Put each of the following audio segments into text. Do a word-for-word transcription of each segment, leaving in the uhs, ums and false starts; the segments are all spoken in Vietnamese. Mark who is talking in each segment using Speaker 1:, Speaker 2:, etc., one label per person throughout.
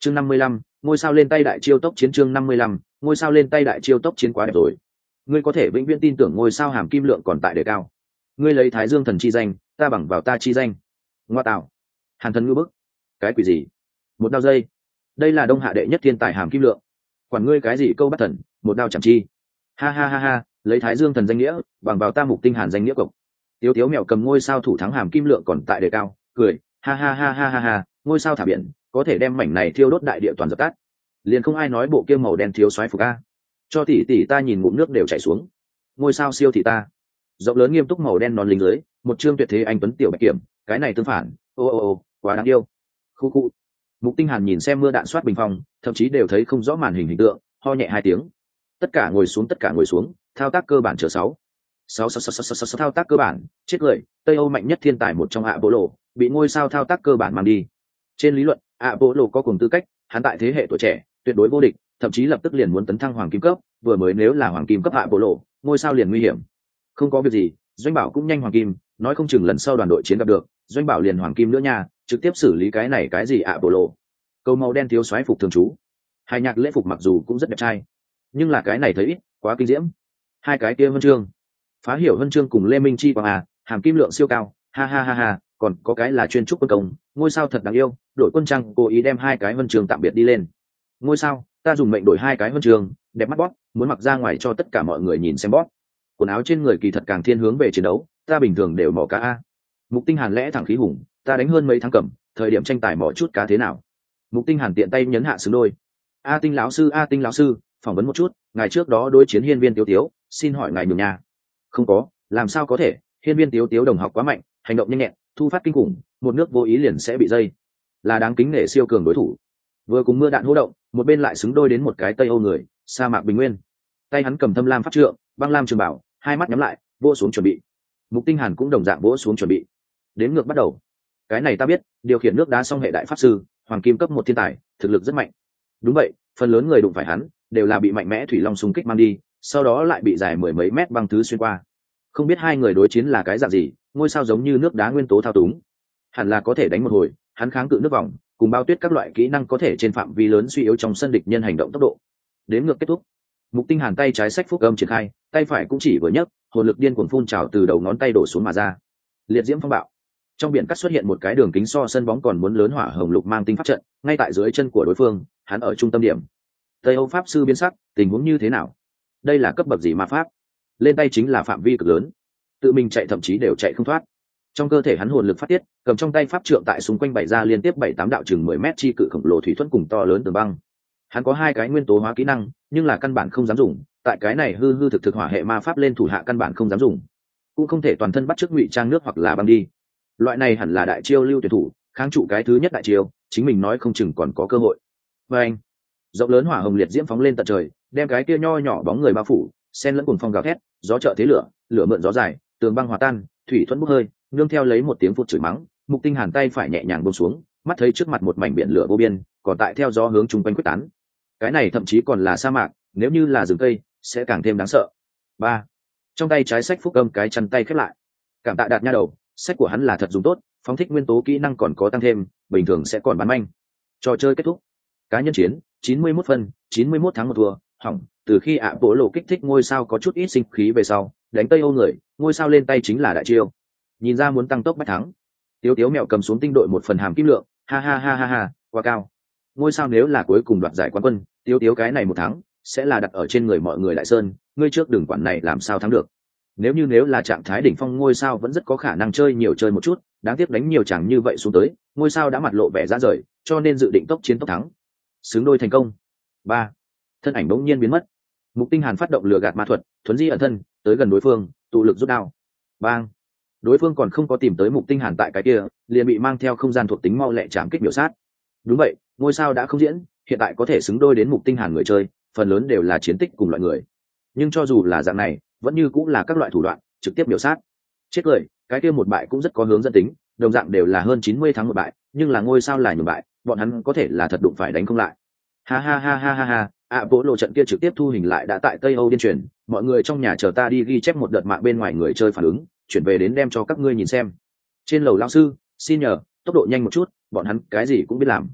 Speaker 1: chương năm mươi lăm, ngôi sao lên tay đại chiêu tốc chiến. Chương năm mươi lăm, ngôi sao lên tay đại chiêu tốc chiến. Quá đẹp rồi, ngươi có thể vĩnh viễn tin tưởng ngôi sao hàm kim lượng còn tại đề cao. Ngươi lấy thái dương thần chi danh, ta bằng vào ta chi danh. Ngoa tạo, hàn thần ngư bức, cái quỷ gì? Một đao dây, đây là đông hạ đệ nhất thiên tài hàm kim lượng, quản ngươi cái gì câu bắt thần, một đao chẳng chi. Ha ha ha ha, lấy thái dương thần danh nghĩa, bằng vào ta mục tinh hàn danh nghĩa cộc. Tiếu tiếu mèo cầm ngôi sao thủ thắng hàm kim lượng còn tại đề cao, cười, ha ha ha ha ha ha, ngôi sao thả biển có thể đem mảnh này thiêu đốt đại địa toàn dập tắt. Liền không ai nói bộ kia màu đen thiếu soái phục a. Cho tỷ tỷ ta nhìn ngụm nước đều chảy xuống. Ngôi sao siêu thị ta, rộng lớn nghiêm túc màu đen nón lính dưới, một trương tuyệt thế anh tuấn tiểu bạch kiểm, cái này tương phản, ô ô ô, quá đáng yêu. Khu khu. Mục tinh hàn nhìn xem mưa đạn soát bình phong, thậm chí đều thấy không rõ màn hình hình tượng, ho nhẹ hai tiếng. Tất cả ngồi xuống, tất cả ngồi xuống, thao tác cơ bản chờ sáu. Sáu sáu sáu sáu sáu thao tác cơ bản, chết cười, Tây Âu mạnh nhất thiên tài một trong ạ bộ lộ, bị ngôi sao thao tác cơ bản mang đi. Trên lý luận, ạ bộ lộ có cùng tư cách, hắn tại thế hệ tuổi trẻ, tuyệt đối vô địch, thậm chí lập tức liền muốn tấn thăng hoàng kim cấp, vừa mới nếu là hoàng kim cấp ạ bộ lộ, ngôi sao liền nguy hiểm. Không có việc gì, Doanh Bảo cũng nhanh hoàng kim, nói không chừng lần sau đoàn đội chiến gặp được, Doanh Bảo liền hoàng kim nữa nha, trực tiếp xử lý cái này cái gì ạ bộ lộ. Câu màu đen thiếu soái phục thường trú, hai nhạc lễ phục mặc dù cũng rất đẹp trai, nhưng là cái này thấy ít, quá kinh diễm. Hai cái kia huân chương, phá hiểu huân chương cùng Lê Minh Chi quang à, hàm kim lượng siêu cao, ha ha ha ha, còn có cái là chuyên trúc quân công, ngôi sao thật đáng yêu, đội quân trang cố ý đem hai cái huân chương tạm biệt đi lên. Ngôi sao, ta dùng mệnh đổi hai cái huân chương, đẹp mắt bóp, muốn mặc ra ngoài cho tất cả mọi người nhìn xem bóp. Quần áo trên người kỳ thật càng thiên hướng về chiến đấu, ta bình thường đều mỏ cá a. Mục tinh hàn lẽ thẳng khí hùng, ta đánh hơn mấy tháng cầm, thời điểm tranh tài mỏ chút cá thế nào. Mục tinh hàn tiện tay nhấn hạ xứng đôi. A tinh lão sư, a tinh lão sư, phỏng vấn một chút, ngày trước đó đối chiến hiên viên tiếu tiếu, xin hỏi ngài nhường nhà. Không có, làm sao có thể, hiên viên tiếu tiếu đồng học quá mạnh, hành động nhanh nhẹn, thu phát kinh khủng, một nước vô ý liền sẽ bị dây, là đáng kính nể siêu cường đối thủ. Vừa cùng mưa đạn hô động, một bên lại xứng đôi đến một cái Tây Âu người, sa mạc bình nguyên, tay hắn cầm thâm lam pháp trượng, băng lam trường bảo, hai mắt nhắm lại, vỗ xuống chuẩn bị. Mục tinh hàn cũng đồng dạng vỗ xuống chuẩn bị. Đến ngược bắt đầu. Cái này ta biết, điều khiển nước đá song hệ đại pháp sư, hoàng kim cấp một thiên tài, thực lực rất mạnh. Đúng vậy, phần lớn người đụng phải hắn đều là bị mạnh mẽ thủy long xung kích mang đi, sau đó lại bị dài mười mấy mét băng thứ xuyên qua. Không biết hai người đối chiến là cái dạng gì, ngôi sao giống như nước đá nguyên tố thao túng, hẳn là có thể đánh một hồi. Hắn kháng cự nước vòng, cùng bao tuyết các loại kỹ năng có thể trên phạm vi lớn suy yếu trong sân địch nhân hành động tốc độ. Đến ngược kết thúc, Mục tinh hàn tay trái sách phúc âm triển khai, tay phải cũng chỉ vừa nhấc, hồn lực điên cuồng phun trào từ đầu ngón tay đổ xuống mà ra. Liệt diễm phong bạo. Trong biển cắt xuất hiện một cái đường kính so sân bóng còn muốn lớn hỏa hồng lục mang tinh pháp trận, ngay tại dưới chân của đối phương, hắn ở trung tâm điểm. Tây Âu pháp sư biến sắc, tình huống như thế nào? Đây là cấp bậc gì ma pháp? Lên tay chính là phạm vi cực lớn, tự mình chạy thậm chí đều chạy không thoát. Trong cơ thể hắn hồn lực phát tiết, cầm trong tay pháp trượng tại xung quanh bảy ra liên tiếp bảy tám đạo chừng mười mét chi cự khổng lồ thủy thuẫn cùng to lớn tường băng. Hắn có hai cái nguyên tố hóa kỹ năng, nhưng là căn bản không dám dùng, tại cái này hư hư thực thực hỏa hệ ma pháp lên thủ hạ căn bản không dám dùng, cũng không thể toàn thân bắt chước ngụy trang nước hoặc là băng đi. Loại này hẳn là đại chiêu lưu tuyển thủ, kháng trụ cái thứ nhất đại chiêu, chính mình nói không chừng còn có cơ hội. Và anh, rộng lớn hỏa hồng liệt diễm phóng lên tận trời, đem cái kia nho nhỏ bóng người bao phủ, xen lẫn cùng phong gào thét, gió trợ thế lửa, lửa mượn gió dài, tường băng hòa tan, thủy thuẫn bốc hơi, nương theo lấy một tiếng phụt chửi mắng. Mục tinh hàn tay phải nhẹ nhàng buông xuống, mắt thấy trước mặt một mảnh biển lửa vô biên, còn tại theo gió hướng chung quanh quyết tán. Cái này thậm chí còn là sa mạc, nếu như là rừng cây sẽ càng thêm đáng sợ. Ba, trong tay trái sách phúc âm cái chăn tay khép lại. Cảm tạ đạt nha đầu, sách của hắn là thật dùng tốt, phóng thích nguyên tố kỹ năng còn có tăng thêm, bình thường sẽ còn bán manh. Trò chơi kết thúc. Cá nhân chiến chín mươi mốt phân, chín mươi mốt thắng một thua. Hỏng, từ khi ạ bộ lộ kích thích ngôi sao có chút ít sinh khí về sau, đánh Tây Âu người, ngôi sao lên tay chính là đại chiêu. Nhìn ra muốn tăng tốc bách thắng. Tiếu tiếu mẹo cầm xuống tinh đội một phần hàm kim lượng, ha ha ha ha ha, quá cao. Ngôi sao nếu là cuối cùng đoạt giải quán quân, tiếu tiếu cái này một thắng sẽ là đặt ở trên người mọi người đại sơn, ngươi trước đường quản này làm sao thắng được. Nếu như nếu là trạng thái đỉnh phong, ngôi sao vẫn rất có khả năng chơi nhiều chơi một chút, đáng tiếc đánh nhiều chẳng như vậy xuống tới, ngôi sao đã mặt lộ vẻ ra rời, cho nên dự định tốc chiến tốc thắng. Xứng đôi thành công. Ba, thân ảnh bỗng nhiên biến mất. Mục tinh hàn phát động lừa gạt ma thuật, thuấn di ẩn thân tới gần đối phương, tụ lực rút đao. Bang, đối phương còn không có tìm tới mục tinh hàn tại cái kia, liền bị mang theo không gian thuộc tính mau lẹ chạm kích biểu sát. Đúng vậy, ngôi sao đã không diễn, hiện tại có thể xứng đôi đến mục tinh hàn người chơi, phần lớn đều là chiến tích cùng loại người. Nhưng cho dù là dạng này, vẫn như cũng là các loại thủ đoạn trực tiếp biểu sát. Chết cười, cái kia một bại cũng rất có hướng dẫn tính, đồng dạng đều là hơn chín mươi thắng một bại, nhưng là ngôi sao là nhiều bại, bọn hắn có thể là thật đụng phải đánh không lại. Ha ha ha ha ha ha, ạ bộ lộ trận kia trực tiếp thu hình lại đã tại Tây Âu điên truyền, mọi người trong nhà chờ ta đi ghi chép một đợt mạng bên ngoài người chơi phản ứng, chuyển về đến đem cho các ngươi nhìn xem. Trên lầu lão sư, xin nhờ, tốc độ nhanh một chút, bọn hắn cái gì cũng biết làm.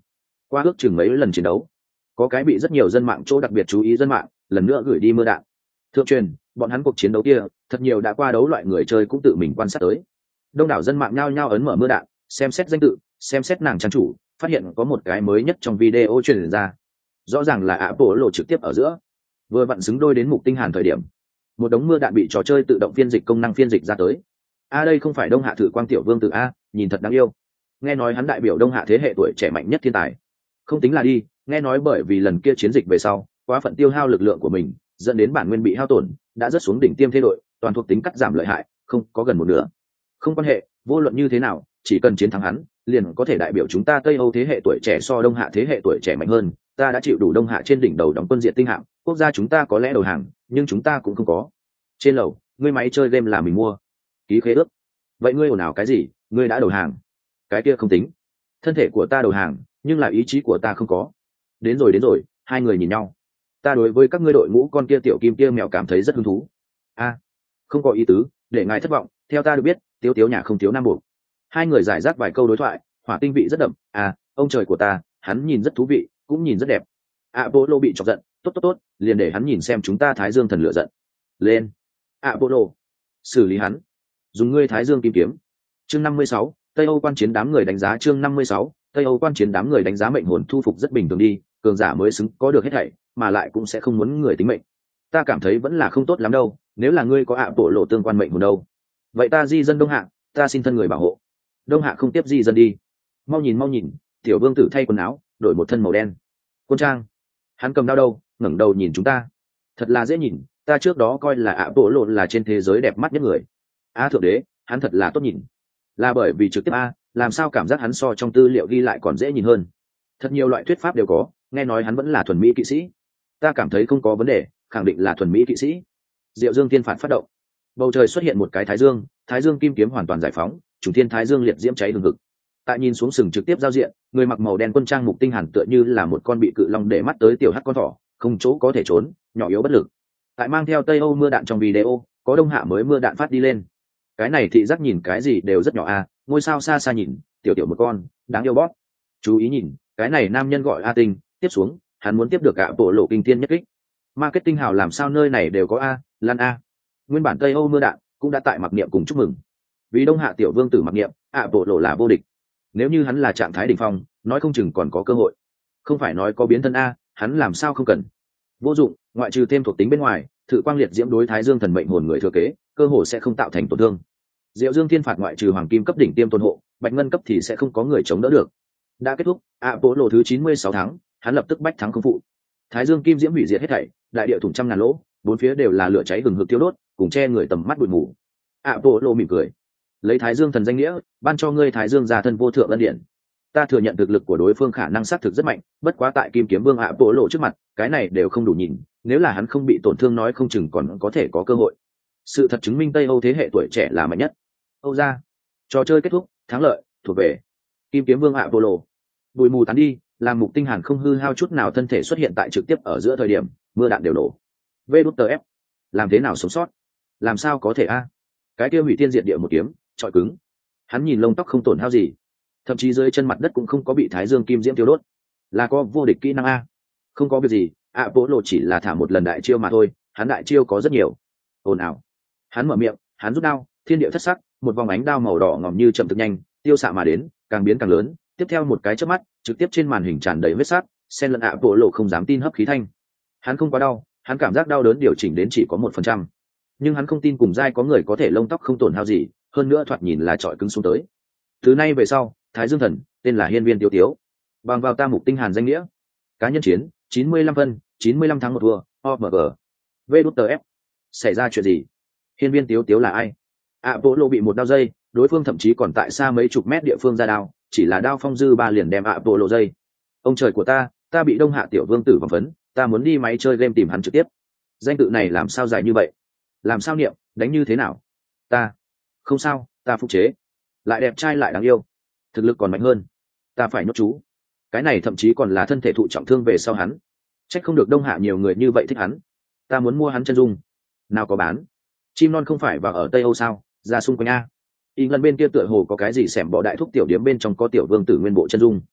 Speaker 1: Qua ước chừng mấy lần chiến đấu, có cái bị rất nhiều dân mạng chỗ đặc biệt chú ý dân mạng lần nữa gửi đi mưa đạn. Thượng truyền, bọn hắn cuộc chiến đấu kia thật nhiều đã qua đấu loại người chơi cũng tự mình quan sát tới. Đông đảo dân mạng nhao nhao ấn mở mưa đạn, xem xét danh tự, xem xét nàng trang chủ, phát hiện có một cái mới nhất trong video truyền ra. Rõ ràng là Apple lộ trực tiếp ở giữa, vừa vặn xứng đôi đến Mục Tinh Hàn thời điểm, một đống mưa đạn bị trò chơi tự động phiên dịch công năng phiên dịch ra tới. A đây không phải Đông Hạ Thử Quang tiểu vương tử a, nhìn thật đáng yêu. Nghe nói hắn đại biểu Đông Hạ thế hệ tuổi trẻ mạnh nhất thiên tài. Không tính là đi, nghe nói bởi vì lần kia chiến dịch về sau, quá phận tiêu hao lực lượng của mình, dẫn đến bản nguyên bị hao tổn, đã rớt xuống đỉnh tiêm thế đội, toàn thuộc tính cắt giảm lợi hại, không có gần một nửa. Không quan hệ, vô luận như thế nào, chỉ cần chiến thắng hắn, liền có thể đại biểu chúng ta Tây Âu thế hệ tuổi trẻ so Đông Hạ thế hệ tuổi trẻ mạnh hơn. Ta đã chịu đủ Đông Hạ trên đỉnh đầu đóng quân diện tinh hạm, quốc gia chúng ta có lẽ đầu hàng, nhưng chúng ta cũng không có. Trên lầu, ngươi máy chơi game là mình mua, ký khế ước. Vậy ngươi ồn ào cái gì? Ngươi đã đầu hàng? Cái kia không tính. Thân thể của ta đầu hàng, nhưng là ý chí của ta không có. Đến rồi đến rồi, hai người nhìn nhau. Ta đối với các ngươi đội ngũ con kia tiểu kim kia mèo cảm thấy rất hứng thú. A, không có ý tứ, để ngài thất vọng. Theo ta được biết, tiếu tiếu nhà không thiếu nam buộc. Hai người giải rác vài câu đối thoại, hỏa tinh vị rất đậm. À, ông trời của ta, hắn nhìn rất thú vị, cũng nhìn rất đẹp. Apollo bị chọc giận, tốt tốt tốt, liền để hắn nhìn xem chúng ta Thái Dương thần lửa giận. Lên, Apollo, xử lý hắn. Dùng ngươi Thái Dương kim kiếm. Chương năm mươi sáu, Tây Âu quan chiến đám người đánh giá chương năm mươi sáu, Tây Âu quan chiến đám người đánh giá mệnh hồn thu phục rất bình thường đi, cường giả mới xứng có được hết thảy, mà lại cũng sẽ không muốn người tính mệnh. Ta cảm thấy vẫn là không tốt lắm đâu, nếu là ngươi có Apollo tương quan mệnh hồn đâu. Vậy ta di dân Đông Hạ, ta xin thân người bảo hộ. Đông Hạ không tiếp di dân đi. Mau nhìn mau nhìn, tiểu vương tử thay quần áo, đổi một thân màu đen. Quân trang. Hắn cầm đao đâu, ngẩng đầu nhìn chúng ta. Thật là dễ nhìn, ta trước đó coi là Apollo là trên thế giới đẹp mắt nhất người. A thượng đế, hắn thật là tốt nhìn. Là bởi vì trực tiếp a, làm sao cảm giác hắn so trong tư liệu ghi lại còn dễ nhìn hơn. Thật nhiều loại thuyết pháp đều có, nghe nói hắn vẫn là thuần mỹ kỵ sĩ. Ta cảm thấy không có vấn đề, khẳng định là thuần mỹ kỵ sĩ. Diệu Dương Thiên phạt phát động. Bầu trời xuất hiện một cái thái dương, thái dương kim kiếm hoàn toàn giải phóng, chủ thiên thái dương liệt diễm cháy hừng hực. Tại nhìn xuống sừng trực tiếp giao diện, người mặc màu đen quân trang Mục Tinh Hàn tựa như là một con bị cự long để mắt tới tiểu hắc con thỏ, không chỗ có thể trốn, nhỏ yếu bất lực. Tại mang theo Tây Âu mưa đạn trong video, có Đông Hạ mới mưa đạn phát đi lên. Cái này thị giác nhìn cái gì đều rất nhỏ a, ngôi sao xa xa nhìn, tiểu tiểu một con, đáng yêu bóp. Chú ý nhìn, cái này nam nhân gọi A Tinh, tiếp xuống, hắn muốn tiếp được cả bộ lộ kinh thiên nhất kích. Marketing hào làm sao nơi này đều có a, lan a. Nguyên bản Tây Âu mưa đạn cũng đã tại mặc niệm cùng chúc mừng. Vì Đông Hạ tiểu vương tử mặc niệm, ạ bộ lộ là vô địch. Nếu như hắn là trạng thái đỉnh phong, nói không chừng còn có cơ hội. Không phải nói có biến thân a, hắn làm sao không cần. Vô dụng, ngoại trừ thêm thuộc tính bên ngoài, thử quang liệt diễm đối thái dương thần mệnh hồn người thừa kế, cơ hội sẽ không tạo thành tổn thương. Diệu Dương Thiên phạt ngoại trừ hoàng kim cấp đỉnh tiêm tôn hộ, bạch ngân cấp thì sẽ không có người chống đỡ được. Đã kết thúc, ạ bộ lộ thứ chín mươi sáu tháng, hắn lập tức bách thắng không phụ. Thái dương kim diễm hủy diệt hết thảy, đại địa thủng trăm ngàn lỗ, bốn phía đều là lửa cháy hừng hực tiêu đốt, cùng che người tầm mắt bụi mù. ạ bộ lộ mỉm cười, lấy thái dương thần danh nghĩa, ban cho ngươi thái dương gia thân vô thượng ân điển. Ta thừa nhận thực lực của đối phương khả năng xác thực rất mạnh, bất quá tại kim kiếm vương ạ bộ lộ trước mặt, cái này đều không đủ nhìn, nếu là hắn không bị tổn thương nói không chừng còn có thể có cơ hội. Sự thật chứng minh Tây Âu thế hệ tuổi trẻ là mạnh nhất. Âu ra, trò chơi kết thúc, thắng lợi thuộc về kim kiếm vương ạ bộ lộ. Bụi mù tán đi, làm Mục Tinh Hàn không hư hao chút nào thân thể xuất hiện tại trực tiếp ở giữa thời điểm mưa đạn đều nổ. Vê đút tờ ép, làm thế nào sống sót? Làm sao có thể a? Cái kia hủy thiên diệt địa một kiếm, trọi cứng. Hắn nhìn lông tóc không tổn hao gì, thậm chí dưới chân mặt đất cũng không có bị thái dương kim diễm tiêu đốt, là có vô địch kỹ năng a. Không có việc gì, ạ bộ lộ chỉ là thả một lần đại chiêu mà thôi, hắn đại chiêu có rất nhiều. Ồn ào. Hắn mở miệng, hắn rút đao, thiên địa thất sắc, một vòng ánh đao màu đỏ ngòm như chậm thực nhanh, tiêu xạ mà đến, càng biến càng lớn, tiếp theo một cái chớp mắt, trực tiếp trên màn hình tràn đầy huyết sắc, xen lẫn ạ bộ lộ không dám tin hấp khí thanh. Hắn không quá đau, hắn cảm giác đau đớn điều chỉnh đến chỉ có một phần trăm, nhưng hắn không tin cùng giai có người có thể lông tóc không tổn hao gì, hơn nữa thoạt nhìn là trọi cứng xuống tới. Từ nay về sau, Thái Dương Thần tên là Hiên Viên Tiêu Tiếu, bằng vào ta Mục Tinh Hàn danh nghĩa. Cá nhân chiến chín mươi lăm phân, chín mươi lăm thắng một thua. o em giê. vê đút tờ ép, xảy ra chuyện gì? Hiên Viên Tiêu Tiếu là ai? ạ bộ lộ bị một đao dây, đối phương thậm chí còn tại xa mấy chục mét địa phương ra đao, chỉ là đao phong dư ba liền đem ạ bộ lộ dây. Ông trời của ta, ta bị Đông Hạ tiểu vương tử vòng phấn, ta muốn đi máy chơi game tìm hắn trực tiếp. Danh tự này làm sao dài như vậy? Làm sao niệm, đánh như thế nào? Ta không sao, ta phục chế, lại đẹp trai lại đáng yêu, thực lực còn mạnh hơn, ta phải nhốt chú. Cái này thậm chí còn là thân thể thụ trọng thương về sau hắn. Trách không được Đông Hạ nhiều người như vậy thích hắn. Ta muốn mua hắn chân dung, nào có bán. Chim non không phải vào ở Tây Âu sao? Ra xung quanh a. Y lần bên kia tựa hồ có cái gì xẻm bỏ đại thúc tiểu điếm bên trong có tiểu vương tử nguyên bộ chân dung.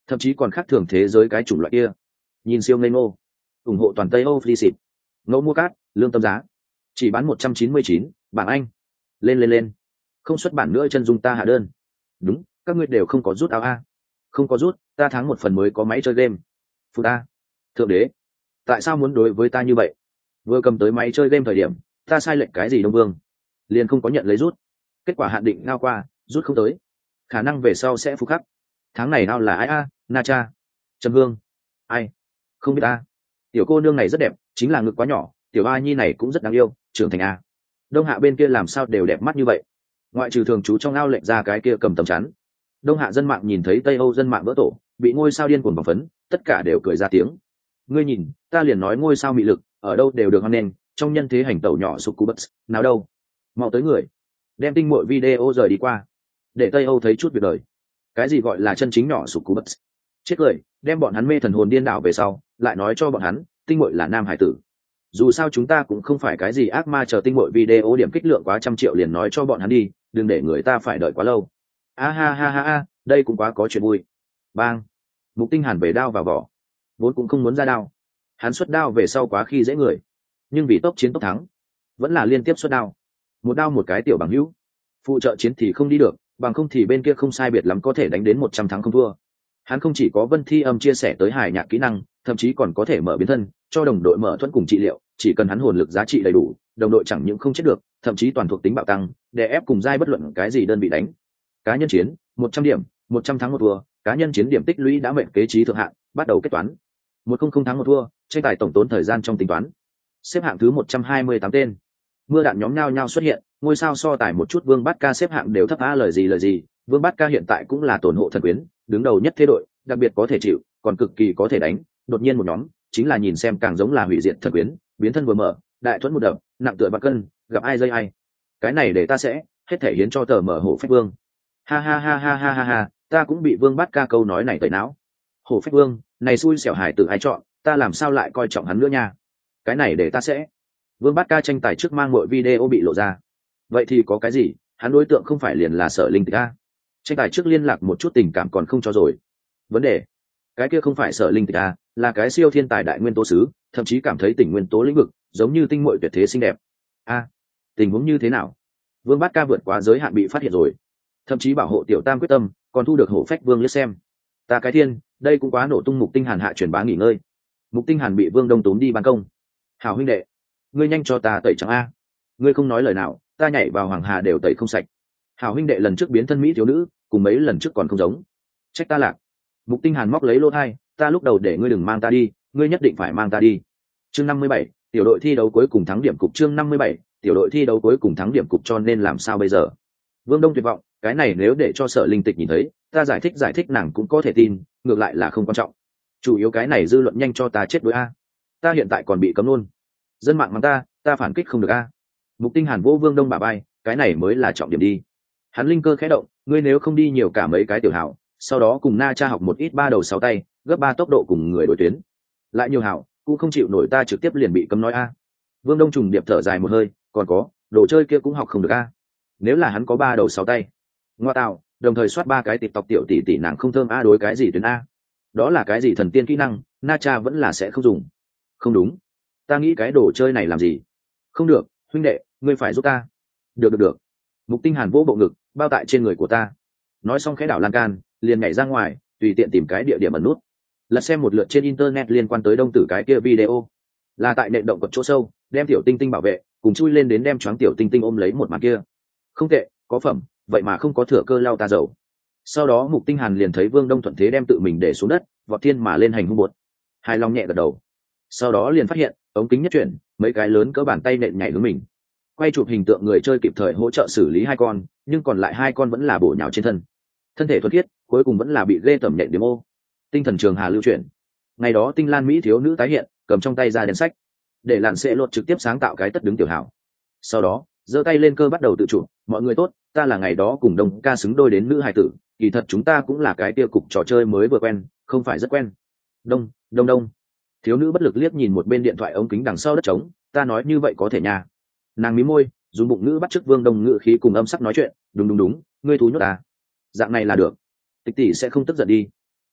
Speaker 1: thậm chí còn khác thường thế giới cái chủng loại kia. Nhìn siêu ngây ngô, ủng hộ toàn Tây Âu free ship. Ngẫu mua cát, lương tâm giá, chỉ bán một trăm chín mươi chín, bảng Anh. Lên lên lên, không xuất bản nữa chân dung ta hạ đơn. Đúng, các ngươi đều không có rút áo a. Không có rút, ta tháng một phần mới có máy chơi game. Phụ ta, thượng đế, tại sao muốn đối với ta như vậy? Vừa cầm tới máy chơi game thời điểm, ta sai lệnh cái gì Đông Vương, liền không có nhận lấy rút. Kết quả hạn định ngao qua, rút không tới, khả năng về sau sẽ phục khắc. Tháng này nào là ai a? Na cha, Trầm Hương, ai? Không biết a. Tiểu cô nương này rất đẹp, chính là ngực quá nhỏ. Tiểu A Nhi này cũng rất đáng yêu, trưởng thành a. Đông Hạ bên kia làm sao đều đẹp mắt như vậy? Ngoại trừ thường trú trong ao lệnh ra cái kia cầm tầm chắn. Đông Hạ dân mạng nhìn thấy Tây Âu dân mạng vỡ tổ, bị ngôi sao điên cuồng bỏng phấn, tất cả đều cười ra tiếng. Ngươi nhìn, ta liền nói ngôi sao mị lực, ở đâu đều được hoan nghênh, trong nhân thế hành tẩu nhỏ succubus, nào đâu? Mau tới người, đem tinh muội video rời đi qua, để Tây Âu thấy chút việc đời. Cái gì gọi là chân chính nhỏ succubus? Chết cười, đem bọn hắn mê thần hồn điên đảo về sau, lại nói cho bọn hắn, tinh muội là nam hải tử. Dù sao chúng ta cũng không phải cái gì ác ma, chờ tinh muội video điểm kích lượng quá trăm triệu liền nói cho bọn hắn đi, đừng để người ta phải đợi quá lâu. A ha ha ha ha, đây cũng quá có chuyện vui. Bang, Mục Tinh Hàn về đao vào vỏ, vốn cũng không muốn ra đao, hắn xuất đao về sau quá khi dễ người, nhưng vì tốc chiến tốc thắng, vẫn là liên tiếp xuất đao. Một đao một cái tiểu bằng hữu, phụ trợ chiến thì không đi được, bằng không thì bên kia không sai biệt lắm có thể đánh đến một trăm thắng không thua. Hắn không chỉ có Vân Thi Âm chia sẻ tới hài nhạc kỹ năng, thậm chí còn có thể mở biến thân, cho đồng đội mở thuẫn cùng trị liệu, chỉ cần hắn hồn lực giá trị đầy đủ, đồng đội chẳng những không chết được, thậm chí toàn thuộc tính bạo tăng, đè ép cùng giai bất luận cái gì đơn bị đánh. Cá nhân chiến, một trăm điểm, một trăm thắng một thua, cá nhân chiến điểm tích lũy đã mệnh kế trí thượng hạng, bắt đầu kết toán. một không không thắng một thua, tranh tài tổng tốn thời gian trong tính toán. Xếp hạng thứ một trăm hai mươi tám tên. Mưa đạn nhóm nhao nhao xuất hiện, ngôi sao so tài một chút Vương Bát Ca xếp hạng đều thấp a, lời gì lời gì, Vương Bát Ca hiện tại cũng là tổn hộ thần quyến, đứng đầu nhất thế đội, đặc biệt có thể chịu, còn cực kỳ có thể đánh. Đột nhiên một nhóm, chính là nhìn xem càng giống là hủy diệt thần quyến, biến thân vừa mở, đại thuẫn một đập, nặng tựa bạc cân, gặp ai dây ai. Cái này để ta sẽ hết thể hiến cho tờ mở hổ phách vương. Ha ha ha ha ha ha ha, ta cũng bị Vương Bát Ca câu nói này tẩy não. Hổ phách vương, này xui xẻo hải tử ai chọn, ta làm sao lại coi trọng hắn nữa nha. Cái này để ta sẽ. Vương Bát Ca tranh tài trước mang mọi video bị lộ ra. Vậy thì có cái gì, hắn đối tượng không phải liền là Sở Linh Tịch a? Tranh tài trước liên lạc một chút tình cảm còn không cho rồi. Vấn đề, cái kia không phải Sở Linh Tịch a, là cái siêu thiên tài đại nguyên tố sứ, thậm chí cảm thấy tỉnh nguyên tố lĩnh vực giống như tinh muội tuyệt thế xinh đẹp. A, tình huống như thế nào? Vương Bát Ca vượt quá giới hạn bị phát hiện rồi, thậm chí bảo hộ tiểu tam quyết tâm, còn thu được hổ phách vương liếc xem. Ta cái thiên, đây cũng quá nổ tung. Mục Tinh Hàn hạ truyền bá nghỉ ngơi. Mục Tinh Hàn bị Vương Đông tốn đi ban công. Hảo huynh đệ, ngươi nhanh cho ta tẩy trắng a. Ngươi không nói lời nào, ta nhảy vào hoàng hà đều tẩy không sạch. Hảo huynh đệ lần trước biến thân mỹ thiếu nữ, cùng mấy lần trước còn không giống. Trách ta lạc. Mục Tinh Hàn móc lấy lỗ thai, ta lúc đầu để ngươi đừng mang ta đi, ngươi nhất định phải mang ta đi. Chương năm mươi bảy, tiểu đội thi đấu cuối cùng thắng điểm cục. Chương năm mươi bảy, tiểu đội thi đấu cuối cùng thắng điểm cục, cho nên làm sao bây giờ? Vương Đông tuyệt vọng, cái này nếu để cho Sở Linh Tịch nhìn thấy, ta giải thích giải thích nàng cũng có thể tin, ngược lại là không quan trọng. Chủ yếu cái này dư luận nhanh cho ta chết đối a. Ta hiện tại còn bị cấm luôn. Dân mạng mắng ta, ta phản kích không được a. Mục Tinh Hàn vỗ Vương Đông bả vai, cái này mới là trọng điểm đi. Hắn linh cơ khẽ động, ngươi nếu không đi nhiều cả mấy cái tiểu hảo, sau đó cùng Na Cha học một ít ba đầu sáu tay, gấp ba tốc độ cùng người đối tuyến. Lại nhiều hảo, cũng không chịu nổi, ta trực tiếp liền bị cấm nói a. Vương Đông trùng điệp thở dài một hơi, còn có, đồ chơi kia cũng học không được a. Nếu là hắn có ba đầu sáu tay, ngoa tạo, đồng thời soát ba cái TikTok tiểu tỷ tỷ nàng không thơm a, đối cái gì tuyến a? Đó là cái gì thần tiên kỹ năng, Na Cha vẫn là sẽ không dùng. Không đúng, ta nghĩ cái đồ chơi này làm gì? Không được, huynh đệ, ngươi phải giúp ta. Được được được. Mục Tinh Hàn vỗ bộ ngực, bao tại trên người của ta. Nói xong khẽ đảo lan can, liền nhảy ra ngoài, tùy tiện tìm cái địa điểm ẩn nút. Lật xem một lượt trên internet liên quan tới Đông Tử cái kia video, là tại nệm động vật chỗ sâu, đem tiểu tinh tinh bảo vệ, cùng chui lên đến đem choáng tiểu tinh tinh ôm lấy một màn kia. Không tệ, có phẩm, vậy mà không có thừa cơ lao ta dầu. Sau đó Mục Tinh Hàn liền thấy Vương Đông thuận thế đem tự mình để xuống đất, vọt thiên mà lên hành hung bột. Hài Long nhẹ gật đầu. Sau đó liền phát hiện, ống kính nhất chuyển, mấy cái lớn cỡ bàn tay nện nhảy hướng mình. Quay chụp hình tượng người chơi kịp thời hỗ trợ xử lý hai con, nhưng còn lại hai con vẫn là bổ nhào trên thân. Thân thể thuần khiết, cuối cùng vẫn là bị ghê tẩm nhện điểm ô. Tinh thần trường hà lưu chuyển. Ngày đó Tinh Lan mỹ thiếu nữ tái hiện, cầm trong tay ra đèn sách, để lặn sẽ lột trực tiếp sáng tạo cái tất đứng tiểu hảo. Sau đó, giơ tay lên cơ bắt đầu tự chủ, mọi người tốt, ta là ngày đó cùng Đông ca xứng đôi đến nữ hài tử, kỳ thật chúng ta cũng là cái tia cục trò chơi mới vừa quen, không phải rất quen. Đông, đông đông. Thiếu nữ bất lực liếc nhìn một bên điện thoại ống kính đằng sau đất trống, ta nói như vậy có thể nha. Nàng mí môi, dùng bụng ngữ bắt chước Vương Đông ngữ khí cùng âm sắc nói chuyện, đúng đúng đúng, ngươi thú nhốt ta. Dạng này là được. Tịch tỷ sẽ không tức giận đi.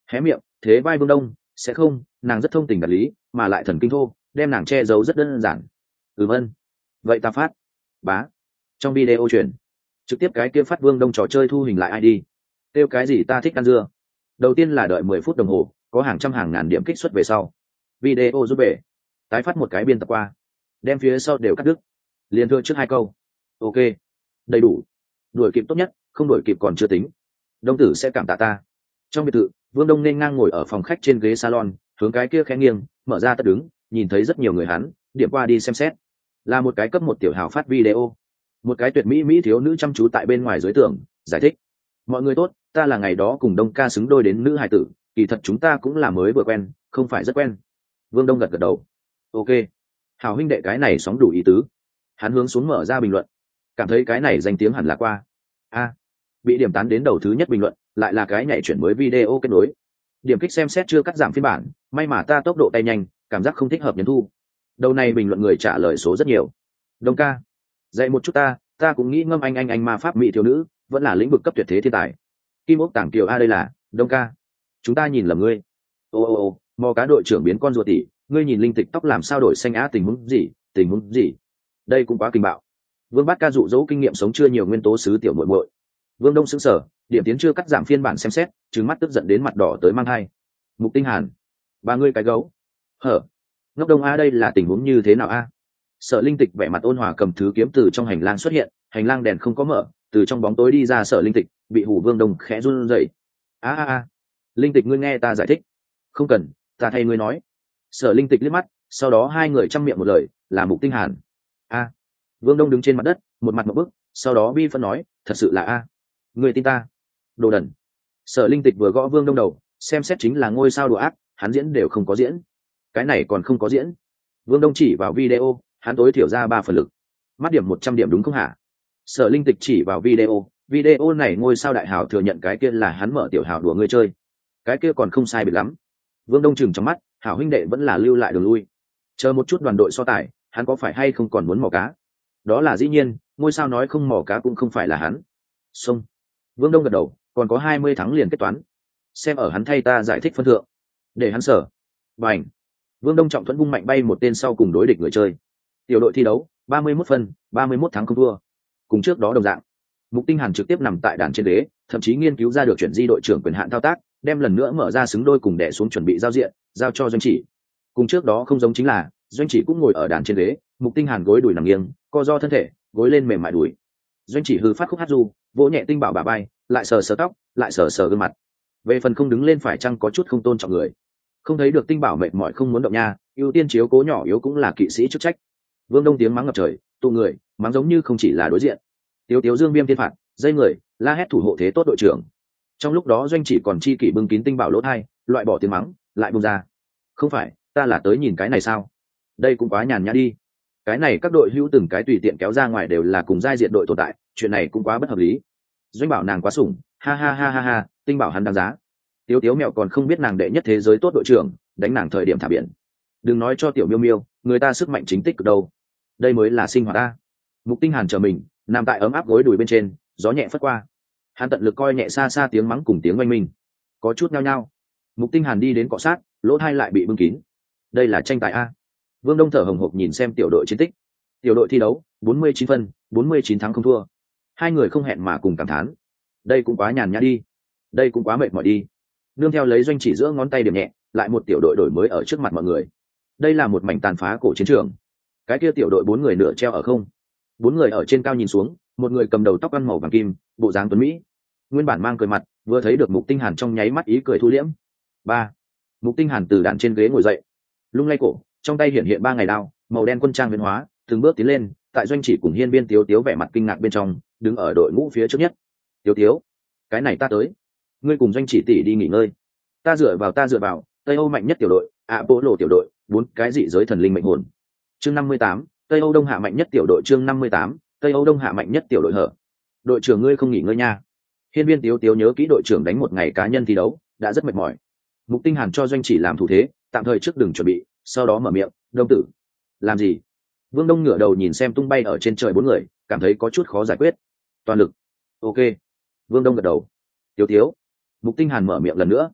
Speaker 1: hé miệng thế vai Vương Đông, sẽ không, nàng rất thông tình đạt lý, mà lại thần kinh thô, đem nàng che giấu rất đơn giản. Ừ vân, vậy ta phát. Bá. Trong video truyền trực tiếp cái kia phát Vương Đông trò chơi thu hình lại ai đi. Kêu cái gì ta thích ăn dưa. Đầu tiên là đợi mười phút đồng hồ, có hàng trăm hàng ngàn điểm kích xuất về sau. Video rút về. Tái phát một cái biên tập qua. Đem phía sau đều cắt đứt. Liên thưa trước hai câu. Ok. Đầy đủ. Đuổi kịp tốt nhất, không đuổi kịp còn chưa tính. Đông tử sẽ cảm tạ ta. Trong biệt thự, Vương Đông nên ngang ngồi ở phòng khách trên ghế salon, hướng cái kia khẽ nghiêng, mở ra tất đứng, nhìn thấy rất nhiều người hắn, điểm qua đi xem xét. Là một cái cấp một tiểu hào phát video. Một cái tuyệt mỹ mỹ thiếu nữ chăm chú tại bên ngoài dưới tường, giải thích. Mọi người tốt, ta là ngày đó cùng Đông ca xứng đôi đến nữ hài tử, kỳ thật chúng ta cũng là mới vừa quen, không phải rất quen. Vương Đông gật gật đầu. Ok. Hào huynh đệ cái này sóng đủ ý tứ. Hắn hướng xuống mở ra bình luận. Cảm thấy cái này danh tiếng hẳn là qua. A. Bị điểm tán đến đầu thứ nhất bình luận, lại là cái nhảy chuyển mới video kết nối. Điểm kích xem xét chưa cắt giảm phiên bản, may mà ta tốc độ tay nhanh, cảm giác không thích hợp nhấn thu. Đầu này bình luận người trả lời số rất nhiều. Đông ca, dạy một chút ta, ta cũng nghĩ ngâm anh anh anh ma pháp mỹ thiếu nữ, vẫn là lĩnh vực cấp tuyệt thế thiên tài. Kim ốc tảng kiều a đây là, Đông ca. Chúng ta nhìn lầm ngươi. Ô ô ô, mò cá đội trưởng biến con rùa tỉ, ngươi nhìn linh tịch tóc làm sao đổi xanh á tình huống gì, tình huống gì? Đây cũng quá kinh bạo. Vương Bát ca dụ dỗ kinh nghiệm sống chưa nhiều nguyên tố sứ tiểu muội muội. Vương Đông sững sờ, điểm tiến chưa cắt giảm phiên bản xem xét, trừng mắt tức giận đến mặt đỏ tới mang hai. Mục Tinh Hàn, ba ngươi cái gấu. Hở? Ngốc Đông a đây là tình huống như thế nào a? Sở Linh Tịch vẻ mặt ôn hòa cầm thứ kiếm từ trong hành lang xuất hiện, hành lang đèn không có mở, từ trong bóng tối đi ra Sở Linh Tịch, bị Hủ Vương Đông khẽ run rẩy. A a a, Linh Tịch ngươi nghe ta giải thích. Không cần, ta thay ngươi nói. Sở Linh Tịch liếc mắt, sau đó hai người chăm miệng một lời, là Mục Tinh Hàn. A. Vương Đông đứng trên mặt đất, một mặt một bức, sau đó bi phân nói, thật sự là a. Người tin ta. Đồ đần. Sở Linh Tịch vừa gõ Vương Đông đầu, xem xét chính là ngôi sao đùa ác, hắn diễn đều không có diễn. Cái này còn không có diễn. Vương Đông chỉ vào video, hắn tối thiểu ra ba phần lực. Mắt điểm một trăm điểm đúng không hả? Sở Linh Tịch chỉ vào video, video này ngôi sao đại hào thừa nhận cái kia là hắn mở tiểu hào đùa người chơi. Cái kia còn không sai biệt lắm. Vương Đông chừng trong mắt, hảo huynh đệ vẫn là lưu lại đường lui. Chờ một chút đoàn đội so tài, hắn có phải hay không còn muốn mò cá? Đó là dĩ nhiên, ngôi sao nói không mò cá cũng không phải là hắn. Xong. Vương Đông gật đầu, còn có hai mươi tháng liền kết toán. Xem ở hắn thay ta giải thích phân thượng. Để hắn sở. Bành. Vương Đông trọng thuẫn vung mạnh bay một tên sau cùng đối địch người chơi. Tiểu đội thi đấu, ba mươi mốt phân, ba mươi mốt tháng không thua. Cùng trước đó đồng dạng. Mục Tinh Hàn trực tiếp nằm tại đàn trên ghế, thậm chí nghiên cứu ra được chuyển di đội trưởng quyền hạn thao tác, đem lần nữa mở ra xứng đôi cùng đè xuống chuẩn bị giao diện, giao cho Doanh Chỉ. Cùng trước đó không giống chính là, Doanh Chỉ cũng ngồi ở đàn trên ghế, Mục Tinh Hàn gối đùi nằm nghiêng, co do thân thể, gối lên mềm mại đùi. Doanh Chỉ hư phát khúc hát du, vỗ nhẹ Tinh Bảo bà bay, lại sờ sờ tóc, lại sờ sờ gương mặt. Về phần không đứng lên phải chăng có chút không tôn trọng người. Không thấy được Tinh Bảo mệt mỏi không muốn động nha, ưu tiên chiếu cố nhỏ yếu cũng là kỵ sĩ chức trách. Vương Đông tiếng mắng ngập trời, tụ người, mắng giống như không chỉ là đối diện. Tiếu Tiếu Dương Viêm tiên phạt, dây người, la hét thủ hộ thế tốt đội trưởng. Trong lúc đó Doanh Chỉ còn chi kỷ bưng kín Tinh Bảo lỗ thai, loại bỏ tiếng mắng, lại bung ra. Không phải, ta là tới nhìn cái này sao? Đây cũng quá nhàn nhã đi. Cái này các đội hữu từng cái tùy tiện kéo ra ngoài đều là cùng giai diện đội tồn tại, chuyện này cũng quá bất hợp lý. Doanh Bảo nàng quá sủng, ha ha ha ha ha, Tinh Bảo hắn đáng giá. Tiếu Tiếu mẹo còn không biết nàng đệ nhất thế giới tốt đội trưởng, đánh nàng thời điểm thả biển. Đừng nói cho tiểu miêu miêu, người ta sức mạnh chính tích cực đâu. Đây mới là sinh hoạt ta. Mục Tinh Hàn chờ mình, nằm tại ấm áp gối đùi bên trên, gió nhẹ phất qua. Hắn tận lực coi nhẹ xa xa tiếng mắng cùng tiếng oanh minh. Có chút nhao nhao. Mục Tinh Hàn đi đến cọ sát, lỗ tai lại bị bưng kín. Đây là tranh tài a. Vương Đông thở hồng hộc nhìn xem tiểu đội chiến tích. Tiểu đội thi đấu, bốn mươi chín phân, bốn mươi chín thắng không thua. Hai người không hẹn mà cùng cảm thán. Đây cũng quá nhàn nhã đi. Đây cũng quá mệt mỏi đi. Nương theo lấy Doanh Chỉ giữa ngón tay điểm nhẹ, lại một tiểu đội đổi mới ở trước mặt mọi người. Đây là một mảnh tàn phá cổ chiến trường. Cái kia tiểu đội bốn người nửa treo ở không. Bốn người ở trên cao nhìn xuống, một người cầm đầu tóc ăn màu vàng kim, bộ dáng tuấn mỹ. Nguyên bản mang cười mặt, vừa thấy được Mục Tinh Hàn trong nháy mắt ý cười thu liễm. Ba. Mục Tinh Hàn từ đàn trên ghế ngồi dậy, lung lay cổ, trong tay hiện hiện ba ngày đao, màu đen quân trang biến hóa, từng bước tiến lên, tại Doanh Chỉ cùng Hiên Biên Tiếu Tiếu vẻ mặt kinh ngạc bên trong, đứng ở đội ngũ phía trước nhất. Tiếu Tiếu, cái này ta tới. Ngươi cùng Doanh Chỉ tỷ đi nghỉ ngơi. Ta dựa vào ta dựa vào, Tây Âu mạnh nhất tiểu đội, ạ bộ lộ tiểu đội, bốn cái dị giới thần linh mệnh hồn. Chương năm mươi tám, Tây Âu Đông hạ mạnh nhất tiểu đội chương năm mươi tám, Tây Âu Đông hạ mạnh nhất tiểu đội hở. Đội trưởng ngươi không nghỉ ngơi nha. Hiên Biên Tiếu Tiếu nhớ kỹ đội trưởng đánh một ngày cá nhân thi đấu, đã rất mệt mỏi. Mục Tinh Hàn cho Doanh Chỉ làm thủ thế, tạm thời trước đừng chuẩn bị, sau đó mở miệng, "Đông tử, làm gì?" Vương Đông ngửa đầu nhìn xem tung bay ở trên trời bốn người, cảm thấy có chút khó giải quyết. "Toàn lực." "Ok." Vương Đông gật đầu. "Tiếu Tiếu." Mục Tinh Hàn mở miệng lần nữa.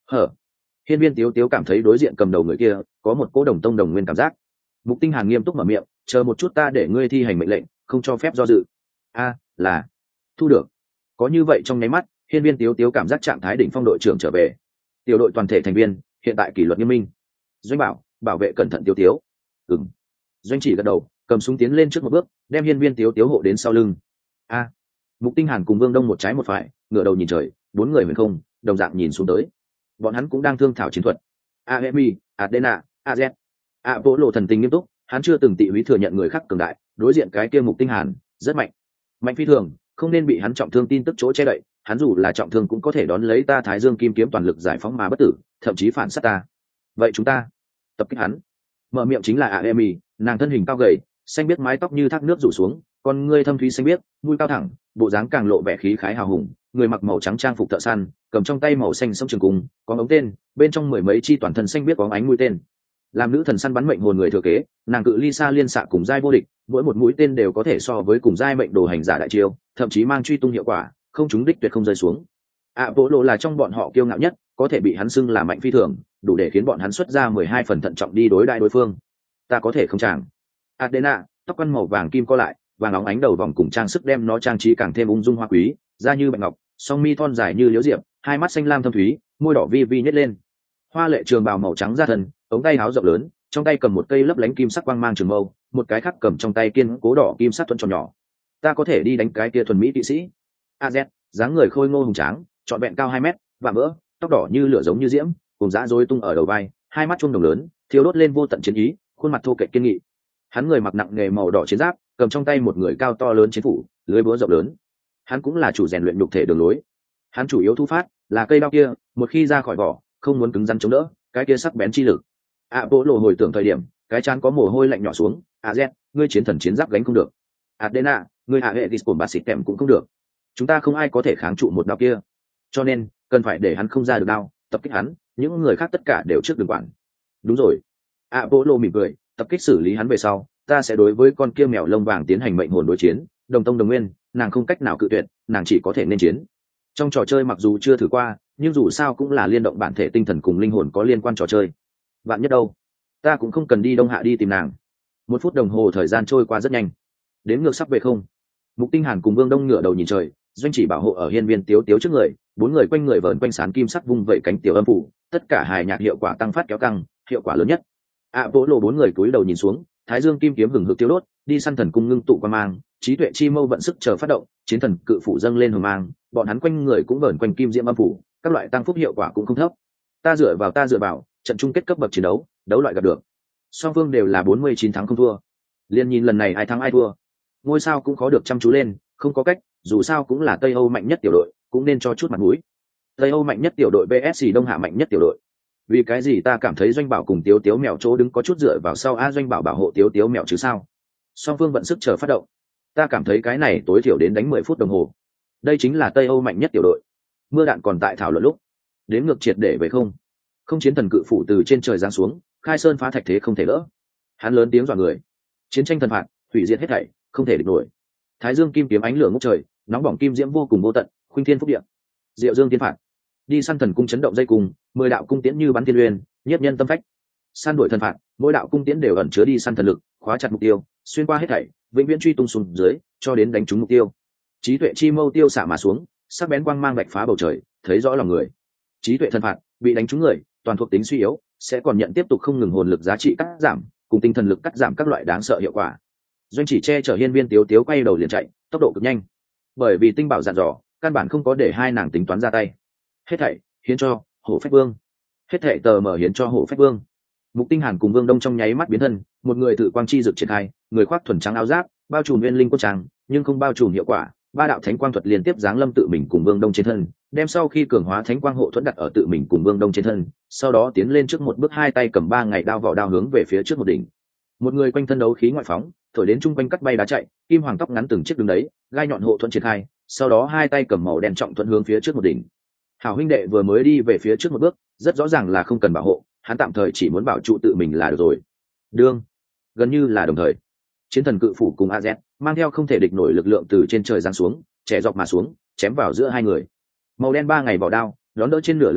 Speaker 1: hở. Hiên Viên Tiếu Tiếu cảm thấy đối diện cầm đầu người kia có một cỗ đồng tông đồng nguyên cảm giác. Mục Tinh Hàn nghiêm túc mở miệng, chờ một chút ta để ngươi thi hành mệnh lệnh, không cho phép do dự. A, là thu được. Có như vậy trong nháy mắt, Hiên Viên Tiếu Tiếu cảm giác trạng thái đỉnh phong đội trưởng trở về. Tiểu đội toàn thể thành viên hiện tại kỷ luật nghiêm minh. Doanh Bảo, bảo vệ cẩn thận Tiếu Tiếu. Ừm. Doanh Chỉ gật đầu, cầm súng tiến lên trước một bước, đem Hiên Viên Tiếu Tiếu hộ đến sau lưng. A. Mục Tinh Hàn cùng Vương Đông một trái một phải, ngửa đầu nhìn trời, bốn người huyền không, đồng dạng nhìn xuống tới. Bọn hắn cũng đang thương thảo chiến thuật. Aemi, Adena, Az. A Bố Lộ thần tình nghiêm túc, hắn chưa từng tị húy thừa nhận người khác cường đại, đối diện cái kia Mục Tinh Hàn, rất mạnh. Mạnh phi thường, không nên bị hắn trọng thương tin tức chỗ che đậy, hắn dù là trọng thương cũng có thể đón lấy ta Thái Dương Kim Kiếm toàn lực giải phóng mà bất tử, thậm chí phản sát ta. Vậy chúng ta tập kích hắn. Mở miệng chính là Aemi, nàng thân hình cao gầy, xanh biết mái tóc như thác nước rủ xuống, con ngươi thâm thúy xanh biết, mũi cao thẳng, bộ dáng càng lộ vẻ khí khái hào hùng, người mặc màu trắng trang phục thợ săn, cầm trong tay màu xanh sẫm trường cung, có ống tên, bên trong mười mấy chi toàn thân xanh biết có ánh mũi tên. Làm nữ thần săn bắn mệnh hồn người thừa kế, nàng cự ly xa liên xạ cùng giai vô địch, mỗi một mũi tên đều có thể so với cùng giai mệnh đồ hành giả đại chiêu, thậm chí mang truy tung hiệu quả, không trúng đích tuyệt không rơi xuống. ạ Bố Lộ là trong bọn họ kiêu ngạo nhất, có thể bị hắn xưng là mạnh phi thường, đủ để khiến bọn hắn xuất ra mười hai phần thận trọng đi đối đại đối phương. Ta có thể không chàng. Adena, tóc quăn màu vàng kim co lại, vàng óng ánh đầu vòng cùng trang sức đem nó trang trí càng thêm ung dung hoa quý, da như bạch ngọc, song mi thon dài như liễu diệp, hai mắt xanh lam thâm thúy, môi đỏ vi vi nhếch lên. Hoa lệ trường bào màu trắng da thân, ống tay áo rộng lớn, trong tay cầm một cây lấp lánh kim sắc quang mang trường mâu, một cái khác cầm trong tay kiên cố đỏ kim sắc thuẫn tròn nhỏ. Ta có thể đi đánh cái kia thuần mỹ kỵ sĩ. Az, dáng người khôi ngô hùng tráng, trọn vẹn cao hai mét, và vỡ, tóc đỏ như lửa giống như diễm, cùng dã rối tung ở đầu vai, hai mắt chuông đồng lớn, thiếu đốt lên vô tận chiến ý, khuôn mặt thô kệch kiên nghị. Hắn người mặc nặng nghề màu đỏ chiến giáp, cầm trong tay một người cao to lớn chiến phủ, lưới búa rộng lớn. Hắn cũng là chủ rèn luyện nhục thể đường lối. Hắn chủ yếu thu phát là cây đao kia, một khi ra khỏi vỏ, không muốn cứng rắn chống đỡ, cái kia sắc bén chi lực. ạ Bố Lộ hồi tưởng thời điểm, cái chán có mồ hôi lạnh nhỏ xuống. Az, ngươi chiến thần chiến giáp gánh không được. Adena, ngươi hạ hệ Discord bát xịt kèm cũng không được. Chúng ta không ai có thể kháng trụ một đao kia, cho nên cần phải để hắn không ra được đao, tập kích hắn, những người khác tất cả đều trước đường quản. Đúng rồi. ạ Bố Lộ mỉm cười, tập kích xử lý hắn về sau, ta sẽ đối với con kia mèo lông vàng tiến hành mệnh hồn đối chiến, đồng tông đồng nguyên, nàng không cách nào cự tuyệt, nàng chỉ có thể nên chiến. Trong trò chơi mặc dù chưa thử qua, nhưng dù sao cũng là liên động bản thể tinh thần cùng linh hồn có liên quan trò chơi. Vạn nhất đâu, ta cũng không cần đi Đông Hạ đi tìm nàng. Một phút đồng hồ thời gian trôi qua rất nhanh, đến ngược sắp về không. Mục Tinh Hàn cùng Vương Đông ngửa đầu nhìn trời, Doanh Chỉ bảo hộ ở Hiên Viên Tiếu Tiếu trước người, bốn người quanh người vờn quanh sán kim sắc vung vẩy cánh tiểu âm phủ, tất cả hài nhạc hiệu quả tăng phát kéo căng, hiệu quả lớn nhất. ạ Bố Lộ bốn người cúi đầu nhìn xuống, Thái Dương kim kiếm hừng hực tiêu đốt, đi săn thần cung ngưng tụ qua mang, trí tuệ chi mâu vận sức chờ phát động, chiến thần cự phủ dâng lên hừng mang, bọn hắn quanh người cũng vờn quanh kim diễm âm phủ, các loại tăng phúc hiệu quả cũng không thấp. Ta dựa vào ta dựa vào, trận chung kết cấp bậc chiến đấu, đấu loại gặp được. Song phương đều là bốn mươi chín thắng không thua. Liên nhìn lần này ai thắng ai thua. Ngôi sao cũng khó được chăm chú lên, không có cách, dù sao cũng là Tây Âu mạnh nhất tiểu đội, cũng nên cho chút mặt mũi. Tây Âu mạnh nhất tiểu đội vs Đông Hạ mạnh nhất tiểu đội. Vì cái gì ta cảm thấy Doanh Bảo cùng Tiếu Tiếu mèo chỗ đứng có chút dựa vào sau a Doanh Bảo bảo hộ Tiếu Tiếu mèo chứ sao? Song phương vận sức chờ phát động. Ta cảm thấy cái này tối thiểu đến đánh mười phút đồng hồ. Đây chính là Tây Âu mạnh nhất tiểu đội. Mưa đạn còn tại thảo luận lúc, đến ngược triệt để về không. Không chiến thần cự phủ từ trên trời giáng xuống, khai sơn phá thạch thế không thể lỡ. Hắn lớn tiếng dọa người. Chiến tranh thần phạt, hủy diệt hết thảy, không thể địch nổi. Thái Dương kim kiếm ánh lửa ngút trời, nóng bỏng kim diễm vô cùng vô tận, khuynh thiên phúc địa. Diệu Dương tiên phạt. Đi săn thần cung chấn động dây cung, mười đạo cung tiễn như bắn thiên uyên, nhất nhân tâm phách. Săn đuổi thần phạt, mỗi đạo cung tiễn đều ẩn chứa đi săn thần lực, khóa chặt mục tiêu, xuyên qua hết thảy, vĩnh viễn truy tung xuống dưới, cho đến đánh trúng mục tiêu. Trí tuệ chi mâu tiêu xạ mà xuống, sắc bén quang mang vạch phá bầu trời, thấy rõ lòng người. Trí tuệ thần phạt, bị đánh trúng người, toàn thuộc tính suy yếu, sẽ còn nhận tiếp tục không ngừng hồn lực giá trị cắt giảm, cùng tinh thần lực cắt giảm các loại đáng sợ hiệu quả. Doanh Chỉ che chở Hiên Viên Tiếu Tiếu quay đầu liền chạy, tốc độ cực nhanh. Bởi vì tinh bảo dặn dò, căn bản không có để hai nàng tính toán ra tay. Hết thảy hiến cho Hổ Phách Vương. Hết thảy tờ mở hiến cho Hổ Phách Vương. Mục Tinh Hàn cùng Vương Đông trong nháy mắt biến thân, một người thử quang chi rực triển khai, người khoác thuần trắng áo giáp, bao trùm nguyên linh cốt trắng, nhưng không bao trùm hiệu quả. Ba đạo thánh quang thuật liên tiếp giáng lâm tự mình cùng Vương Đông trên thân, đem sau khi cường hóa thánh quang hộ thuẫn đặt ở tự mình cùng Vương Đông trên thân, sau đó tiến lên trước một bước, hai tay cầm ba ngày đao vỏ đao hướng về phía trước một đỉnh. Một người quanh thân đấu khí ngoại phóng, thổi đến trung quanh cắt bay đá chạy, kim hoàng tóc ngắn từng chiếc đứng đấy, gai nhọn hộ thuẫn triển khai, sau đó hai tay cầm màu đen trọng thuẫn hướng phía trước một đỉnh. Hảo huynh đệ vừa mới đi về phía trước một bước, rất rõ ràng là không cần bảo hộ, hắn tạm thời chỉ muốn bảo trụ tự mình là được rồi. Đương, gần như là đồng thời, chiến thần cự phủ cùng Az mang theo không thể địch nổi lực lượng từ trên trời giáng xuống, chẻ dọc mà xuống, chém vào giữa hai người. Màu đen ba ngày vỏ đao, đón đỡ trên nửa lưỡi búa,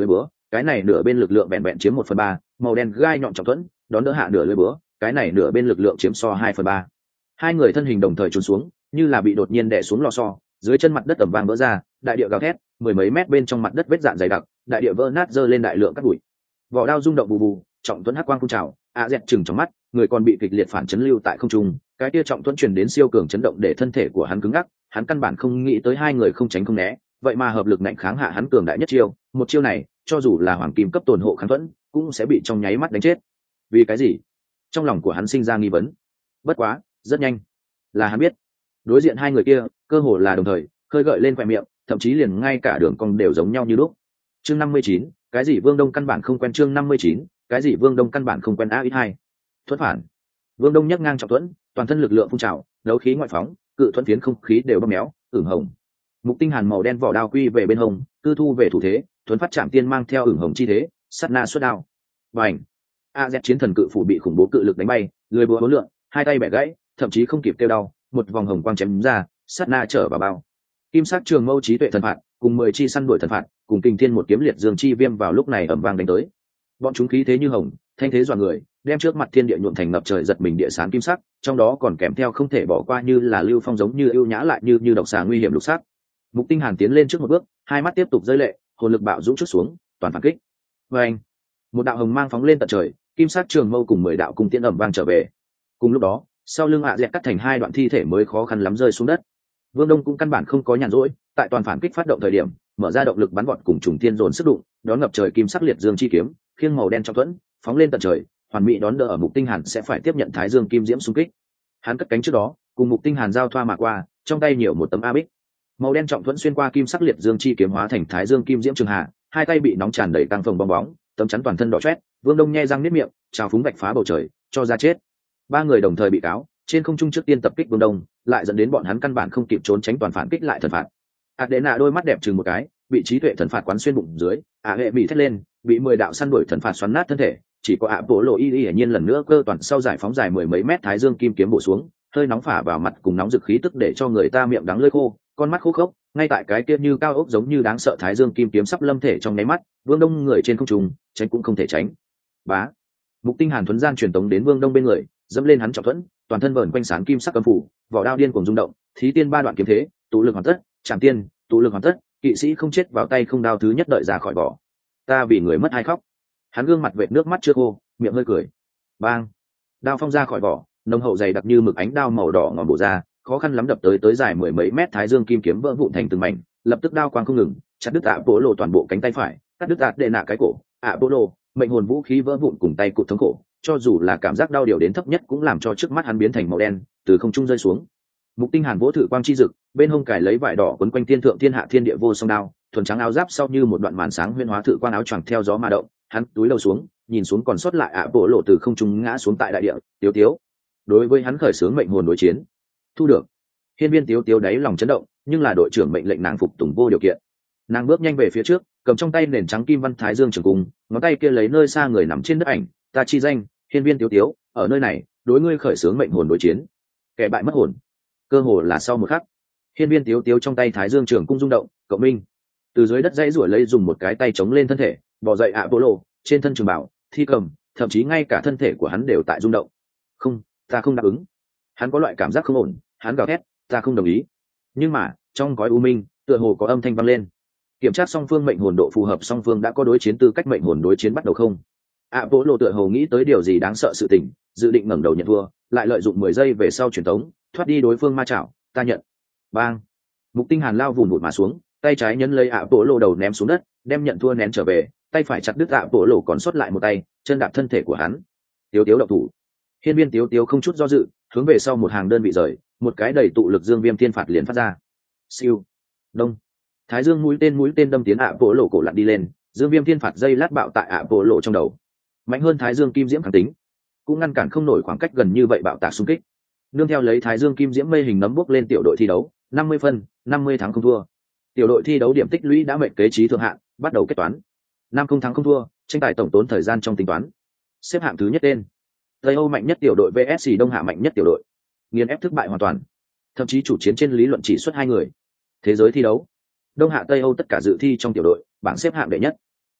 Speaker 1: cái này nửa bên lực lượng vẹn vẹn chiếm một phần ba, màu đen gai nhọn trọng thuẫn đón đỡ hạ nửa lưỡi búa, cái này nửa bên lực lượng chiếm so hai phần ba. Hai người thân hình đồng thời trốn xuống, như là bị đột nhiên đè xuống lò xo, dưới chân mặt đất ầm vang vỡ ra, đại địa gào thét, mười mấy mét bên trong mặt đất vết dạn dày đặc, đại địa vỡ nát rơi lên đại lượng cát bụi. Vỏ đao rung động bù bù, trọng thuẫn hắc quang phun trào, a dẹt chừng trong mắt, người còn bị kịch liệt phản chấn lưu tại không trung, cái kia trọng thuẫn truyền đến siêu cường chấn động để thân thể của hắn cứng ngắc, hắn căn bản không nghĩ tới hai người không tránh không né, vậy mà hợp lực nạnh kháng hạ hắn cường đại nhất chiêu, một chiêu này, cho dù là hoàng kim cấp tồn hộ kháng thuẫn, cũng sẽ bị trong nháy mắt đánh chết. Vì cái gì? Trong lòng của hắn sinh ra nghi vấn. Bất quá, rất nhanh, là hắn biết, đối diện hai người kia, cơ hồ là đồng thời, khơi gợi lên khóe miệng, thậm chí liền ngay cả đường cong đều giống nhau như lúc. Chương năm mươi chín, cái gì Vương Đông căn bản không quen chương năm mươi chín, cái gì Vương Đông căn bản không quen a ít hai. Thuẫn phản. Vương Đông nhấc ngang trọng thuẫn, toàn thân lực lượng phun trào, đấu khí ngoại phóng, cự thuẫn phiến không khí đều bóp méo, ửng hồng. Mục tinh hàn màu đen vỏ đao quy về bên hông, cư thu về thủ thế, thuẫn phát chạm tiên mang theo ửng hồng chi thế, sát na xuất đao. Bành. A Z chiến thần cự phủ bị khủng bố cự lực đánh bay, lưỡi búa hối lượng, hai tay bẻ gãy, thậm chí không kịp kêu đau, một vòng hồng quang chém ra, sát na trở vào bao. Kim sắc trường mâu trí tuệ thần phạt, cùng mười chi săn đuổi thần phạt, cùng kinh thiên một kiếm liệt dương chi viêm vào lúc này ầm vang đánh tới. Bọn chúng khí thế như hồng, thanh thế dọa người, đem trước mặt thiên địa nhuộm thành ngập trời giật mình địa sáng kim sắc, trong đó còn kèm theo không thể bỏ qua như là lưu phong giống như ưu nhã lại như như độc xà nguy hiểm lục sắc. Mục tinh hàn tiến lên trước một bước, hai mắt tiếp tục rơi lệ, hồn lực bạo dũng chút xuống, toàn phản kích. Và anh, một đạo hồng mang phóng lên tận trời, kim sắc trường mâu cùng mười đạo cung tiễn ầm vang trở về. Cùng lúc đó, sau lưng ạ dẹt cắt thành hai đoạn thi thể mới khó khăn lắm rơi xuống đất. Vương Đông cũng căn bản không có nhàn rỗi, tại toàn phản kích phát động thời điểm, mở ra động lực bắn vọt cùng trùng thiên dồn sức đụng, đón ngập trời kim sắc liệt dương chi kiếm, khiêng màu đen trong thuẫn, phóng lên tận trời, hoàn mỹ đón đỡ ở Mục Tinh Hàn sẽ phải tiếp nhận Thái Dương kim diễm xung kích. Hắn cất cánh trước đó, cùng Mục Tinh Hàn giao thoa mà qua, trong tay nhiều một tấm a bích. Màu đen trọng thuẫn xuyên qua kim sắc liệt dương chi kiếm hóa thành Thái Dương kim diễm trường hạ, hai tay bị nóng tràn đầy căng phồng bong bóng, tấm chắn toàn thân đỏ chét, Vương Đông nhe răng niết miệng, trào phúng vạch phá bầu trời, cho ra chết. Ba người đồng thời bị cáo, trên không trung trước tiên tập kích Vương Đông, lại dẫn đến bọn hắn căn bản không kịp trốn tránh toàn phản kích lại thần phạt. Adena đôi mắt đẹp chừng một cái, bị trí tuệ thần phạt quán xuyên bụng dưới, ạ hệ bị thét lên, bị mười đạo săn đuổi thần phạt xoắn nát thân thể, chỉ có ạ bộ lộ y y hiển nhiên lần nữa cơ toàn sau giải phóng dài mười mấy mét Thái Dương kim kiếm bổ xuống, hơi nóng phả vào mặt cùng nóng rực khí tức để cho người ta miệng đắng lưỡi khô, con mắt khô khốc, ngay tại cái kia như cao ốc giống như đáng sợ Thái Dương kim kiếm sắp lâm thể trong nháy mắt, Vương Đông người trên không trung, tránh cũng không thể tránh. Bá. Mục Tinh Hàn thuấn gian truyền tống đến Vương Đông bên người, dẫm lên hắn trọng thuẫn, toàn thân vờn quanh sáng kim sắc âm phủ, vỏ đao điên cuồng rung động, thí tiên ba đoạn kiếm thế, tụ lực hoàn tất, chạm tiên, tụ lực hoàn tất, kỵ sĩ không chết vào tay không đao thứ nhất đợi ra khỏi vỏ. Ta vì người mất hai khóc. Hắn gương mặt vệt nước mắt chưa khô, miệng hơi cười. Bang. Đao phong ra khỏi vỏ, nồng hậu dày đặc như mực ánh đao màu đỏ ngòm bổ ra, khó khăn lắm đập tới tới dài mười mấy mét Thái Dương kim kiếm vỡ vụn thành từng mảnh, lập tức đao quang không ngừng, chặt đứt ạ bộ lộ toàn bộ cánh tay phải, cắt đứt ạt đệ nạ cái cổ, ạ bộ lộ, mệnh hồn vũ khí vỡ vụn cùng tay cụt thống khổ, cho dù là cảm giác đau điều đến thấp nhất cũng làm cho trước mắt hắn biến thành màu đen, từ không trung rơi xuống. Mục Tinh Hàn vỗ thử quang chi dực, bên hông cài lấy vải đỏ quấn quanh thiên thượng thiên hạ thiên địa vô song đao, thuần trắng áo giáp sau như một đoạn màn sáng huyễn hóa thử quang áo choàng theo gió mà động, hắn túi đầu xuống, nhìn xuống còn sót lại ạ bộ lộ từ không trung ngã xuống tại đại địa, tiếu tiếu. Đối với hắn khởi xướng mệnh hồn đối chiến, thu được. Hiên Viên tiếu tiếu đáy lòng chấn động, nhưng là đội trưởng mệnh lệnh nàng phục tùng vô điều kiện. Nàng bước nhanh về phía trước, cầm trong tay nền trắng kim văn Thái Dương trường cung, ngón tay kia lấy nơi xa người nằm trên đất ảnh, ta chi danh, Hiên Viên tiếu tiếu, ở nơi này, đối ngươi khởi xướng mệnh hồn đối chiến. Kẻ bại mất hồn. Cơ hồ là sau một khắc, Hiên Viên tiếu tiếu trong tay Thái Dương trường cung rung động, cộng minh. Từ dưới đất dãy rủa lấy dùng một cái tay chống lên thân thể, bò dậy ạ bộ lộ, trên thân trường bảo, thi cầm, thậm chí ngay cả thân thể của hắn đều tại rung động. Không, ta không đáp ứng. Hắn có loại cảm giác không ổn, hắn gào thét, ta không đồng ý. Nhưng mà, trong gói u minh, tựa hồ có âm thanh vang lên. Kiểm tra song phương mệnh hồn độ phù hợp, song phương đã có đối chiến tư cách mệnh hồn đối chiến bắt đầu không? ạ bộ lộ tựa hồ nghĩ tới điều gì đáng sợ sự tình, dự định ngẩng đầu nhận thua, lại lợi dụng mười giây về sau truyền tống, thoát đi đối phương ma chảo, ta nhận. Bang. Mục Tinh Hàn lao vùn vụt mà xuống, tay trái nhấn lấy ạ bộ lộ đầu ném xuống đất, đem nhận thua nén trở về, tay phải chặt đứt ạ bộ lộ còn sót lại một tay, chân đạp thân thể của hắn. Tiếu tiếu động thủ. Hiên Viên tiếu tiếu không chút do dự, hướng về sau một hàng đơn vị rời, một cái đầy tụ lực dương viêm thiên phạt liền phát ra. Siêu. Đông. Thái Dương mũi tên mũi tên đâm tiến ạ bộ lộ cổ lặn đi lên, dương viêm thiên phạt dây lát bạo tại ạ bộ lộ trong đầu. Mạnh hơn Thái Dương kim diễm kháng tính, cũng ngăn cản không nổi khoảng cách gần như vậy bạo tạc xung kích. Nương theo lấy Thái Dương kim diễm mây hình nấm bốc lên tiểu đội thi đấu, năm mươi phân, năm mươi thắng không thua. Tiểu đội thi đấu điểm tích lũy đã mệnh kế trí thượng hạng, bắt đầu kết toán. Năm không thắng không thua, tranh tài tổng tốn thời gian trong tính toán. Xếp hạng thứ nhất tên. Tây Âu mạnh nhất tiểu đội vs Đông Hạ mạnh nhất tiểu đội. Nghiền ép thất bại hoàn toàn. Thậm chí chủ chiến trên lý luận chỉ xuất hai người. Thế giới thi đấu. Đông Hạ Tây Âu tất cả dự thi trong tiểu đội, bảng xếp hạng đệ nhất.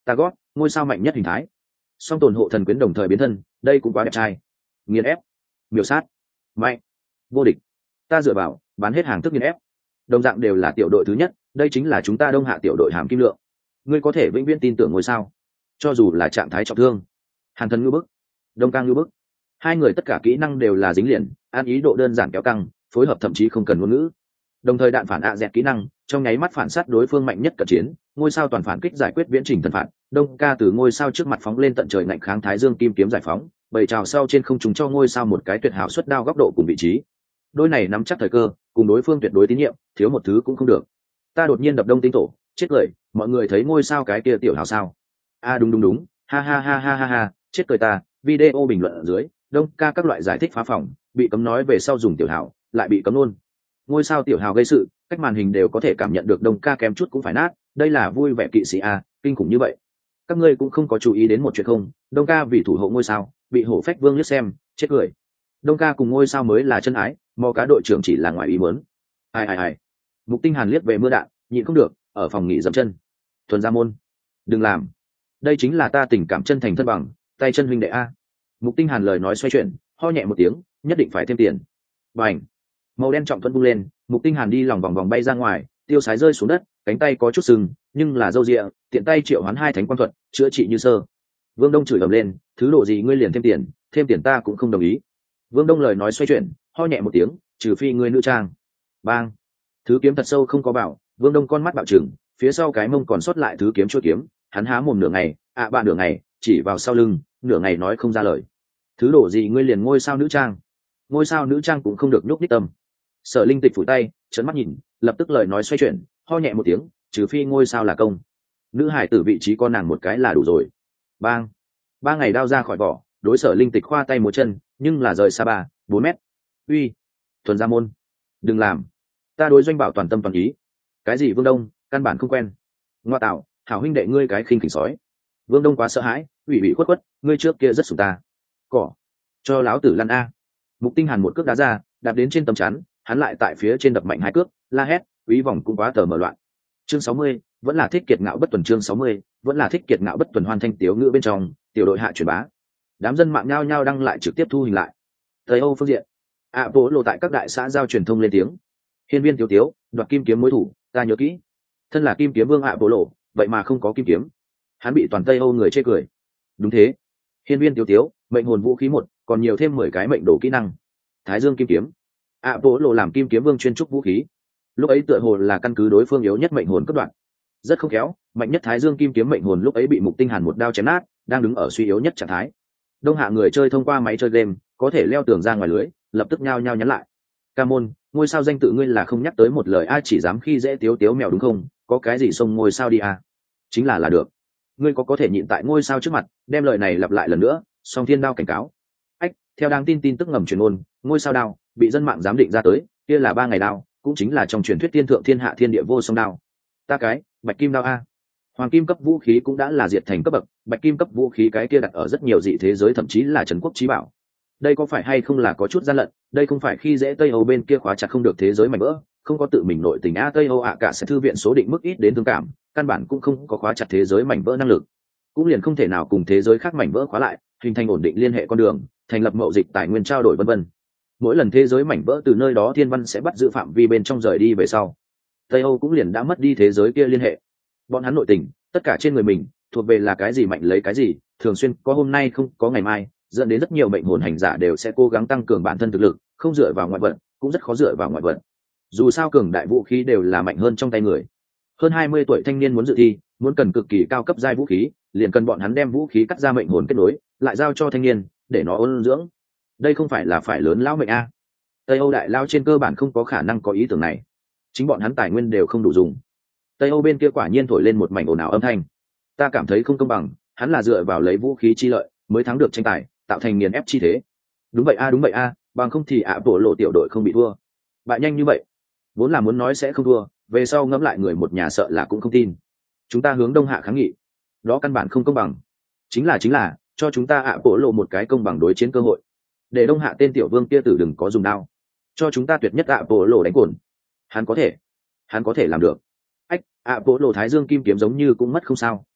Speaker 1: ta gót ngôi sao mạnh nhất hình thái, song tồn hộ thần quyến đồng thời biến thân, đây cũng quá đẹp trai. Nghiền ép, miểu sát, mạnh, vô địch, ta dựa vào bán hết hàng thức nghiền ép. Đồng dạng đều là tiểu đội thứ nhất, đây chính là chúng ta Đông Hạ tiểu đội Hàm Kim Lượng. Ngươi có thể vĩnh viễn tin tưởng ngôi sao, cho dù là trạng thái trọng thương. Hàn Thần ngư bức, Đông Cang ngư bức, hai người tất cả kỹ năng đều là dính liền, an ý độ đơn giản kéo căng, phối hợp thậm chí không cần ngôn ngữ. Đồng thời đạn phản ạ dẹt kỹ năng trong nháy mắt phản sát đối phương mạnh nhất cận chiến, ngôi sao toàn phản kích giải quyết viễn trình thần phạt. Đông ca từ ngôi sao trước mặt phóng lên tận trời ngạnh kháng Thái Dương kim kiếm giải phóng, bầy trào sau trên không trùng cho ngôi sao một cái tuyệt hảo xuất đao góc độ cùng vị trí. Đôi này nắm chắc thời cơ, cùng đối phương tuyệt đối tín nhiệm, thiếu một thứ cũng không được. Ta đột nhiên đập Đông Tinh tổ, chết cười, mọi người thấy ngôi sao cái kia tiểu hảo sao? A à, đúng đúng đúng, ha ha ha ha ha ha, chết cười ta. Video bình luận ở dưới, Đông ca các loại giải thích phá phỏng, bị cấm nói về sau dùng tiểu hảo, lại bị cấm luôn. Ngôi sao tiểu hào gây sự, cách màn hình đều có thể cảm nhận được Đông ca kém chút cũng phải nát, đây là vui vẻ kỵ sĩ a, kinh khủng như vậy. Các ngươi cũng không có chú ý đến một chuyện không, Đông ca vì thủ hộ ngôi sao, bị hổ phách vương liếc xem, chết cười. Đông ca cùng ngôi sao mới là chân ái, mò cá đội trưởng chỉ là ngoài ý muốn. Ai ai ai. Mục Tinh Hàn liếc về mưa đạn, nhịn không được, ở phòng nghỉ dậm chân. Thuần gia môn, đừng làm. Đây chính là ta tình cảm chân thành thân bằng, tay chân huynh đệ a. Mục Tinh Hàn lời nói xoay chuyển, ho nhẹ một tiếng, nhất định phải thêm tiền. Bành. Màu đen trọng thuẫn vung lên, Mục Tinh Hàn đi lòng vòng vòng bay ra ngoài, tiêu sái rơi xuống đất, cánh tay có chút sưng, nhưng là râu rịa, tiện tay triệu hoán hai thánh quan thuật, chữa trị như sơ. Vương Đông chửi ầm lên, thứ độ gì ngươi liền thêm tiền, thêm tiền ta cũng không đồng ý. Vương Đông lời nói xoay chuyển, ho nhẹ một tiếng, trừ phi ngươi nữ trang. Bang. Thứ kiếm thật sâu không có bảo, Vương Đông con mắt bạo trừng, phía sau cái mông còn sót lại thứ kiếm chuôi kiếm, hắn há mồm nửa ngày, ạ à bạn nửa ngày, chỉ vào sau lưng, nửa ngày nói không ra lời. Thứ độ gì ngươi liền ngôi sao nữ trang? Ngôi sao nữ trang cũng không được nhúc nhích tâm. Sở Linh Tịch phủi tay, trấn mắt nhìn, lập tức lời nói xoay chuyển, ho nhẹ một tiếng, trừ phi ngôi sao là công. Nữ hải tử vị trí con nàng một cái là đủ rồi. Bang. Ba ngày đao ra khỏi vỏ, đối Sở Linh Tịch khoa tay múa chân, nhưng là rời xa ba, bốn mét. Uy, Thuần gia môn, đừng làm. Ta đối Doanh Bảo toàn tâm toàn ý. Cái gì Vương Đông, căn bản không quen. Ngoa tạo, hảo huynh đệ ngươi cái khinh khỉnh sói. Vương Đông quá sợ hãi, ủy ủy khuất khuất, ngươi trước kia rất sủng ta. Cỏ, cho láo tử lăn a. Mục Tinh Hàn một cước đá ra, đạp đến trên tấm chắn, hắn lại tại phía trên đập mạnh hai cước, la hét, quý vòng cũng quá tờ mở loạn. Chương sáu mươi, vẫn là thích kiệt ngạo bất tuần. Chương sáu mươi, vẫn là thích kiệt ngạo bất tuần. Hoàn thanh tiểu ngữ bên trong, tiểu đội hạ truyền bá. Đám dân mạng nhao nhao đăng lại trực tiếp thu hình lại. Tây Âu phương diện, ạ bố lộ tại các đại xã giao truyền thông lên tiếng. Hiên viên Tiếu Tiếu, đoạt kim kiếm mối thủ, ta nhớ kỹ. Thân là kim kiếm vương ạ bố lộ, vậy mà không có kim kiếm. Hắn bị toàn Tây Âu người chê cười. Đúng thế. Hiên viên Tiếu Tiếu, mệnh hồn vũ khí một, còn nhiều thêm mười cái mệnh đồ kỹ năng. Thái Dương kim kiếm. ạ bố lộ làm kim kiếm vương chuyên trúc vũ khí. Lúc ấy tựa hồ là căn cứ đối phương yếu nhất mệnh hồn cấp đoạn. Rất không khéo, mạnh nhất Thái Dương kim kiếm mệnh hồn lúc ấy bị Mục Tinh Hàn một đao chém nát, đang đứng ở suy yếu nhất trạng thái. Đông hạ người chơi thông qua máy chơi game, có thể leo tường ra ngoài lưới, lập tức nhao nhao nhắn lại. Ca môn, ngôi sao danh tự ngươi là không nhắc tới một lời, ai chỉ dám khi dễ Tiếu Tiếu mèo đúng không? Có cái gì xông ngôi sao đi à? Chính là là được. Ngươi có có thể nhịn tại ngôi sao trước mặt, đem lời này lặp lại lần nữa, song thiên đao cảnh cáo. Ách, theo đáng tin tin tức ngầm truyền ngôn, ngôi sao đao bị dân mạng giám định ra tới, kia là ba ngày đao, cũng chính là trong truyền thuyết tiên thượng thiên hạ thiên địa vô song đao. Ta cái, bạch kim đao a. Hoàng kim cấp vũ khí cũng đã là diệt thành cấp bậc, bạch kim cấp vũ khí cái kia đặt ở rất nhiều dị thế giới, thậm chí là trần quốc chí bảo. Đây có phải hay không là có chút gian lận, đây không phải khi dễ Tây Âu bên kia khóa chặt không được thế giới mảnh vỡ, không có tự mình nội tình a. Tây Âu ạ cả sẽ thư viện số định mức ít đến thương cảm, căn bản cũng không có khóa chặt thế giới mảnh vỡ năng lực, cũng liền không thể nào cùng thế giới khác mảnh vỡ khóa lại, hình thành ổn định liên hệ con đường, thành lập mậu dịch tài nguyên trao đổi vân vân. Mỗi lần thế giới mảnh vỡ từ nơi đó thiên văn sẽ bắt giữ phạm vi bên trong rời đi về sau, Tây Âu cũng liền đã mất đi thế giới kia liên hệ. Bọn hắn nội tình, tất cả trên người mình, thuộc về là cái gì mạnh lấy cái gì, thường xuyên có hôm nay không có ngày mai, dẫn đến rất nhiều mệnh hồn hành giả đều sẽ cố gắng tăng cường bản thân thực lực, không dựa vào ngoại vật, cũng rất khó dựa vào ngoại vật. Dù sao cường đại vũ khí đều là mạnh hơn trong tay người. Hơn hai mươi tuổi thanh niên muốn dự thi, muốn cần cực kỳ cao cấp giai vũ khí, liền cần bọn hắn đem vũ khí cắt ra mệnh hồn kết nối, lại giao cho thanh niên, để nó ôn dưỡng. Đây không phải là phải lớn lao mệnh a. Tây Âu đại lao trên cơ bản không có khả năng có ý tưởng này. Chính bọn hắn tài nguyên đều không đủ dùng. Tây Âu bên kia quả nhiên thổi lên một mảnh ồn ào âm thanh. Ta cảm thấy không công bằng, hắn là dựa vào lấy vũ khí chi lợi mới thắng được tranh tài, tạo thành nghiền ép chi thế. Đúng vậy a, đúng vậy a, bằng không thì ạ bộ lộ tiểu đội không bị thua. Bại nhanh như vậy, vốn là muốn nói sẽ không thua, về sau ngẫm lại người một nhà sợ là cũng không tin. Chúng ta hướng Đông Hạ kháng nghị, đó căn bản không công bằng. Chính là chính là cho chúng ta ạ bộ lộ một cái công bằng đối chiến cơ hội, để Đông Hạ tên tiểu vương kia tử đừng có dùng đao, cho chúng ta tuyệt nhất ạ bộ lộ đánh cồn. Hắn có thể, hắn có thể làm được. Ách, ạ bộ lộ Thái Dương kim kiếm giống như cũng mất không sao,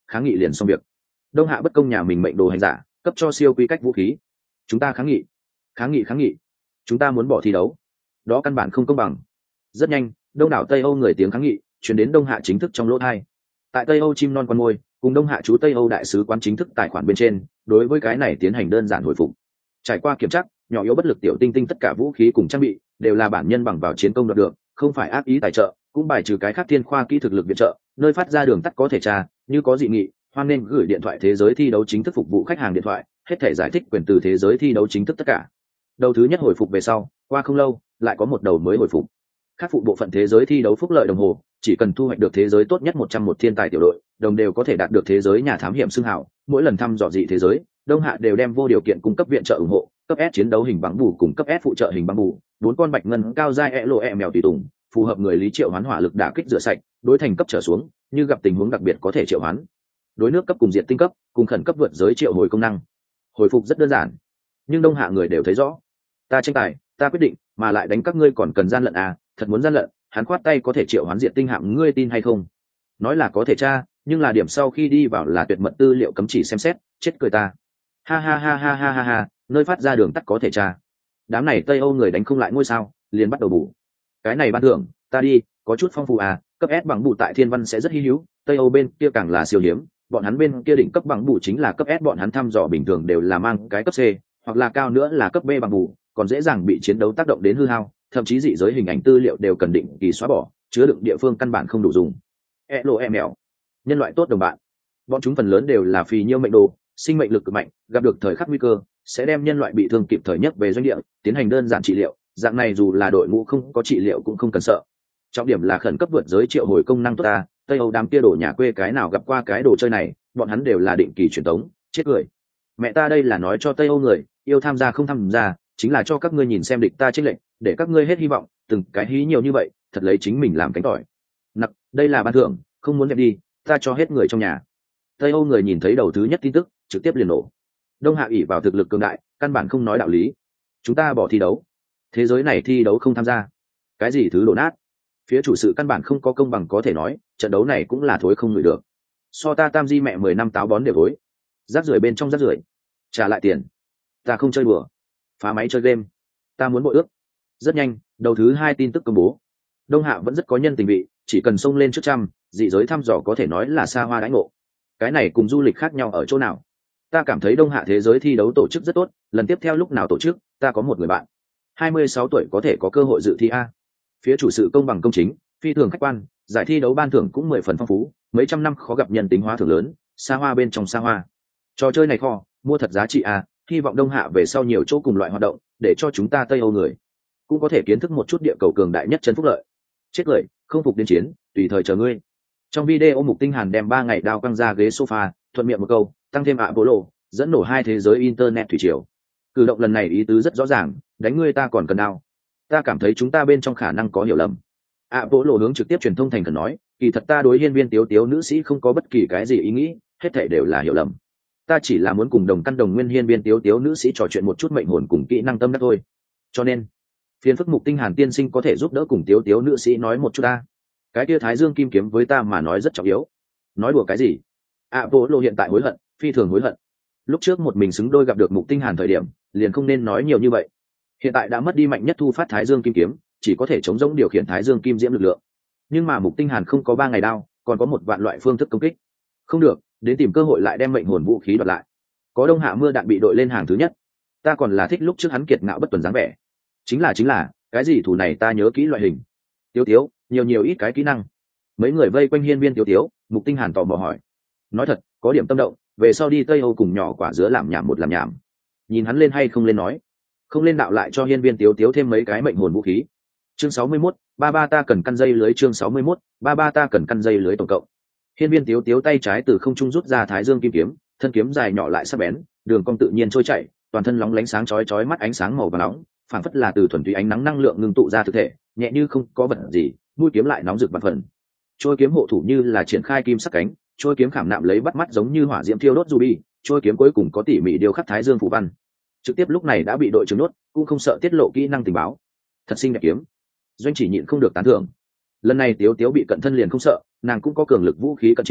Speaker 1: kháng nghị liền xong việc. Đông Hạ bất công nhà mình mệnh đồ hành giả cấp cho siêu quy cách vũ khí, chúng ta kháng nghị kháng nghị kháng nghị chúng ta muốn bỏ thi đấu, đó căn bản không công bằng. Rất nhanh đông đảo Tây Âu người tiếng kháng nghị chuyển đến Đông Hạ chính thức trong lỗ thai. Tại Tây Âu chim non con môi cùng Đông Hạ chú Tây Âu đại sứ quán chính thức tài khoản bên trên đối với cái này tiến hành đơn giản hồi phục. Trải qua kiểm tra, nhỏ yếu bất lực tiểu tinh tinh tất cả vũ khí cùng trang bị đều là bản nhân bằng vào chiến công đoạt được, không phải ác ý tài trợ, cũng bài trừ cái khác thiên khoa kỹ thực lực viện trợ, nơi phát ra đường tắt có thể tra, như có dị nghị hoan nên gửi điện thoại thế giới thi đấu chính thức phục vụ khách hàng điện thoại, hết thể giải thích quyền từ thế giới thi đấu chính thức tất cả. Đầu thứ nhất hồi phục về sau, qua không lâu lại có một đầu mới hồi phục. Khác phụ bộ phận thế giới thi đấu phúc lợi đồng hồ, chỉ cần thu hoạch được thế giới tốt nhất một trăm một thiên tài tiểu đội, đồng đều có thể đạt được thế giới nhà thám hiểm xưng hào. Mỗi lần thăm dò dị thế giới, Đông Hạ đều đem vô điều kiện cung cấp viện trợ ủng hộ, cấp S chiến đấu hình băng bù cùng cấp S phụ trợ hình băng bù, bốn con bạch ngân cao giai e lô e mèo tùy tùng, phù hợp người lý triệu hoán hỏa lực đả kích rửa sạch, đối thành cấp trở xuống, như gặp tình huống đặc biệt có thể triệu hoán. Đối nước cấp cùng diện tinh cấp, cùng khẩn cấp vượt giới triệu hồi công năng. Hồi phục rất đơn giản, nhưng Đông Hạ người đều thấy rõ. Ta tranh tài, ta quyết định, mà lại đánh các ngươi còn cần gian lận à, thật muốn gian lận, hắn khoát tay có thể triệu hoán diện tinh hạm, ngươi tin hay không? Nói là có thể tra, nhưng là điểm sau khi đi vào là tuyệt mật tư liệu cấm chỉ xem xét, chết cười ta. Ha ha ha ha ha ha ha, nơi phát ra đường tắt có thể tra. Đám này Tây Âu người đánh không lại ngôi sao, liền bắt đầu bù. Cái này ban thưởng, ta đi, có chút phong phú à, cấp S bằng bù tại thiên văn sẽ rất hi hữu, Tây Âu bên kia càng là siêu hiếm, bọn hắn bên kia đỉnh cấp bằng bù chính là cấp S, bọn hắn thăm dò bình thường đều là mang cái cấp C, hoặc là cao nữa là cấp B bằng bù, còn dễ dàng bị chiến đấu tác động đến hư hao, thậm chí dị giới hình ảnh tư liệu đều cần định kỳ xóa bỏ, chứa đựng địa phương căn bản không đủ dùng. E lô e mèo, nhân loại tốt đồng bạn, bọn chúng phần lớn đều là phì nhiêu mệnh đồ, sinh mệnh lực cực mạnh, gặp được thời khắc nguy cơ sẽ đem nhân loại bị thương kịp thời nhất về doanh địa tiến hành đơn giản trị liệu, dạng này dù là đội ngũ không có trị liệu cũng không cần sợ. Trọng điểm là khẩn cấp vượt giới triệu hồi công năng tốt ta, Tây Âu đám kia đổ nhà quê cái nào gặp qua cái đồ chơi này, bọn hắn đều là định kỳ truyền tống, chết cười. Mẹ ta đây là nói cho Tây Âu người, yêu tham gia không tham gia, chính là cho các ngươi nhìn xem địch ta chênh lệch, để các ngươi hết hy vọng, từng cái hí nhiều như vậy, thật lấy chính mình làm cánh tỏi. Nặc, đây là ban thưởng, không muốn nhận đi, ta cho hết người trong nhà. Tây Âu người nhìn thấy đầu thứ nhất tin tức, trực tiếp liền nổ. Đông Hạ ỷ vào thực lực cường đại, căn bản không nói đạo lý. Chúng ta bỏ thi đấu, thế giới này thi đấu không tham gia, cái gì thứ đổ nát. Phía chủ sự căn bản không có công bằng có thể nói, trận đấu này cũng là thối không ngửi được. So ta tam di mẹ mười năm táo bón đều gối, rác rưởi bên trong rác rưởi, trả lại tiền. Ta không chơi đùa, phá máy chơi game, ta muốn bội ước. Rất nhanh, đầu thứ hai tin tức công bố. Đông Hạ vẫn rất có nhân tình vị, chỉ cần xông lên trước trăm, dị giới thăm dò có thể nói là xa hoa đãi ngộ. Cái này cùng du lịch khác nhau ở chỗ nào? Ta cảm thấy Đông Hạ thế giới thi đấu tổ chức rất tốt, lần tiếp theo lúc nào tổ chức, ta có một người bạn, hai mươi sáu tuổi có thể có cơ hội dự thi a. Phía chủ sự công bằng công chính, phi thường khách quan, giải thi đấu ban thưởng cũng mười phần phong phú, mấy trăm năm khó gặp nhân tính hóa thưởng lớn, xa hoa bên trong xa hoa. Trò chơi này kho, mua thật giá trị a, hy vọng Đông Hạ về sau nhiều chỗ cùng loại hoạt động, để cho chúng ta Tây Âu người cũng có thể kiến thức một chút địa cầu cường đại nhất chân phúc lợi. Chết cười, không phục đến chiến, tùy thời chờ ngươi. Trong video Mục Tinh Hàn đem ba ngày đao căng ra ghế sofa, thuận miệng một câu, tăng thêm ạ bố lộ, dẫn nổ hai thế giới internet thủy triều. Cử động lần này ý tứ rất rõ ràng, đánh ngươi ta còn cần đao. Ta cảm thấy chúng ta bên trong khả năng có hiểu lầm. ạ bố lộ hướng trực tiếp truyền thông thành khẩn nói, kỳ thật ta đối hiên viên tiếu tiếu nữ sĩ không có bất kỳ cái gì ý nghĩ, hết thảy đều là hiểu lầm. Ta chỉ là muốn cùng đồng căn đồng nguyên hiên viên tiếu tiếu nữ sĩ trò chuyện một chút mệnh hồn cùng kỹ năng tâm đắc thôi. Cho nên, phiền phức Mục Tinh Hàn tiên sinh có thể giúp đỡ cùng tiếu tiếu nữ sĩ nói một chút ta. Cái kia Thái Dương kim kiếm với ta mà nói rất trọng yếu. Nói đùa cái gì? ạ bố lộ hiện tại hối hận, phi thường hối hận. Lúc trước một mình xứng đôi gặp được Mục Tinh Hàn thời điểm, liền không nên nói nhiều như vậy. Hiện tại đã mất đi mạnh nhất thu phát Thái Dương kim kiếm, chỉ có thể chống rỗng điều khiển Thái Dương kim diễm lực lượng. Nhưng mà Mục Tinh Hàn không có ba ngày đao, còn có một vạn loại phương thức công kích. Không được, đến tìm cơ hội lại đem mệnh hồn vũ khí đoạt lại. Có Đông Hạ mưa đạn bị đội lên hàng thứ nhất. Ta còn là thích lúc trước hắn kiệt ngạo bất tuần dáng vẻ. Chính là chính là, cái gì thủ này ta nhớ kỹ loại hình. Tiếu tiếu, nhiều nhiều ít cái kỹ năng. Mấy người vây quanh hiên viên tiếu tiếu, Mục Tinh Hàn tò mò hỏi. Nói thật, có điểm tâm động, về sau đi Tây Âu cùng nhỏ quả dứa làm nhảm một làm nhảm. Nhìn hắn lên hay không lên nói. Không lên đạo lại cho hiên viên tiếu tiếu thêm mấy cái mệnh hồn vũ khí. Chương sáu mươi mốt, ba ba ta cần căn dây lưới chương sáu mươi mốt, ba ba ta cần căn dây lưới tổng cộng. Hiên viên tiếu tiếu tay trái từ không trung rút ra Thái Dương kim kiếm, thân kiếm dài nhỏ lại sắc bén, đường cong tự nhiên trôi chảy, toàn thân lóng lánh sáng chói chói mắt ánh sáng màu vàng nóng, phảng phất là từ thuần túy ánh nắng năng lượng ngưng tụ ra thực thể, nhẹ như không có vật gì, mũi kiếm lại nóng rực vạn phần. Trôi kiếm hộ thủ như là triển khai kim sắc cánh, trôi kiếm khảm nạm lấy bắt mắt giống như hỏa diễm thiêu đốt ruby, trôi kiếm cuối cùng có tỉ mỉ điêu khắc Thái Dương phù văn. Trực tiếp lúc này đã bị đội trưởng nuốt, cũng không sợ tiết lộ kỹ năng tình báo. Thật xinh đẹp kiếm. Doanh chỉ nhịn không được tán thưởng. Lần này Tiếu Tiếu bị cận thân liền không sợ, nàng cũng có cường lực vũ khí cận chiến,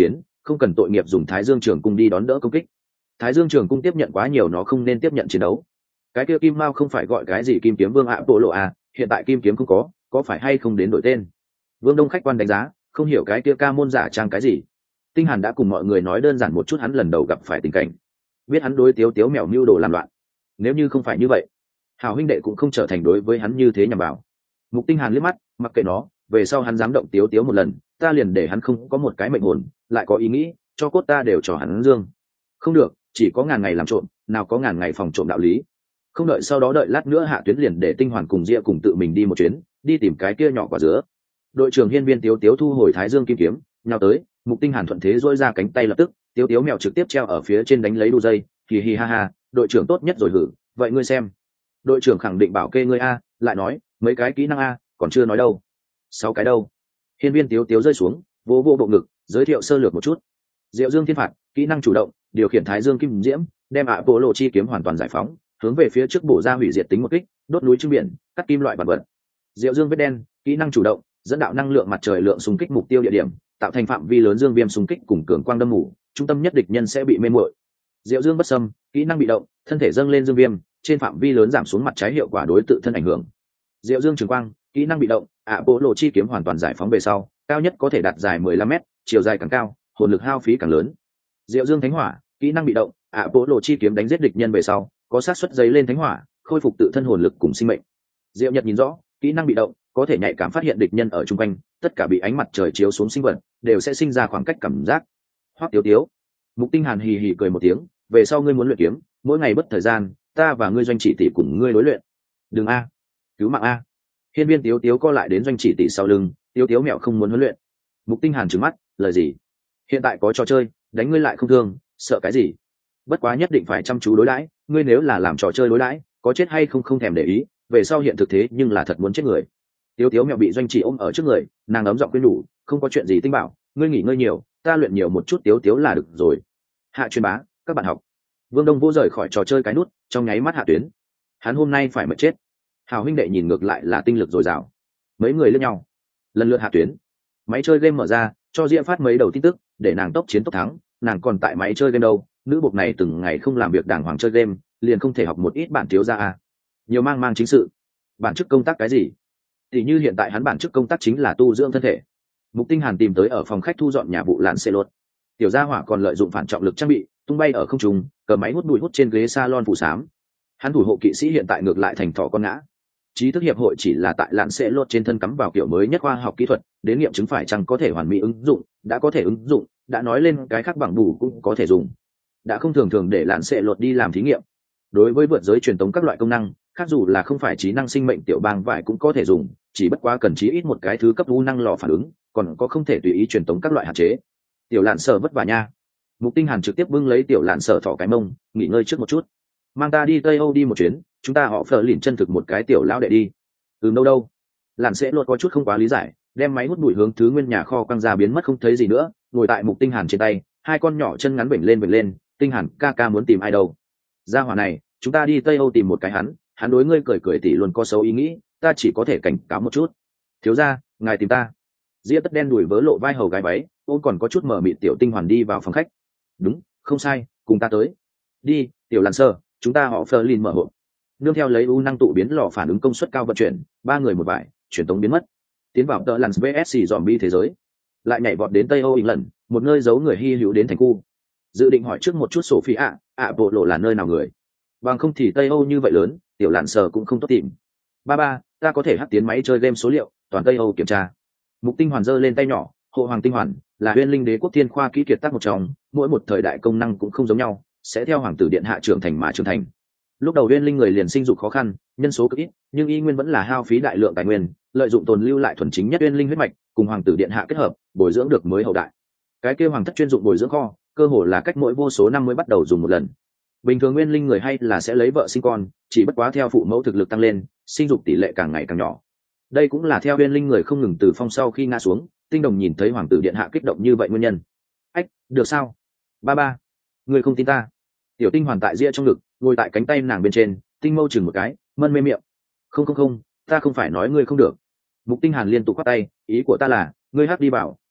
Speaker 1: không cần tội nghiệp dùng Thái Dương Trường Cung đi đón đỡ công kích. Thái Dương Trường Cung tiếp nhận quá nhiều, nó không nên tiếp nhận chiến đấu. Cái kia kim mao không phải gọi cái gì Kim Kiếm Vương ạ bộ lộ à, hiện tại kim kiếm không có, có phải hay không đến đổi tên? Vương Đông khách quan đánh giá, không hiểu cái kia ca môn giả trang cái gì. Tinh Hàn đã cùng mọi người nói đơn giản một chút hắn lần đầu gặp phải tình cảnh, biết hắn đối Tiếu Tiếu mèo mưu đồ làm loạn. Nếu như không phải như vậy, Hảo huynh đệ cũng không trở thành đối với hắn như thế nhằm vào. Mục Tinh Hàn liếc mắt, mặc kệ nó, về sau hắn dám động Tiếu Tiếu một lần, ta liền để hắn không có một cái mệnh hồn, lại có ý nghĩ, cho cốt ta đều cho hắn dương. Không được, chỉ có ngàn ngày làm trộm, nào có ngàn ngày phòng trộm đạo lý. Không đợi sau đó đợi lát nữa Hạ Tuyến liền để Tinh Hoàn cùng Diệp cùng tự mình đi một chuyến, đi tìm cái kia nhỏ quả dứa. Đội trưởng Hiên Viên Tiếu Tiếu thu hồi Thái Dương kim kiếm, nhào tới, Mục Tinh Hàn thuận thế duỗi ra cánh tay lập tức, Tiếu Tiếu mèo trực tiếp treo ở phía trên đánh lấy đu dây, hì hì ha ha, đội trưởng tốt nhất rồi hử, vậy ngươi xem. Đội trưởng khẳng định bảo kê ngươi a, lại nói, mấy cái kỹ năng a, còn chưa nói đâu. Sáu cái đâu? Hiên Viên Tiếu Tiếu rơi xuống, vô vô bộ ngực, giới thiệu sơ lược một chút. Diệu Dương Thiên Phạt, kỹ năng chủ động, điều khiển Thái Dương kim diễm, đem ạ bộ lộ chi kiếm hoàn toàn giải phóng, hướng về phía trước bổ ra hủy diệt tính một kích, đốt núi trưng biển, cắt kim loại vật vật. Diệu Dương vết đen, kỹ năng chủ động, dẫn đạo năng lượng mặt trời lượng xung kích mục tiêu địa điểm, tạo thành phạm vi lớn dương viêm xung kích cùng cường quang đâm mù, trung tâm nhất địch nhân sẽ bị mê muội. Diệu Dương bất xâm, kỹ năng bị động, thân thể dâng lên dương viêm, trên phạm vi lớn giảm xuống mặt trái hiệu quả đối tự thân ảnh hưởng. Diệu Dương trường quang, kỹ năng bị động, ạ bộ lộ chi kiếm hoàn toàn giải phóng về sau, cao nhất có thể đạt dài mười lăm mét, chiều dài càng cao, hồn lực hao phí càng lớn. Diệu Dương thánh hỏa, kỹ năng bị động, ạ bộ lộ chi kiếm đánh giết địch nhân về sau, có xác suất giấy lên thánh hỏa, khôi phục tự thân hồn lực cùng sinh mệnh. Diệu Nhật nhìn rõ, kỹ năng bị động, có thể nhạy cảm phát hiện địch nhân ở chung quanh, tất cả bị ánh mặt trời chiếu xuống sinh vật đều sẽ sinh ra khoảng cách cảm giác. Hoắc Tiếu Tiếu, Mục Tinh Hàn hì hì cười một tiếng, về sau ngươi muốn luyện kiếm, mỗi ngày bất thời gian, ta và ngươi doanh chỉ tỷ cùng ngươi đối luyện. Đừng a, cứu mạng a. Hiên Viên Tiếu Tiếu co lại đến doanh chỉ tỷ sau lưng, Tiếu Tiếu mẹo không muốn huấn luyện. Mục Tinh Hàn trừng mắt, lời gì? Hiện tại có trò chơi, đánh ngươi lại không thương, sợ cái gì? Bất quá nhất định phải chăm chú đối đãi, ngươi nếu là làm trò chơi đối đãi, có chết hay không không thèm để ý, về sau hiện thực thế nhưng là thật muốn chết người. Tiếu Tiếu mẹo bị doanh chỉ ôm ở trước người, nàng ấm giọng khuyên nhủ, không có chuyện gì Tinh bảo, ngươi nghỉ ngơi nhiều, ta luyện nhiều một chút Tiếu Tiếu là được rồi. Hạ truyền bá, các bạn học. Vương Đông vô rời khỏi trò chơi cái nút, trong nháy mắt Hạ Tuyến. Hắn hôm nay phải mất chết. Hào huynh đệ nhìn ngược lại là tinh lực dồi dào. Mấy người lướt nhau, lần lượt Hạ Tuyến. Máy chơi game mở ra, cho Diệp phát mấy đầu tin tức, để nàng tốc chiến tốc thắng, nàng còn tại máy chơi game đâu, nữ buộc này từng ngày không làm việc đàng hoàng chơi game, liền không thể học một ít bản thiếu gia à? Nhiều mang mang chính sự, bản chức công tác cái gì? Thì như hiện tại hắn bản chức công tác chính là tu dưỡng thân thể. Mục Tinh Hàn tìm tới ở phòng khách thu dọn nhà vụ lạn xe lột. Tiểu gia hỏa còn lợi dụng phản trọng lực trang bị, tung bay ở không trung, cờ máy hút bụi hút trên ghế salon phủ xám. Hắn thủ hộ kỵ sĩ hiện tại ngược lại thành thỏ con ngã. Trí thức hiệp hội chỉ là tại lạn xe lột trên thân cắm vào kiểu mới nhất khoa học kỹ thuật, đến nghiệm chứng phải chăng có thể hoàn mỹ ứng dụng, đã có thể ứng dụng, đã nói lên cái khác bằng đủ cũng có thể dùng. Đã không thường thường để lạn xe lột đi làm thí nghiệm. Đối với vượt giới truyền tống các loại công năng, khác dù là không phải trí năng sinh mệnh tiểu bang vải cũng có thể dùng, chỉ bất quá cần chí ít một cái thứ cấp u năng lò phản ứng, còn có không thể tùy ý truyền tống các loại hạn chế. Tiểu Lạn Sở vất vả nha. Mục Tinh Hàn trực tiếp bưng lấy Tiểu Lạn Sở thỏ cái mông, nghỉ ngơi trước một chút. Mang ta đi Tây Âu đi một chuyến, chúng ta họ phở lìn chân thực một cái tiểu lão đệ đi. Từ đâu đâu? Lạn sẽ luôn có chút không quá lý giải, đem máy hút bụi hướng thứ nguyên nhà kho quăng ra biến mất không thấy gì nữa, ngồi tại Mục Tinh Hàn trên tay, hai con nhỏ chân ngắn vểnh lên vểnh lên, Tinh Hàn ca ca muốn tìm ai đâu? Gia hỏa này, chúng ta đi Tây Âu tìm một cái hắn, hắn đối ngươi cười cười tỉ luôn có xấu ý nghĩ, ta chỉ có thể cảnh cáo một chút. Thiếu gia, ngài tìm ta. Diệp tất đen đuổi vớ lộ vai hầu gái váy, ôn còn có chút mở mịt Tiểu Tinh Hoàn đi vào phòng khách. Đúng, không sai, cùng ta tới. Đi, Tiểu Lạn Sơ, chúng ta họ Fleur mở hộp. Nương theo lấy u năng tụ biến lò phản ứng công suất cao vận chuyển, ba người một vải, chuyển tống biến mất. Tiến vào tợ lặn vê ét xê zombie thế giới. Lại nhảy vọt đến Tây Âu lần, một nơi giấu người hy hữu đến thành khu. Dự định hỏi trước một chút Sophie ạ, ạ bộ lộ là nơi nào người. Bằng không thì Tây Âu như vậy lớn, Tiểu Lạn Sơ cũng không tốt tìm. Ba ba, ta có thể hắc tiến máy chơi game số liệu, toàn Tây Âu kiểm tra. Mục Tinh Hoàn giơ lên tay nhỏ, hộ hoàng tinh hoàn là Huyên Linh Đế quốc thiên khoa kỹ kiệt tác một trong, mỗi một thời đại công năng cũng không giống nhau, sẽ theo hoàng tử điện hạ trưởng thành mà trưởng thành. Lúc đầu Huyên Linh người liền sinh dục khó khăn, nhân số cực ít, nhưng y nguyên vẫn là hao phí đại lượng tài nguyên, lợi dụng tồn lưu lại thuần chính nhất Huyên Linh huyết mạch, cùng hoàng tử điện hạ kết hợp, bồi dưỡng được mới hậu đại. Cái kia hoàng thất chuyên dụng bồi dưỡng kho, cơ hồ là cách mỗi vô số năm mới bắt đầu dùng một lần. Bình thường Huyên Linh người hay là sẽ lấy vợ sinh con, chỉ bất quá theo phụ mẫu thực lực tăng lên, sinh dục tỷ lệ càng ngày càng nhỏ. Đây cũng là theo Huyên Linh người không ngừng từ phong sau khi ngã xuống, Tinh Đồng nhìn thấy hoàng tử điện hạ kích động như vậy nguyên nhân. Ách, được sao? Ba ba, người không tin ta? Tiểu Tinh Hoàn tại ria trong ngực, ngồi tại cánh tay nàng bên trên, tinh mâu chừng một cái, mân mê miệng. Không không không, ta không phải nói ngươi không được. Mục Tinh Hàn liên tục quát tay, ý của ta là, ngươi hắc đi bảo,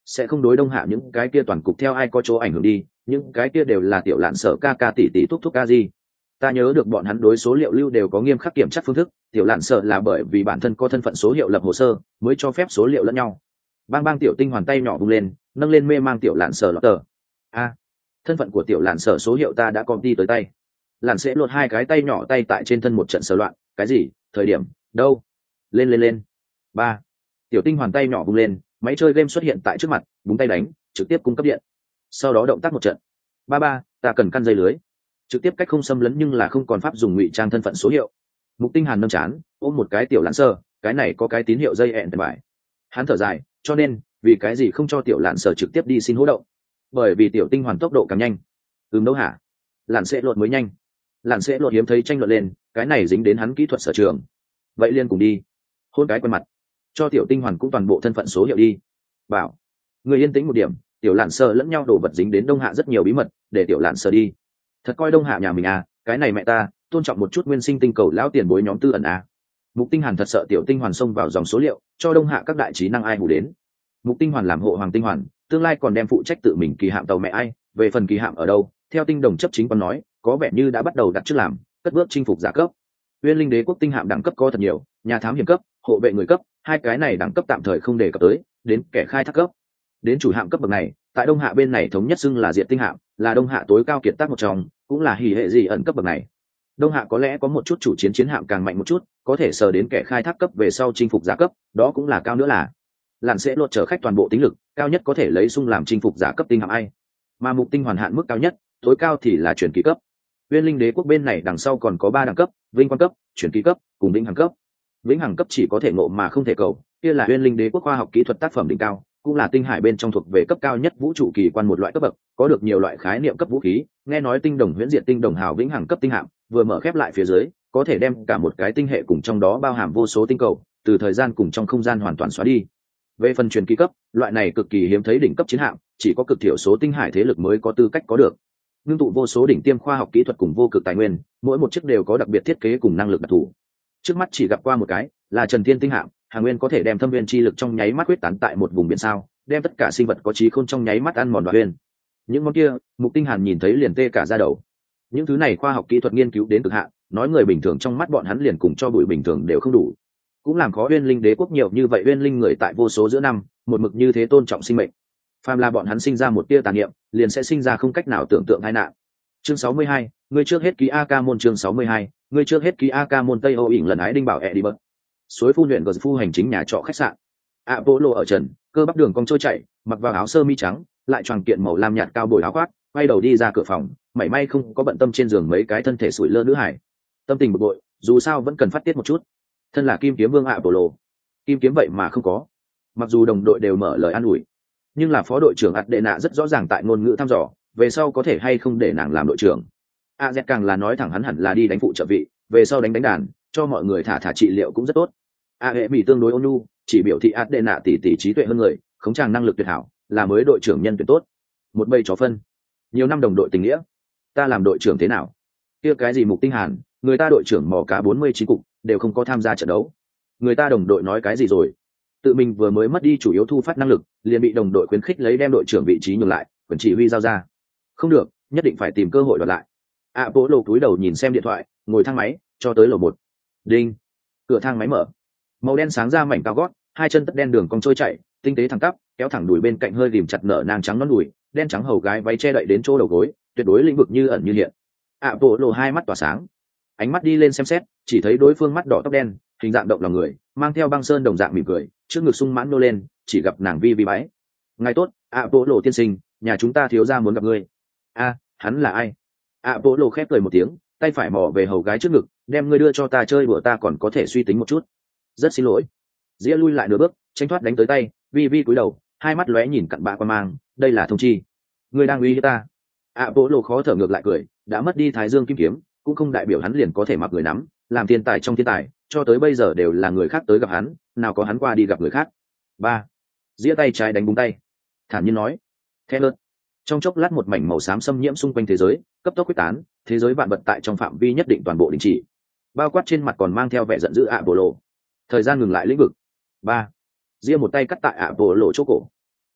Speaker 1: sẽ không đối đông hạ những cái kia toàn cục theo ai có chỗ ảnh hưởng đi, những cái kia đều là tiểu lạn sở ca ca tỷ tỷ thúc thúc ca gì. Ta nhớ được bọn hắn đối số liệu lưu đều có nghiêm khắc kiểm tra phương thức, tiểu lạn sở là bởi vì bản thân có thân phận số hiệu lập hồ sơ mới cho phép số liệu lẫn nhau. Bang bang tiểu tinh hoàn tay nhỏ vung lên, nâng lên mê mang tiểu lạn sở lọt tờ. A, thân phận của tiểu lạn sở số hiệu ta đã copy tới tay. Lạn sẽ lột hai cái tay nhỏ tay tại trên thân một trận sờ loạn. Cái gì? Thời điểm đâu? Lên lên lên. Ba, tiểu tinh hoàn tay nhỏ vung lên, máy chơi game xuất hiện tại trước mặt, búng tay đánh, trực tiếp cung cấp điện. Sau đó động tác một trận. Ba ba, ta cần căn dây lưới. Trực tiếp cách không xâm lấn nhưng là không còn pháp dùng ngụy trang thân phận số hiệu. Mục Tinh Hàn nâng chán, ôm một cái tiểu lạn sơ, cái này có cái tín hiệu dây ẹn bài. Hắn thở dài, cho nên vì cái gì không cho tiểu lạn sở trực tiếp đi xin hỗ động? Bởi vì tiểu tinh hoàn tốc độ càng nhanh. Ừm đâu hả? Lạn sẽ lột mới nhanh. Lạn sẽ lột hiếm thấy tranh luận lên, cái này dính đến hắn kỹ thuật sở trường. Vậy liên cùng đi. Hôn cái quen mặt, cho tiểu tinh hoàn cũng toàn bộ thân phận số hiệu đi. Bảo, người yên tĩnh một điểm, tiểu lạn sở lẫn nhau đổ vật dính đến đông hạ rất nhiều bí mật, để tiểu lạn sở đi. Thật coi đông hạ nhà mình à, cái này mẹ ta tôn trọng một chút nguyên sinh tinh cầu lão tiền bối nhóm tư ẩn à. Mục Tinh Hàn thật sợ tiểu tinh hoàn xông vào dòng số liệu, cho đông hạ các đại trí năng ai hù đến. Mục Tinh Hoàn làm hộ hoàng tinh hoàn, tương lai còn đem phụ trách tự mình kỳ hạm tàu mẹ ai, về phần kỳ hạm ở đâu, theo tinh đồng chấp chính quan nói, có vẻ như đã bắt đầu đặt trước làm, cất bước chinh phục giả cấp. Uyên Linh Đế quốc tinh hạm đẳng cấp có thật nhiều, nhà thám hiểm cấp, hộ vệ người cấp, hai cái này đẳng cấp tạm thời không đề cập tới, đến kẻ khai thác cấp. Đến chủ hạm cấp bậc này, tại đông hạ bên này thống nhất xưng là diện tinh hạm, là đông hạ tối cao kiệt tác một trong, cũng là hỉ hệ gì ẩn cấp bậc này. Đông hạ có lẽ có một chút chủ chiến chiến hạm càng mạnh một chút, có thể sờ đến kẻ khai thác cấp về sau chinh phục giả cấp, đó cũng là cao nữa là. Lạn sẽ lột chở khách toàn bộ tính lực, cao nhất có thể lấy sung làm chinh phục giả cấp tinh hạm ai. Mà mục tinh hoàn hạn mức cao nhất, tối cao thì là chuyển kỳ cấp. Uyên Linh Đế quốc bên này đằng sau còn có ba đẳng cấp, vinh quang cấp, chuyển kỳ cấp, cùng vĩnh hằng cấp. Vĩnh hằng cấp chỉ có thể ngộ mà không thể cầu, kia là Uyên Linh Đế quốc khoa học kỹ thuật tác phẩm đỉnh cao, cũng là tinh hải bên trong thuộc về cấp cao nhất vũ trụ kỳ quan một loại cấp bậc, có được nhiều loại khái niệm cấp vũ khí, nghe nói tinh đồng huyễn diệt tinh đồng hào vĩnh hằng cấp tinh hạm, vừa mở khép lại phía dưới, có thể đem cả một cái tinh hệ cùng trong đó bao hàm vô số tinh cầu, từ thời gian cùng trong không gian hoàn toàn xóa đi. Về phần truyền kỳ cấp, loại này cực kỳ hiếm thấy đỉnh cấp chiến hạm, chỉ có cực thiểu số tinh hải thế lực mới có tư cách có được. Ngưng tụ vô số đỉnh tiêm khoa học kỹ thuật cùng vô cực tài nguyên, mỗi một chiếc đều có đặc biệt thiết kế cùng năng lực đặc thù. Trước mắt chỉ gặp qua một cái, là Trần Thiên tinh hạm, Hàng Nguyên có thể đem thâm viên chi lực trong nháy mắt quyết tán tại một vùng biển sao, đem tất cả sinh vật có trí khôn trong nháy mắt ăn mòn đoạn huyền. Những món kia, Mục Tinh Hàn nhìn thấy liền tê cả da đầu. Những thứ này khoa học kỹ thuật nghiên cứu đến cực hạn, nói người bình thường trong mắt bọn hắn liền cùng cho bụi bình thường đều không đủ. Cũng làm khó Uyên Linh Đế quốc nhiều như vậy Uyên Linh người tại vô số giữa năm, một mực như thế tôn trọng sinh mệnh. Phàm là bọn hắn sinh ra một tia tà niệm, liền sẽ sinh ra không cách nào tưởng tượng tai nạn. Chương sáu mươi hai, người trước hết ký a ca môn chương sáu mươi hai, người trước hết ký a ca môn Tây Âu ỉn lần ái đinh bảo ẹ đi bớt. Suối phun huyện gờ phu hành chính nhà trọ khách sạn. Apollo ở trần, cơ bắp đường cong trôi chạy, mặc vào áo sơ mi trắng, lại choàng kiện màu lam nhạt cao bồi áo khoác, quay đầu đi ra cửa phòng, mảy may không có bận tâm trên giường mấy cái thân thể sủi lơ nữ hải. Tâm tình bực bội, dù sao vẫn cần phát tiết một chút. Thân là Kim Kiếm Vương Apollo, Kim Kiếm vậy mà không có. Mặc dù đồng đội đều mở lời an ủi, nhưng là phó đội trưởng Adena rất rõ ràng tại ngôn ngữ thăm dò, về sau có thể hay không để nàng làm đội trưởng. A Z càng là nói thẳng hắn hẳn là đi đánh phụ trợ vị, về sau đánh đánh đàn, cho mọi người thả thả trị liệu cũng rất tốt. A hệ bị tương đối ôn nhu, chỉ biểu thị Adena tỷ tỷ trí tuệ hơn người, khống tràng năng lực tuyệt hảo, là mới đội trưởng nhân tuyển tốt. Một bầy chó phân, nhiều năm đồng đội tình nghĩa, ta làm đội trưởng thế nào? Kia cái gì Mục Tinh Hàn, người ta đội trưởng mò cá bốn mươi chín cục đều không có tham gia trận đấu. Người ta đồng đội nói cái gì rồi? Tự mình vừa mới mất đi chủ yếu thu phát năng lực, liền bị đồng đội khuyến khích lấy đem đội trưởng vị trí nhường lại, quyền chỉ huy giao ra. Không được, nhất định phải tìm cơ hội đoạt lại. À, bố lộ túi đầu nhìn xem điện thoại, ngồi thang máy, cho tới lầu một. Đinh, cửa thang máy mở. Màu đen sáng ra mảnh cao gót, hai chân tất đen đường cong trôi chạy, tinh tế thẳng tắp, kéo thẳng đùi bên cạnh hơi ghìm chặt nở nàng trắng nón đùi, đen trắng hầu gái váy che đậy đến chỗ đầu gối, tuyệt đối lĩnh vực như ẩn như hiện. À, bố lộ hai mắt tỏa sáng, ánh mắt đi lên xem xét, chỉ thấy đối phương mắt đỏ tóc đen, hình dạng động lòng người, mang theo băng sơn đồng dạng mỉm cười, trước ngực sung mãn nô lên, chỉ gặp nàng vi vi bái. Ngài tốt, ạ bộ lộ tiên sinh, nhà chúng ta thiếu gia muốn gặp ngươi. A, hắn là ai? ạ bộ lộ khép cười một tiếng, tay phải mò về hầu gái trước ngực, đem ngươi đưa cho ta chơi bữa ta còn có thể suy tính một chút. Rất xin lỗi. Dĩa lui lại nửa bước, tranh thoát đánh tới tay, vi vi cúi đầu, hai mắt lóe nhìn cặn bạ qua mang, đây là thông chi. Ngươi đang uy hiếp ta. ạ bộ lộ khó thở ngược lại cười, đã mất đi thái dương kim kiếm, cũng không đại biểu hắn liền có thể mặc người nắm, làm thiên tài trong thiên tài, cho tới bây giờ đều là người khác tới gặp hắn, nào có hắn qua đi gặp người khác. Ba, dĩa tay trái đánh búng tay, thản nhiên nói, theo lượt. Trong chốc lát một mảnh màu xám xâm nhiễm xung quanh thế giới, cấp tốc quyết tán, thế giới vạn vật tại trong phạm vi nhất định toàn bộ đình chỉ, bao quát trên mặt còn mang theo vẻ giận dữ ạ bộ lộ. Thời gian ngừng lại lĩnh vực. Ba, dĩa một tay cắt tại ạ bộ lộ chỗ cổ,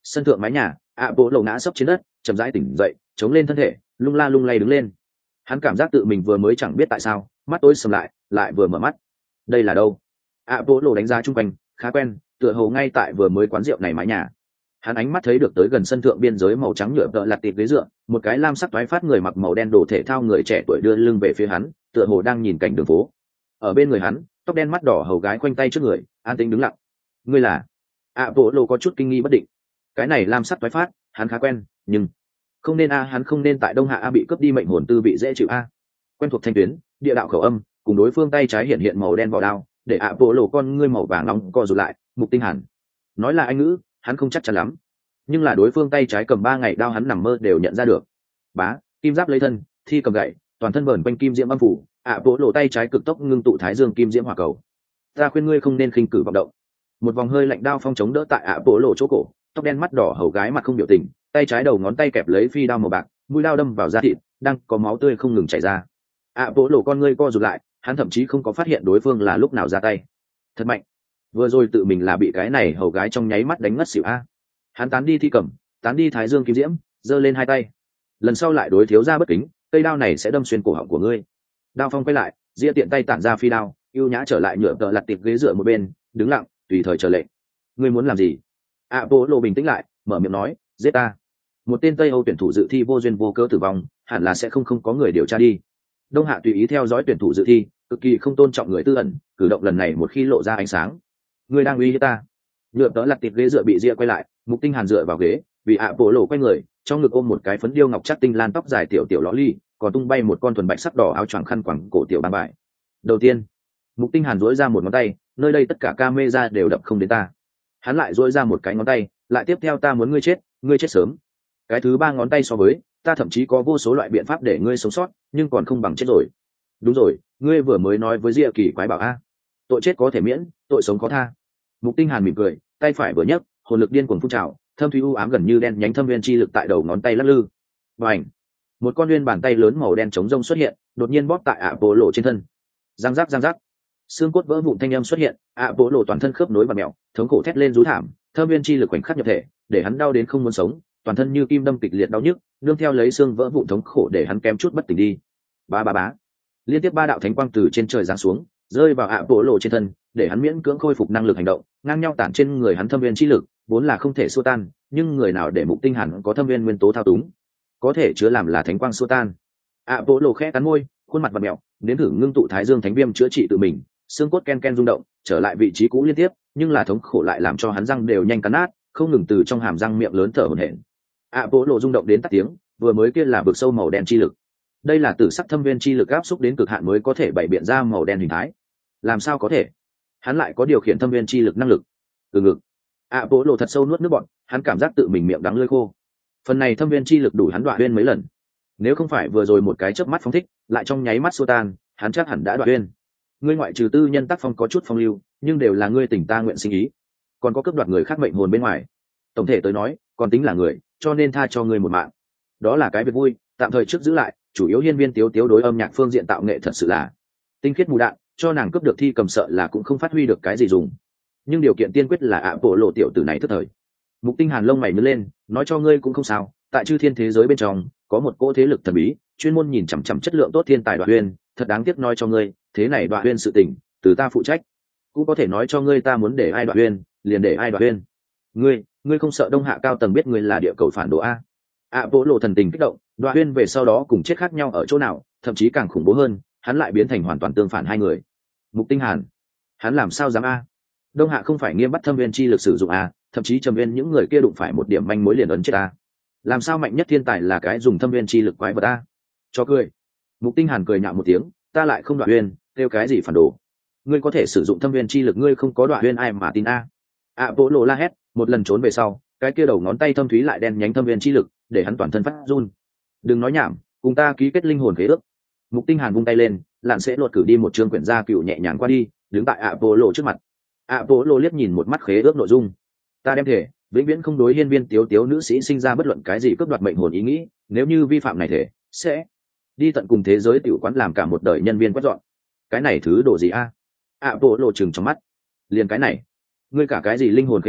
Speaker 1: Sân thượng mái nhà, ạ bộ lộ ngã sấp trên đất, chậm rãi tỉnh dậy, chống lên thân thể, lung la lung lay đứng lên. Hắn cảm giác tự mình vừa mới chẳng biết tại sao, mắt tối sầm lại, lại vừa mở mắt. Đây là đâu? ạ bộ lộ đánh giá chung quanh, khá quen, tựa hồ ngay tại vừa mới quán rượu này mái nhà. Hắn ánh mắt thấy được tới gần sân thượng biên giới màu trắng nhựa tợ lặt tiệp ghế dựa, một cái lam sắc toái phát người mặc màu đen đồ thể thao người trẻ tuổi đưa lưng về phía hắn, tựa hồ đang nhìn cảnh đường phố. Ở bên người hắn, tóc đen mắt đỏ hầu gái khoanh tay trước người, an tĩnh đứng lặng. Ngươi là? ạ bộ lộ có chút kinh nghi bất định. Cái này lam sắc toái phát, hắn khá quen, nhưng không nên a hắn không nên tại Đông Hạ a bị cướp đi mệnh hồn tư bị dễ chịu a. Quen thuộc thanh tuyến, địa đạo khẩu âm, cùng đối phương tay trái hiện hiện màu đen vào đao, để ạ bộ lộ con ngươi màu vàng nóng co rụt lại. Mục Tinh Hàn nói là anh ngữ, hắn không chắc chắn lắm, nhưng là đối phương tay trái cầm ba ngày đao hắn nằm mơ đều nhận ra được. Bá, kim giáp lấy thân, thi cầm gậy, toàn thân vờn quanh kim diễm âm phủ, ạ bộ lộ tay trái cực tốc ngưng tụ thái dương kim diễm hỏa cầu. Ta khuyên ngươi không nên khinh cử vọng động. Một vòng hơi lạnh đao phong chống đỡ tại ạ bộ lộ chỗ cổ, tóc đen mắt đỏ hầu gái mặt không biểu tình, tay trái đầu ngón tay kẹp lấy phi đao màu bạc, mũi đao đâm vào da thịt, đang có máu tươi không ngừng chảy ra. ạ bộ lộ con ngươi co rụt lại, hắn thậm chí không có phát hiện đối phương là lúc nào ra tay. Thật mạnh. Vừa rồi tự mình là bị cái này hầu gái trong nháy mắt đánh ngất xỉu a. Hắn tán đi thi cẩm, tán đi thái dương kim diễm, giơ lên hai tay. Lần sau lại đối thiếu ra bất kính, cây đao này sẽ đâm xuyên cổ họng của ngươi. Đao phong quay lại, ria tiện tay tản ra phi đao, ưu nhã trở lại nhựa tợ lặt tiệp ghế dựa một bên, đứng lặng, tùy thời chờ lệnh. Ngươi muốn làm gì? ạ bộ lộ bình tĩnh lại, mở miệng nói, giết ta. Một tên Tây Âu tuyển thủ dự thi vô duyên vô cớ tử vong, hẳn là sẽ không không có người điều tra đi. Đông Hạ tùy ý theo dõi tuyển thủ dự thi, cực kỳ không tôn trọng người tư ẩn, cử động lần này một khi lộ ra ánh sáng, ngươi đang uy hiếp ta. Nhựa tợ lặt tiệp ghế dựa bị ria quay lại, Mục Tinh Hàn dựa vào ghế, vì ạ bộ lộ quay người, trong ngực ôm một cái phấn điêu ngọc chắc tinh lan tóc dài tiểu tiểu lõ ly, còn tung bay một con thuần bạch sắc đỏ áo choàng khăn quàng cổ tiểu băng bại. Đầu tiên, Mục Tinh Hàn duỗi ra một ngón tay, nơi đây tất cả camera đều đập không đến ta. Hắn lại duỗi ra một cái ngón tay, lại tiếp theo ta muốn ngươi chết, ngươi chết sớm. Cái thứ ba ngón tay so với, ta thậm chí có vô số loại biện pháp để ngươi sống sót, nhưng còn không bằng chết rồi. Đúng rồi, ngươi vừa mới nói với Diệp Kỳ quái bảo a, tội chết có thể miễn, tội sống có tha. Mục Tinh Hàn mỉm cười, tay phải vừa nhấc, hồn lực điên cuồng phun trào, thâm thúy u ám gần như đen nhánh thâm viên chi lực tại đầu ngón tay lắc lư. Bành! Một con nguyên bàn tay lớn màu đen chống rông xuất hiện, đột nhiên bóp tại ạ bộ lộ trên thân. Răng rắc răng rắc, xương cốt vỡ vụn thanh âm xuất hiện, ạ bộ lộ toàn thân khớp nối và mèo, thống khổ thét lên rú thảm, thâm viên chi lực khoảnh khắc nhập thể, để hắn đau đến không muốn sống, toàn thân như kim đâm kịch liệt đau nhức, nương theo lấy xương vỡ vụn thống khổ để hắn kém chút bất tỉnh đi. Ba ba bá, liên tiếp ba đạo thánh quang từ trên trời giáng xuống, rơi vào ạ bộ lộ trên thân, để hắn miễn cưỡng khôi phục năng lực hành động, ngang nhau tản trên người hắn thâm viên chi lực, vốn là không thể xua tan, nhưng người nào để Mục Tinh Hàn có thâm viên nguyên tố thao túng, có thể chứa làm là thánh quang xua tan. ạ bộ lộ khẽ cắn môi, khuôn mặt vặn mèo, nếm thử ngưng tụ thái dương thánh viêm chữa trị tự mình, xương cốt ken ken rung động, trở lại vị trí cũ liên tiếp, nhưng là thống khổ lại làm cho hắn răng đều nhanh cắn nát, không ngừng từ trong hàm răng miệng lớn thở hổn hển. ạ bộ lộ rung động đến tắt tiếng, vừa mới kia là vực sâu màu đen chi lực, đây là tử sắc thâm viên chi lực áp xúc đến cực hạn mới có thể bày biện ra màu đen hình thái. Làm sao có thể? Hắn lại có điều khiển thâm viên chi lực năng lực. Từ ngực, ạ bộ lộ thật sâu nuốt nước bọt, hắn cảm giác tự mình miệng đắng lưỡi khô. Phần này thâm viên chi lực đủ hắn đoạn uyên mấy lần. Nếu không phải vừa rồi một cái chớp mắt phóng thích, lại trong nháy mắt xua tan, hắn chắc hẳn đã đoạn uyên. Ngươi ngoại trừ tư nhân tác phong có chút phong lưu, nhưng đều là ngươi tình ta nguyện sinh ý, còn có cướp đoạt người khác mệnh hồn bên ngoài. Tổng thể tới nói, còn tính là người, cho nên tha cho ngươi một mạng. Đó là cái việc vui, tạm thời trước giữ lại, chủ yếu hiên viên tiếu tiếu đối âm nhạc phương diện tạo nghệ thật sự là tinh khiết mù đạn, cho nàng cướp được thi cầm sợ là cũng không phát huy được cái gì dùng. Nhưng điều kiện tiên quyết là ạ bộ lộ tiểu tử này thất thời. Mục Tinh Hàn lông mày nhướng lên, nói cho ngươi cũng không sao, tại chư thiên thế giới bên trong có một cỗ thế lực thần bí, chuyên môn nhìn chằm chằm chất lượng tốt thiên tài Đoạt Uyên, thật đáng tiếc nói cho ngươi, thế này Đoạt Uyên sự tình, từ ta phụ trách. Cũng có thể nói cho ngươi ta muốn để ai Đoạt Uyên, liền để ai Đoạt Uyên. Ngươi, ngươi không sợ Đông Hạ cao tầng biết ngươi là địa cầu phản đồ a? ạ bộ lộ thần tình kích động, Đoạt Uyên về sau đó cùng chết khác nhau ở chỗ nào, thậm chí càng khủng bố hơn, hắn lại biến thành hoàn toàn tương phản hai người. Mục Tinh Hàn, hắn làm sao dám a? Đông Hạ không phải nghiêm bắt thâm viên chi lực sử dụng a, thậm chí trầm viên những người kia đụng phải một điểm manh mối liền ấn chết a. Làm sao mạnh nhất thiên tài là cái dùng thâm viên chi lực quái vật a? Cho cười. Mục Tinh Hàn cười nhạo một tiếng, ta lại không Đoạt Uyên, kêu cái gì phản đồ? Ngươi có thể sử dụng thâm viên chi lực, ngươi không có Đoạt Uyên ai mà tin a? ạ bộ lộ la hét, một lần trốn về sau, cái kia đầu ngón tay thâm thúy lại đen nhánh thâm viên chi lực, để hắn toàn thân phát run. Đừng nói nhảm, cùng ta ký kết linh hồn khế ước. Mục Tinh Hàn vung tay lên, lạn sẽ lột cử đi một chương quyển gia cựu nhẹ nhàng qua đi, đứng tại ạ bộ lộ trước mặt. ạ bộ lộ liếc nhìn một mắt khế ước nội dung. Ta đem thể vĩnh viễn không đối hiên viên tiếu tiếu nữ sĩ sinh ra bất luận cái gì cướp đoạt mệnh hồn ý nghĩ, nếu như vi phạm này thể sẽ đi tận cùng thế giới tiểu quán làm cả một đời nhân viên quét dọn. Cái này thứ đồ gì a? ạ bộ lộ chừng trong mắt. Liền cái này, ngươi cả cái gì linh hồn khế ước,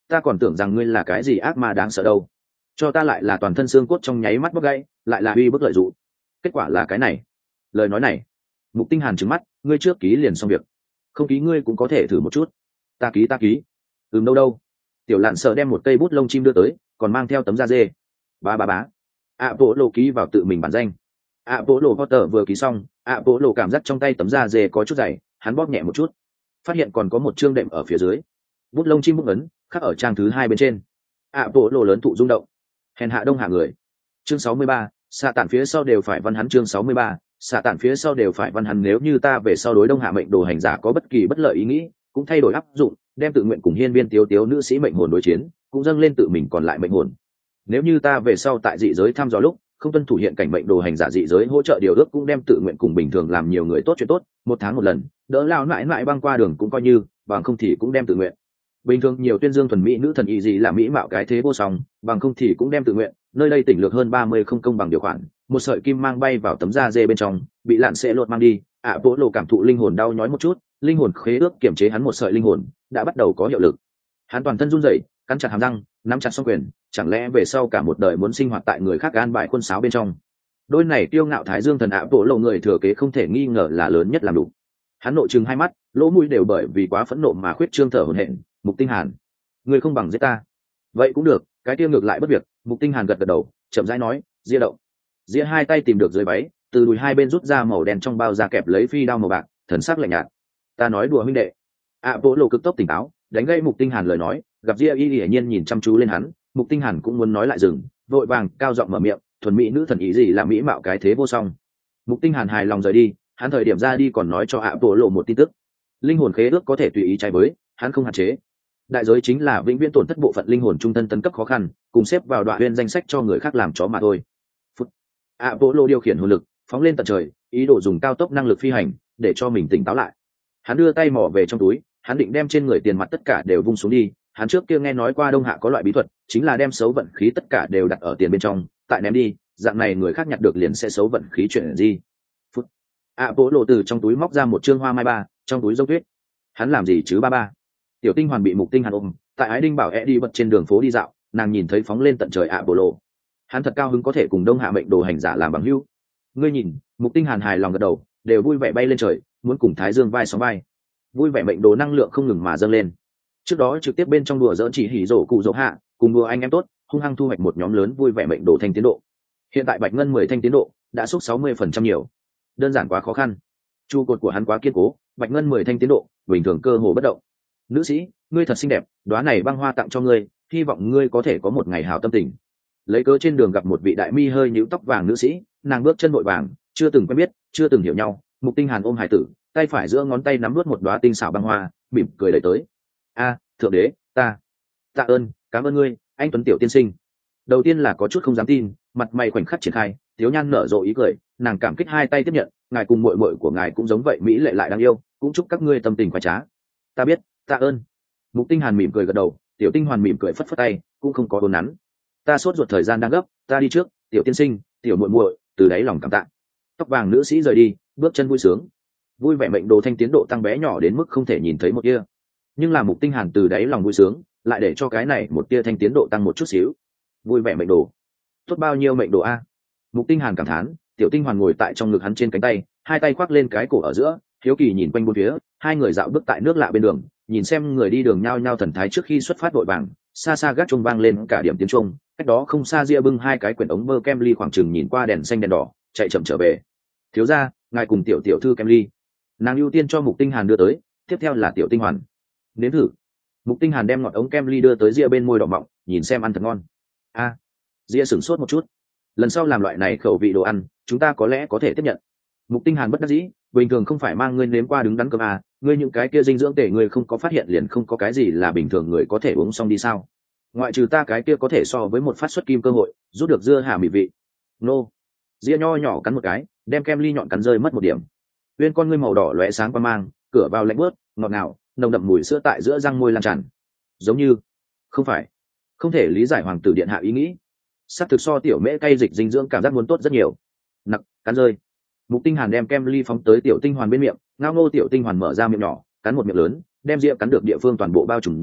Speaker 1: ta còn tưởng rằng ngươi là cái gì ác ma đáng sợ đâu, cho ta lại là toàn thân xương cốt trong nháy mắt bốc gãy, lại là uy bức lợi dụ. Kết quả là cái này. Lời nói này, Mục Tinh Hàn trừng mắt, ngươi trước ký liền xong việc, không ký ngươi cũng có thể thử một chút. Ta ký ta ký. Ừm đâu đâu. Tiểu Lạn sợ đem một cây bút lông chim đưa tới, còn mang theo tấm da dê. Bá bá bá. ạ bộ lộ ký vào tự mình bản danh. ạ bộ lộ Potter vừa ký xong, ạ bộ lộ cảm giác trong tay tấm da dê có chút dày, hắn bóp nhẹ một chút, phát hiện còn có một chương đệm ở phía dưới. Bút lông chim bút ấn khắc ở trang thứ hai bên trên. ạ bộ lộ lớn thụ rung động. Hèn hạ đông hạ người. Chương sáu mươi ba, xạ tản phía sau đều phải văn hắn. Chương sáu mươi ba, xạ tản phía sau đều phải văn hắn. Nếu như ta về sau đối đông hạ mệnh đồ hành giả có bất kỳ bất lợi ý nghĩ, cũng thay đổi áp dụng, đem tự nguyện cùng hiên viên tiếu tiếu nữ sĩ mệnh hồn đối chiến, cũng dâng lên tự mình còn lại mệnh hồn. Nếu như ta về sau tại dị giới thăm dò lúc không tuân thủ hiện cảnh mệnh đồ hành giả dị giới hỗ trợ điều ước, cũng đem tự nguyện cùng bình thường làm nhiều người tốt chuyện tốt, một tháng một lần, đỡ lao mãi mãi băng qua đường cũng coi như, bằng không thì cũng đem tự nguyện. Bình thường nhiều tuyên dương thuần mỹ nữ thần y gì là mỹ mạo cái thế vô song, bằng không thì cũng đem tự nguyện. Nơi đây tỉnh lược hơn ba mươi không công bằng điều khoản, một sợi kim mang bay vào tấm da dê bên trong, bị lạn sẽ lột mang đi. ạ bộ lộ cảm thụ linh hồn đau nhói một chút, linh hồn khế ước kiểm chế hắn một sợi linh hồn đã bắt đầu có hiệu lực. Hắn toàn thân run rẩy, cắn chặt hàm răng, nắm chặt song quyền, chẳng lẽ về sau cả một đời muốn sinh hoạt tại người khác an bài khuôn sáo bên trong. Đôi này tiêu ngạo thái dương thần ạ bộ lộ người thừa kế không thể nghi ngờ là lớn nhất làm đủ. Hắn nội trừng hai mắt, lỗ mũi đều bởi vì quá phẫn nộ mà khuyết trương thở hổn hển. Mục Tinh Hàn, người không bằng giết ta. Vậy cũng được, cái tiêu ngược lại bất việc. Mục Tinh Hàn gật gật đầu, chậm rãi nói, Ria động. Ria hai tay tìm được dưới váy, từ đùi hai bên rút ra màu đen trong bao da kẹp lấy phi đao màu bạc, thần sắc lạnh nhạt. Ta nói đùa huynh đệ. ạ bộ lộ cực tốc tỉnh táo, đánh gây Mục Tinh Hàn lời nói, gặp Ria y hiển nhiên nhìn chăm chú lên hắn. Mục Tinh Hàn cũng muốn nói lại dừng, vội vàng cao giọng mở miệng, thuần mỹ nữ thần ý gì là mỹ mạo cái thế vô song. Mục Tinh Hàn hài lòng rời đi, hắn thời điểm ra đi còn nói cho ạ bộ lộ một tin tức. Linh hồn khế ước có thể tùy ý trái với, hắn không hạn chế. Đại giới chính là vĩnh viễn tổn thất bộ phận linh hồn trung thân tấn cấp khó khăn, cùng xếp vào đoạn nguyên danh sách cho người khác làm chó mà thôi. Phút. ạ bộ lộ điều khiển hồn lực phóng lên tận trời, ý đồ dùng cao tốc năng lực phi hành để cho mình tỉnh táo lại. Hắn đưa tay mò về trong túi, hắn định đem trên người tiền mặt tất cả đều vung xuống đi. Hắn trước kia nghe nói qua đông hạ có loại bí thuật, chính là đem xấu vận khí tất cả đều đặt ở tiền bên trong, tại ném đi, dạng này người khác nhặt được liền sẽ xấu vận khí chuyện gì. Phút. ạ bộ lộ từ trong túi móc ra một trương hoa mai ba, trong túi dốc tuyết. Hắn làm gì chứ ba ba? Tiểu Tinh Hoàn bị Mục Tinh Hàn ôm, tại ái đinh bảo e đi bật trên đường phố đi dạo, nàng nhìn thấy phóng lên tận trời ạ bộ lộ. Hắn thật cao hứng có thể cùng đông hạ mệnh đồ hành giả làm bằng hữu. Ngươi nhìn, Mục Tinh Hàn hài lòng gật đầu, đều vui vẻ bay lên trời, muốn cùng Thái Dương vai sóng vai. Vui vẻ mệnh đồ năng lượng không ngừng mà dâng lên. Trước đó trực tiếp bên trong đùa giỡn chỉ hỉ rổ cụ rổ hạ, cùng đùa anh em tốt, hung hăng thu hoạch một nhóm lớn vui vẻ mệnh đồ thanh tiến độ. Hiện tại bạch ngân mười thanh tiến độ đã xúc sáu mươi phần trăm nhiều. Đơn giản quá khó khăn. Trụ cột của hắn quá kiên cố, bạch ngân mười thanh tiến độ, bình thường cơ hồ bất động. Nữ sĩ, ngươi thật xinh đẹp, đóa này băng hoa tặng cho ngươi, hy vọng ngươi có thể có một ngày hào tâm tình. Lấy cớ trên đường gặp một vị đại mi hơi nhíu tóc vàng nữ sĩ, nàng bước chân vội vàng, chưa từng quen biết, chưa từng hiểu nhau. Mục Tinh Hàn ôm hải tử, tay phải giữa ngón tay nắm nuốt một đóa tinh xảo băng hoa, mỉm cười đẩy tới. A, thượng đế, ta, tạ ơn, cảm ơn ngươi, anh tuấn tiểu tiên sinh. Đầu tiên là có chút không dám tin, mặt mày khoảnh khắc triển khai, Tiếu Nhan nở rộ ý cười, nàng cảm kích hai tay tiếp nhận, ngài cùng muội muội của ngài cũng giống vậy mỹ lệ lại đáng yêu, cũng chúc các ngươi tâm tình khoái trá. Ta biết, tạ ơn. Mục Tinh Hàn mỉm cười gật đầu, Tiểu Tinh Hoàn mỉm cười phất phất tay, cũng không có đốn nắn. Ta sốt ruột thời gian đang gấp, ta đi trước, tiểu tiên sinh, tiểu muội muội, từ đáy lòng cảm tạ. Tóc vàng nữ sĩ rời đi, bước chân vui sướng. Vui vẻ mệnh đồ thanh tiến độ tăng bé nhỏ đến mức không thể nhìn thấy một tia. Nhưng là Mục Tinh Hàn từ đáy lòng vui sướng, lại để cho cái này một tia thanh tiến độ tăng một chút xíu. Vui vẻ mệnh đồ, tốt bao nhiêu mệnh đồ a? Mục Tinh Hàn cảm thán, Tiểu Tinh Hoàn ngồi tại trong ngực hắn trên cánh tay, hai tay khoác lên cái cổ ở giữa, hiếu kỳ nhìn quanh bốn phía, hai người dạo bước tại nước lạ bên đường, nhìn xem người đi đường nhao nhao thần thái trước khi xuất phát vội vàng, xa xa gác chuông vang lên cả điểm tiếng chuông, cách đó không xa Ria bưng hai cái quyển ống bơ kem ly khoảng chừng nhìn qua đèn xanh đèn đỏ, chạy chậm trở về. Thiếu gia, ngài cùng tiểu tiểu thư kem ly. Nàng ưu tiên cho Mục Tinh Hàn đưa tới, tiếp theo là Tiểu Tinh Hoàn. Nếm thử. Mục Tinh Hàn đem ngọt ống kem ly đưa tới Ria bên môi đỏ mọng, nhìn xem ăn thật ngon. A, à, Ria sửng sốt một chút. Lần sau làm loại này khẩu vị đồ ăn, chúng ta có lẽ có thể tiếp nhận. Mục Tinh Hàn bất đắc dĩ, bình thường không phải mang ngươi nếm qua đứng đắn cơm à, ngươi những cái kia dinh dưỡng tể ngươi không có phát hiện liền không có cái gì là bình thường người có thể uống xong đi sao? Ngoại trừ ta cái kia có thể so với một phát xuất kim cơ hội, rút được dưa hà mỹ vị. Nô. Ria nho nhỏ cắn một cái, đem kem ly nhọn cắn rơi mất một điểm. Uyên con ngươi màu đỏ lóe sáng qua mang, cửa vào lạnh bớt, ngọt ngào, nồng đậm mùi sữa tại giữa răng môi lan tràn. Giống như, không phải, không thể lý giải hoàng tử điện hạ ý nghĩ. Sắc thực so tiểu mễ cay dịch dinh dưỡng cảm giác muốn tốt rất nhiều. Nặc, cắn rơi. Mục Tinh Hàn đem kem ly phóng tới Tiểu Tinh Hoàn bên miệng, ngao ngô Tiểu Tinh Hoàn mở ra miệng nhỏ, cắn một miệng lớn, đem rượu cắn được địa phương toàn bộ bao trùm rơi,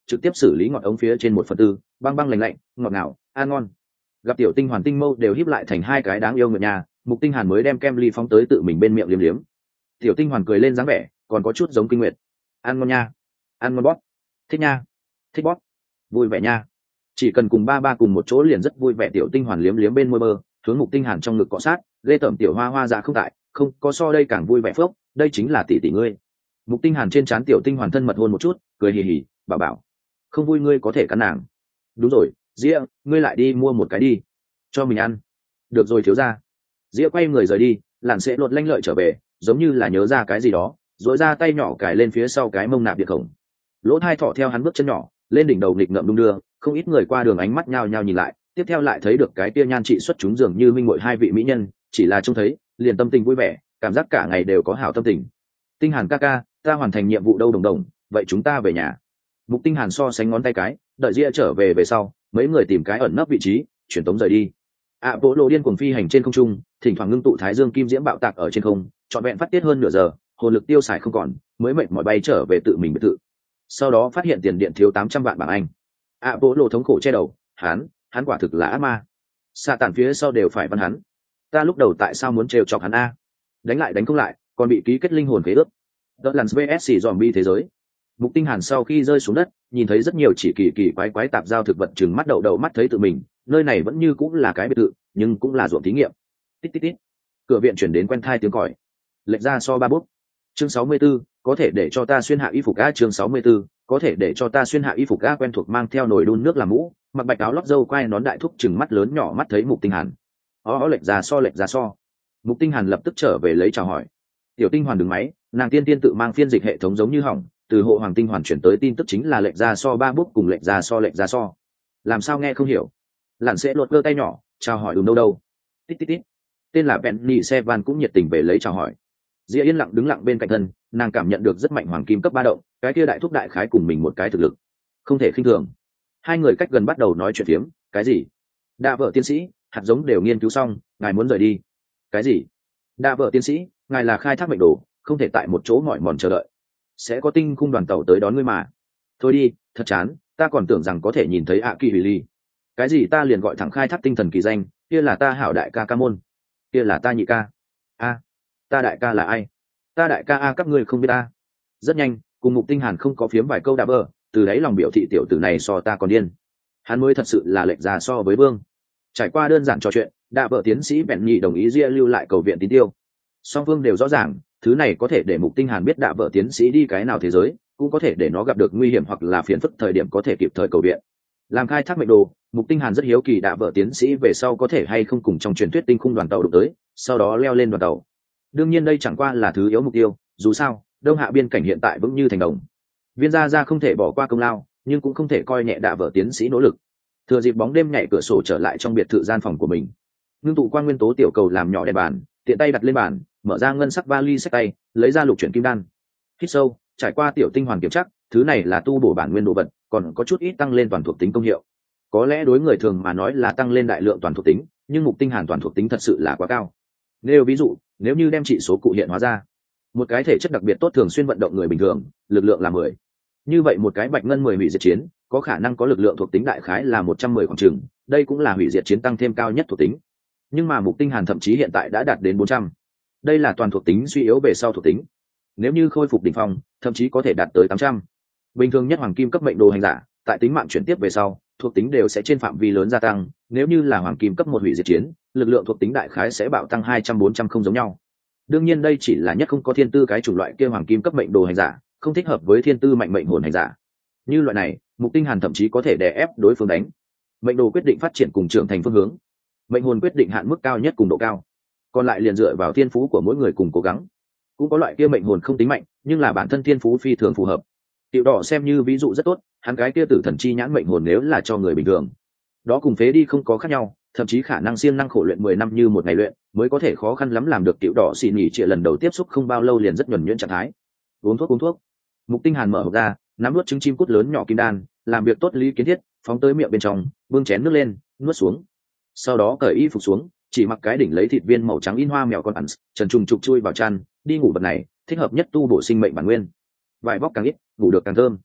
Speaker 1: trực tiếp xử lý ngọt ống phía trên một phần tư, băng băng lạnh lạnh, ngọt ngào, ăn ngon. Gặp tiểu tinh hoàn tinh mâu đều híp lại thành hai cái đáng yêu người nhà, Mục Tinh Hàn mới đem kem ly phóng tới tự mình bên miệng liếm liếm. Tiểu tinh hoàn cười lên dáng vẻ, còn có chút giống Kinh Nguyệt. Ăn ngon nha, ăn ngon bóp, thích nha, thích bóp, vui vẻ nha. Chỉ cần cùng ba ba cùng một chỗ liền rất vui vẻ. Tiểu tinh hoàn liếm liếm bên môi bơ, hướng Mục Tinh Hàn trong ngực cọ sát, lê tẩm tiểu hoa hoa dạ không tại, không có so đây càng vui vẻ phốc, đây chính là tỷ tỷ ngươi. Mục Tinh Hàn trên trán tiểu tinh hoàn thân mật hôn một chút, cười hì hì, bảo bảo, không vui ngươi có thể cắn nàng. Đúng rồi, Dĩa, ngươi lại đi mua một cái đi, cho mình ăn. Được rồi thiếu gia. Dĩa quay người rời đi, lặn sẽ lột lanh lợi trở về, giống như là nhớ ra cái gì đó, duỗi ra tay nhỏ cài lên phía sau cái mông nạp điện khổng. Lỗ hai thọ theo hắn bước chân nhỏ lên đỉnh đầu nghịch ngợm đung đưa, không ít người qua đường ánh mắt nhao nhao nhìn lại, tiếp theo lại thấy được cái kia nhan trị xuất chúng dường như minh muội hai vị mỹ nhân, chỉ là trông thấy liền tâm tình vui vẻ, cảm giác cả ngày đều có hảo tâm tình. Tinh Hàn ca ca, ta hoàn thành nhiệm vụ đâu đồng đồng, vậy chúng ta về nhà. Mục Tinh Hàn so sánh ngón tay cái, đợi Dĩa trở về về sau, mấy người tìm cái ẩn nấp vị trí, chuyển tống rời đi. ạ bộ lộ điên cuồng phi hành trên không trung, thỉnh thoảng ngưng tụ thái dương kim diễm bạo tạc ở trên không, trọn vẹn phát tiết hơn nửa giờ, hồn lực tiêu xài không còn, mới mệt mỏi bay trở về tự mình biệt thự. Sau đó phát hiện tiền điện thiếu tám trăm vạn bảng Anh. ạ bộ lộ thống khổ che đầu, hắn, hắn quả thực là ác ma. Xạ tản phía sau đều phải văn hắn. Ta lúc đầu tại sao muốn trêu chọc hắn a? Đánh lại đánh không lại, còn bị ký kết linh hồn khế ước. Đợt lần vê ét xê zombie thế giới. Mục Tinh Hàn sau khi rơi xuống đất, nhìn thấy rất nhiều chỉ kỳ kỳ quái quái tạp giao thực vật chừng mắt đậu đậu mắt thấy tự mình, nơi này vẫn như cũng là cái biệt thự, nhưng cũng là ruộng thí nghiệm. Tít tít tít. Cửa viện chuyển đến quen thai tiếng còi. Lệch ra so ba bút. Chương sáu mươi 64, có thể để cho ta xuyên hạ y phục a. Chương sáu mươi 64, có thể để cho ta xuyên hạ y phục a. Quen thuộc mang theo nồi đun nước làm mũ, mặc bạch áo lót dâu quai nón đại thúc chừng mắt lớn nhỏ mắt thấy Mục Tinh Hàn. Ó ó lệch ra so lệch ra so. Mục Tinh Hàn lập tức trở về lấy chào hỏi. Tiểu Tinh Hoàn đứng máy, nàng tiên tiên tự mang phiên dịch hệ thống giống như hỏng, từ hộ hoàng tinh hoàn chuyển tới tin tức chính là lệch ra so ba bút cùng lệch ra so lệch ra so. Làm sao nghe không hiểu? Lặn sẽ lột cơ tay nhỏ, chào hỏi đúng đâu đâu. Tít tít tít. Tên là Penny Sevan cũng nhiệt tình về lấy chào hỏi. Dĩa yên lặng đứng lặng bên cạnh thân, nàng cảm nhận được rất mạnh hoàng kim cấp ba động, cái kia đại thúc đại khái cùng mình một cái thực lực, không thể khinh thường. Hai người cách gần bắt đầu nói chuyện phiếm. Cái gì? Đa vợ tiến sĩ, hạt giống đều nghiên cứu xong, ngài muốn rời đi. Cái gì? Đa vợ tiến sĩ, ngài là khai thác mệnh đồ, không thể tại một chỗ mỏi mòn chờ đợi. Sẽ có tinh khung đoàn tàu tới đón ngươi mà. Thôi đi, thật chán, ta còn tưởng rằng có thể nhìn thấy ạ kỳ hủy ly. Cái gì ta liền gọi thẳng khai thác tinh thần kỳ danh, kia là ta hảo đại ca ca môn, kia là ta nhị ca. A, ta đại ca là ai? Ta đại ca a các ngươi không biết ta. Rất nhanh, cùng Mục Tinh Hàn không có phiếm vài câu đạp bờ, từ đấy lòng biểu thị tiểu tử này so ta còn điên. Hắn mới thật sự là lệch ra so với vương. Trải qua đơn giản trò chuyện, đạp bờ tiến sĩ bèn nhị đồng ý Ria lưu lại cầu viện tín tiêu. Song phương đều rõ ràng, thứ này có thể để Mục Tinh Hàn biết đạp bờ tiến sĩ đi cái nào thế giới, cũng có thể để nó gặp được nguy hiểm hoặc là phiền phức thời điểm có thể kịp thời cầu viện. Làm khai thác mệnh đồ, Mục Tinh Hàn rất hiếu kỳ đạp bờ tiến sĩ về sau có thể hay không cùng trong truyền thuyết tinh khung đoàn tàu đụng tới, sau đó leo lên đoàn tàu. Đương nhiên đây chẳng qua là thứ yếu mục tiêu, dù sao đông hạ biên cảnh hiện tại vững như thành đồng. Viên gia gia không thể bỏ qua công lao, nhưng cũng không thể coi nhẹ đạ vợ tiến sĩ nỗ lực. Thừa dịp bóng đêm nhảy cửa sổ trở lại trong biệt thự gian phòng của mình, ngưng tụ quan nguyên tố tiểu cầu làm nhỏ đèn bàn, tiện tay đặt lên bàn, mở ra ngân sắc vali xách tay, lấy ra lục chuyển kim đan. Hít sâu, trải qua tiểu tinh hoàn kiểm chắc, thứ này là tu bổ bản nguyên đồ vật, còn có chút ít tăng lên toàn thuộc tính công hiệu. Có lẽ đối người thường mà nói là tăng lên đại lượng toàn thuộc tính, nhưng Mục Tinh Hàn toàn thuộc tính thật sự là quá cao. Nếu ví dụ, nếu như đem trị số cụ hiện hóa ra, một cái thể chất đặc biệt tốt thường xuyên vận động người bình thường, lực lượng là mười. Như vậy một cái bạch ngân mười hủy diệt chiến, có khả năng có lực lượng thuộc tính đại khái là một trăm mười khoảng chừng, đây cũng là hủy diệt chiến tăng thêm cao nhất thuộc tính. Nhưng mà Mục Tinh Hàn thậm chí hiện tại đã đạt đến bốn trăm. Đây là toàn thuộc tính suy yếu về sau thuộc tính. Nếu như khôi phục đỉnh phong, thậm chí có thể đạt tới tám trăm. Bình thường nhất hoàng kim cấp mệnh đồ hành giả, tại tính mạng chuyển tiếp về sau, thuộc tính đều sẽ trên phạm vi lớn gia tăng, nếu như là hoàng kim cấp một hủy diệt chiến, lực lượng thuộc tính đại khái sẽ bạo tăng hai trăm bốn trăm không giống nhau. Đương nhiên đây chỉ là nhất không có thiên tư cái chủng loại kia hoàng kim cấp mệnh đồ hành giả, không thích hợp với thiên tư mạnh mệnh hồn hành giả. Như loại này, Mục Tinh Hàn thậm chí có thể đè ép đối phương đánh. Mệnh đồ quyết định phát triển cùng trưởng thành phương hướng, mệnh hồn quyết định hạn mức cao nhất cùng độ cao, còn lại liền dựa vào thiên phú của mỗi người cùng cố gắng. Cũng có loại kia mệnh hồn không tính mạnh, nhưng là bản thân thiên phú phi thường phù hợp. Tiểu đỏ xem như ví dụ rất tốt, hắn cái kia tử thần chi nhãn mệnh hồn nếu là cho người bình thường, đó cùng phế đi không có khác nhau, thậm chí khả năng siêng năng khổ luyện mười năm như một ngày luyện, mới có thể khó khăn lắm làm được tiểu đỏ xì nhỉ trịa lần đầu tiếp xúc không bao lâu liền rất nhuần nhuyễn trạng thái. Uống thuốc uống thuốc. Mục Tinh Hàn mở hộp ra, nắm nuốt trứng chim cút lớn nhỏ kim đan, làm việc tốt lý kiến thiết, phóng tới miệng bên trong, bưng chén nước lên, nuốt xuống. Sau đó cởi y phục xuống, chỉ mặc cái đỉnh lấy thịt viên màu trắng in hoa mèo con ẩn, trần trùng trục chui vào chăn, đi ngủ vật này, thích hợp nhất tu bổ sinh mệnh bản nguyên. Vải bóc càng ít, ngủ được càng thơm.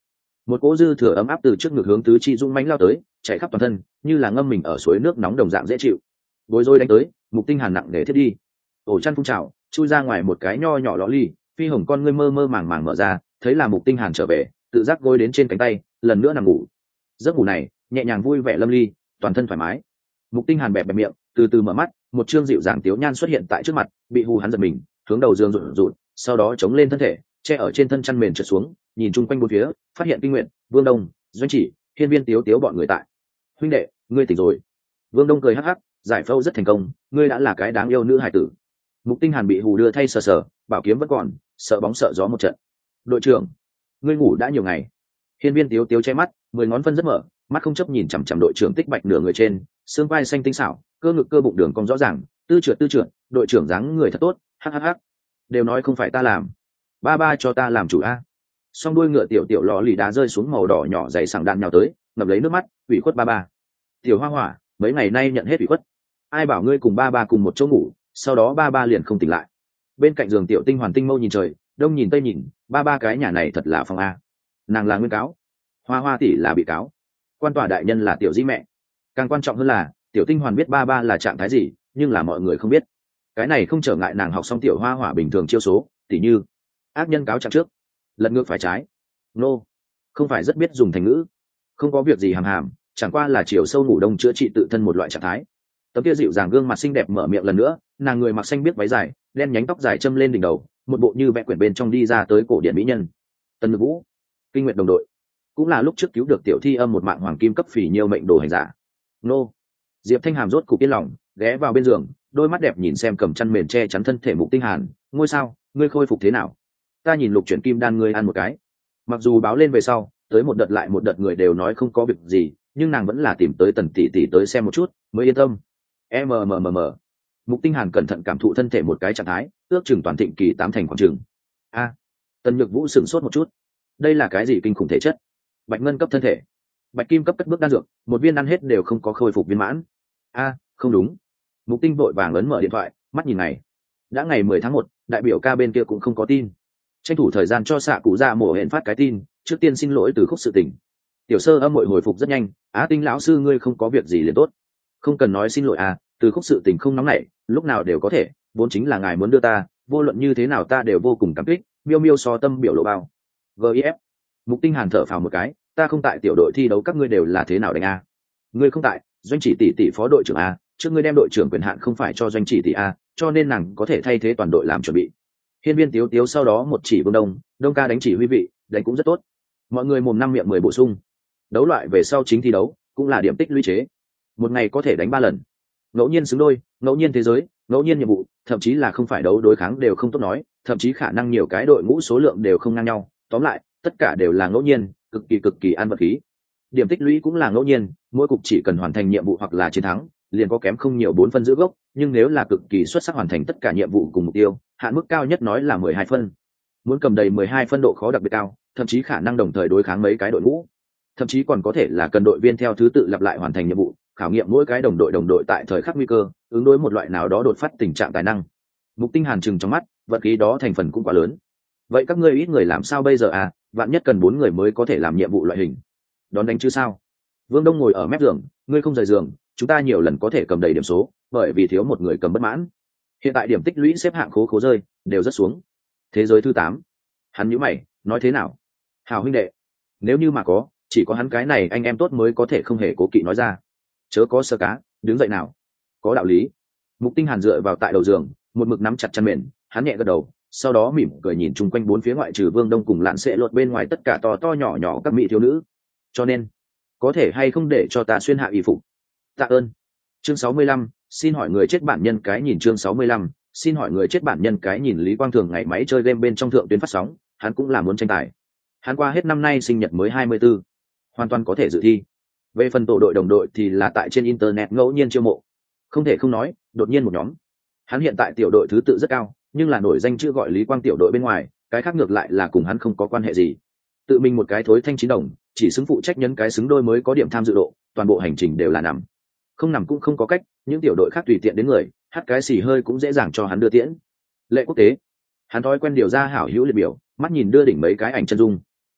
Speaker 1: Một cỗ dư thừa ấm áp từ trước ngực hướng tứ chi dũng mãnh lao tới, chạy khắp toàn thân, như là ngâm mình ở suối nước nóng đồng dạng dễ chịu. Bối rối đánh tới, Mục Tinh Hàn nặng nề thiết đi. Ổ chăn phun trào, chui ra ngoài một cái nho nhỏ lọ ly, phi hồng con ngươi mơ mơ màng màng mở ra, thấy là Mục Tinh Hàn trở về, tự giác gối đến trên cánh tay, lần nữa nằm ngủ. Giấc ngủ này, nhẹ nhàng vui vẻ lâm ly, toàn thân thoải mái. Mục Tinh Hàn bẹp bẹp miệng, từ từ mở mắt, một trương dịu dàng tiếu nhan xuất hiện tại trước mặt, bị hù hắn giật mình, hướng đầu giường rụt rụt, sau đó chống lên thân thể, che ở trên thân chăn mền trượt xuống, nhìn chung quanh bốn phía, phát hiện Kinh Nguyện, Vương Đông, Doanh Chỉ, Hiên Viên Tiếu Tiếu bọn người tại. Huynh đệ, ngươi tỉnh rồi. Vương Đông cười hắc hắc, giải phẫu rất thành công, ngươi đã là cái đáng yêu nữ hải tử. Mục Tinh Hàn bị hù đưa thay sờ sờ, bảo kiếm vẫn còn, sợ bóng sợ gió một trận. Đội trưởng, ngươi ngủ đã nhiều ngày. Hiên Viên Tiếu Tiếu che mắt, mười ngón phân rất mở, mắt không chấp nhìn chằm chằm đội trưởng Tích Bạch nửa người trên, xương vai xanh tinh xảo, cơ ngực cơ bụng đường cong rõ ràng, tư trượt tư trượt, đội trưởng dáng người thật tốt, hắc hắc hắc. Đều nói không phải ta làm, ba ba cho ta làm chủ a. Song đuôi ngựa tiểu tiểu lò lì đá rơi xuống màu đỏ nhỏ dày sảng đạn nhào tới, ngập lấy nước mắt, ủy khuất ba ba. Tiểu Hoa Hỏa, mấy ngày nay nhận hết ủy khuất. Ai bảo ngươi cùng ba ba cùng một chỗ ngủ, sau đó ba ba liền không tỉnh lại. Bên cạnh giường Tiểu Tinh Hoàn tinh mâu nhìn trời, đông nhìn tây nhìn, ba ba cái nhà này thật là phong a. Nàng là nguyên cáo, Hoa Hoa tỷ là bị cáo, quan tòa đại nhân là Tiểu Di mẹ. Càng quan trọng hơn là Tiểu Tinh Hoàn biết ba ba là trạng thái gì, nhưng là mọi người không biết. Cái này không trở ngại nàng học xong Tiểu Hoa Hỏa bình thường chiêu số, tỉ như ác nhân cáo trạng trước, lật ngược phải trái. Nô, không phải rất biết dùng thành ngữ. Không có việc gì hàm hàm, chẳng qua là chiều sâu ngủ đông chữa trị tự thân một loại trạng thái. Tấm kia dịu dàng gương mặt xinh đẹp mở miệng lần nữa, nàng người mặc xanh biếc váy dài, đen nhánh tóc dài châm lên đỉnh đầu, một bộ như vẽ quyển bên trong đi ra tới cổ điển mỹ nhân. Tân Nhược Vũ, Kinh Nguyệt đồng đội, cũng là lúc trước cứu được Tiểu Thi Âm một mạng hoàng kim cấp phỉ nhiều mệnh đồ hành giả. Nô, Diệp Thanh Hàm rốt cục yên lòng, ghé vào bên giường, đôi mắt đẹp nhìn xem cầm chăn mền che chắn thân thể Mục Tinh Hàn, ngôi sao, ngươi khôi phục thế nào? Ta nhìn lục chuyển kim đan ngươi ăn một cái. Mặc dù báo lên về sau, tới một đợt lại một đợt người đều nói không có việc gì, nhưng nàng vẫn là tìm tới Tần tỷ tỷ tới xem một chút, mới yên tâm. Mmmmm. Mục Tinh Hàn cẩn thận cảm thụ thân thể một cái trạng thái, ước chừng toàn thịnh kỳ tám thành khoảng chừng. A, Tần Nhược Vũ sửng sốt một chút. Đây là cái gì kinh khủng thể chất? Bạch ngân cấp thân thể, bạch kim cấp cất bước đan dược, một viên ăn hết đều không có khôi phục viên mãn. A, không đúng. Mục Tinh vội vàng ấn mở điện thoại, mắt nhìn này. Đã ngày mười tháng một, đại biểu ca bên kia cũng không có tin. Tranh thủ thời gian cho xạ cụ dạ mổ hẹn phát cái tin, trước tiên xin lỗi từ khúc sự tình. Tiểu Sơ âm mội hồi phục rất nhanh, Á Tinh lão sư ngươi không có việc gì liền tốt. Không cần nói xin lỗi à, từ khúc sự tình không nóng nảy, lúc nào đều có thể, vốn chính là ngài muốn đưa ta, vô luận như thế nào ta đều vô cùng cảm kích. Miêu miêu so tâm biểu lộ bao. Gif. Mục Tinh Hàn thở phào một cái, ta không tại tiểu đội thi đấu các ngươi đều là thế nào đánh a? Ngươi không tại, Doanh Chỉ tỷ tỷ phó đội trưởng a, trước ngươi đem đội trưởng quyền hạn không phải cho Doanh Chỉ tỷ a, cho nên nàng có thể thay thế toàn đội làm chuẩn bị. Hiên Viên Tiếu Tiếu sau đó một chỉ Vương Đông, Đông ca đánh chỉ huy vị, đánh cũng rất tốt. Mọi người mồm năm miệng mười bổ sung. Đấu loại về sau chính thi đấu, cũng là điểm tích lũy chế. Một ngày có thể đánh ba lần. Ngẫu nhiên xứng đôi, ngẫu nhiên thế giới, ngẫu nhiên nhiệm vụ, thậm chí là không phải đấu đối kháng đều không tốt nói, thậm chí khả năng nhiều cái đội ngũ số lượng đều không ngang nhau. Tóm lại, tất cả đều là ngẫu nhiên, cực kỳ cực kỳ ăn vật khí. Điểm tích lũy cũng là ngẫu nhiên, mỗi cục chỉ cần hoàn thành nhiệm vụ hoặc là chiến thắng, liền có kém không nhiều bốn phân giữ gốc, nhưng nếu là cực kỳ xuất sắc hoàn thành tất cả nhiệm vụ cùng mục tiêu, hạn mức cao nhất nói là mười hai phân. Muốn cầm đầy mười hai phân độ khó đặc biệt cao, thậm chí khả năng đồng thời đối kháng mấy cái đội ngũ, thậm chí còn có thể là cần đội viên theo thứ tự lặp lại hoàn thành nhiệm vụ, khảo nghiệm mỗi cái đồng đội đồng đội tại thời khắc nguy cơ, ứng đối một loại nào đó đột phát tình trạng tài năng. Mục Tinh Hàn chừng trong mắt, vận khí đó thành phần cũng quá lớn. Vậy các ngươi ít người làm sao bây giờ à? Vạn nhất cần bốn người mới có thể làm nhiệm vụ loại hình. Đón đánh chứ sao? Vương Đông ngồi ở mép giường, ngươi không rời giường, chúng ta nhiều lần có thể cầm đầy điểm số, bởi vì thiếu một người cầm bất mãn. Hiện tại điểm tích lũy xếp hạng khố khố rơi, đều rất xuống. Thế giới thứ tám. Hắn nhíu mày, nói thế nào? Hảo huynh đệ, nếu như mà có, chỉ có hắn cái này anh em tốt mới có thể không hề cố kỵ nói ra. Chớ có sơ cá, đứng dậy nào. Có đạo lý. Mục Tinh Hàn dựa vào tại đầu giường, một mực nắm chặt chân mền, hắn nhẹ gật đầu, sau đó mỉm cười nhìn chung quanh bốn phía ngoại trừ Vương Đông cùng Lạn Sẽ Lột bên ngoài tất cả to to nhỏ nhỏ các mỹ thiếu nữ. Cho nên, có thể hay không để cho ta xuyên hạ y phục? Tạ ơn. Chương sáu mươi lăm, xin hỏi người chết bản nhân cái nhìn chương sáu mươi lăm, xin hỏi người chết bản nhân cái nhìn Lý Quang Thường ngày máy chơi game bên trong thượng tuyến phát sóng, hắn cũng là muốn tranh tài. Hắn qua hết năm nay sinh nhật mới hai mươi tư, hoàn toàn có thể dự thi. Về phần tổ đội đồng đội thì là tại trên internet ngẫu nhiên chiêu mộ. Không thể không nói, đột nhiên một nhóm. Hắn hiện tại tiểu đội thứ tự rất cao, nhưng là nổi danh chưa gọi Lý Quang tiểu đội bên ngoài, cái khác ngược lại là cùng hắn không có quan hệ gì. Tự mình một cái thối thanh chín đồng, chỉ xứng phụ trách nhấn cái xứng đôi mới có điểm tham dự độ, toàn bộ hành trình đều là nằm. Không nằm cũng không có cách, những tiểu đội khác tùy tiện đến người, hát cái xì hơi cũng dễ dàng cho hắn đưa tiễn. Lệ quốc tế, hắn thói quen điều ra hảo hữu liệt biểu, mắt nhìn đưa đỉnh mấy cái ảnh chân dung.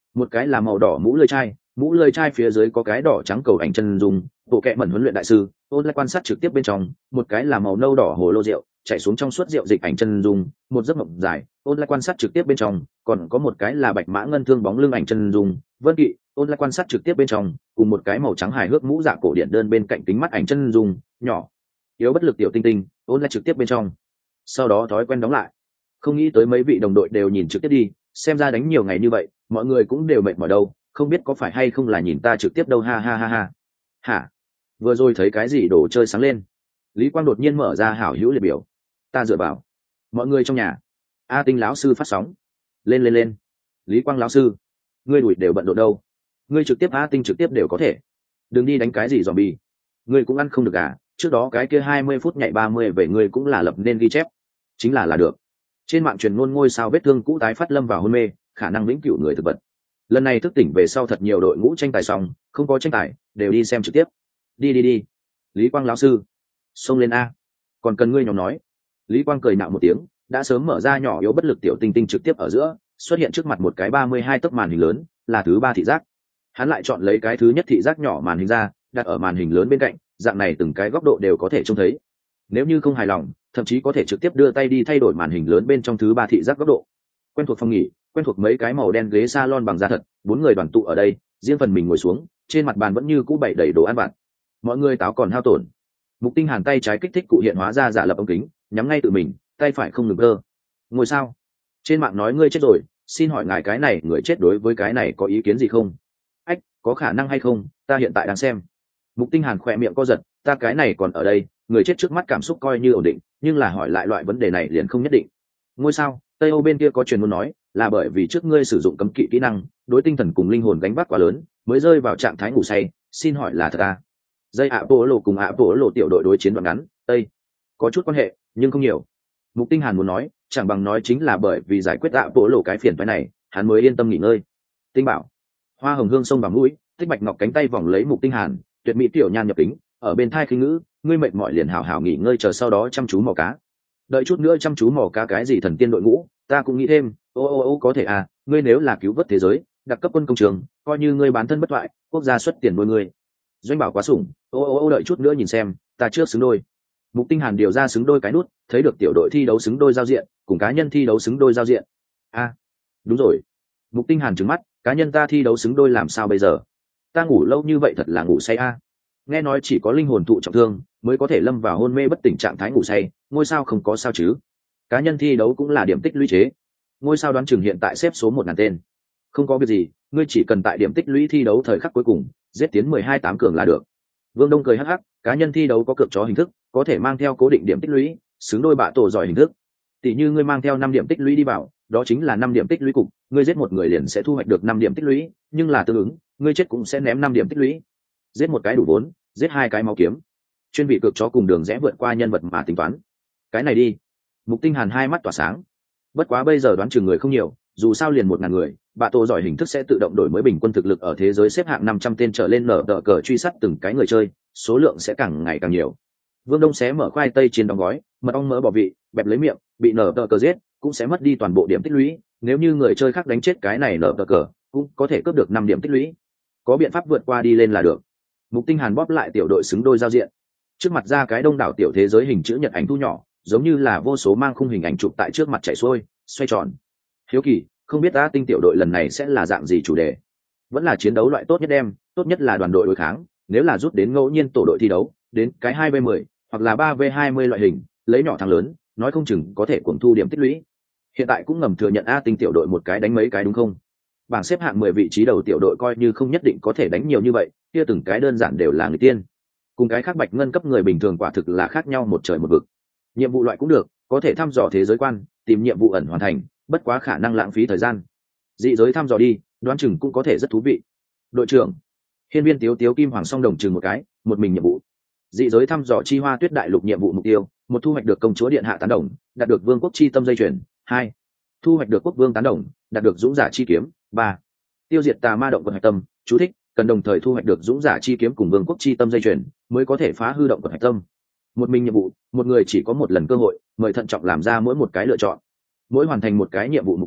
Speaker 1: một cái là màu đỏ mũ lưỡi chai, mũ lưỡi chai phía dưới có cái đỏ trắng cầu ảnh chân dung, bộ kệ mẩn huấn luyện đại sư, ôn lại quan sát trực tiếp bên trong, một cái là màu nâu đỏ hồ lô rượu, chảy xuống trong suốt rượu dịch ảnh chân dung, một giấc mộng dài, ôn lại quan sát trực tiếp bên trong, còn có một cái là bạch mã ngân thương bóng lưng ảnh chân dung, vân kỵ, ôn lại quan sát trực tiếp bên trong, cùng một cái màu trắng hài hước mũ dạ cổ điển đơn bên cạnh kính mắt ảnh chân dung, nhỏ, yếu bất lực tiểu tinh tinh, ôn lại trực tiếp bên trong. Sau đó thói quen đóng lại. Không nghĩ tới mấy vị đồng đội đều nhìn trực tiếp đi, xem ra đánh nhiều ngày như vậy, mọi người cũng đều mệt mỏi đâu, không biết có phải hay không là nhìn ta trực tiếp đâu, ha ha ha ha. Hả? Vừa rồi thấy cái gì đồ chơi sáng lên? Lý Quang đột nhiên mở ra hảo hữu liệt biểu. Ta dựa vào. Mọi người trong nhà. A Tinh lão sư phát sóng. Lên lên lên. Lý Quang lão sư, ngươi đuổi đều bận rộn đâu? Ngươi trực tiếp A Tinh trực tiếp đều có thể. Đừng đi đánh cái gì zombie. Ngươi cũng ăn không được à? Trước đó cái kia hai mươi phút nhảy ba mươi về ngươi cũng là lập nên ghi chép. Chính là là được. Trên mạng truyền ngôn ngôi sao vết thương cũ tái phát lâm vào hôn mê, khả năng vĩnh cửu người thực vật. Lần này thức tỉnh về sau thật nhiều đội ngũ tranh tài xong, không có tranh tài, đều đi xem trực tiếp. Đi đi đi. Lý Quang lão sư, xông lên a. Còn cần ngươi nhóm nói. Lý Quang cười nạo một tiếng, đã sớm mở ra nhỏ yếu bất lực tiểu tinh tinh trực tiếp ở giữa, xuất hiện trước mặt một cái ba mươi hai tấc màn hình lớn, là thứ ba thị giác. Hắn lại chọn lấy cái thứ nhất thị giác nhỏ màn hình ra, đặt ở màn hình lớn bên cạnh, dạng này từng cái góc độ đều có thể trông thấy. Nếu như không hài lòng, thậm chí có thể trực tiếp đưa tay đi thay đổi màn hình lớn bên trong thứ ba thị giác góc độ. Quen thuộc phòng nghỉ, quen thuộc mấy cái màu đen ghế salon bằng da thật, bốn người đoàn tụ ở đây, riêng phần mình ngồi xuống, trên mặt bàn vẫn như cũ bày đầy đồ ăn vặt. Mọi người táo còn hao tổn. Mục Tinh Hàn tay trái kích thích cụ hiện hóa ra giả lập ống kính, nhắm ngay tự mình, tay phải không ngừng cơ. Ngồi sao? Trên mạng nói ngươi chết rồi, xin hỏi ngài cái này người chết đối với cái này có ý kiến gì không? Ách, có khả năng hay không? Ta hiện tại đang xem. Mục Tinh Hàn khỏe miệng co giật, ta cái này còn ở đây, người chết trước mắt cảm xúc coi như ổn định, nhưng là hỏi lại loại vấn đề này liền không nhất định. Ngôi sao, Tây Âu bên kia có truyền muốn nói, là bởi vì trước ngươi sử dụng cấm kỵ kỹ năng, đối tinh thần cùng linh hồn gánh vác quá lớn, mới rơi vào trạng thái ngủ say, xin hỏi là thật à? Dây ạ bộ lộ cùng ạ bộ lộ tiểu đội đối chiến đoạn ngắn, Tây có chút quan hệ, nhưng không nhiều. Mục Tinh Hàn muốn nói, chẳng bằng nói chính là bởi vì giải quyết ạ bộ lộ cái phiền phức này, hắn mới yên tâm nghỉ ngơi. Tinh bảo, hoa hồng hương sông vào mũi, Tích Bạch Ngọc cánh tay vòng lấy Mục Tinh Hàn, tuyệt mỹ tiểu nhan nhập kính, ở bên thai khí ngữ, ngươi mệt mỏi liền hảo hảo nghỉ ngơi chờ sau đó chăm chú mò cá. Đợi chút nữa chăm chú mò cá cái gì thần tiên đội ngũ, ta cũng nghĩ thêm, ô ô ô có thể à, ngươi nếu là cứu vớt thế giới, đặc cấp quân công trường, coi như ngươi bán thân bất thoại, quốc gia xuất tiền nuôi ngươi. Doanh bảo quá sủng, ô ô ô đợi chút nữa nhìn xem, ta trước xứng đôi. Mục Tinh Hàn điều ra xứng đôi cái nút, thấy được tiểu đội thi đấu xứng đôi giao diện, cùng cá nhân thi đấu xứng đôi giao diện. A, à, đúng rồi. Mục Tinh Hàn trừng mắt, cá nhân ta thi đấu xứng đôi làm sao bây giờ? Ta ngủ lâu như vậy thật là ngủ say a. À. Nghe nói chỉ có linh hồn thụ trọng thương mới có thể lâm vào hôn mê bất tỉnh trạng thái ngủ say, ngôi sao không có sao chứ? Cá nhân thi đấu cũng là điểm tích lũy chế. Ngôi sao đoán chừng hiện tại xếp số một ngàn tên. Không có việc gì, ngươi chỉ cần tại điểm tích lũy thi đấu thời khắc cuối cùng giết tiến mười hai tám cường là được. Vương Đông cười hắc hắc, cá nhân thi đấu có cược chó hình thức, có thể mang theo cố định điểm tích lũy, xứng đôi bạ tổ giỏi hình thức. Tỷ như ngươi mang theo năm điểm tích lũy đi vào, đó chính là năm điểm tích lũy cục, ngươi giết một người liền sẽ thu hoạch được năm điểm tích lũy, nhưng là tương ứng, ngươi chết cũng sẽ ném năm điểm tích lũy. Giết một cái đủ vốn, giết hai cái máu kiếm. Chuyên vị cược chó cùng đường rẽ vượt qua nhân vật mà tính toán. Cái này đi. Mục Tinh Hàn hai mắt tỏa sáng. Bất quá bây giờ đoán chừng người không nhiều, dù sao liền một ngàn người, bạ tổ giỏi hình thức sẽ tự động đổi mới bình quân thực lực ở thế giới xếp hạng năm trăm tên trở lên, nở tờ cờ truy sát từng cái người chơi, số lượng sẽ càng ngày càng nhiều. Vương Đông xé mở khoai tây chiên đóng gói, mật ong mỡ bỏ vị, bẹp lấy miệng, bị nở tờ cờ giết, cũng sẽ mất đi toàn bộ điểm tích lũy, nếu như người chơi khác đánh chết cái này nở tờ cờ, cũng có thể cướp được năm điểm tích lũy. Có biện pháp vượt qua đi lên là được. Mục Tinh Hàn bóp lại tiểu đội xứng đôi giao diện. Trước mặt ra cái đông đảo tiểu thế giới hình chữ nhật ảnh thu nhỏ, giống như là vô số mang khung hình ảnh chụp tại trước mặt chạy xuôi, xoay tròn. Hiếu kỳ, không biết A Tinh tiểu đội lần này sẽ là dạng gì chủ đề? Vẫn là chiến đấu loại tốt nhất đem, tốt nhất là đoàn đội đối kháng, nếu là rút đến ngẫu nhiên tổ đội thi đấu, đến cái hai v mười hoặc là ba v hai mươi loại hình, lấy nhỏ thắng lớn, nói không chừng có thể cuồng thu điểm tích lũy. Hiện tại cũng ngầm thừa nhận A Tinh tiểu đội một cái đánh mấy cái đúng không? Bảng xếp hạng mười vị trí đầu tiểu đội coi như không nhất định có thể đánh nhiều như vậy, kia từng cái đơn giản đều là người tiên. Cùng cái khác bạch ngân cấp người bình thường quả thực là khác nhau một trời một vực. Nhiệm vụ loại cũng được, có thể thăm dò thế giới quan, tìm nhiệm vụ ẩn hoàn thành, bất quá khả năng lãng phí thời gian. Dị giới thăm dò đi, đoán chừng cũng có thể rất thú vị. Đội trưởng, hiên viên tiếu tiếu kim hoàng song đồng chừng một cái, một mình nhiệm vụ. Dị giới thăm dò chi hoa tuyết đại lục nhiệm vụ mục tiêu, một thu hoạch được công chúa điện hạ tán đồng, đạt được vương quốc chi tâm dây chuyền. Hai, thu hoạch được quốc vương tán đồng, đạt được dũng giả chi kiếm. Ba, tiêu diệt tà ma động vật hạch tâm. Chú thích, cần đồng thời thu hoạch được dũng giả chi kiếm cùng vương quốc chi tâm dây chuyền mới có thể phá hư động vật hạch tâm. Một mình nhiệm vụ, một người chỉ có một lần cơ hội, mời thận trọng làm ra mỗi một cái lựa chọn. Mỗi hoàn thành một cái nhiệm vụ mục tiêu,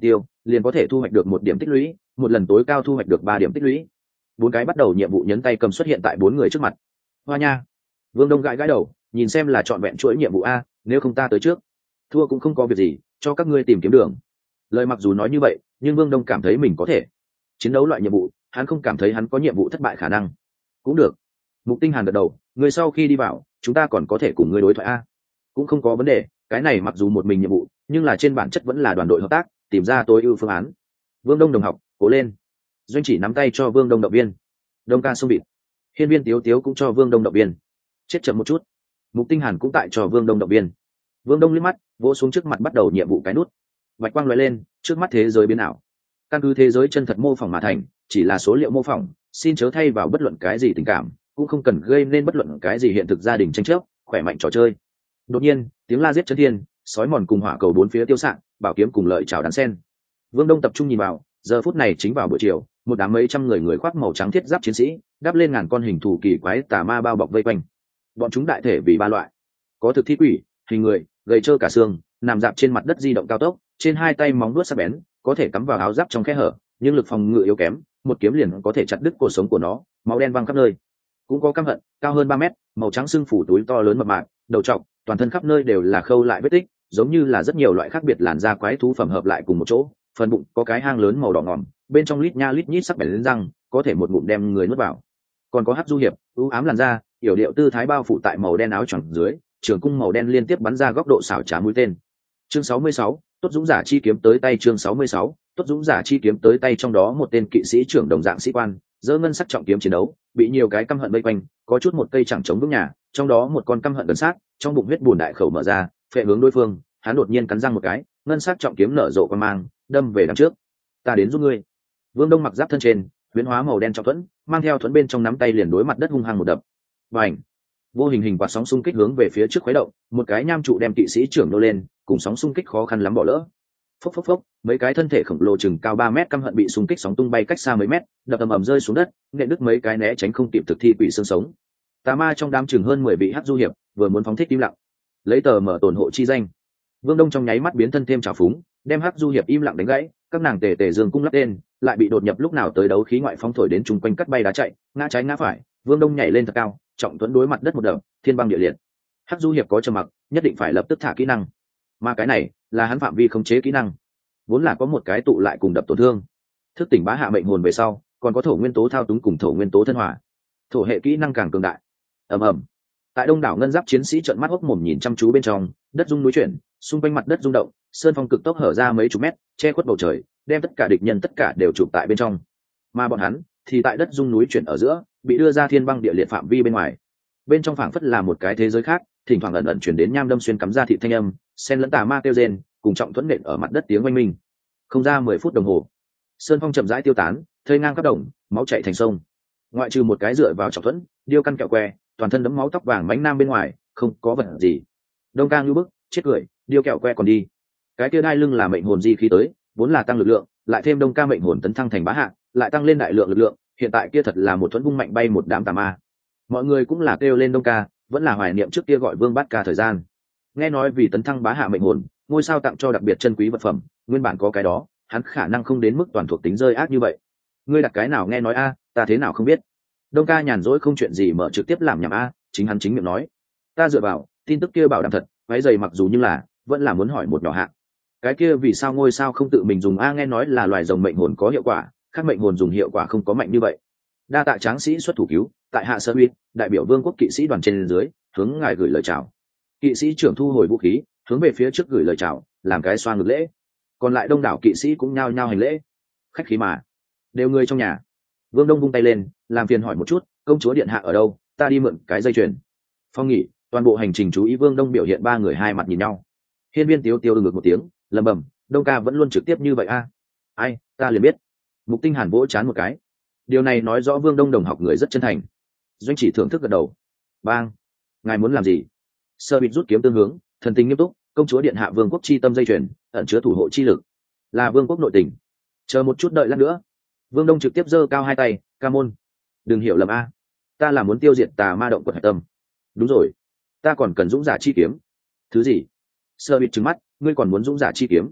Speaker 1: liền có thể thu hoạch được một điểm tích lũy, một lần tối cao thu hoạch được ba điểm tích lũy. Bốn cái bắt đầu nhiệm vụ nhấn tay cầm xuất hiện tại bốn người trước mặt. Hoa nha. Vương Đông gãi gãi đầu, nhìn xem là chọn vẹn chuỗi nhiệm vụ a, nếu không ta tới trước. Thua cũng không có việc gì, cho các ngươi tìm kiếm đường. Lời mặc dù nói như vậy, nhưng Vương Đông cảm thấy mình có thể. Chiến đấu loại nhiệm vụ, hắn không cảm thấy hắn có nhiệm vụ thất bại khả năng. Cũng được. Mục Tinh Hàn gật đầu, người sau khi đi vào, chúng ta còn có thể cùng ngươi đối thoại a. Cũng không có vấn đề, cái này mặc dù một mình nhiệm vụ, nhưng là trên bản chất vẫn là đoàn đội hợp tác, tìm ra tối ưu phương án. Vương Đông đồng học, cố lên. Doanh Chỉ nắm tay cho Vương Đông động viên. Đông ca xông vịt. Hiên Viên Tiếu Tiếu cũng cho Vương Đông động viên. Chết chậm một chút. Mục Tinh Hàn cũng tại cho Vương Đông động viên. Vương Đông liếc mắt, vỗ xuống trước mặt bắt đầu nhiệm vụ cái nút. Bạch quang lóe lên, trước mắt thế giới biến ảo. Căn cứ thế giới chân thật mô phỏng mà thành, chỉ là số liệu mô phỏng, xin chớ thay vào bất luận cái gì tình cảm, cũng không cần gây nên bất luận cái gì hiện thực gia đình tranh chấp, khỏe mạnh trò chơi. Đột nhiên, tiếng la giết chấn thiên, sói mòn cùng hỏa cầu bốn phía tiêu xạ, bảo kiếm cùng lợi chảo đan sen. Vương Đông tập trung nhìn vào, giờ phút này chính vào buổi chiều, một đám mấy trăm người người khoác màu trắng thiết giáp chiến sĩ, đáp lên ngàn con hình thù kỳ quái tà ma bao bọc vây quanh. Bọn chúng đại thể vì ba loại: có thực thi quỷ, hình người, gầy trơ cả xương, nằm dạp trên mặt đất di động cao tốc, trên hai tay móng vuốt sắc bén, có thể cắm vào áo giáp trong khe hở, nhưng lực phòng ngự yếu kém, một kiếm liền có thể chặt đứt cổ sống của nó, máu đen văng khắp nơi. Cũng có căm hận, cao hơn ba mét, màu trắng xương phủ túi to lớn mập mạp, đầu trọc, toàn thân khắp nơi đều là khâu lại vết tích, giống như là rất nhiều loại khác biệt làn da quái thú phẩm hợp lại cùng một chỗ. Phần bụng có cái hang lớn màu đỏ ngòm, bên trong lít nha lít nhít sắc bén lên răng, có thể một ngụm đem người nuốt vào. Còn có hắc du hiệp, ưu ám làn da, yểu điệu tư thái bao phủ tại màu đen áo choàng dưới, trường cung màu đen liên tiếp bắn ra góc độ xảo trá mũi tên. Chương sáu mươi sáu, tốt dũng giả chi kiếm tới tay. Chương sáu mươi sáu, tốt dũng giả chi kiếm tới tay. Trong đó một tên kỵ sĩ trưởng đồng dạng sĩ quan, giơ ngân sắc trọng kiếm chiến đấu, bị nhiều cái căm hận vây quanh, có chút một cây chẳng chống vững nhà, trong đó một con căm hận gần sát, trong bụng huyết bùn đại khẩu mở ra, phệ hướng đối phương, hắn đột nhiên cắn răng một cái, ngân sắc trọng kiếm nở rộ quang mang, đâm về đằng trước. Ta đến giúp ngươi. Vương Đông mặc giáp thân trên, biến hóa màu đen trọng thuẫn, mang theo thuẫn bên trong nắm tay liền đối mặt đất hung hăng một đập. Bành! Vô hình hình quạt sóng xung kích hướng về phía trước khuấy động, một cái nham trụ đem kỵ sĩ trưởng nô lên, cùng sóng xung kích khó khăn lắm bỏ lỡ. Phốc phốc phốc, mấy cái thân thể khổng lồ chừng cao ba mét căm hận bị xung kích sóng tung bay cách xa mấy mét, đập ầm ầm rơi xuống đất, nện đứt mấy cái né tránh không kịp thực thi quỷ xương sống. Tà ma trong đám chừng hơn mười vị hắc du hiệp, vừa muốn phóng thích im lặng. Lấy tờ mở tổn hộ chi danh. Vương Đông trong nháy mắt biến thân thêm trào phúng, đem hắc du hiệp im lặng đánh gãy, các nàng tề tề dương cung lắp tên, lại bị đột nhập lúc nào tới đấu khí ngoại phong thổi đến chung quanh cắt bay đá chạy, ngã trái ngã phải. Vương Đông nhảy lên thật cao, trọng tuấn đối mặt đất một đập, thiên băng địa liệt. Hắc du hiệp có trầm mặc, nhất định phải lập tức thả kỹ năng, mà cái này là hắn phạm vi khống chế kỹ năng, vốn là có một cái tụ lại cùng đập tổn thương. Thức tỉnh bá hạ mệnh hồn về sau, còn có thổ nguyên tố thao túng cùng thổ nguyên tố thân hỏa, thổ hệ kỹ năng càng cường đại. ầm ầm, tại đông đảo ngân giáp chiến sĩ trợn mắt hốc mồm nhìn chăm chú bên trong, đất rung núi chuyển, xung quanh mặt đất rung động, sơn phong cực tốc hở ra mấy chục mét, che khuất bầu trời, đem tất cả địch nhân tất cả đều chụp tại bên trong. Mà bọn hắn thì tại đất rung núi chuyển ở giữa, bị đưa ra thiên băng địa liệt phạm vi bên ngoài. Bên trong phảng phất là một cái thế giới khác, thỉnh thoảng ẩn ẩn chuyển đến nham đâm xuyên cắm ra thị thanh âm, sen lẫn tà ma kêu rên, cùng trọng thuẫn nện ở mặt đất tiếng oanh minh. Không ra mười phút đồng hồ, sơn phong chậm rãi tiêu tán, thây ngang khắp đồng, máu chảy thành sông. Ngoại trừ một cái dựa vào trọng thuẫn, điêu căn kẹo que, toàn thân đẫm máu tóc vàng mánh nam bên ngoài, không có vật gì. Đông ca ngưu bức, chết cười, điêu kẹo que còn đi. Cái kia đai lưng là mệnh hồn di khí tới, vốn là tăng lực lượng, lại thêm đông ca mệnh hồn tấn thăng thành bá hạ, lại tăng lên đại lượng lực lượng, hiện tại kia thật là một thuẫn vung mạnh bay một đám tà ma. Mọi người cũng là kêu lên đông ca, vẫn là hoài niệm trước kia gọi vương bát ca thời gian. Nghe nói vì tấn thăng bá hạ mệnh hồn, ngôi sao tặng cho đặc biệt chân quý vật phẩm, nguyên bản có cái đó, hắn khả năng không đến mức toàn thuộc tính rơi ác như vậy. Ngươi đặt cái nào nghe nói a, ta thế nào không biết. Đông ca nhàn rỗi không chuyện gì mở trực tiếp làm nhảm a, chính hắn chính miệng nói. Ta dựa vào, tin tức kia bảo đảm thật, váy giày mặc dù như là, vẫn là muốn hỏi một nhỏ hạng. Cái kia vì sao ngôi sao không tự mình dùng a, nghe nói là loài rồng mệnh hồn có hiệu quả, khác mệnh hồn dùng hiệu quả không có mạnh như vậy. Đa tạ tráng sĩ xuất thủ cứu, tại hạ sơ uy, đại biểu vương quốc kỵ sĩ đoàn trên dưới, hướng ngài gửi lời chào. Kỵ sĩ trưởng thu hồi vũ khí, hướng về phía trước gửi lời chào, làm cái xoa ngực lễ. Còn lại đông đảo kỵ sĩ cũng nhao nhao hành lễ. Khách khí mà, đều người trong nhà. Vương Đông vung tay lên, làm phiền hỏi một chút, công chúa điện hạ ở đâu, ta đi mượn cái dây chuyền. Phong nghỉ, toàn bộ hành trình chú ý. Vương Đông biểu hiện ba người hai mặt nhìn nhau. Hiên Viên Tiếu Tiếu ngược một tiếng, lầm bầm, Đông ca vẫn luôn trực tiếp như vậy a. Ai, ta liền biết. Mục Tinh Hàn vỗ chán một cái. Điều này nói rõ Vương Đông đồng học người rất chân thành. Doanh Chỉ thưởng thức gật đầu. Bang, ngài muốn làm gì? Sơ Bịt rút kiếm tương hướng, thần tình nghiêm túc, công chúa điện hạ vương quốc chi tâm dây chuyền, ẩn chứa thủ hộ chi lực, là vương quốc nội tình. Chờ một chút đợi lát nữa. Vương Đông trực tiếp giơ cao hai tay, ca môn. Đừng hiểu lầm a, ta là muốn tiêu diệt tà ma động quật hạch tâm. Đúng rồi, ta còn cần dũng giả chi kiếm. Thứ gì? Sơ Bịt trừng mắt, ngươi còn muốn dũng giả chi kiếm?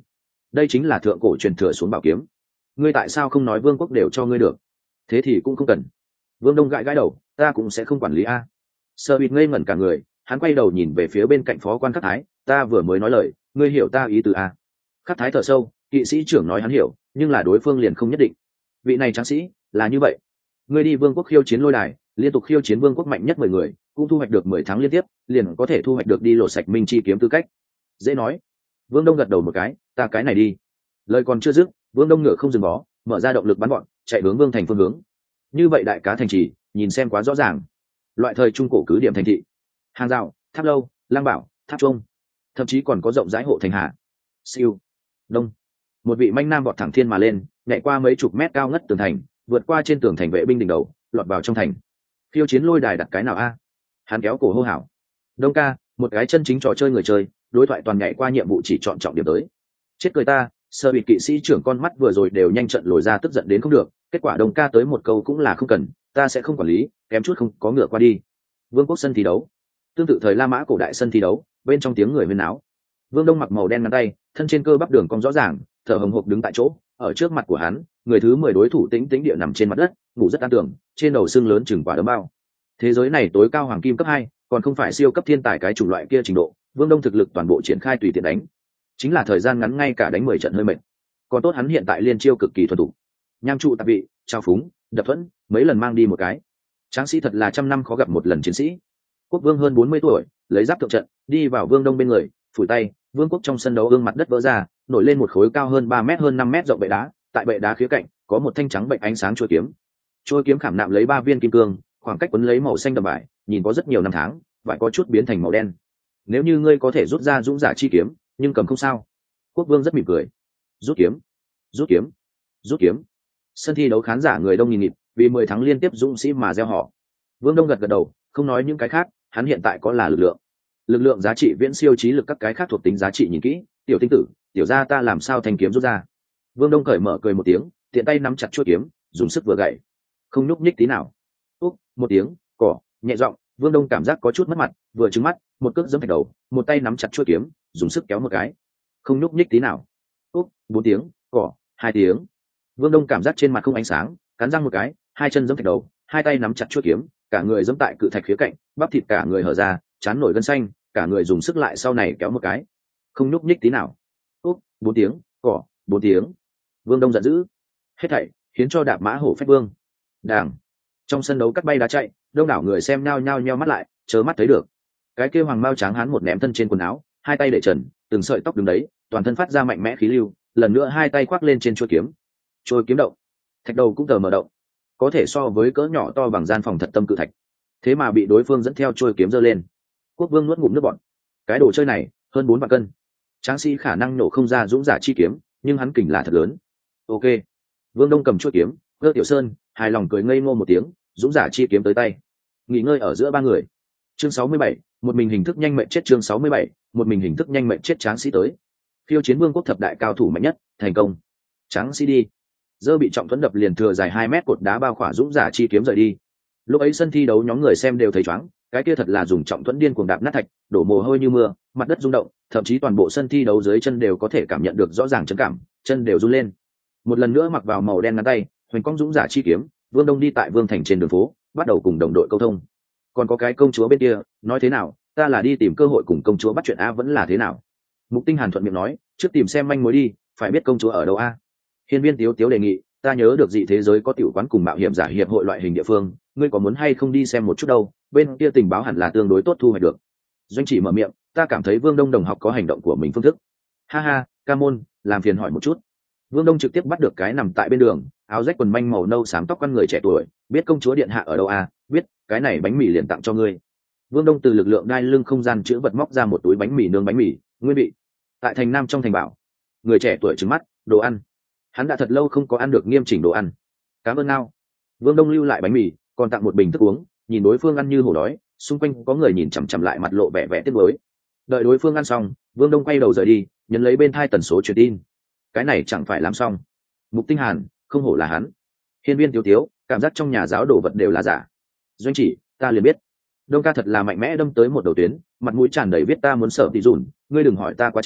Speaker 1: đây chính là thượng cổ truyền thừa xuống bảo kiếm. Ngươi tại sao không nói vương quốc đều cho ngươi được? Thế thì cũng không cần. Vương Đông gãi gãi đầu, ta cũng sẽ không quản lý a. Sở Bịt ngây ngẩn cả người, hắn quay đầu nhìn về phía bên cạnh phó quan Khắc Thái, ta vừa mới nói lời, ngươi hiểu ta ý từ a? Khắc Thái thở sâu, kỵ sĩ trưởng nói hắn hiểu, nhưng là đối phương liền không nhất định. Vị này tráng sĩ là như vậy, ngươi đi vương quốc khiêu chiến lôi đài, liên tục khiêu chiến vương quốc mạnh nhất mười người, cũng thu hoạch được mười tháng liên tiếp, liền có thể thu hoạch được đi lột sạch minh chi kiếm tư cách. Dễ nói. Vương Đông gật đầu một cái, ta cái này đi. Lời còn chưa dứt, Vương Đông ngựa không dừng bó, mở ra động lực bắn gọn, chạy hướng vương thành phương hướng. Như vậy đại cá thành trì, nhìn xem quá rõ ràng. Loại thời trung cổ cứ điểm thành thị, hàng rào, tháp lâu, lang bảo, tháp trung, thậm chí còn có rộng rãi hộ thành hạ. Siêu. Đông. Một vị manh nam vọt thẳng thiên mà lên, nhảy qua mấy chục mét cao ngất tường thành, vượt qua trên tường thành vệ binh đỉnh đầu, lọt vào trong thành. Khiêu chiến lôi đài đặt cái nào a? Hắn kéo cổ hô hào. Đông ca, một cái chân chính trò chơi người chơi, đối thoại toàn nhảy qua nhiệm vụ chỉ chọn trọng điểm tới. Chết cười ta, Sở Bịt kỵ sĩ trưởng con mắt vừa rồi đều nhanh trận lồi ra tức giận đến không được, kết quả Đông ca tới một câu cũng là không cần, ta sẽ không quản lý, kém chút không có ngựa qua đi. Vương quốc sân thi đấu, tương tự thời La Mã cổ đại sân thi đấu, bên trong tiếng người huyên náo. Vương Đông mặc màu đen ngắn tay, thân trên cơ bắp đường cong rõ ràng, thở hồng hộc đứng tại chỗ, ở trước mặt của hắn, người thứ mười đối thủ tĩnh tĩnh địa nằm trên mặt đất, ngủ rất an tưởng, trên đầu xương lớn chừng quả đấm bao. Thế giới này tối cao hoàng kim cấp hai, còn không phải siêu cấp thiên tài cái chủng loại kia trình độ, Vương Đông thực lực toàn bộ triển khai tùy tiện đánh. Chính là thời gian ngắn ngay cả đánh mười trận hơi mệt. Còn tốt hắn hiện tại liên chiêu cực kỳ thuần thục. Nham trụ tạp vị, trao phúng, đập thuẫn, mấy lần mang đi một cái. Tráng sĩ thật là trăm năm khó gặp một lần chiến sĩ. Quốc vương hơn bốn mươi tuổi, lấy giáp thượng trận, đi vào Vương Đông bên người, phủi tay, Vương quốc trong sân đấu gương mặt đất vỡ ra, nổi lên một khối cao hơn ba mét hơn năm mét rộng bệ đá, tại bệ đá khía cạnh có một thanh trắng bệnh ánh sáng chuôi kiếm. Chuôi kiếm khảm nạm lấy ba viên kim cương, khoảng cách quấn lấy màu xanh đậm vải, nhìn có rất nhiều năm tháng, vải có chút biến thành màu đen. Nếu như ngươi có thể rút ra dũng giả chi kiếm, nhưng cầm không sao. Quốc vương rất mỉm cười. Rút kiếm, rút kiếm, rút kiếm. Sân thi đấu khán giả người đông nghìn nghịt, vì mười tháng liên tiếp dũng sĩ mà gieo họ. Vương Đông gật gật đầu, không nói những cái khác, hắn hiện tại có là lực lượng. Lực lượng giá trị viễn siêu trí lực các cái khác thuộc tính giá trị, nhìn kỹ, tiểu tinh tử, tiểu gia ta làm sao thanh kiếm rút ra. Vương Đông cởi mở cười một tiếng, tiện tay nắm chặt chuôi kiếm, dùng sức vừa gậy, không nhúc nhích tí nào. Úc, một tiếng, cỏ, nhẹ giọng, Vương Đông cảm giác có chút mất mặt, vừa trừng mắt, một cước giẫm thạch đầu, một tay nắm chặt chuôi kiếm, dùng sức kéo một cái, không nhúc nhích tí nào. Úc, bốn tiếng, cỏ, hai tiếng. Vương Đông cảm giác trên mặt không ánh sáng, cắn răng một cái, hai chân giẫm thạch đầu, hai tay nắm chặt chuôi kiếm, cả người giẫm tại cự thạch khía cạnh, bắp thịt cả người hở ra, chán nổi gân xanh, cả người dùng sức lại sau này kéo một cái, không nhúc nhích tí nào. Úc, bốn tiếng, cỏ, bốn tiếng. Vương Đông giận dữ, hết thảy khiến cho đạp mã hổ phách vương. Đảng. Trong sân đấu cắt bay đá chạy, đông đảo người xem nhao nhao nheo mắt lại, chớ mắt thấy được. Cái kia hoàng mao tráng hán một ném thân trên quần áo, hai tay để trần, từng sợi tóc đứng đấy, toàn thân phát ra mạnh mẽ khí lưu, lần nữa hai tay khoác lên trên chuôi kiếm. Chuôi kiếm động, thạch đầu cũng tờ mở động, có thể so với cỡ nhỏ to bằng gian phòng thật tâm cự thạch. Thế mà bị đối phương dẫn theo chuôi kiếm giơ lên. Quốc vương nuốt ngụm nước bọt. Cái đồ chơi này hơn bốn vạn cân, tráng sĩ khả năng nổ không ra dũng giả chi kiếm, nhưng hắn kình là thật lớn. Ok. Vương Đông cầm chuôi kiếm, Cơ Tiểu Sơn hài lòng cười ngây ngô một tiếng, dũng giả chi kiếm tới tay. Nghỉ ngơi ở giữa ba người. Chương sáu mươi bảy, một mình hình thức nhanh mệnh chết. Chương sáu mươi bảy, một mình hình thức nhanh mệnh chết. Tráng sĩ tới. Phiêu chiến vương quốc thập đại cao thủ mạnh nhất, thành công. Tráng sĩ đi. Dơ bị trọng thuẫn đập liền thừa dài hai mét cột đá bao khỏa dũng giả chi kiếm rời đi. Lúc ấy sân thi đấu nhóm người xem đều thấy choáng, cái kia thật là dùng trọng thuẫn điên cuồng đạp nát thạch, đổ mồ hôi như mưa, mặt đất rung động, thậm chí toàn bộ sân thi đấu dưới chân đều có thể cảm nhận được rõ ràng chấn cảm, chân đều run lên. Một lần nữa mặc vào màu đen ngắn tay, hoành cong dũng giả chi kiếm, Vương Đông đi tại Vương thành trên đường phố, bắt đầu cùng đồng đội câu thông. Còn có cái công chúa bên kia, nói thế nào, ta là đi tìm cơ hội cùng công chúa bắt chuyện a vẫn là thế nào? Mục Tinh Hàn thuận miệng nói, trước tìm xem manh mối đi, phải biết công chúa ở đâu a. Hiên Viên Tiếu Tiếu đề nghị, ta nhớ được dị thế giới có tiểu quán cùng mạo hiểm giả hiệp hội loại hình địa phương, ngươi có muốn hay không đi xem một chút đâu, bên kia tình báo hẳn là tương đối tốt thu hoạch được. Doanh Chỉ mở miệng, ta cảm thấy Vương Đông đồng học có hành động của mình phương thức. Ha ha, ca môn, làm phiền hỏi một chút. Vương Đông trực tiếp bắt được cái nằm tại bên đường, áo rách quần manh màu nâu xám tóc con người trẻ tuổi, biết công chúa điện hạ ở đâu à, biết, cái này bánh mì liền tặng cho ngươi. Vương Đông từ lực lượng đai lưng không gian chữ vật móc ra một túi bánh mì nướng bánh mì, nguyên vị. Tại thành Nam trong thành bảo, người trẻ tuổi trừng mắt, đồ ăn. Hắn đã thật lâu không có ăn được nghiêm chỉnh đồ ăn. Cảm ơn nào. Vương Đông lưu lại bánh mì, còn tặng một bình thức uống, nhìn đối phương ăn như hổ đói, xung quanh có người nhìn chằm chằm lại mặt lộ vẻ vẻ tiếc nuối. Đợi đối phương ăn xong, Vương Đông quay đầu rời đi, nhấn lấy bên thai tần số truyền tin. Cái này chẳng phải làm xong. Mục Tinh Hàn, không hổ là hắn. Hiên Viên Tiếu Tiếu, cảm giác trong nhà giáo đồ vật đều là giả. Doanh Chỉ, ta liền biết. Đông ca thật là mạnh mẽ đâm tới một đầu tuyến, mặt mũi tràn đầy viết ta muốn sợ tỷ dùn, ngươi đừng hỏi ta quá trình,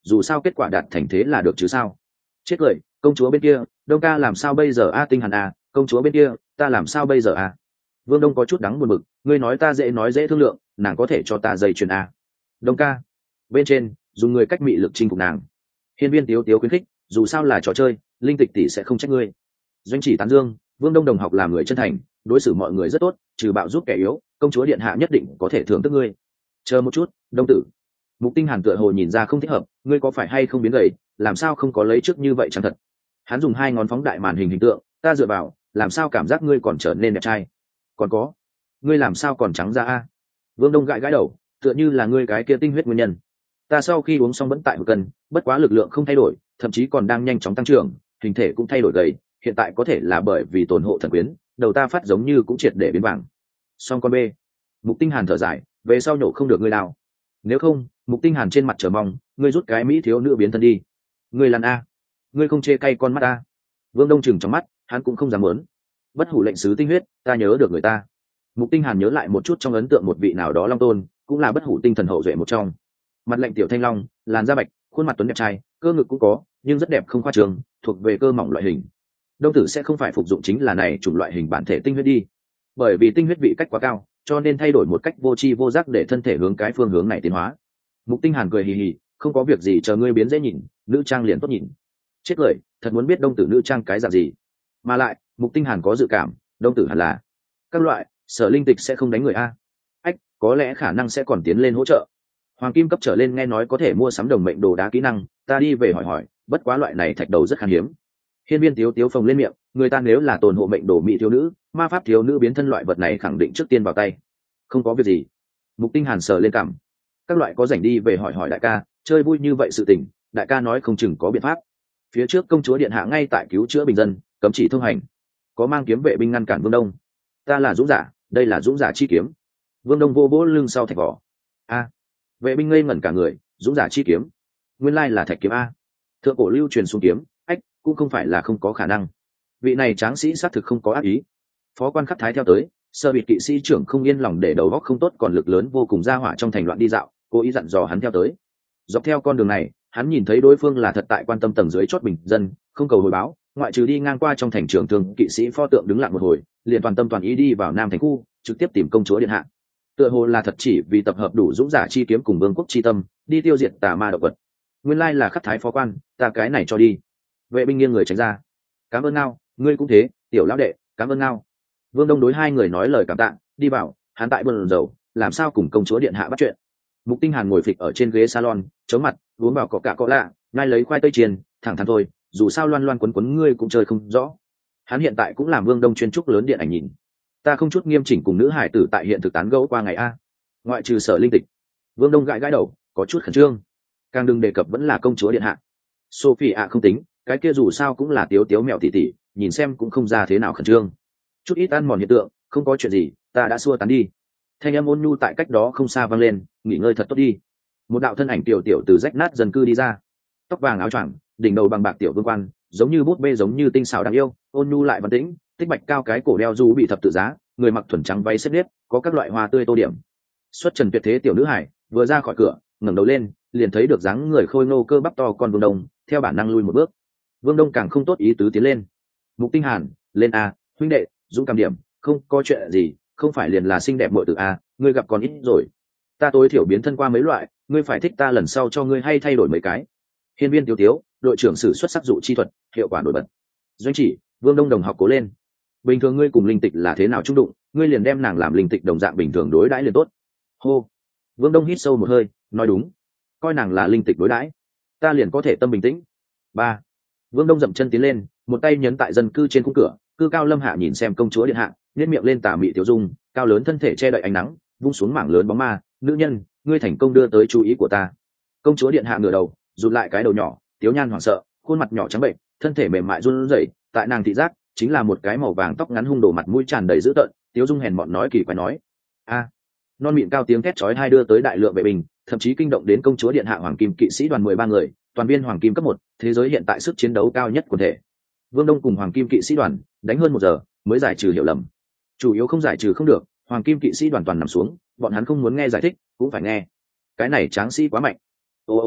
Speaker 1: dù sao kết quả đạt thành thế là được chứ sao. Chết cười, công chúa bên kia, Đông ca làm sao bây giờ a? Tinh Hàn a, công chúa bên kia, ta làm sao bây giờ a? Vương Đông có chút đắng buồn bực, ngươi nói ta dễ nói dễ thương lượng, nàng có thể cho ta dây chuyền a. Đông ca bên trên, dùng người cách mị lực chinh phục nàng. Hiên Viên Tiếu Tiếu khuyến khích, dù sao là trò chơi, linh tịch tỷ sẽ không trách ngươi. Doanh Chỉ tán dương, Vương Đông đồng học làm người chân thành, đối xử mọi người rất tốt, trừ bạo giúp kẻ yếu, công chúa điện hạ nhất định có thể thưởng thức ngươi. Chờ một chút, Đông tử. Mục Tinh Hàn tựa hồ nhìn ra không thích hợp, ngươi có phải hay không biến gầy, làm sao không có lấy trước như vậy chẳng thật. Hắn dùng hai ngón phóng đại màn hình hình tượng, ta dựa vào, làm sao cảm giác ngươi còn trở nên đẹp trai. Còn có, ngươi làm sao còn trắng da a? Vương Đông gãi gãi đầu, tựa như là ngươi cái kia tinh huyết nguyên nhân. Ta sau khi uống xong vẫn tại một cân, bất quá lực lượng không thay đổi, thậm chí còn đang nhanh chóng tăng trưởng, hình thể cũng thay đổi gầy, hiện tại có thể là bởi vì tổn hộ thần quyến, đầu ta phát giống như cũng triệt để biến vàng. Song con b. Mục Tinh Hàn thở dài, về sau nhổ không được ngươi nào. Nếu không, Mục Tinh Hàn trên mặt chờ mong, ngươi rút cái mỹ thiếu nữ biến thân đi. Ngươi lăn a, ngươi không chê cay con mắt a. Vương Đông chừng trong mắt, hắn cũng không dám muốn. Bất hủ lệnh sứ tinh huyết, ta nhớ được người ta. Mục Tinh Hàn nhớ lại một chút trong ấn tượng một vị nào đó long tôn, cũng là bất hủ tinh thần hậu duệ một trong. Mặt lệnh tiểu thanh long, làn da bạch, khuôn mặt tuấn đẹp trai, cơ ngực cũng có, nhưng rất đẹp không khoa trương, thuộc về cơ mỏng loại hình. Đông tử sẽ không phải phục dụng chính là này chủng loại hình bản thể tinh huyết đi, bởi vì tinh huyết vị cách quá cao, cho nên thay đổi một cách vô tri vô giác để thân thể hướng cái phương hướng này tiến hóa. Mục Tinh Hàn cười hì hì, không có việc gì, chờ ngươi biến dễ nhìn, nữ trang liền tốt nhìn. Chết cười, thật muốn biết đông tử nữ trang cái dạng gì. Mà lại, Mục Tinh Hàn có dự cảm, đông tử hẳn là các loại sở linh tịch sẽ không đánh người a. Ách, có lẽ khả năng sẽ còn tiến lên hỗ trợ. Hoàng kim cấp trở lên nghe nói có thể mua sắm đồng mệnh đồ đá kỹ năng, ta đi về hỏi hỏi, bất quá loại này thạch đầu rất khan hiếm. Hiên Viên Tiếu Tiếu phồng lên miệng, người ta nếu là tồn hộ mệnh đồ mỹ thiếu nữ, ma pháp thiếu nữ biến thân loại vật này khẳng định trước tiên vào tay. Không có việc gì. Mục Tinh Hàn sờ lên cằm. Các loại có rảnh đi về hỏi hỏi đại ca, chơi vui như vậy sự tình, đại ca nói không chừng có biện pháp. Phía trước công chúa điện hạ ngay tại cứu chữa bình dân, cấm chỉ thông hành, có mang kiếm vệ binh ngăn cản Vương Đông. Ta là dũng giả, đây là dũng giả chi kiếm. Vương Đông vô vỗ lưng sau thạch vỏ. A, vệ binh ngây ngẩn cả người, dũng giả chi kiếm, nguyên lai là thạch kiếm a. Thượng cổ lưu truyền xuống kiếm, ách, cũng không phải là không có khả năng. Vị này tráng sĩ xác thực không có ác ý. Phó quan khắc thái theo tới, sơ bịt kỵ sĩ trưởng không yên lòng để đầu góc không tốt còn lực lớn vô cùng ra hỏa trong thành loạn đi dạo, cố ý dặn dò hắn theo tới. Dọc theo con đường này, hắn nhìn thấy đối phương là thật tại quan tâm tầng dưới chót bình dân, không cầu hồi báo, ngoại trừ đi ngang qua trong thành trường thường kỵ sĩ pho tượng đứng lặng một hồi, liền toàn tâm toàn ý đi vào nam thành khu, trực tiếp tìm công chúa điện hạ. Tựa hồ là thật chỉ vì tập hợp đủ dũng giả chi kiếm cùng vương quốc chi tâm, đi tiêu diệt tà ma động vật. Nguyên lai là khắc thái phó quan, ta cái này cho đi. Vệ binh nghiêng người tránh ra. Cảm ơn ngao, ngươi cũng thế, tiểu lão đệ, cảm ơn ngao. Vương Đông đối hai người nói lời cảm tạ, đi vào, hắn tại bờ dầu, làm sao cùng công chúa điện hạ bắt chuyện. Mục Tinh Hàn ngồi phịch ở trên ghế salon, chống mặt, uống vào cọ cạ cọ lạ, ngay lấy khoai tây chiên, thẳng thắn thôi, dù sao loan loan quấn quấn ngươi cũng chơi không rõ. Hắn hiện tại cũng làm Vương Đông chuyên trúc lớn điện ảnh nhìn. Ta không chút nghiêm chỉnh cùng nữ hải tử tại hiện thực tán gẫu qua ngày a. Ngoại trừ sở linh tịch. Vương Đông gãi gãi đầu, có chút khẩn trương. Càng đừng đề cập vẫn là công chúa điện hạ. Sophie ạ không tính, cái kia dù sao cũng là tiếu tiếu mèo tỉ tỉ, nhìn xem cũng không ra thế nào khẩn trương. Chút ít ăn mòn hiện tượng, không có chuyện gì, ta đã xua tán đi. Thanh âm ôn nhu tại cách đó không xa vang lên, nghỉ ngơi thật tốt đi. Một đạo thân ảnh tiểu tiểu từ rách nát dân cư đi ra, tóc vàng áo choàng, đỉnh đầu bằng bạc tiểu vương quan, giống như bút bê giống như tinh xảo đáng yêu, ôn nhu lại văn tĩnh, tích bạch cao cái cổ đeo du bị thập tự giá, người mặc thuần trắng váy xếp nếp, có các loại hoa tươi tô điểm. Xuất trần tuyệt thế tiểu nữ hải, vừa ra khỏi cửa, ngẩng đầu lên, liền thấy được dáng người khôi ngô cơ bắp to con Vương Đông, theo bản năng lui một bước. Vương Đông càng không tốt ý tứ tiến lên. Mục Tinh Hàn, lên a, huynh đệ, dũng cảm điểm, không có chuyện gì, không phải liền là xinh đẹp muội tử a, ngươi gặp còn ít rồi. Ta tối thiểu biến thân qua mấy loại, ngươi phải thích ta lần sau cho ngươi hay thay đổi mấy cái. Hiên Viên Tiếu Tiếu, đội trưởng sử xuất sắc dụ chi thuật, hiệu quả nổi bật. Doanh Chỉ, Vương Đông đồng học cố lên. Bình thường ngươi cùng linh tịch là thế nào trung đụng, ngươi liền đem nàng làm linh tịch đồng dạng bình thường đối đãi liền tốt. Hô. Vương Đông hít sâu một hơi, nói đúng, coi nàng là linh tịch đối đãi, ta liền có thể tâm bình tĩnh. Ba. Vương Đông dậm chân tiến lên, một tay nhấn tại dân cư trên khung cửa, cư cao lâm hạ nhìn xem công chúa điện hạ, nhếch miệng lên tà mị tiểu dung, cao lớn thân thể che đậy ánh nắng, vung xuống mảng lớn bóng ma, nữ nhân, ngươi thành công đưa tới chú ý của ta. Công chúa điện hạ ngửa đầu, rụt lại cái đầu nhỏ, tiếu nhan hoảng sợ, khuôn mặt nhỏ trắng bệnh, thân thể mềm mại run rẩy, tại nàng thị giác chính là một cái màu vàng tóc ngắn hung đồ, mặt mũi tràn đầy dữ tợn, tiếu dung hèn mọn nói kỳ quái nói: a. Non miệng cao tiếng thét chói tai đưa tới đại lượng vệ binh, thậm chí kinh động đến công chúa điện hạ hoàng kim kỵ sĩ đoàn mười ba người, toàn viên hoàng kim cấp một, thế giới hiện tại sức chiến đấu cao nhất quần thể. Vương Đông cùng hoàng kim kỵ sĩ đoàn đánh hơn một giờ mới giải trừ hiểu lầm. Chủ yếu không giải trừ không được, hoàng kim kỵ sĩ đoàn toàn nằm xuống, bọn hắn không muốn nghe giải thích cũng phải nghe. Cái này tráng sĩ quá mạnh. Ô ô ô,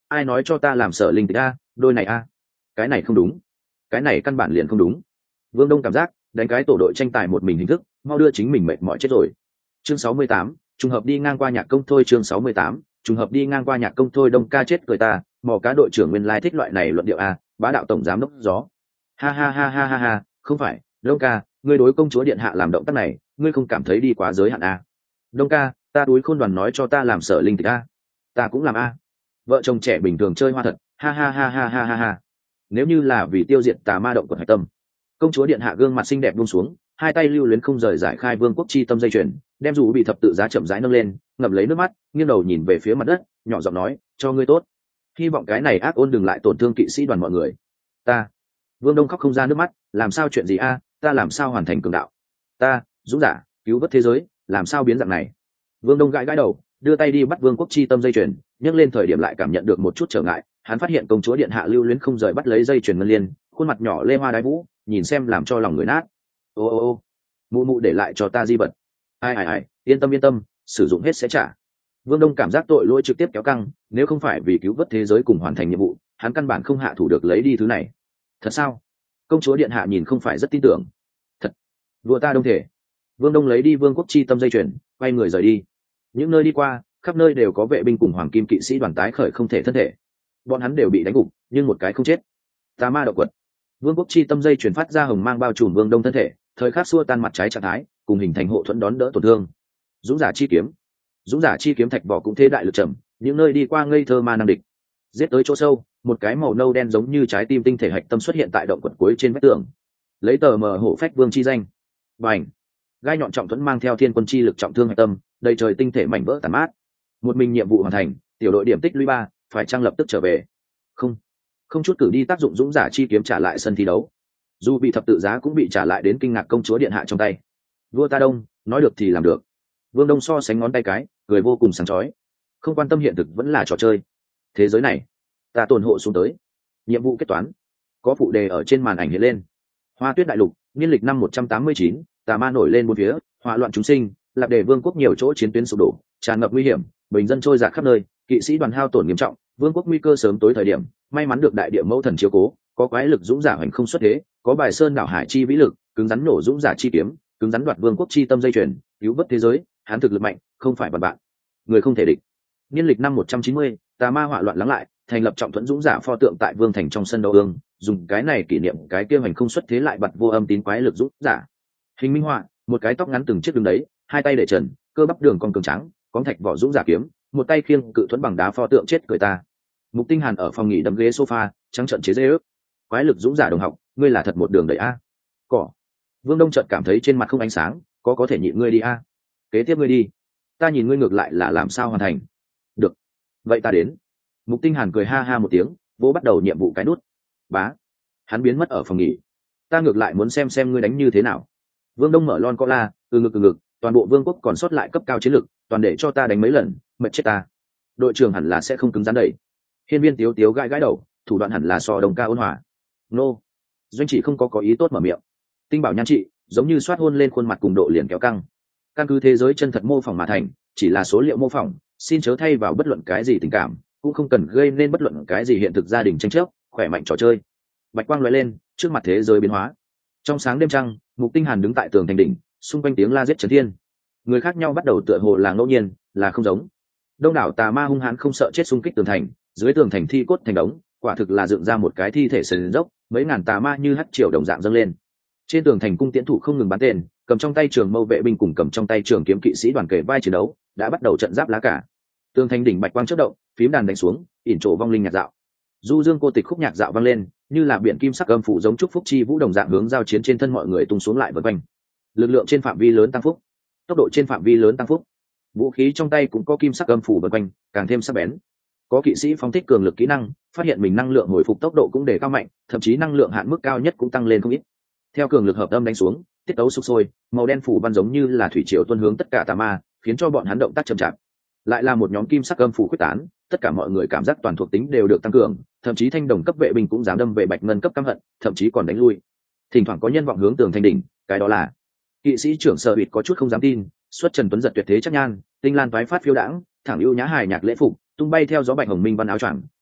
Speaker 1: ai nói cho ta làm sở linh tịch a đôi này a cái này không đúng, cái này căn bản liền không đúng. Vương Đông cảm giác đánh cái tổ đội tranh tài một mình hình thức mau đưa chính mình mệt mỏi chết rồi. Chương sáu mươi tám, trùng hợp đi ngang qua nhạc công thôi. Chương sáu mươi tám, trùng hợp đi ngang qua nhạc công thôi. Đông ca chết cười ta, mò cá đội trưởng nguyên lai thích loại này luận điệu a, bá đạo tổng giám đốc gió. Ha ha ha ha ha ha, không phải, Đông ca, ngươi đối công chúa điện hạ làm động tác này, ngươi không cảm thấy đi quá giới hạn a? Đông ca, ta đối khôn đoàn nói cho ta làm sở linh tịch a, ta cũng làm a. Vợ chồng trẻ bình thường chơi hoa thật, ha ha ha ha ha ha ha. Nếu như là vì tiêu diệt tà ma động của hải tâm, công chúa điện hạ gương mặt xinh đẹp buông xuống, hai tay lưu luyến không rời giải khai vương quốc chi tâm dây chuyền, đem dù bị thập tự giá chậm rãi nâng lên, ngậm lấy nước mắt, nghiêng đầu nhìn về phía mặt đất, nhỏ giọng nói, cho ngươi tốt, hy vọng cái này ác ôn đừng lại tổn thương kỵ sĩ đoàn mọi người. Ta, Vương Đông khóc không ra nước mắt, làm sao chuyện gì a, ta làm sao hoàn thành cường đạo, ta, dũng giả, cứu vớt thế giới, làm sao biến dạng này. Vương Đông gãi gãi đầu, đưa tay đi bắt vương quốc chi tâm dây chuyền, nhấc lên thời điểm lại cảm nhận được một chút trở ngại, hắn phát hiện công chúa điện hạ lưu luyến không rời bắt lấy dây chuyền ngân liên, khuôn mặt nhỏ lê hoa đái vũ, nhìn xem làm cho lòng người nát. Ô ô ô, mụ mụ để lại cho ta di vật. Ai ai ai, yên tâm yên tâm, sử dụng hết sẽ trả. Vương Đông cảm giác tội lỗi trực tiếp kéo căng, nếu không phải vì cứu vớt thế giới cùng hoàn thành nhiệm vụ, hắn căn bản không hạ thủ được lấy đi thứ này. Thật sao? Công chúa điện hạ nhìn không phải rất tin tưởng. Thật. Vua ta đông thể. Vương Đông lấy đi vương quốc chi tâm dây chuyền, quay người rời đi. Những nơi đi qua, khắp nơi đều có vệ binh cùng hoàng kim kỵ sĩ đoàn tái khởi không thể thân thể. Bọn hắn đều bị đánh gục, nhưng một cái không chết. Tà ma động quật. Vương quốc chi tâm dây chuyển phát ra hồng mang bao trùm Vương Đông thân thể, thời khắc xua tan mặt trái trạng thái, cùng hình thành hộ thuẫn đón đỡ tổn thương. Dũng giả chi kiếm. Dũng giả chi kiếm thạch vỏ cũng thế đại lực trầm, những nơi đi qua ngây thơ ma năng địch. Giết tới chỗ sâu, một cái màu nâu đen giống như trái tim tinh thể hạch tâm xuất hiện tại động quật cuối trên vách tường. Lấy tờ mờ hổ phách vương chi danh. Bành. Gai nhọn trọng thuẫn mang theo thiên quân chi lực trọng thương hạch tâm, đầy trời tinh thể mảnh vỡ tàn mát. Một mình nhiệm vụ hoàn thành, tiểu đội điểm tích lũy ba, phải trang lập tức trở về. Không, không chút cử đi tác dụng dũng giả chi kiếm trả lại sân thi đấu. Dù bị thập tự giá cũng bị trả lại đến kinh ngạc công chúa điện hạ trong tay. Vua ta Đông, nói được thì làm được. Vương Đông so sánh ngón tay cái, cười vô cùng sáng chói. Không quan tâm hiện thực vẫn là trò chơi. Thế giới này, ta tồn hộ xuống tới. Nhiệm vụ kết toán. Có phụ đề ở trên màn ảnh hiện lên. Hoa Tuyết đại lục, niên lịch năm một trăm tám mươi chín, tà ma nổi lên bốn phía, hỏa loạn chúng sinh, lạp đề vương quốc nhiều chỗ chiến tuyến sụp đổ, tràn ngập nguy hiểm, bình dân trôi dạt khắp nơi, kỵ sĩ đoàn hao tổn nghiêm trọng, vương quốc nguy cơ sớm tối thời điểm, may mắn được đại địa mẫu thần chiếu cố, có quái lực dũng giả hành không xuất thế, có bài sơn đảo hải chi vĩ lực, cứng rắn nổ dũng giả chi kiếm, cứng rắn đoạt vương quốc chi tâm dây chuyền, cứu vớt thế giới, hắn thực lực mạnh, không phải bằng bạn, người không thể địch. Niên lịch năm một trăm chín mươi, tà ma hỏa loạn lắng lại, thành lập trọng thuẫn dũng giả pho tượng tại vương thành trong sân đấu ương, dùng cái này kỷ niệm cái kia hành không xuất thế lại bật vô âm tín quái lực dũng giả. Hình minh họa, một cái tóc ngắn từng chiếc đứng đấy, hai tay để trần, cơ bắp đường con cường trắng, có thạch vỏ dũng giả kiếm, một tay khiêng cự thuẫn bằng đá pho tượng chết cười ta. Mục Tinh Hàn ở phòng nghỉ đầm ghế sofa, trắng trợn chế giễu. Quái lực dũng giả đồng học, ngươi là thật một đường đẩy a. Cỏ. Vương Đông chợt cảm thấy trên mặt không ánh sáng, có có thể nhịn ngươi đi a. Kế tiếp ngươi đi. Ta nhìn ngươi ngược lại là làm sao hoàn thành. Được. Vậy ta đến. Mục Tinh Hàn cười ha ha một tiếng, vỗ bắt đầu nhiệm vụ cái nút. Bá. Hắn biến mất ở phòng nghỉ. Ta ngược lại muốn xem xem ngươi đánh như thế nào. Vương Đông mở lon cola, từ ngực từ ngực, toàn bộ vương quốc còn sót lại cấp cao chiến lực, toàn để cho ta đánh mấy lần, mệt chết ta. Đội trưởng hẳn là sẽ không cứng rắn đẩy. Hiên Viên Tiếu Tiếu gãi gãi đầu, thủ đoạn hẳn là so đồng ca ôn hòa. Nô. Doanh trị không có có ý tốt mở miệng. Tinh bảo nhan trị, giống như xoát hôn lên khuôn mặt cùng độ liền kéo căng. Căn cứ thế giới chân thật mô phỏng mà thành, chỉ là số liệu mô phỏng, xin chớ thay vào bất luận cái gì tình cảm, cũng không cần gây nên bất luận cái gì hiện thực gia đình tranh chấp, khỏe mạnh trò chơi. Bạch quang lóe lên, trước mặt thế giới biến hóa. Trong sáng đêm trăng, Mục Tinh Hàn đứng tại tường thành đỉnh, xung quanh tiếng la giết chấn thiên. Người khác nhau bắt đầu tựa hồ là ngẫu nhiên, là không giống. Đông đảo tà ma hung hãn không sợ chết xung kích tường thành, dưới tường thành thi cốt thành đống, quả thực là dựng ra một cái thi thể sền dốc, mấy ngàn tà ma như hắt triều đồng dạng dâng lên. Trên tường thành cung tiễn thủ không ngừng bắn tên, cầm trong tay trường mâu vệ binh cùng cầm trong tay trường kiếm kỵ sĩ đoàn kề vai chiến đấu, đã bắt đầu trận giáp lá cả. Tường thành đỉnh bạch quang chớp động, phím đàn đánh xuống, ỉn trổ vong linh nhạc dạo. Du dương cô tịch khúc nhạc dạo vang lên, như là biển kim sắc âm phủ giống chúc phúc chi vũ đồng dạng hướng giao chiến trên thân mọi người tung xuống lại vần quanh. Lực lượng trên phạm vi lớn tăng phúc, tốc độ trên phạm vi lớn tăng phúc. Vũ khí trong tay cũng có kim sắc âm phủ vần quanh, càng thêm sắc bén. Có kỵ sĩ phóng thích cường lực kỹ năng, phát hiện mình năng lượng hồi phục tốc độ cũng đề cao mạnh, thậm chí năng lượng hạn mức cao nhất cũng tăng lên không ít. Theo cường lực hợp âm đánh xuống, tiết tấu sục sôi, màu đen phủ văn giống như là thủy triều tuôn hướng tất cả tà ma, khiến cho bọn hắn động tác chậm chạp. Lại là một nhóm kim sắc âm phủ quyết tán, tất cả mọi người cảm giác toàn thuộc tính đều được tăng cường, thậm chí thanh đồng cấp vệ binh cũng dám đâm về bạch ngân cấp căm hận, thậm chí còn đánh lui. Thỉnh thoảng có nhân vọng hướng tường thành đỉnh, cái đó là kỵ sĩ trưởng Sở Bịt có chút không dám tin, xuất Trần Tuấn giật tuyệt thế chắc nhan, tinh lan toái phát phiêu đãng, thẳng ưu nhã hài nhạc lễ phục, tung bay theo gió bạch hồng minh văn áo choàng,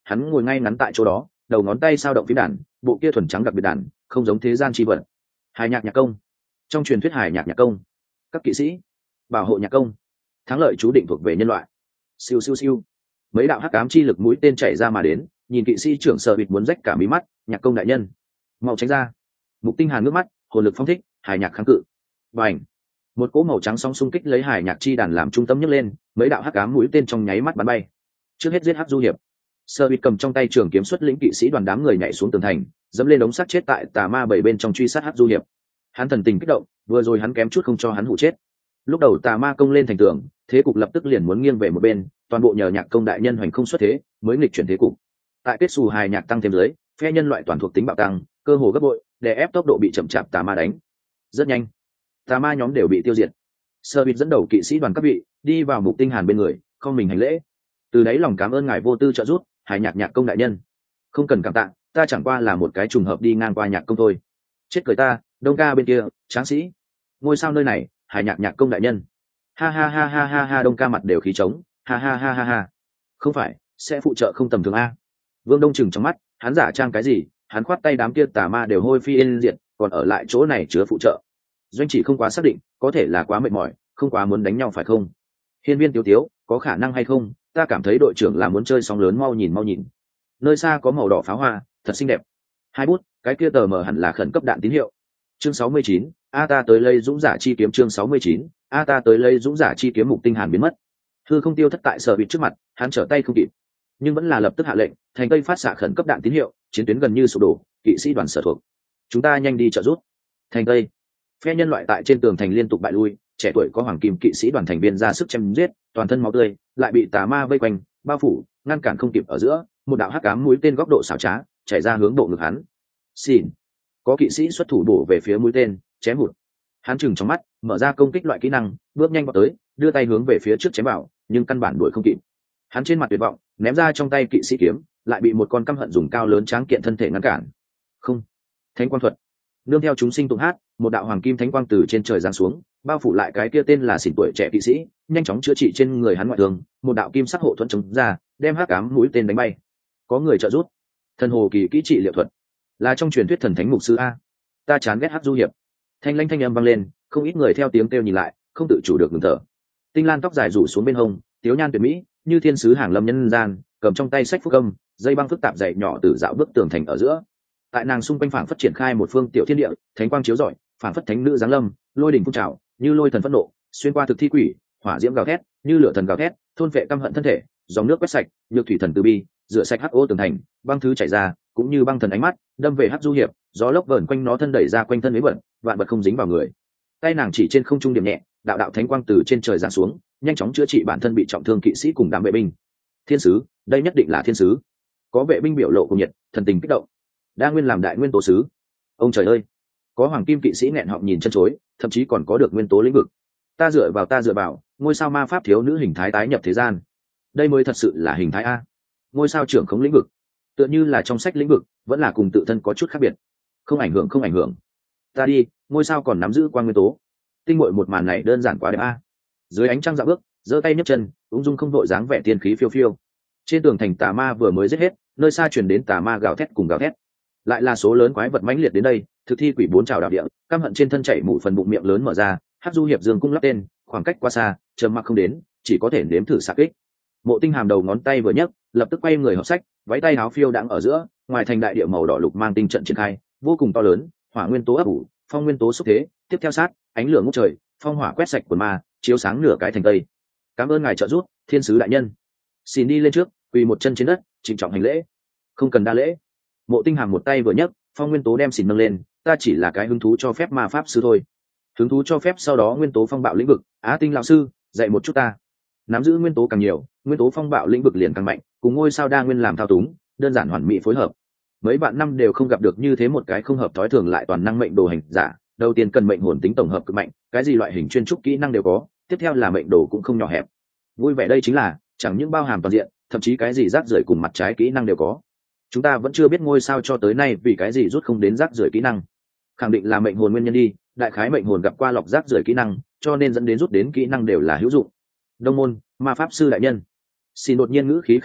Speaker 1: hắn ngồi ngay ngắn tại chỗ đó, đầu ngón tay sao động phím đàn, bộ kia thuần trắng đặc biệt đàn, không giống thế gian chi vật. Hài nhạc nhạc công, trong truyền thuyết hài nhạc nhạc công, các kỵ sĩ bảo hộ nhạc công, thắng lợi chú định thuộc về nhân loại. Siêu siêu siêu, mấy đạo hắc ám chi lực mũi tên chảy ra mà đến, nhìn kỵ sĩ trưởng Sở Bịt muốn rách cả mí mắt. Nhạc công đại nhân, mau tránh ra. Mục Tinh Hàn ngước mắt, hồn lực phong thích, hài nhạc kháng cự. Bành, một cỗ màu trắng sóng xung kích lấy hài nhạc chi đàn làm trung tâm nhấc lên, mấy đạo hắc ám mũi tên trong nháy mắt bắn bay. Trước hết giết hắc du hiệp. Sở Bịt cầm trong tay trường kiếm xuất lĩnh kỵ sĩ đoàn đám người nhảy xuống tường thành, dẫm lên đống sắt chết tại tà ma bảy bên trong truy sát hắc du hiệp. Hắn thần tình kích động, vừa rồi hắn kém chút không cho hắn hụ chết. Lúc đầu tà ma công lên thành tường, thế cục lập tức liền muốn nghiêng về một bên, toàn bộ nhờ nhạc công đại nhân hoành không xuất thế mới nghịch chuyển thế cục. Tại kết xù hài nhạc tăng thêm dưới, phe nhân loại toàn thuộc tính bạo tăng, cơ hồ gấp bội, để ép tốc độ bị chậm chạp tà ma đánh. Rất nhanh, tà ma nhóm đều bị tiêu diệt. Sở Bịt dẫn đầu kỵ sĩ đoàn các vị đi vào Mục Tinh Hàn bên người, không mình hành lễ. Từ đấy lòng cảm ơn ngài vô tư trợ giúp, hài nhạc nhạc công đại nhân. Không cần cảm tạ, ta chẳng qua là một cái trùng hợp đi ngang qua nhạc công thôi. Chết cười ta, Đông ca bên kia, tráng sĩ. Ngôi sao nơi này, hài nhạc nhạc công đại nhân. Ha ha ha ha ha ha, Đông ca mặt đều khí trống, ha ha ha ha ha. Không phải, sẽ phụ trợ không tầm thường a. Vương Đông chừng trong mắt, hắn giả trang cái gì, hắn khoát tay đám kia tà ma đều hôi phi yên diệt, còn ở lại chỗ này chứa phụ trợ. Doanh chỉ không quá xác định, có thể là quá mệt mỏi, không quá muốn đánh nhau phải không? Hiên Viên Tiếu Tiếu, có khả năng hay không? Ta cảm thấy đội trưởng là muốn chơi sóng lớn, mau nhìn mau nhìn. Nơi xa có màu đỏ pháo hoa, thật xinh đẹp. Hai bút, cái kia tờ mở hẳn là khẩn cấp đạn tín hiệu. Chương sáu mươi chín, a ta tới lấy dũng giả chi kiếm. Chương sáu mươi chín, a ta tới lấy dũng giả chi kiếm. Mục Tinh Hàn biến mất. Hư không tiêu thất tại Sở Bịt trước mặt, hắn trở tay không kịp, nhưng vẫn là lập tức hạ lệnh, thành tây phát xạ khẩn cấp đạn tín hiệu, chiến tuyến gần như sụp đổ, kỵ sĩ đoàn sở thuộc, chúng ta nhanh đi trợ giúp. Thành tây, phe nhân loại tại trên tường thành liên tục bại lui, trẻ tuổi có hoàng kim kỵ sĩ đoàn thành viên ra sức chém giết, toàn thân máu tươi, lại bị tà ma vây quanh, bao phủ, ngăn cản không kịp ở giữa, một đạo hắc ám mũi tên góc độ xảo trá, chảy ra hướng độ ngực hắn. Xin, có kỵ sĩ xuất thủ bổ về phía mũi tên, chém hụt. Hắn chừng trong mắt, mở ra công kích loại kỹ năng, bước nhanh vào tới, đưa tay hướng về phía trước chém vào, nhưng căn bản đuổi không kịp. Hắn trên mặt tuyệt vọng, ném ra trong tay kỵ sĩ kiếm, lại bị một con căm hận dùng cao lớn tráng kiện thân thể ngăn cản. Không, thánh quang thuật, nương theo chúng sinh tụng hát, một đạo hoàng kim thánh quang từ trên trời giáng xuống, bao phủ lại cái kia tên là xỉn tuổi trẻ kỵ sĩ, nhanh chóng chữa trị trên người hắn ngoại thương, một đạo kim sắc hộ thuẫn chống ra, đem hắc ám mũi tên đánh bay. Có người trợ giúp. Thần hồ kỳ kỹ trị liệu thuật, là trong truyền thuyết thần thánh mục sư a. Ta chán ghét hắc du hiệp. Thanh lãnh thanh âm vang lên, không ít người theo tiếng kêu nhìn lại, không tự chủ được ngừng thở. Tinh Lan tóc dài rủ xuống bên hông, tiếu nhan tuyệt mỹ, như thiên sứ hàng lâm nhân gian, cầm trong tay sách phúc âm, dây băng phức tạp dày nhỏ từ dạo bước tường thành ở giữa. Tại nàng xung quanh phảng phất triển khai một phương tiểu thiên địa, thánh quang chiếu rọi, phảng phất thánh nữ giáng lâm, lôi đỉnh phun trào, như lôi thần phẫn nộ, xuyên qua thực thi quỷ, hỏa diễm gào thét, như lửa thần gào thét, thôn vệ căm hận thân thể, dòng nước quét sạch, nhược thủy thần từ bi, rửa sạch hắc ô tường thành, băng thứ chảy ra, cũng như băng thần ánh mắt, đâm về hắc du hiệp, gió lốc vờn quanh nó thân đẩy ra quanh thân mấy bẩn, vạn vật không dính vào người. Tay nàng chỉ trên không trung điểm nhẹ, đạo đạo thánh quang từ trên trời giáng xuống, nhanh chóng chữa trị bản thân bị trọng thương kỵ sĩ cùng đám vệ binh. Thiên sứ, đây nhất định là thiên sứ. Có vệ binh biểu lộ cùng nhiệt, thần tình kích động. Đa nguyên làm đại nguyên tố sứ. Ông trời ơi, có hoàng kim kỵ sĩ nghẹn họng nhìn chân chối, thậm chí còn có được nguyên tố lĩnh vực. Ta dựa vào ta dựa vào, ngôi sao ma pháp thiếu nữ hình thái tái nhập thế gian. Đây mới thật sự là hình thái a. Ngôi sao trưởng khống lĩnh vực, tựa như là trong sách lĩnh vực, vẫn là cùng tự thân có chút khác biệt. Không ảnh hưởng không ảnh hưởng. Ta đi, ngôi sao còn nắm giữ quang nguyên tố. Tinh muội một màn này đơn giản quá đẹp a. Dưới ánh trăng dạo bước, giơ tay nhấc chân, ung dung không đội dáng vẻ tiên khí phiêu phiêu. Trên tường thành tà ma vừa mới giết hết, nơi xa truyền đến tà ma gào thét cùng gào thét. Lại là số lớn quái vật mãnh liệt đến đây, thực thi quỷ bốn trào đạo địa, căm hận trên thân chảy mụ phần bụng miệng lớn mở ra, hắc du hiệp dương cung lắp tên, khoảng cách quá xa, trầm mặc không đến, chỉ có thể nếm thử xạ kích. Mộ Tinh Hàm đầu ngón tay vừa nhấc, lập tức quay người hợp sách, váy tay áo phiêu đãng ở giữa, ngoài thành đại địa màu đỏ lục mang tinh trận triển khai, vô cùng to lớn, hỏa nguyên tố ấp ủ, phong nguyên tố xúc thế, tiếp theo sát, ánh lửa ngút trời, phong hỏa quét sạch quần ma, chiếu sáng nửa cái thành tây. Cảm ơn ngài trợ giúp, thiên sứ đại nhân. Xin đi lên trước, quỳ một chân trên đất, trịnh trọng hành lễ. Không cần đa lễ. Mộ Tinh Hàm một tay vừa nhấc, phong nguyên tố đem xỉn nâng lên, ta chỉ là cái hứng thú cho phép ma pháp sư thôi. Hứng thú cho phép sau đó nguyên tố phong bạo lĩnh vực, Á Tinh lão sư, dạy một chút ta. Nắm giữ nguyên tố càng nhiều, nguyên tố phong bạo lĩnh vực liền càng mạnh, cùng ngôi sao đa nguyên làm thao túng, đơn giản hoàn mỹ phối hợp. Mấy bạn năm đều không gặp được như thế một cái không hợp thói thường lại toàn năng mệnh đồ hành giả. Đầu tiên cần mệnh hồn tính tổng hợp cực mạnh, cái gì loại hình chuyên trúc kỹ năng đều có, tiếp theo là mệnh đồ cũng không nhỏ hẹp. Vui vẻ đây chính là chẳng những bao hàm toàn diện, thậm chí cái gì rác rưởi cùng mặt trái kỹ năng đều có. Chúng ta vẫn chưa biết ngôi sao cho tới nay vì cái gì rút không đến rác rưởi kỹ năng. Khẳng định là mệnh hồn nguyên nhân đi, đại khái mệnh hồn gặp qua lọc rác rưởi kỹ năng, cho nên dẫn đến rút đến kỹ năng đều là hữu dụng. Đông môn, ma pháp sư đại nhân. Xin đột nhiên ngữ khí khẩn cấp,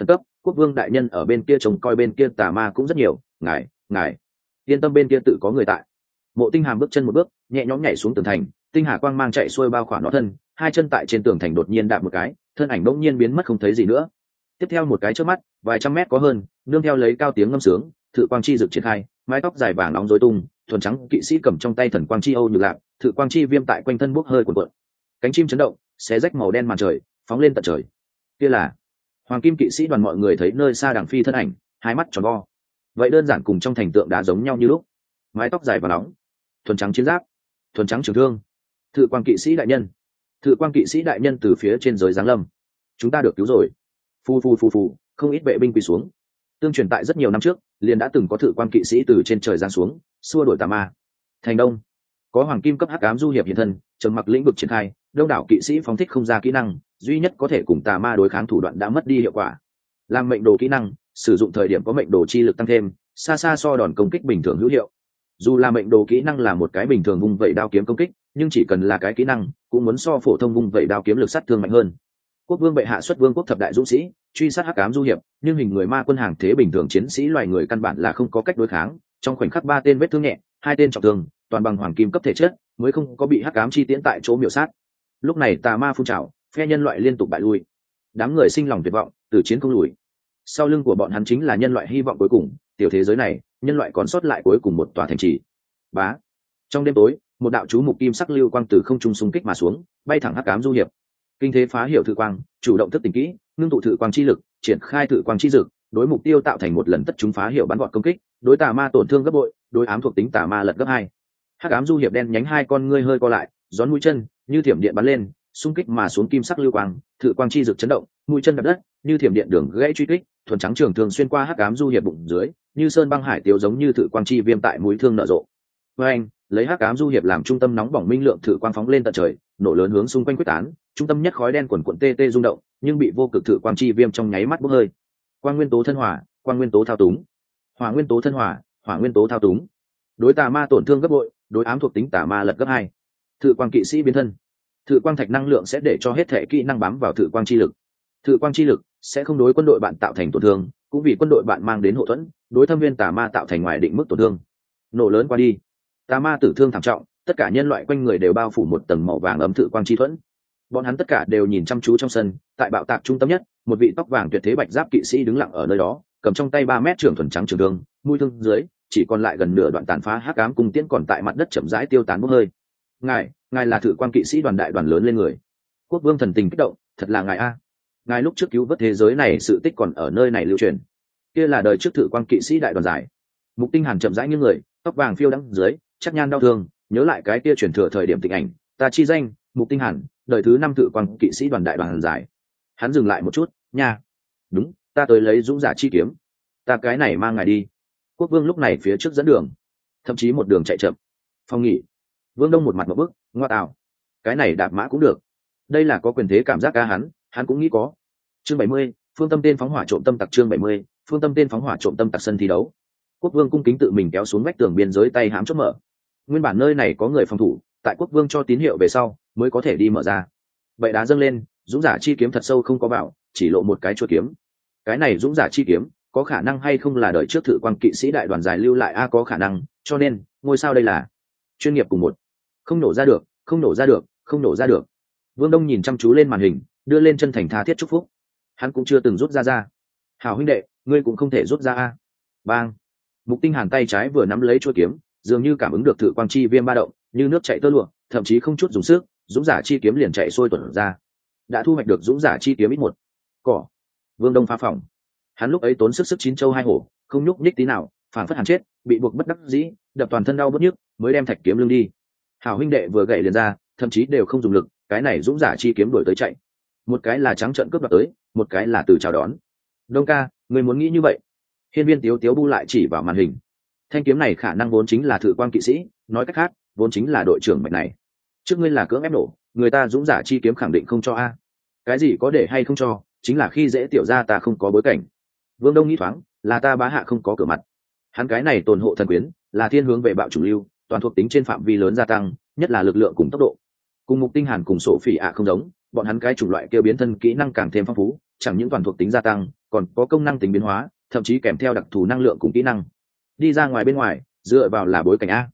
Speaker 1: Quốc vương đại nhân ở bên kia trông coi, bên kia tà ma cũng rất nhiều, ngài ngài yên tâm, bên kia tự có người tại. Mộ Tinh Hàm bước chân một bước, nhẹ nhõm nhảy xuống tường thành, tinh hà quang mang chạy xuôi bao khỏa nó thân, hai chân tại trên tường thành đột nhiên đạp một cái, thân ảnh bỗng nhiên biến mất không thấy gì nữa. Tiếp theo một cái chớp mắt, vài trăm mét có hơn, nương theo lấy cao tiếng ngâm sướng, thự quang chi rực triển khai, mái tóc dài vàng nóng rối tung, thuần trắng kỵ sĩ cầm trong tay thần quang chi âu nhược lạc, thự quang chi viêm tại quanh thân bốc hơi cuộn cuộn, cánh chim chấn động, xé rách màu đen màn trời, phóng lên tận trời. Kia là hoàng kim kỵ sĩ đoàn. Mọi người thấy nơi xa đằng phi thân ảnh, hai mắt tròn vo, vậy đơn giản cùng trong thành tượng đá giống nhau như lúc. Mái tóc dài và nóng, thuần trắng chiến giáp, thuần trắng trường thương. Thự quang kỵ sĩ đại nhân, thự quang kỵ sĩ đại nhân từ phía trên giới giáng lâm, chúng ta được cứu rồi. Phu phu phu phu, không ít vệ binh quỳ xuống. Tương truyền tại rất nhiều năm trước, liền đã từng có thự quang kỵ sĩ từ trên trời giáng xuống, xua đuổi tà ma. Thành đông có hoàng kim cấp hắc ám du hiệp hiện thân, trầm mặc lĩnh vực triển khai, đông đảo kỵ sĩ phóng thích không ra kỹ năng, duy nhất có thể cùng tà ma đối kháng thủ đoạn đã mất đi hiệu quả. Làm mệnh đồ kỹ năng, sử dụng thời điểm có mệnh đồ chi lực tăng thêm, xa xa so đòn công kích bình thường hữu hiệu. Dù là mệnh đồ kỹ năng là một cái bình thường vung vẩy đao kiếm công kích, nhưng chỉ cần là cái kỹ năng, cũng muốn so phổ thông vung vẩy đao kiếm lực sát thương mạnh hơn. Quốc vương bệ hạ xuất vương quốc thập đại dũng sĩ, truy sát hắc ám du hiệp, nhưng hình người ma quân hàng thế bình thường chiến sĩ loài người căn bản là không có cách đối kháng. Trong khoảnh khắc ba tên vết thương nhẹ, hai tên trọng thương, toàn bằng hoàng kim cấp thể chất, mới không có bị hắc ám chi tiễn tại chỗ miểu sát. Lúc này tà ma phun trào, phe nhân loại liên tục bại lui, đám người sinh lòng tuyệt vọng, từ chiến không lùi. Sau lưng của bọn hắn chính là nhân loại hy vọng cuối cùng, tiểu thế giới này, nhân loại còn sót lại cuối cùng một tòa thành trì. Bá. Trong đêm tối, một đạo chú mục kim sắc lưu quang từ không trung xung kích mà xuống, bay thẳng hắc ám du hiệp. Kinh thế phá hiểu thử quang, chủ động thức tỉnh kỹ, ngưng tụ thử quang chi lực, triển khai thử quang chi dực, đối mục tiêu tạo thành một lần tất chúng phá hiểu bắn gọn công kích, đối tà ma tổn thương gấp bội, đối ám thuộc tính tà ma lật gấp hai. Hắc ám du hiệp đen nhánh hai con ngươi hơi co lại, gión mũi chân, như thiểm điện bắn lên, xung kích mà xuống kim sắc lưu quang, thử quang chi dực chấn động, mũi chân đập đất, như thiểm điện đường gãy truy kích, thuần trắng trường thường xuyên qua hắc ám du hiệp bụng dưới, như sơn băng hải tiêu giống như thử quang chi viêm tại mũi thương nở rộ. Với anh, lấy hắc ám du hiệp làm trung tâm nóng bỏng minh lượng thử quang phóng lên tận trời, nổ lớn hướng xung quanh quyết tán, trung tâm nhất khói đen quần quần tê tê rung động, nhưng bị vô cực thử quang chi viêm trong nháy mắt bốc hơi. Quang nguyên tố thân hỏa, quang nguyên tố thao túng, hỏa nguyên tố thân hỏa, hỏa nguyên tố thao túng. Đối tà ma tổn thương gấp bội, đối ám thuộc tính tà ma lật gấp hai. Thử quang kỵ sĩ biến thân, thử quang thạch năng lượng sẽ để cho hết thể kỹ năng bám vào thử quang chi lực. Thử quang chi lực sẽ không đối quân đội bạn tạo thành tổn thương, cũng vì quân đội bạn mang đến hậu thuẫn, đối thâm viên tà ma tạo thành ngoài định mức tổn thương. Nổ lớn qua đi, tà ma tử thương thảm trọng, tất cả nhân loại quanh người đều bao phủ một tầng màu vàng ấm thử quang chi thuẫn. Bọn hắn tất cả đều nhìn chăm chú trong sân, tại bạo tạc trung tâm nhất, một vị tóc vàng tuyệt thế bạch giáp kỵ sĩ đứng lặng ở nơi đó, cầm trong tay ba mét trường thuần trắng trường thương, mũi thương dưới chỉ còn lại gần nửa đoạn tàn phá hắc ám cung tiễn còn tại mặt đất chậm rãi tiêu tán bốc hơi. Ngài, ngài là thử quang kỵ sĩ đoàn đại đoàn lớn lên người. Quốc vương thần tình kích động, thật là ngài a. Ngài lúc trước cứu vớt thế giới này sự tích còn ở nơi này lưu truyền. Kia là đời trước thử quang kỵ sĩ đại đoàn giải. Mục Tinh Hàn chậm rãi như người, tóc vàng phiêu đắng dưới, chắc nhan đau thương, nhớ lại cái kia truyền thừa thời điểm tình ảnh, ta chi danh, Mục Tinh Hàn, đời thứ năm thử quang kỵ sĩ đoàn đại đoàn giải. Hắn dừng lại một chút, nha. Đúng, ta tới lấy dũng giả chi kiếm. Ta cái này mang ngài đi. Quốc vương lúc này phía trước dẫn đường, thậm chí một đường chạy chậm. Phong nghỉ. Vương Đông một mặt một bước, ngoa tạo. Cái này đạp mã cũng được. Đây là có quyền thế cảm giác ca hắn, hắn cũng nghĩ có. Chương bảy mươi, phương tâm tên phóng hỏa trộm tâm tặc. Chương bảy mươi, phương tâm tên phóng hỏa trộm tâm tặc. Sân thi đấu. Quốc vương cung kính tự mình kéo xuống vách tường biên giới, tay hãm chốt mở. Nguyên bản nơi này có người phòng thủ, tại quốc vương cho tín hiệu về sau mới có thể đi mở ra. Bậy đá dâng lên, dũng giả chi kiếm thật sâu không có vào, chỉ lộ một cái chuôi kiếm. Cái này dũng giả chi kiếm có khả năng hay không là đời trước thử quang kỵ sĩ đại đoàn giải lưu lại a? Có khả năng, cho nên ngôi sao đây là chuyên nghiệp cùng một. Không nổ ra được, không nổ ra được, không nổ ra được. Vương Đông nhìn chăm chú lên màn hình, đưa lên chân thành tha thiết chúc phúc. Hắn cũng chưa từng rút ra ra. Hảo huynh đệ, ngươi cũng không thể rút ra a. Bang. Mục Tinh Hàn tay trái vừa nắm lấy chuôi kiếm, dường như cảm ứng được thử quang chi viêm ba động, như nước chảy tơ lụa, thậm chí không chút dùng sức, dũng giả chi kiếm liền chạy xuôi tuần ra. Đã thu hoạch được dũng giả chi kiếm ít một. Cỏ. Vương Đông phá phòng. Hắn lúc ấy tốn sức sức chín châu hai hổ, không nhúc nhích tí nào, phảng phất hàn chết, bị buộc bất đắc dĩ, đập toàn thân đau bứt nhức, mới đem thạch kiếm lưng đi. Hảo huynh đệ vừa gậy liền ra, thậm chí đều không dùng lực, cái này dũng giả chi kiếm đuổi tới chạy. Một cái là trắng trợn cướp đoạt tới, một cái là từ chào đón. Đông ca, người muốn nghĩ như vậy? Hiên Viên Tiếu Tiếu bu lại chỉ vào màn hình. Thanh kiếm này khả năng vốn chính là thử quang kỵ sĩ, nói cách khác, vốn chính là đội trưởng mệnh này. Trước ngươi là cưỡng ép nổ, người ta dũng giả chi kiếm khẳng định không cho a. Cái gì có để hay không cho, chính là khi dễ tiểu gia ta không có bối cảnh. Vương Đông nghĩ thoáng, là ta bá hạ không có cửa mặt. Hắn cái này tồn hộ thần quyến, là thiên hướng về bạo chủ lưu, toàn thuộc tính trên phạm vi lớn gia tăng, nhất là lực lượng cùng tốc độ. Cùng Mục Tinh Hàn cùng Sổ Phỉ ạ không giống, bọn hắn cái chủng loại kêu biến thân kỹ năng càng thêm phong phú, chẳng những toàn thuộc tính gia tăng còn có công năng tính biến hóa, thậm chí kèm theo đặc thù năng lượng cùng kỹ năng. Đi ra ngoài bên ngoài dựa vào là bối cảnh a.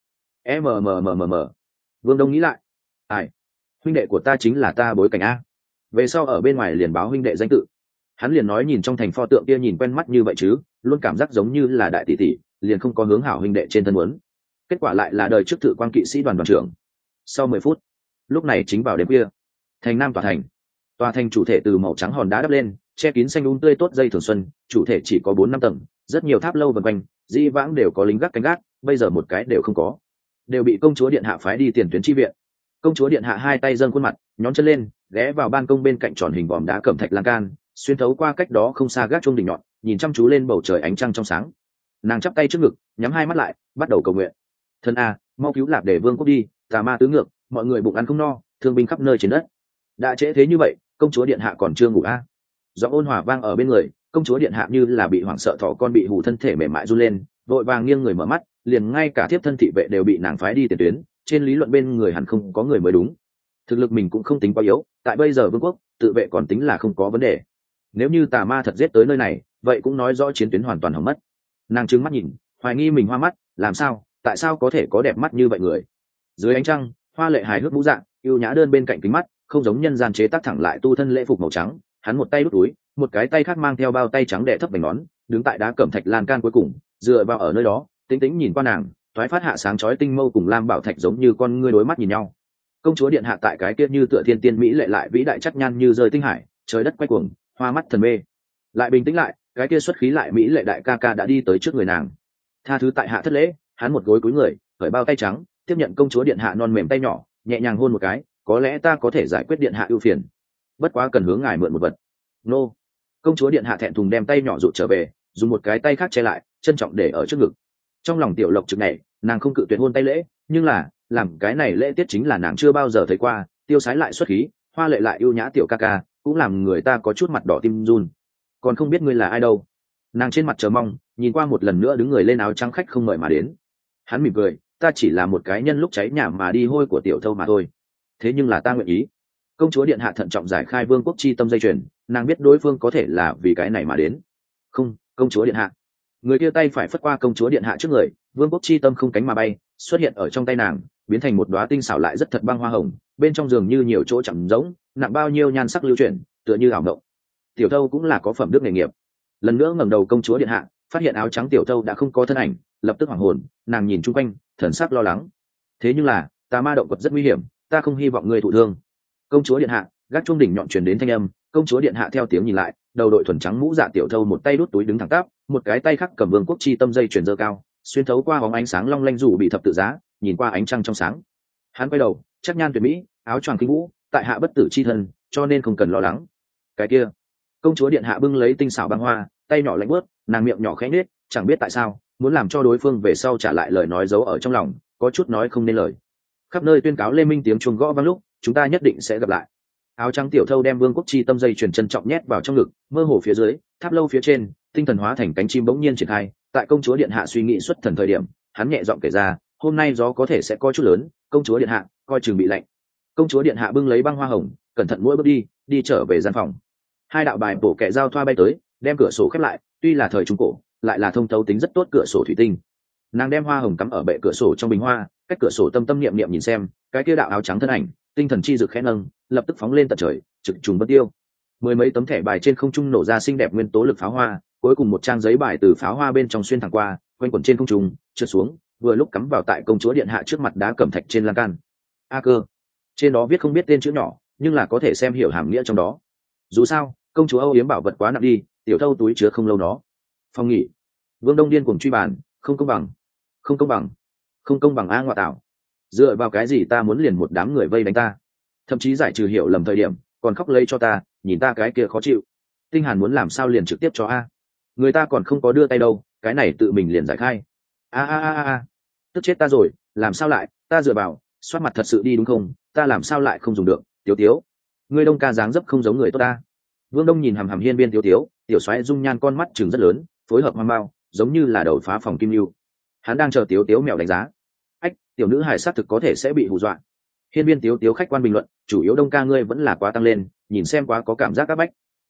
Speaker 1: mmmmm. Vương Đông nghĩ lại, ai, huynh đệ của ta chính là ta bối cảnh a. Về sau ở bên ngoài liền báo huynh đệ danh tự. Hắn liền nói nhìn trong thành pho tượng kia nhìn quen mắt như vậy chứ, luôn cảm giác giống như là đại tỷ tỷ, liền không có hướng hảo huynh đệ trên thân muốn. Kết quả lại là đời trước thự quan kỵ sĩ đoàn đoàn trưởng. Sau mười phút, lúc này chính vào đêm khuya, thành Nam tòa thành. Tòa thành chủ thể từ màu trắng hòn đá đắp lên, che kín xanh um tươi tốt dây thường xuân, chủ thể chỉ có bốn năm tầng, rất nhiều tháp lâu vần quanh, dĩ vãng đều có lính gác canh gác, bây giờ một cái đều không có, đều bị công chúa điện hạ phái đi tiền tuyến chi viện. Công chúa điện hạ hai tay dâng khuôn mặt, nhón chân lên, ghé vào ban công bên cạnh tròn hình vòm đá cẩm thạch lan can, xuyên thấu qua cách đó không xa gác chuông đỉnh nhọn, nhìn chăm chú lên bầu trời ánh trăng trong sáng. Nàng chắp tay trước ngực, nhắm hai mắt lại, bắt đầu cầu nguyện. Thần a, mau cứu Lạc Để vương quốc đi, tà ma tứ ngược, mọi người bụng ăn không no, thương binh khắp nơi trên đất. Đã trễ thế như vậy, công chúa điện hạ còn chưa ngủ a? À? Giọng ôn hòa vang ở bên người, công chúa điện hạ như là bị hoảng sợ thỏ con bị hù, thân thể mềm mại run lên, vội vàng nghiêng người mở mắt, liền ngay cả thiếp thân thị vệ đều bị nàng phái đi tiền tuyến, trên lý luận bên người hẳn không có người mới đúng. Thực lực mình cũng không tính quá yếu, tại bây giờ vương quốc, tự vệ còn tính là không có vấn đề. Nếu như tà ma thật giết tới nơi này, vậy cũng nói rõ chiến tuyến hoàn toàn hỏng mất. Nàng trừng mắt nhìn, hoài nghi mình hoa mắt, làm sao, tại sao có thể có đẹp mắt như vậy người? Dưới ánh trăng, hoa lệ hài hước mũ dạng, yêu nhã đơn bên cạnh kính mắt, không giống nhân gian chế tác thẳng lại tu thân lễ phục màu trắng. Hắn một tay đút túi, một cái tay khác mang theo bao tay trắng đẻ thấp vành nón, đứng tại đá cẩm thạch lan can cuối cùng, dựa vào ở nơi đó, tính tính nhìn qua nàng, thoái phát hạ sáng chói tinh mâu cùng lam bảo thạch giống như con ngươi đối mắt nhìn nhau. Công chúa điện hạ tại cái kia như tựa thiên tiên mỹ lệ lại vĩ đại chắc nhan như rơi tinh hải, trời đất quay cuồng, hoa mắt thần mê. Lại bình tĩnh lại, cái kia xuất khí lại mỹ lệ đại ca ca đã đi tới trước người nàng. Tha thứ tại hạ thất lễ. Hắn một gối cúi người, cởi bao tay trắng, tiếp nhận công chúa điện hạ non mềm tay nhỏ, nhẹ nhàng hôn một cái, có lẽ ta có thể giải quyết điện hạ ưu phiền, bất quá cần hướng ngài mượn một vật. Nô. Công chúa điện hạ thẹn thùng đem tay nhỏ rụt trở về, dùng một cái tay khác che lại, trân trọng để ở trước ngực. Trong lòng tiểu lộc trực này, nàng không cự tuyệt hôn tay lễ, nhưng là làm cái này lễ tiết chính là nàng chưa bao giờ thấy qua, tiêu sái lại xuất khí, hoa lệ lại ưu nhã tiểu ca ca, cũng làm người ta có chút mặt đỏ tim run. Còn không biết ngươi là ai đâu. Nàng trên mặt chờ mong, nhìn qua một lần nữa đứng người lên áo trắng khách không mời mà đến. Hắn mỉm cười, ta chỉ là một cái nhân lúc cháy nhà mà đi hôi của tiểu thâu mà thôi. Thế nhưng là ta nguyện ý. Công chúa điện hạ thận trọng giải khai vương quốc chi tâm dây chuyền, nàng biết đối phương có thể là vì cái này mà đến. Không, công chúa điện hạ. Người kia tay phải phất qua công chúa điện hạ trước người, vương quốc chi tâm không cánh mà bay, xuất hiện ở trong tay nàng, biến thành một đóa tinh xảo lại rất thật băng hoa hồng, bên trong giường như nhiều chỗ chậm rỗng, nặng bao nhiêu nhan sắc lưu chuyển, tựa như ảo động. Tiểu thâu cũng là có phẩm đức nghề nghiệp. Lần nữa ngẩng đầu công chúa điện hạ, phát hiện áo trắng tiểu thâu đã không có thân ảnh, lập tức hoảng hồn, nàng nhìn chung quanh, thần sắc lo lắng. Thế nhưng là, tà ma động vật rất nguy hiểm, ta không hy vọng ngươi thụ thương. Công chúa điện hạ, gác chuông đỉnh nhọn truyền đến thanh âm, công chúa điện hạ theo tiếng nhìn lại, đầu đội thuần trắng mũ dạ tiểu thâu một tay đút túi đứng thẳng tắp, một cái tay khác cầm vương quốc chi tâm dây truyền dơ cao, xuyên thấu qua bóng ánh sáng long lanh rủ bị thập tự giá, nhìn qua ánh trăng trong sáng. Hắn quay đầu, chắc nhan tuyệt mỹ, áo choàng kinh vũ, tại hạ bất tử chi thân, cho nên không cần lo lắng. Cái kia, công chúa điện hạ bưng lấy tinh xảo băng hoa, tay nhỏ lạnh bước, nàng miệng nhỏ khẽ nhếch, chẳng biết tại sao, muốn làm cho đối phương về sau trả lại lời nói giấu ở trong lòng, có chút nói không nên lời. Khắp nơi tuyên cáo lê minh tiếng chuông gõ vang lúc, chúng ta nhất định sẽ gặp lại. Áo trắng tiểu thâu đem vương quốc chi tâm dây truyền trân trọng nhét vào trong ngực, mơ hồ phía dưới, tháp lâu phía trên, tinh thần hóa thành cánh chim bỗng nhiên triển khai. Tại công chúa điện hạ suy nghĩ xuất thần thời điểm, hắn nhẹ giọng kể ra, hôm nay gió có thể sẽ có chút lớn, công chúa điện hạ coi chừng bị lạnh. Công chúa điện hạ bưng lấy băng hoa hồng, cẩn thận mỗi bước đi, đi trở về gian phòng. Hai đạo bài bổ kẹ giao thoa bay tới, đem cửa sổ khép lại, tuy là thời trung cổ, lại là thông thấu tính rất tốt cửa sổ thủy tinh. Nàng đem hoa hồng cắm ở bệ cửa sổ trong bình hoa, cách cửa sổ tâm tâm niệm niệm nhìn xem, cái kia đạo áo trắng thân ảnh, tinh thần chi dực khẽ nâng, lập tức phóng lên tận trời, trực trùng bất tiêu. Mười mấy tấm thẻ bài trên không trung nổ ra xinh đẹp nguyên tố lực pháo hoa, cuối cùng một trang giấy bài từ pháo hoa bên trong xuyên thẳng qua, quanh quẩn trên không trung, trượt xuống, vừa lúc cắm vào tại công chúa điện hạ trước mặt đá cẩm thạch trên lan can. A cơ, trên đó viết không biết tên chữ nhỏ, nhưng là có thể xem hiểu hàm nghĩa trong đó. Dù sao, công chúa âu yếm bảo vật quá nặng đi, tiểu thâu túi chứa không lâu nó. Phòng nghỉ, Vương Đông điên cuồng truy bàn, không công bằng, không công bằng, không công bằng a ngoại tảo. Dựa vào cái gì ta muốn liền một đám người vây đánh ta, thậm chí giải trừ hiểu lầm thời điểm còn khóc lấy cho ta, nhìn ta cái kia khó chịu. Tinh Hàn muốn làm sao liền trực tiếp cho a, người ta còn không có đưa tay đâu, cái này tự mình liền giải khai. A a a a, tức chết ta rồi, làm sao lại, ta dựa vào, soát mặt thật sự đi đúng không, ta làm sao lại không dùng được. Tiếu Tiếu, ngươi Đông ca dáng dấp không giống người tốt ta. Vương Đông nhìn hàm hàm hiên biên Tiếu Tiếu, tiểu xoáy dung nhan con mắt trừng rất lớn, phối hợp hoang bao, giống như là đầu phá phòng kim lưu. Hắn đang chờ Tiếu Tiếu mèo đánh giá. Ách, tiểu nữ hài xác thực có thể sẽ bị hù dọa. Hiên biên Tiếu Tiếu khách quan bình luận, chủ yếu Đông ca ngươi vẫn là quá tăng lên, nhìn xem quá có cảm giác áp bách.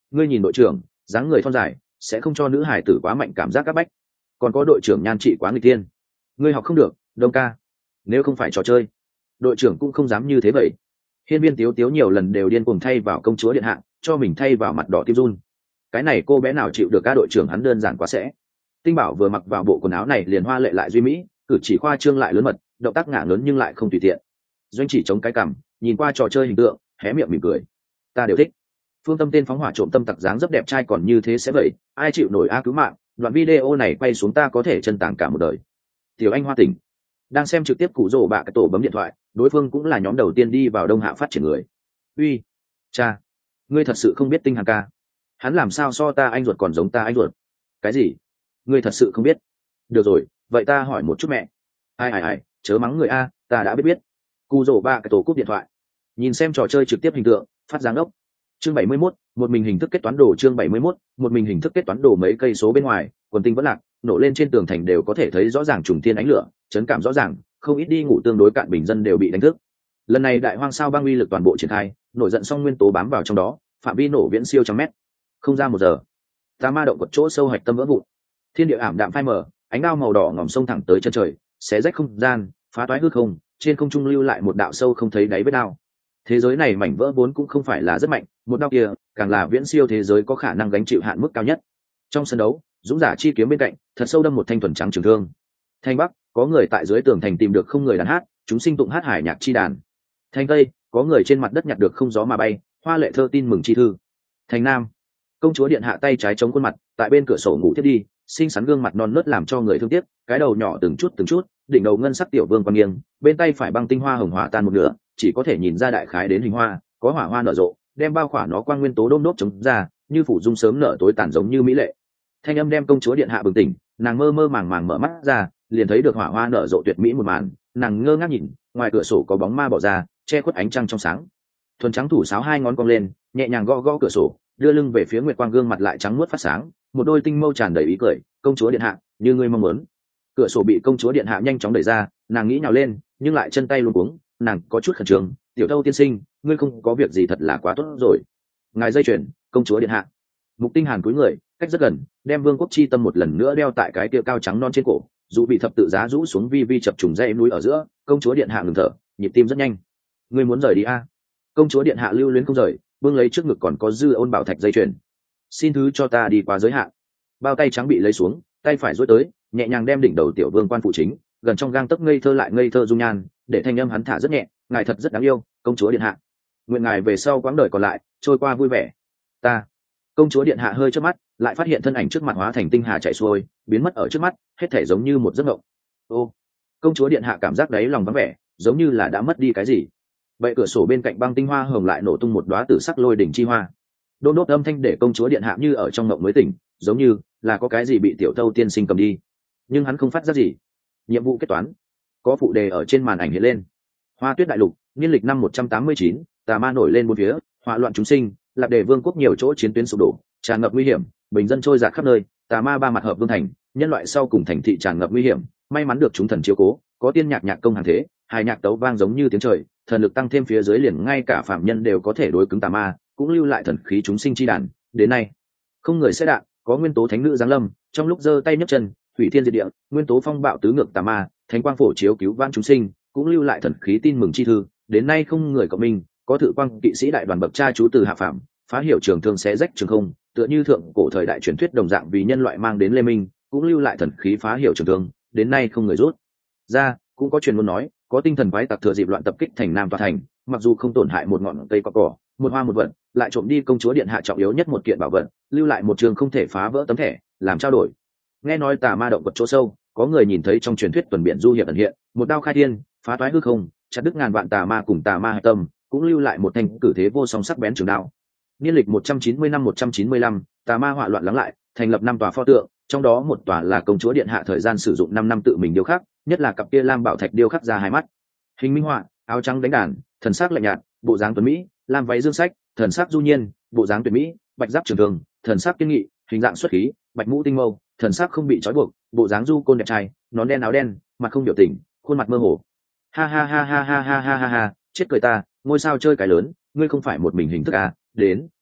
Speaker 1: ngươi nhìn đội trưởng dáng người thon dài sẽ không cho nữ hải tử quá mạnh cảm giác áp bách, còn có đội trưởng nhan trị quá người tiên, ngươi học không được đông ca. Nếu không phải trò chơi đội trưởng cũng không dám như thế vậy. Hiên Viên Tiếu Tiếu nhiều lần đều điên cuồng thay vào công chúa điện hạ, cho mình thay vào mặt đỏ tim run. Cái này cô bé nào chịu được ca đội trưởng hắn đơn giản quá sẽ. Tinh Bảo vừa mặc vào bộ quần áo này liền hoa lệ lại duy mỹ, cử chỉ khoa trương lại lớn mật, động tác ngả lớn nhưng lại không tùy tiện. Doanh chỉ chống cái cằm, nhìn qua trò chơi hình tượng, hé miệng mỉm cười. Ta đều thích. Phương Tâm tên phóng hỏa trộm tâm tặc dáng rất đẹp trai còn như thế sẽ vậy, ai chịu nổi a cứu mạng, đoạn video này quay xuống ta có thể chân tàng cả một đời. Tiểu Anh hoa tỉnh. Đang xem trực tiếp Cụ Rồ bạ cái tổ bấm điện thoại, đối phương cũng là nhóm đầu tiên đi vào Đông Hạ phát triển người. Uy, cha, ngươi thật sự không biết Tinh Hàn ca? Hắn làm sao so ta anh ruột còn giống ta anh ruột? Cái gì? Ngươi thật sự không biết? Được rồi, vậy ta hỏi một chút mẹ. Ai ai ai, chớ mắng người a, ta đã biết biết. Cụ Rồ bạ cái tổ cúp điện thoại, nhìn xem trò chơi trực tiếp hình tượng, phát giáng ốc. Chương bảy mươi mốt, một mình hình thức kết toán đồ chương bảy mươi mốt, một mình hình thức kết toán đồ mấy cây số bên ngoài, quần tinh vẫn lạc, nổ lên trên tường thành đều có thể thấy rõ ràng trùng thiên ánh lửa, chấn cảm rõ ràng, không ít đi ngủ tương đối cạn bình dân đều bị đánh thức. Lần này đại hoang sao băng uy lực toàn bộ triển khai, nổi giận xong nguyên tố bám vào trong đó, phạm vi nổ viễn siêu trăm mét. Không ra một giờ, tà ma động quật chỗ sâu hạch tâm vỡ vụn, thiên địa ảm đạm phai mờ, ánh đao màu đỏ ngòm sông thẳng tới chân trời, xé rách không gian, phá toái hư không, trên không trung lưu lại một đạo sâu không thấy đáy vết đao. Thế giới này mảnh vỡ vốn cũng không phải là rất mạnh, một đao kia càng là viễn siêu thế giới có khả năng gánh chịu hạn mức cao nhất. Trong sân đấu, dũng giả chi kiếm bên cạnh, thật sâu đâm một thanh thuần trắng trường thương. Thanh bắc, có người tại dưới tường thành tìm được không người đàn hát, chúng sinh tụng hát hải nhạc chi đàn. Thanh tây, có người trên mặt đất nhặt được không gió mà bay, hoa lệ thơ tin mừng chi thư. Thành nam, công chúa điện hạ tay trái chống khuôn mặt, tại bên cửa sổ ngủ thiết đi, xinh xắn gương mặt non nớt làm cho người thương tiếc, cái đầu nhỏ từng chút từng chút, đỉnh đầu ngân sắc tiểu vương quan nghiêng, bên tay phải băng tinh hoa hồng hỏa tan một nửa, chỉ có thể nhìn ra đại khái đến hình hoa, có hỏa hoa nở rộ, đem bao khỏa nó quang nguyên tố đôm đốp chống ra, như phủ dung sớm nở tối tàn giống như mỹ lệ. Thanh âm đem công chúa điện hạ bừng tỉnh, nàng mơ mơ màng màng mở mắt ra, liền thấy được hỏa hoa nở rộ tuyệt mỹ một màn, nàng ngơ ngác nhìn, ngoài cửa sổ có bóng ma bỏ ra, che khuất ánh trăng trong sáng. Thuần trắng thủ sáo hai ngón cong lên, nhẹ nhàng gõ gõ cửa sổ, đưa lưng về phía nguyệt quang gương mặt lại trắng muốt phát sáng, một đôi tinh mâu tràn đầy ý cười, công chúa điện hạ, như ngươi mong muốn. Cửa sổ bị công chúa điện hạ nhanh chóng đẩy ra, nàng nghĩ nhào lên, nhưng lại chân tay luống cuống, nàng có chút khẩn trương. Tiểu Thâu tiên sinh, ngươi không có việc gì thật là quá tốt rồi. Ngài dây chuyền, công chúa điện hạ. Mục Tinh Hàn cúi người, cách rất gần, đem vương quốc chi tâm một lần nữa đeo tại cái kia cao trắng non trên cổ, dù bị thập tự giá rũ xuống vi vi chập trùng dây núi ở giữa. Công chúa điện hạ ngừng thở, nhịp tim rất nhanh. Ngươi muốn rời đi a? À? Công chúa điện hạ lưu luyến không rời, vương lấy trước ngực còn có dư ôn bảo thạch dây chuyền. Xin thứ cho ta đi qua giới hạn. Bao tay trắng bị lấy xuống, tay phải duỗi tới, nhẹ nhàng đem đỉnh đầu tiểu vương quan phụ chính, gần trong gang tấc ngây thơ lại ngây thơ dung nhan, để thanh âm hắn thả rất nhẹ, ngài thật rất đáng yêu, công chúa điện hạ. Nguyện ngài về sau quãng đời còn lại trôi qua vui vẻ. Ta. Công chúa điện hạ hơi chớp mắt, lại phát hiện thân ảnh trước mặt hóa thành tinh hà chạy xuôi, biến mất ở trước mắt, hết thể giống như một giấc mộng. Ô. Công chúa điện hạ cảm giác đáy lòng vắng vẻ, giống như là đã mất đi cái gì. Vậy cửa sổ bên cạnh băng tinh hoa hồng lại nổ tung một đóa tử sắc lôi đỉnh chi hoa. Đôn đốt âm thanh để công chúa điện hạ như ở trong mộng mới tỉnh, giống như là có cái gì bị tiểu Thâu tiên sinh cầm đi, nhưng hắn không phát giác gì. Nhiệm vụ kết toán, có phụ đề ở trên màn ảnh hiện lên. Hoa Tuyết đại lục, niên lịch năm một trăm tám mươi chín, tà ma nổi lên bốn phía, hỏa loạn chúng sinh, lạp đề vương quốc nhiều chỗ chiến tuyến sụp đổ, tràn ngập nguy hiểm, bình dân trôi dạt khắp nơi, tà ma ba mặt hợp vương thành, nhân loại sau cùng thành thị tràn ngập nguy hiểm, may mắn được chúng thần chiếu cố, có tiên nhạc nhạc công hàng thế, hài nhạc tấu vang giống như tiếng trời, thần lực tăng thêm phía dưới liền ngay cả phạm nhân đều có thể đối cứng tà ma, cũng lưu lại thần khí chúng sinh chi đàn, đến nay không người sẽ đạn, có nguyên tố thánh nữ giáng lâm, trong lúc giơ tay nhấc chân, hủy thiên diệt địa, nguyên tố phong bạo tứ ngược tà ma, thánh quang phổ chiếu cứu vãn chúng sinh, cũng lưu lại thần khí tin mừng chi thư, đến nay không người cộng minh, có thự quang kỵ sĩ đại đoàn bậc cha chú từ hạ phạm, phá hiểu trường thương xé rách trường không, tựa như thượng cổ thời đại truyền thuyết đồng dạng vì nhân loại mang đến lê minh, cũng lưu lại thần khí phá hiểu trường thương, đến nay không người rút ra. Cũng có truyền ngôn nói, có tinh thần quái tặc thừa dịp loạn tập kích thành nam tòa thành, mặc dù không tổn hại một ngọn cây cỏ cỏ, một hoa một vật, lại trộm đi công chúa điện hạ trọng yếu nhất một kiện bảo vật, lưu lại một trường không thể phá vỡ tấm thẻ, làm trao đổi. Nghe nói tà ma động vật chỗ sâu, có người nhìn thấy trong truyền thuyết tuần biển du hiệp ẩn hiện, một đao khai thiên, phá toái hư không, chặt đứt ngàn vạn tà ma cùng tà ma hạch tâm, cũng lưu lại một thanh cử thế vô song sắc bén trường đao. Niên lịch một trăm chín mươi năm một trăm chín mươi lăm, tà ma họa loạn lắng lại, thành lập năm tòa pho tượng, trong đó một tòa là công chúa điện hạ thời gian sử dụng năm năm tự mình điêu khắc, nhất là cặp kia lam bảo thạch điêu khắc ra hai mắt. Hình minh họa, áo trắng đánh đàn, thần sắc lạnh nhạt, bộ dáng tuấn mỹ, lam váy dương sách, thần sắc du nhiên, bộ dáng tuyệt mỹ, bạch giáp trường thường, thần sắc kiên nghị, hình dạng xuất khí, bạch mũ tinh mâu, thần sắc không bị trói buộc, bộ dáng du côn đẹp trai, nón đen áo đen, mặt không biểu tình, khuôn mặt mơ hồ. Ha ha ha ha ha ha ha ha ha, chết cười ta, ngôi sao chơi cái lớn, ngươi không phải một mình hình thức à, đến,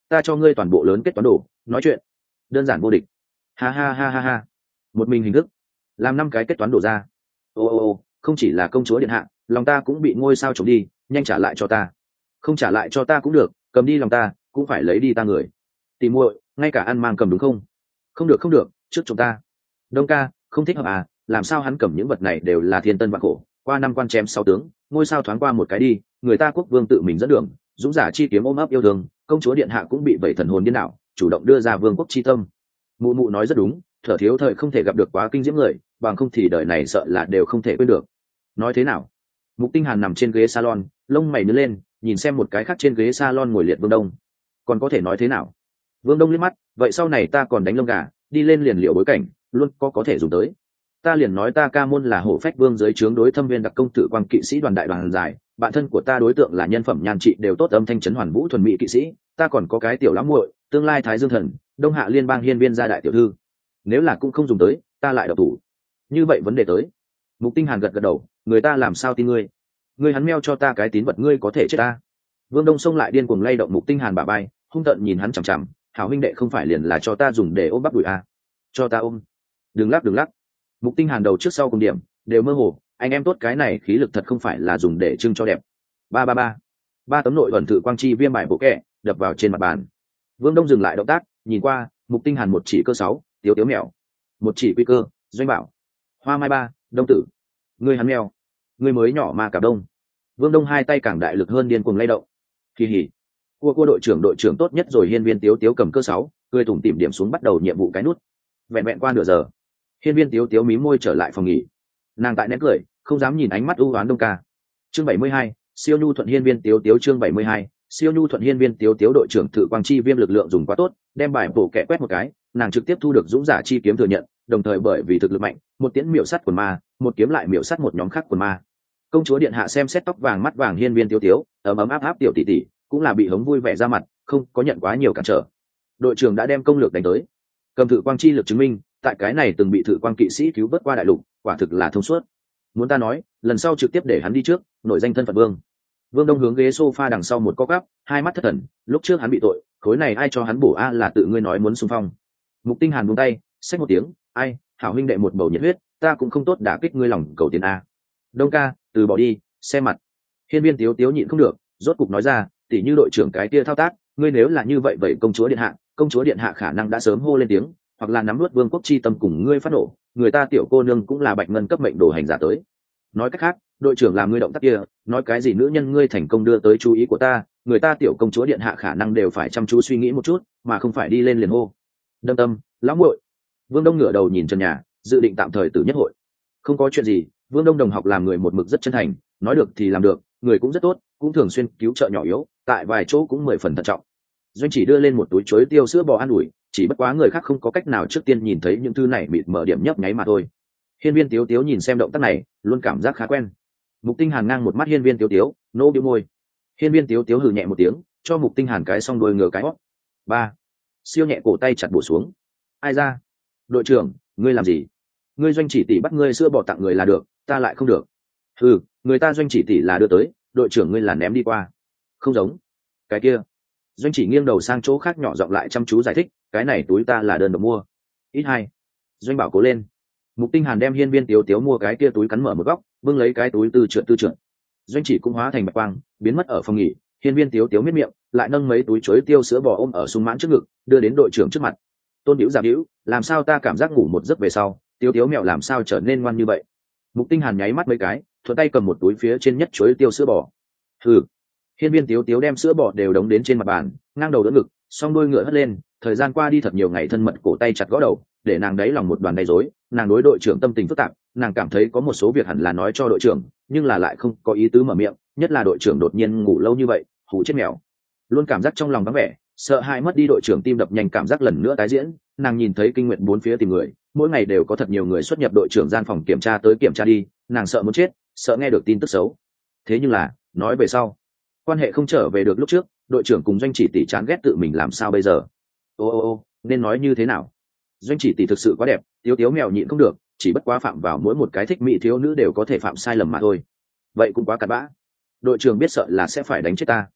Speaker 1: ta cho ngươi toàn bộ lớn kết toán đồ nói chuyện đơn giản vô địch. Ha ha ha ha ha. Một mình hình thức làm năm cái kết toán đồ ra. Ô ô ô, không chỉ là công chúa điện hạ, lòng ta cũng bị ngôi sao trộm đi, nhanh trả lại cho ta. Không trả lại cho ta cũng được, cầm đi lòng ta cũng phải lấy đi ta người. Tìm muội, ngay cả ăn mang cầm đúng không? Không được không được, trước chúng ta. Đông ca, không thích hợp à, làm sao hắn cầm những vật này đều là thiên tân vạn khổ, qua năm quan chém sáu tướng, ngôi sao thoáng qua một cái đi, người ta quốc vương tự mình dẫn đường, dũng giả chi kiếm ôm ấp yêu thương, công chúa điện hạ cũng bị vậy thần hồn điên đảo, chủ động đưa ra vương quốc chi tâm. Mụ mụ nói rất đúng, thở thiếu thời không thể gặp được quá kinh diễm người, bằng không thì đời này sợ là đều không thể quên được. Nói thế nào? Mục Tinh Hàn nằm trên ghế salon, lông mày nhướng lên, nhìn xem một cái khác trên ghế salon ngồi liệt Vương Đông. Còn có thể nói thế nào? Vương Đông liếc mắt, vậy sau này ta còn đánh lông gà, đi lên liền liệu bối cảnh, luôn có có thể dùng tới. Ta liền nói ta ca môn là hổ phách vương dưới trướng đối thâm viên đặc công tử quang kỵ sĩ đoàn đại đoàn giải, bạn thân của ta đối tượng là nhân phẩm nhan trị đều tốt, âm thanh trấn hoàn vũ thuần mỹ kỵ sĩ, ta còn có cái tiểu lắm muội, tương lai thái dương thần, đông hạ liên bang hiên viên gia đại tiểu thư. Nếu là cũng không dùng tới, ta lại độc thủ. Như vậy vấn đề tới. Mục Tinh Hàn gật gật đầu, người ta làm sao tin ngươi? Ngươi hắn meo cho ta cái tín vật, ngươi có thể chết ta. Vương Đông xông lại điên cuồng lay động Mục Tinh Hàn bả vai, hung tợn nhìn hắn chằm chằm, hảo huynh đệ không phải liền là cho ta dùng để ôm bắp đùi à? Cho ta ôm. Đừng lắc đừng lắc. Mục Tinh Hàn đầu trước sau cùng điểm đều mơ hồ, anh em tốt, cái này khí lực thật không phải là dùng để trưng cho đẹp. Ba ba ba. Ba tấm nội ẩn tự quang chi viêm bài bộ kẹ đập vào trên mặt bàn. Vương Đông dừng lại động tác, nhìn qua, Mục Tinh Hàn một chỉ cơ sáu, tiếu tiếu mèo. Một chỉ quy cơ, doanh bảo. Hoa mai ba, đông tử. Ngươi hắn mèo. Ngươi mới nhỏ mà cả đông. Vương Đông hai tay càng đại lực hơn điên cuồng lay động. Kỳ hỉ. Cua cua đội trưởng đội trưởng tốt nhất rồi, hiên viên tiếu tiếu cầm cơ sáu, cười tủm tỉm điểm xuống bắt đầu nhiệm vụ cái nút. Vẹn vẹn qua nửa giờ, hiên viên tiếu tiếu mí môi trở lại phòng nghỉ. Nàng tại nét cười, không dám nhìn ánh mắt ưu oán Đông ca. Chương bảy mươi hai, siêu nhu thuận hiên viên tiếu tiếu. Chương bảy mươi hai, siêu nhu thuận hiên viên tiếu tiếu. Đội trưởng Thự Quang Chi Viêm lực lượng dùng quá tốt, đem bài bổ kẹ quét một cái, nàng trực tiếp thu được dũng giả chi kiếm thừa nhận, đồng thời bởi vì thực lực mạnh, một tiễn miểu sát quần ma, một kiếm lại miểu sát một nhóm khác quần ma. Công chúa điện hạ xem xét tóc vàng mắt vàng hiên viên tiếu tiếu, ấm ấm áp áp tiểu tỷ tỷ, cũng là bị hống vui vẻ ra mặt, không có nhận quá nhiều cản trở. Đội trưởng đã đem công lược đánh tới, cầm Thự Quang chi lực chứng minh, tại cái này từng bị Thự Quang kỵ sĩ cứu vớt qua đại lục, quả thực là thông suốt. Muốn ta nói, lần sau trực tiếp để hắn đi trước, nổi danh thân phận vương. Vương Đông hướng ghế sofa đằng sau một co gắp, hai mắt thất thần, lúc trước hắn bị tội, khối này ai cho hắn bổ a, là tự ngươi nói muốn xung phong. Mục Tinh Hàn buông tay, xách một tiếng, ai, hảo huynh đệ một bầu nhiệt huyết, ta cũng không tốt đả kích ngươi lòng cầu tiền a. Đông ca, từ bỏ đi, xem mặt. Hiên viên tiếu tiếu nhịn không được, rốt cục nói ra, tỷ như đội trưởng cái kia thao tác, ngươi nếu là như vậy vậy công chúa điện hạ, công chúa điện hạ khả năng đã sớm hô lên tiếng, hoặc là nắm nuốt vương quốc chi tâm cùng ngươi phát nổ, người ta tiểu cô nương cũng là bạch ngân cấp mệnh đồ hành giả tới. Nói cách khác, đội trưởng làm ngươi động tác kia, nói cái gì nữ nhân ngươi thành công đưa tới chú ý của ta, người ta tiểu công chúa điện hạ khả năng đều phải chăm chú suy nghĩ một chút, mà không phải đi lên liền hô. Đâm tâm, lão muội. Vương Đông ngửa đầu nhìn trần nhà, dự định tạm thời tử nhất hội. Không có chuyện gì, Vương Đông đồng học làm người một mực rất chân thành, nói được thì làm được, người cũng rất tốt, cũng thường xuyên cứu trợ nhỏ yếu, tại vài chỗ cũng mười phần thận trọng. Doanh chỉ đưa lên một túi chuối tiêu sữa bò an ủi, chỉ bất quá người khác không có cách nào trước tiên nhìn thấy những thứ này mịt mở điểm nhấp nháy mà thôi. Hiên viên tiếu tiếu nhìn xem động tác này, luôn cảm giác khá quen. Mục Tinh Hàn ngang một mắt hiên viên tiếu tiếu, nô bĩu môi. Hiên viên tiếu tiếu hừ nhẹ một tiếng, cho Mục Tinh Hàn cái xong đuôi ngửa cái hót. Ba, siêu nhẹ cổ tay chặt bổ xuống. Ai ra? Đội trưởng, ngươi làm gì? Ngươi Doanh chỉ tỷ bắt ngươi sữa bò tặng người là được, ta lại không được. Ừ, người ta Doanh chỉ tỷ là đưa tới, đội trưởng ngươi là ném đi qua. Không giống. Cái kia. Doanh chỉ nghiêng đầu sang chỗ khác nhỏ giọng lại chăm chú giải thích, cái này túi ta là đơn độc mua. Ít hai. Doanh bảo cố lên. Mục Tinh Hàn đem hiên viên tiếu tiếu mua cái kia túi cắn mở một góc, bưng lấy cái túi tư trượt tư trượt. Doanh chỉ cũng hóa thành bạch quang, biến mất ở phòng nghỉ. Hiên viên tiếu tiếu miết miệng, lại nâng mấy túi chuối tiêu sữa bò ôm ở sung mãn trước ngực, đưa đến đội trưởng trước mặt. Tôn Diễu giả Diễu, làm sao ta cảm giác ngủ một giấc về sau, tiếu tiếu mèo làm sao trở nên ngoan như vậy? Mục Tinh Hàn nháy mắt mấy cái, thuận tay cầm một túi phía trên nhất chuối tiêu sữa bò. Hừ. Hiên viên tiếu tiếu đem sữa bò đều đống đến trên mặt bàn, ngang đầu đỡ ngực, song đôi ngựa hất lên. Thời gian qua đi thật nhiều ngày thân mật, cổ tay chặt gõ đầu, để nàng đáy lòng một đoàn đầy rối. Nàng đối đội trưởng tâm tình phức tạp, nàng cảm thấy có một số việc hẳn là nói cho đội trưởng, nhưng là lại không có ý tứ mở miệng, nhất là đội trưởng đột nhiên ngủ lâu như vậy, hù chết mèo. Luôn cảm giác trong lòng vắng vẻ, sợ hãi mất đi đội trưởng, tim đập nhanh, cảm giác lần nữa tái diễn. Nàng nhìn thấy kinh nguyện bốn phía tìm người, mỗi ngày đều có thật nhiều người xuất nhập đội trưởng gian phòng kiểm tra tới kiểm tra đi, nàng sợ muốn chết, sợ nghe được tin tức xấu. Thế nhưng là, nói về sau, quan hệ không trở về được lúc trước, đội trưởng cùng Doanh chỉ tỷ chán ghét tự mình làm sao bây giờ? Ô ô ô, nên nói như thế nào? Doanh chỉ tỷ thực sự quá đẹp, tiếu tiếu mèo nhịn không được, chỉ bất quá phạm vào mỗi một cái thích mỹ thiếu nữ đều có thể phạm sai lầm mà thôi. Vậy cũng quá cặn bã. Đội trưởng biết sợ là sẽ phải đánh chết ta.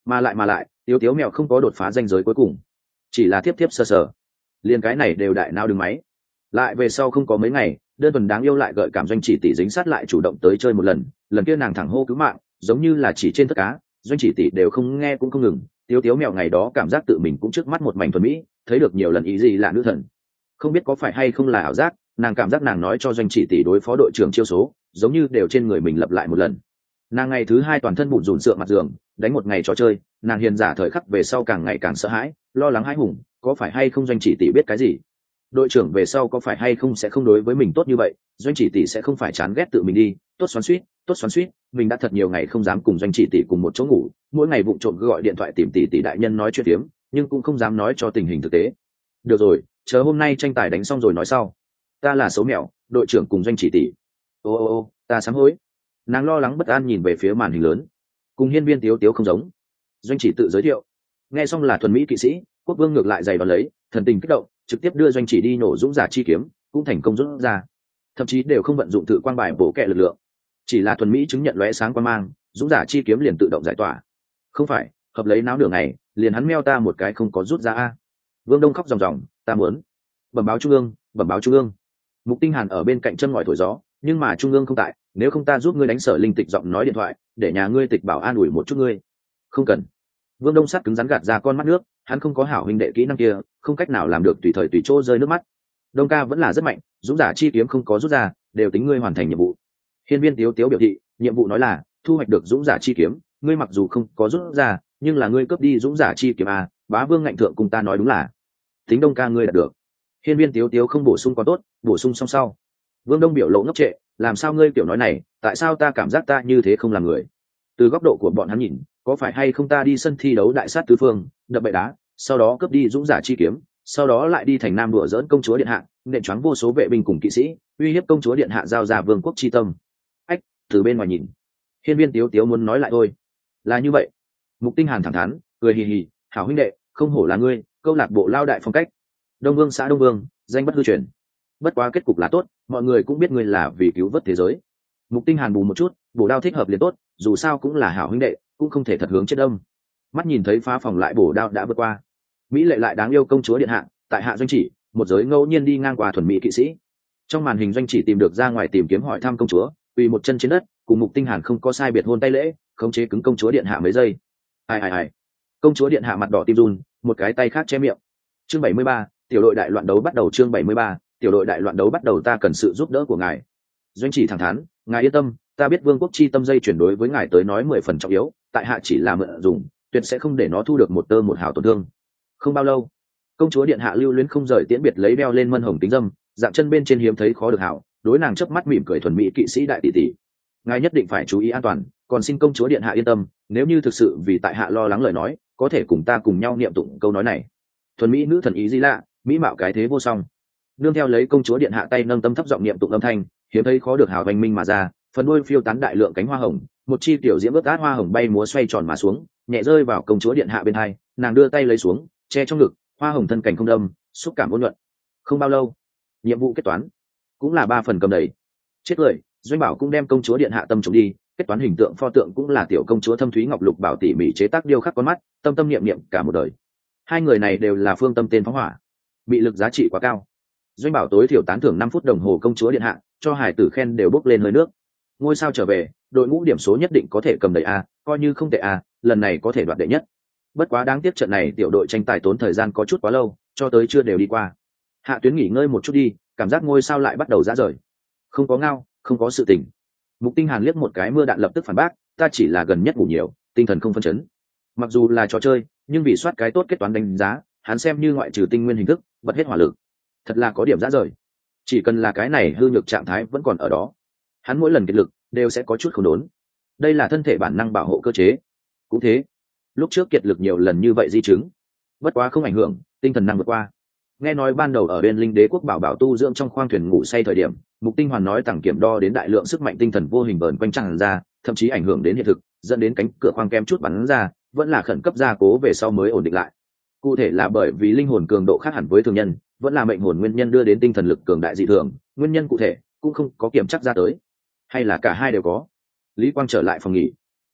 Speaker 1: mà lại mà lại tiếu tiếu mèo không có đột phá ranh giới cuối cùng, chỉ là tiếp tiếp sơ sờ liền cái này đều đại não đứng máy. Lại về sau không có mấy ngày, đơn thuần đáng yêu lại gợi cảm Doanh Chỉ Tỷ dính sát lại chủ động tới chơi một lần, lần kia nàng thẳng hô cứu mạng, giống như là chỉ trên tất cá, Doanh Chỉ Tỷ đều không nghe cũng không ngừng. Tiếu tiếu mèo ngày đó cảm giác tự mình cũng trước mắt một mảnh thuần mỹ, thấy được nhiều lần ý gì là nữ thần. Không biết có phải hay không là ảo giác, nàng cảm giác nàng nói cho Doanh Chỉ Tỷ đối phó đội trưởng chiêu số, giống như đều trên người mình lặp lại một lần. Nàng ngày thứ hai toàn thân bủn rủn sượng mặt giường, đánh một ngày trò chơi, nàng hiền giả thời khắc về sau càng ngày càng sợ hãi, lo lắng hãi hùng, có phải hay không Doanh Chỉ Tỷ biết cái gì? Đội trưởng về sau có phải hay không sẽ không đối với mình tốt như vậy, Doanh Chỉ Tỷ sẽ không phải chán ghét tự mình đi, tốt xoắn xuýt, tốt xoắn xuýt, mình đã thật nhiều ngày không dám cùng Doanh Chỉ Tỷ cùng một chỗ ngủ, mỗi ngày vụng trộm gọi điện thoại tìm tỷ tỷ đại nhân nói chuyện phiếm, nhưng cũng không dám nói cho tình hình thực tế. Được rồi, chờ hôm nay tranh tài đánh xong rồi nói sau. Ta là xấu mèo, đội trưởng cùng Doanh Chỉ Tỷ. Ô ô ô, ta sám hối. Nàng lo lắng bất an nhìn về phía màn hình lớn. Cùng hiên viên tiếu tiếu không giống. Doanh Chỉ tự giới thiệu. Nghe xong là thuần mỹ kỵ sĩ, Quốc Vương ngược lại giày đón lấy, thần tình kích động, trực tiếp đưa Doanh Chỉ đi nổ dũng giả chi kiếm, cũng thành công rút ra. Thậm chí đều không vận dụng tự quang bài bổ kẹ lực lượng, chỉ là thuần mỹ chứng nhận lóe sáng quang mang, dũng giả chi kiếm liền tự động giải tỏa. Không phải, hợp lấy náo đường này, liền hắn meo ta một cái không có rút ra a. Vương Đông khóc ròng ròng, ta muốn. Bẩm báo trung ương, bẩm báo trung ương. Mục Tinh Hàn ở bên cạnh chân ngòi thổi gió, nhưng mà trung ương không tại, nếu không ta giúp ngươi đánh Sở Linh Tịch giọng nói điện thoại, để nhà ngươi Tịch bảo an ủi một chút ngươi. Không cần. Vương Đông sát cứng rắn gạt ra con mắt nước, hắn không có hảo huynh đệ kỹ năng kia, không cách nào làm được tùy thời tùy chỗ rơi nước mắt. Đông ca vẫn là rất mạnh, dũng giả chi kiếm không có rút ra, đều tính ngươi hoàn thành nhiệm vụ. Hiên viên tiếu tiếu biểu thị, nhiệm vụ nói là thu hoạch được dũng giả chi kiếm, ngươi mặc dù không có rút ra, nhưng là ngươi cướp đi dũng giả chi kiếm a, bá vương ngạnh thượng cùng ta nói đúng là. Tính Đông ca ngươi đạt được. Hiên viên tiếu tiếu không bổ sung quá tốt, bổ sung xong sau. Vương Đông biểu lộ ngốc trệ, làm sao ngươi kiểu nói này, tại sao ta cảm giác ta như thế không làm người? Từ góc độ của bọn hắn nhìn, có phải hay không ta đi sân thi đấu đại sát tứ phương, đập bậy đá, sau đó cướp đi dũng giả chi kiếm, sau đó lại đi thành nam đùa dỡn công chúa điện hạ, nện choáng vô số vệ binh cùng kỵ sĩ, uy hiếp công chúa điện hạ giao ra vương quốc chi tâm. Ách, từ bên ngoài nhìn, hiên viên tiếu tiếu muốn nói lại thôi. Là như vậy. Mục Tinh Hàn thẳng thắn, cười hì hì, hảo huynh đệ, không hổ là ngươi, câu lạc bộ lao đại phong cách. Đông Vương xã Đông Vương, danh bất hư truyền. Bất quá kết cục là tốt, mọi người cũng biết ngươi là vì cứu vớt thế giới. Mục Tinh Hàn bù một chút, bổ đao thích hợp liền tốt, dù sao cũng là hảo huynh đệ, cũng không thể thật hướng chết đông. Mắt nhìn thấy phá phòng lại bổ đao đã vượt qua. Mỹ lệ lại đáng yêu công chúa điện hạ, tại hạ Doanh Chỉ, một giới ngẫu nhiên đi ngang qua thuần mỹ kỵ sĩ. Trong màn hình Doanh Chỉ tìm được ra ngoài tìm kiếm hỏi thăm công chúa, quỳ một chân trên đất, cùng Mục Tinh Hàn không có sai biệt hôn tay lễ, khống chế cứng công chúa điện hạ mấy giây. Ai ai ai. Công chúa điện hạ mặt đỏ tim run, một cái tay khác che miệng. Chương bảy mươi ba, tiểu đội đại loạn đấu bắt đầu. Chương bảy mươi ba, tiểu đội đại loạn đấu bắt đầu. Ta cần sự giúp đỡ của ngài. Doanh Chỉ thẳng thắn, ngài yên tâm, ta biết vương quốc chi tâm dây chuyển đối với ngài tới nói mười phần trọng yếu, tại hạ chỉ là mượn dùng, tuyệt sẽ không để nó thu được một tơ một hào tổn thương. Không bao lâu, công chúa điện hạ lưu luyến không rời tiễn biệt lấy đeo lên mân hồng tính dâm, dạng chân bên trên hiếm thấy khó được hảo, đối nàng chớp mắt mỉm cười thuần mỹ kỵ sĩ đại tỷ tỷ. Ngài nhất định phải chú ý an toàn, còn xin công chúa điện hạ yên tâm, nếu như thực sự vì tại hạ lo lắng lời nói, có thể cùng ta cùng nhau niệm tụng câu nói này. Thuần mỹ nữ thần ý gì lạ, mỹ mạo cái thế vô song. Nương theo lấy công chúa điện hạ tay nâng tâm thấp giọng niệm tụng âm thanh, hiếm thấy khó được hào vành minh mà ra, phần đuôi phiêu tán đại lượng cánh hoa hồng, một chi tiểu diễm ướt át hoa hồng bay múa xoay tròn mà xuống, nhẹ rơi vào công chúa điện hạ bên hai, nàng đưa tay lấy xuống, che trong ngực, hoa hồng thân cảnh không đâm, xúc cảm ôn nhuận. Không bao lâu, nhiệm vụ kết toán, cũng là ba phần cầm đầy. Chết cười, Doanh Bảo cũng đem công chúa điện hạ tâm trộm đi, kết toán hình tượng pho tượng cũng là tiểu công chúa thâm thúy ngọc lục bảo tỉ mỉ chế tác điêu khắc con mắt, tâm tâm niệm niệm cả một đời. Hai người này đều là phương tâm tên phóng hỏa, bị lực giá trị quá cao. Doanh Bảo tối thiểu tán thưởng năm phút đồng hồ công chúa điện hạ, cho hải tử khen đều bốc lên hơi nước. Ngôi sao trở về, đội ngũ điểm số nhất định có thể cầm đầy a, coi như không tệ a, lần này có thể đoạt đệ nhất. Bất quá đáng tiếc trận này tiểu đội tranh tài tốn thời gian có chút quá lâu, cho tới chưa đều đi qua. Hạ Tuyến nghỉ ngơi một chút đi, cảm giác ngôi sao lại bắt đầu rã rời. Không có ngao, không có sự tình. Mục Tinh Hàn liếc một cái mưa đạn lập tức phản bác, ta chỉ là gần nhất ngủ nhiều, tinh thần không phân chấn. Mặc dù là trò chơi, nhưng vì soát cái tốt kết toán đánh giá, hắn xem như ngoại trừ tinh nguyên hình thức, bật hết hỏa lực. Thật là có điểm rã rời. Chỉ cần là cái này hư nhược trạng thái vẫn còn ở đó, hắn mỗi lần kiệt lực đều sẽ có chút không đốn. Đây là thân thể bản năng bảo hộ cơ chế. Cũng thế, lúc trước kiệt lực nhiều lần như vậy di chứng, bất quá không ảnh hưởng, tinh thần năng vượt qua. Nghe nói ban đầu ở bên linh đế quốc bảo bảo tu dưỡng trong khoang thuyền ngủ say thời điểm, Mục Tinh Hoàn nói tàng kiểm đo đến đại lượng sức mạnh tinh thần vô hình vờn quanh tràn ra, thậm chí ảnh hưởng đến hiện thực, dẫn đến cánh cửa khoang kem chút bắn ra, vẫn là khẩn cấp gia cố về sau mới ổn định lại. Cụ thể là bởi vì linh hồn cường độ khác hẳn với thường nhân, vẫn là mệnh hồn nguyên nhân đưa đến tinh thần lực cường đại dị thường, nguyên nhân cụ thể cũng không có kiểm chắc ra tới, hay là cả hai đều có. Lý Quang trở lại phòng nghỉ,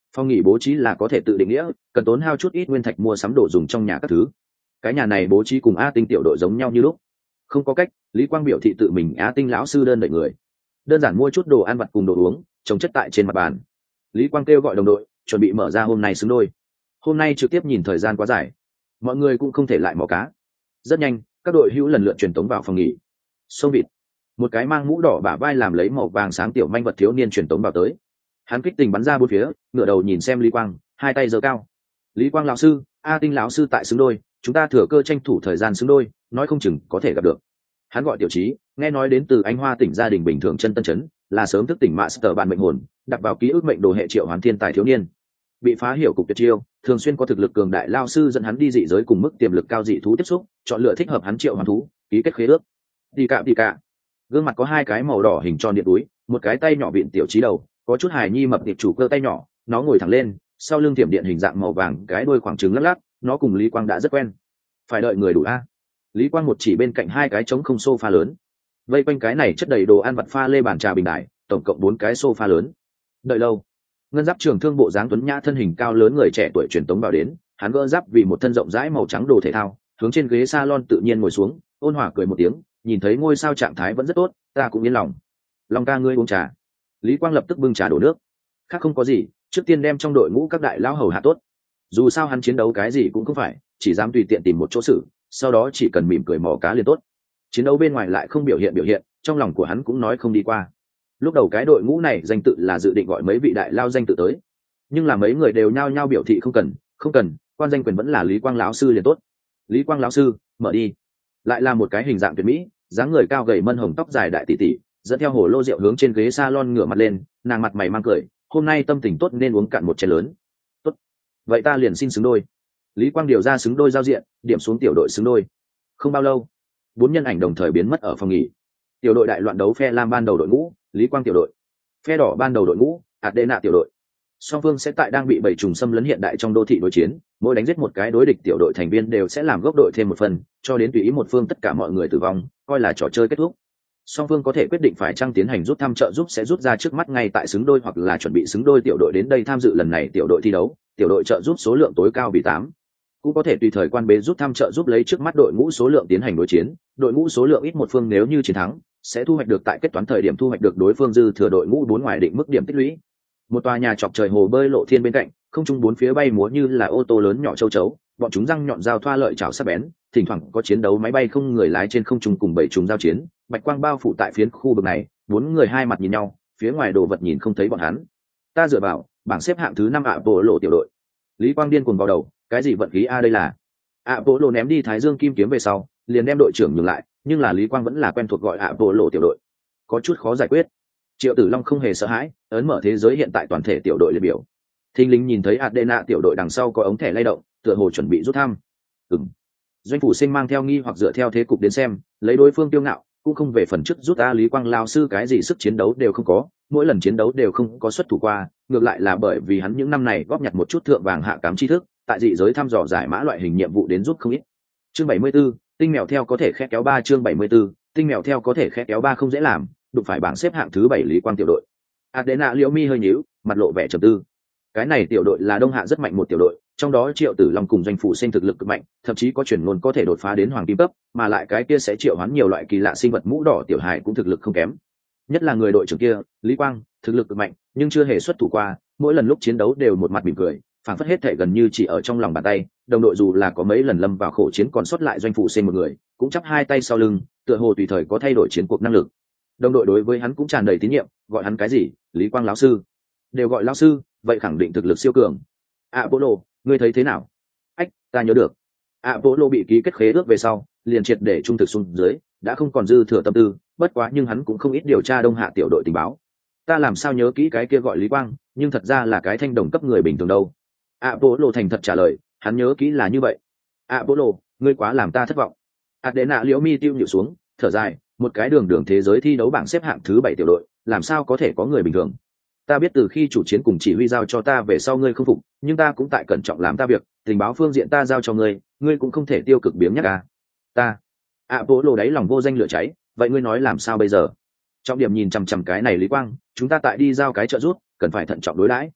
Speaker 1: Phòng nghỉ bố trí là có thể tự định nghĩa, cần tốn hao chút ít nguyên thạch mua sắm đồ dùng trong nhà các thứ. Cái nhà này bố trí cùng A Tinh tiểu đội giống nhau như lúc. Không có cách, Lý Quang biểu thị tự mình A Tinh lão sư đơn đợi người. Đơn giản mua chút đồ ăn vặt cùng đồ uống, trồng chất tại trên mặt bàn. Lý Quang kêu gọi đồng đội, chuẩn bị mở ra hôm nay xứng đôi. Hôm nay trực tiếp nhìn thời gian quá dài, mọi người cũng không thể lại mò cá. Rất nhanh, các đội hữu lần lượt truyền tống vào phòng nghỉ. Sông vịt, một cái mang mũ đỏ bả vai làm lấy màu vàng sáng tiểu manh vật thiếu niên truyền tống vào tới. Hắn kích tình bắn ra bốn phía, ngửa đầu nhìn xem Lý Quang, hai tay giơ cao. Lý Quang lão sư, A Tinh lão sư tại xứng đôi, chúng ta thừa cơ tranh thủ thời gian xứng đôi, nói không chừng có thể gặp được. Hắn gọi Tiểu Trí, nghe nói đến từ Anh Hoa tỉnh gia đình bình thường chân tân chấn, là sớm thức tỉnh master bản mệnh hồn, đặt vào ký ức mệnh đồ hệ triệu hoán thiên tài thiếu niên. Bị phá hiểu cục tuyệt chiêu, thường xuyên có thực lực cường đại lao sư dẫn hắn đi dị giới cùng mức tiềm lực cao dị thú tiếp xúc, chọn lựa thích hợp hắn triệu hoán thú, ký kết khế ước. Đi cạ đi cạ. Gương mặt có hai cái màu đỏ hình tròn điện túi, một cái tay nhỏ vịn Tiểu Trí đầu, có chút hài nhi mập tiệp chủ cơ tay nhỏ, nó ngồi thẳng lên, sau lưng tiềm điện hình dạng màu vàng, cái đuôi khoảng trứng lắc lắc, nó cùng Lý Quang đã rất quen. Phải đợi người đủ a. Lý Quang một chỉ bên cạnh hai cái trống không sofa lớn, vây quanh cái này chất đầy đồ ăn vặt pha lê bàn trà bình đại, tổng cộng bốn cái sofa lớn. Đợi lâu, ngân giáp trường thương bộ dáng tuấn nhã thân hình cao lớn người trẻ tuổi truyền tống vào đến, hắn gỡ giáp vì một thân rộng rãi màu trắng đồ thể thao, hướng trên ghế salon tự nhiên ngồi xuống, ôn hòa cười một tiếng, nhìn thấy ngôi sao trạng thái vẫn rất tốt, ta cũng yên lòng. Long ca ngươi uống trà. Lý Quang lập tức bưng trà đổ nước. Khác không có gì, trước tiên đem trong đội ngũ các đại lão hầu hạ tốt. Dù sao hắn chiến đấu cái gì cũng không phải, chỉ dám tùy tiện tìm một chỗ xử, sau đó chỉ cần mỉm cười mò cá liền tốt. Chiến đấu bên ngoài lại không biểu hiện biểu hiện, trong lòng của hắn cũng nói không đi qua. Lúc đầu cái đội ngũ này danh tự là dự định gọi mấy vị đại lao danh tự tới, nhưng là mấy người đều nhao nhao biểu thị không cần, không cần, quan danh quyền vẫn là Lý Quang lão sư liền tốt. Lý Quang lão sư, mở đi. Lại là một cái hình dạng tuyệt mỹ, dáng người cao gầy mân hồng tóc dài đại tỷ tỷ, dẫn theo hồ lô rượu hướng trên ghế salon ngửa mặt lên, nàng mặt mày mang cười, hôm nay tâm tình tốt nên uống cạn một chén lớn. Tốt, vậy ta liền xin xứng đôi. Lý Quang điều ra xứng đôi giao diện, điểm xuống tiểu đội xứng đôi. Không bao lâu, bốn nhân ảnh đồng thời biến mất ở phòng nghỉ. Tiểu đội đại loạn đấu phe lam ban đầu đội ngũ, Lý Quang tiểu đội. Phe đỏ ban đầu đội ngũ, Adena tiểu đội. Song phương sẽ tại đang bị bảy trùng xâm lấn hiện đại trong đô thị đối chiến, mỗi đánh giết một cái đối địch tiểu đội thành viên đều sẽ làm gốc đội thêm một phần, cho đến tùy ý một phương tất cả mọi người tử vong, coi là trò chơi kết thúc. Song phương có thể quyết định phải chăng tiến hành rút thăm trợ giúp sẽ rút ra trước mắt ngay tại xứng đôi hoặc là chuẩn bị xứng đôi tiểu đội đến đây tham dự lần này tiểu đội thi đấu, tiểu đội trợ giúp số lượng tối cao vì tám. Cũng có thể tùy thời quan bế rút thăm trợ giúp lấy trước mắt đội ngũ số lượng tiến hành đối chiến, đội ngũ số lượng ít một phương nếu như chiến thắng, sẽ thu hoạch được tại kết toán thời điểm thu hoạch được đối phương dư thừa đội ngũ bốn ngoài định mức điểm tích lũy. Một tòa nhà chọc trời hồ bơi lộ thiên bên cạnh, không trung bốn phía bay múa như là ô tô lớn nhỏ châu chấu, bọn chúng răng nhọn dao thoa lợi chảo sắc bén, thỉnh thoảng có chiến đấu máy bay không người lái trên không trung cùng bảy trùng giao chiến, bạch quang bao phủ tại phiến khu vực này, bốn người hai mặt nhìn nhau, phía ngoài đồ vật nhìn không thấy bọn hắn. Ta dựa vào, bảng xếp hạng thứ năm ạ bộ lộ tiểu đội. Lý Quang điên cuồng vào đầu, cái gì vận khí a đây là? ạ bộ lộ ném đi Thái Dương kim kiếm về sau, liền đem đội trưởng nhường lại, nhưng là Lý Quang vẫn là quen thuộc gọi ạ bộ lộ tiểu đội, có chút khó giải quyết. Triệu Tử Long không hề sợ hãi, ấn mở thế giới hiện tại toàn thể tiểu đội liệt biểu. Thinh lính nhìn thấy Adena tiểu đội đằng sau có ống thẻ lay động, tựa hồ chuẩn bị rút thăm. Ừm. Doanh phủ sinh mang theo nghi hoặc dựa theo thế cục đến xem, lấy đối phương tiêu ngạo, cũng không về phần trước rút a Lý Quang lao sư cái gì sức chiến đấu đều không có, mỗi lần chiến đấu đều không có xuất thủ qua, ngược lại là bởi vì hắn những năm này góp nhặt một chút thượng vàng hạ cám tri thức, tại dị giới thăm dò giải mã loại hình nhiệm vụ đến giúp không ít. Chương bảy mươi 74, tinh mèo theo có thể khẽ kéo ba chương bảy mươi 74, tinh mèo theo có thể khẽ kéo ba không dễ làm, đụng phải bảng xếp hạng thứ bảy Lý Quang tiểu đội. Adena Liễu Mi hơi nhíu, mặt lộ vẻ trầm tư. Cái này tiểu đội là đông hạ rất mạnh một tiểu đội, trong đó Triệu Tử Long cùng Doanh phủ sinh thực lực cực mạnh, thậm chí có truyền ngôn có thể đột phá đến hoàng kim cấp, mà lại cái kia sẽ triệu hoán nhiều loại kỳ lạ sinh vật mũ đỏ tiểu hài cũng thực lực không kém. Nhất là người đội trưởng kia, Lý Quang, thực lực cực mạnh, nhưng chưa hề xuất thủ qua, mỗi lần lúc chiến đấu đều một mặt mỉm cười, phảng phất hết thể gần như chỉ ở trong lòng bàn tay. Đồng đội dù là có mấy lần lâm vào khổ chiến còn sót lại Doanh phủ sinh một người, cũng chắp hai tay sau lưng, tựa hồ tùy thời có thay đổi chiến cuộc năng lực. Đồng đội đối với hắn cũng tràn đầy tín nhiệm, gọi hắn cái gì, Lý Quang lão sư, đều gọi lão sư, vậy khẳng định thực lực siêu cường. Apollo, ngươi thấy thế nào? Ách, ta nhớ được. Apollo bị ký kết khế ước về sau, liền triệt để trung thực xuống dưới, đã không còn dư thừa tâm tư, bất quá nhưng hắn cũng không ít điều tra đông hạ tiểu đội tình báo. Ta làm sao nhớ kỹ cái kia gọi Lý Quang, nhưng thật ra là cái thanh đồng cấp người bình thường đâu. Apollo thành thật trả lời, hắn nhớ kỹ là như vậy. Apollo, ngươi quá làm ta thất vọng. Adena Liễu Mi tiêu nhịu xuống, thở dài, một cái đường đường thế giới thi đấu bảng xếp hạng thứ bảy tiểu đội, làm sao có thể có người bình thường? Ta biết từ khi chủ chiến cùng chỉ huy giao cho ta về sau ngươi không phục, nhưng ta cũng tại cẩn trọng làm ta việc, tình báo phương diện ta giao cho ngươi, ngươi cũng không thể tiêu cực biếng nhắc à. Ta, ạ bố lộ đáy lòng vô danh lửa cháy, vậy ngươi nói làm sao bây giờ? Trọng điểm nhìn chằm chằm cái này Lý Quang, chúng ta tại đi giao cái trợ giúp, cần phải thận trọng đối đãi.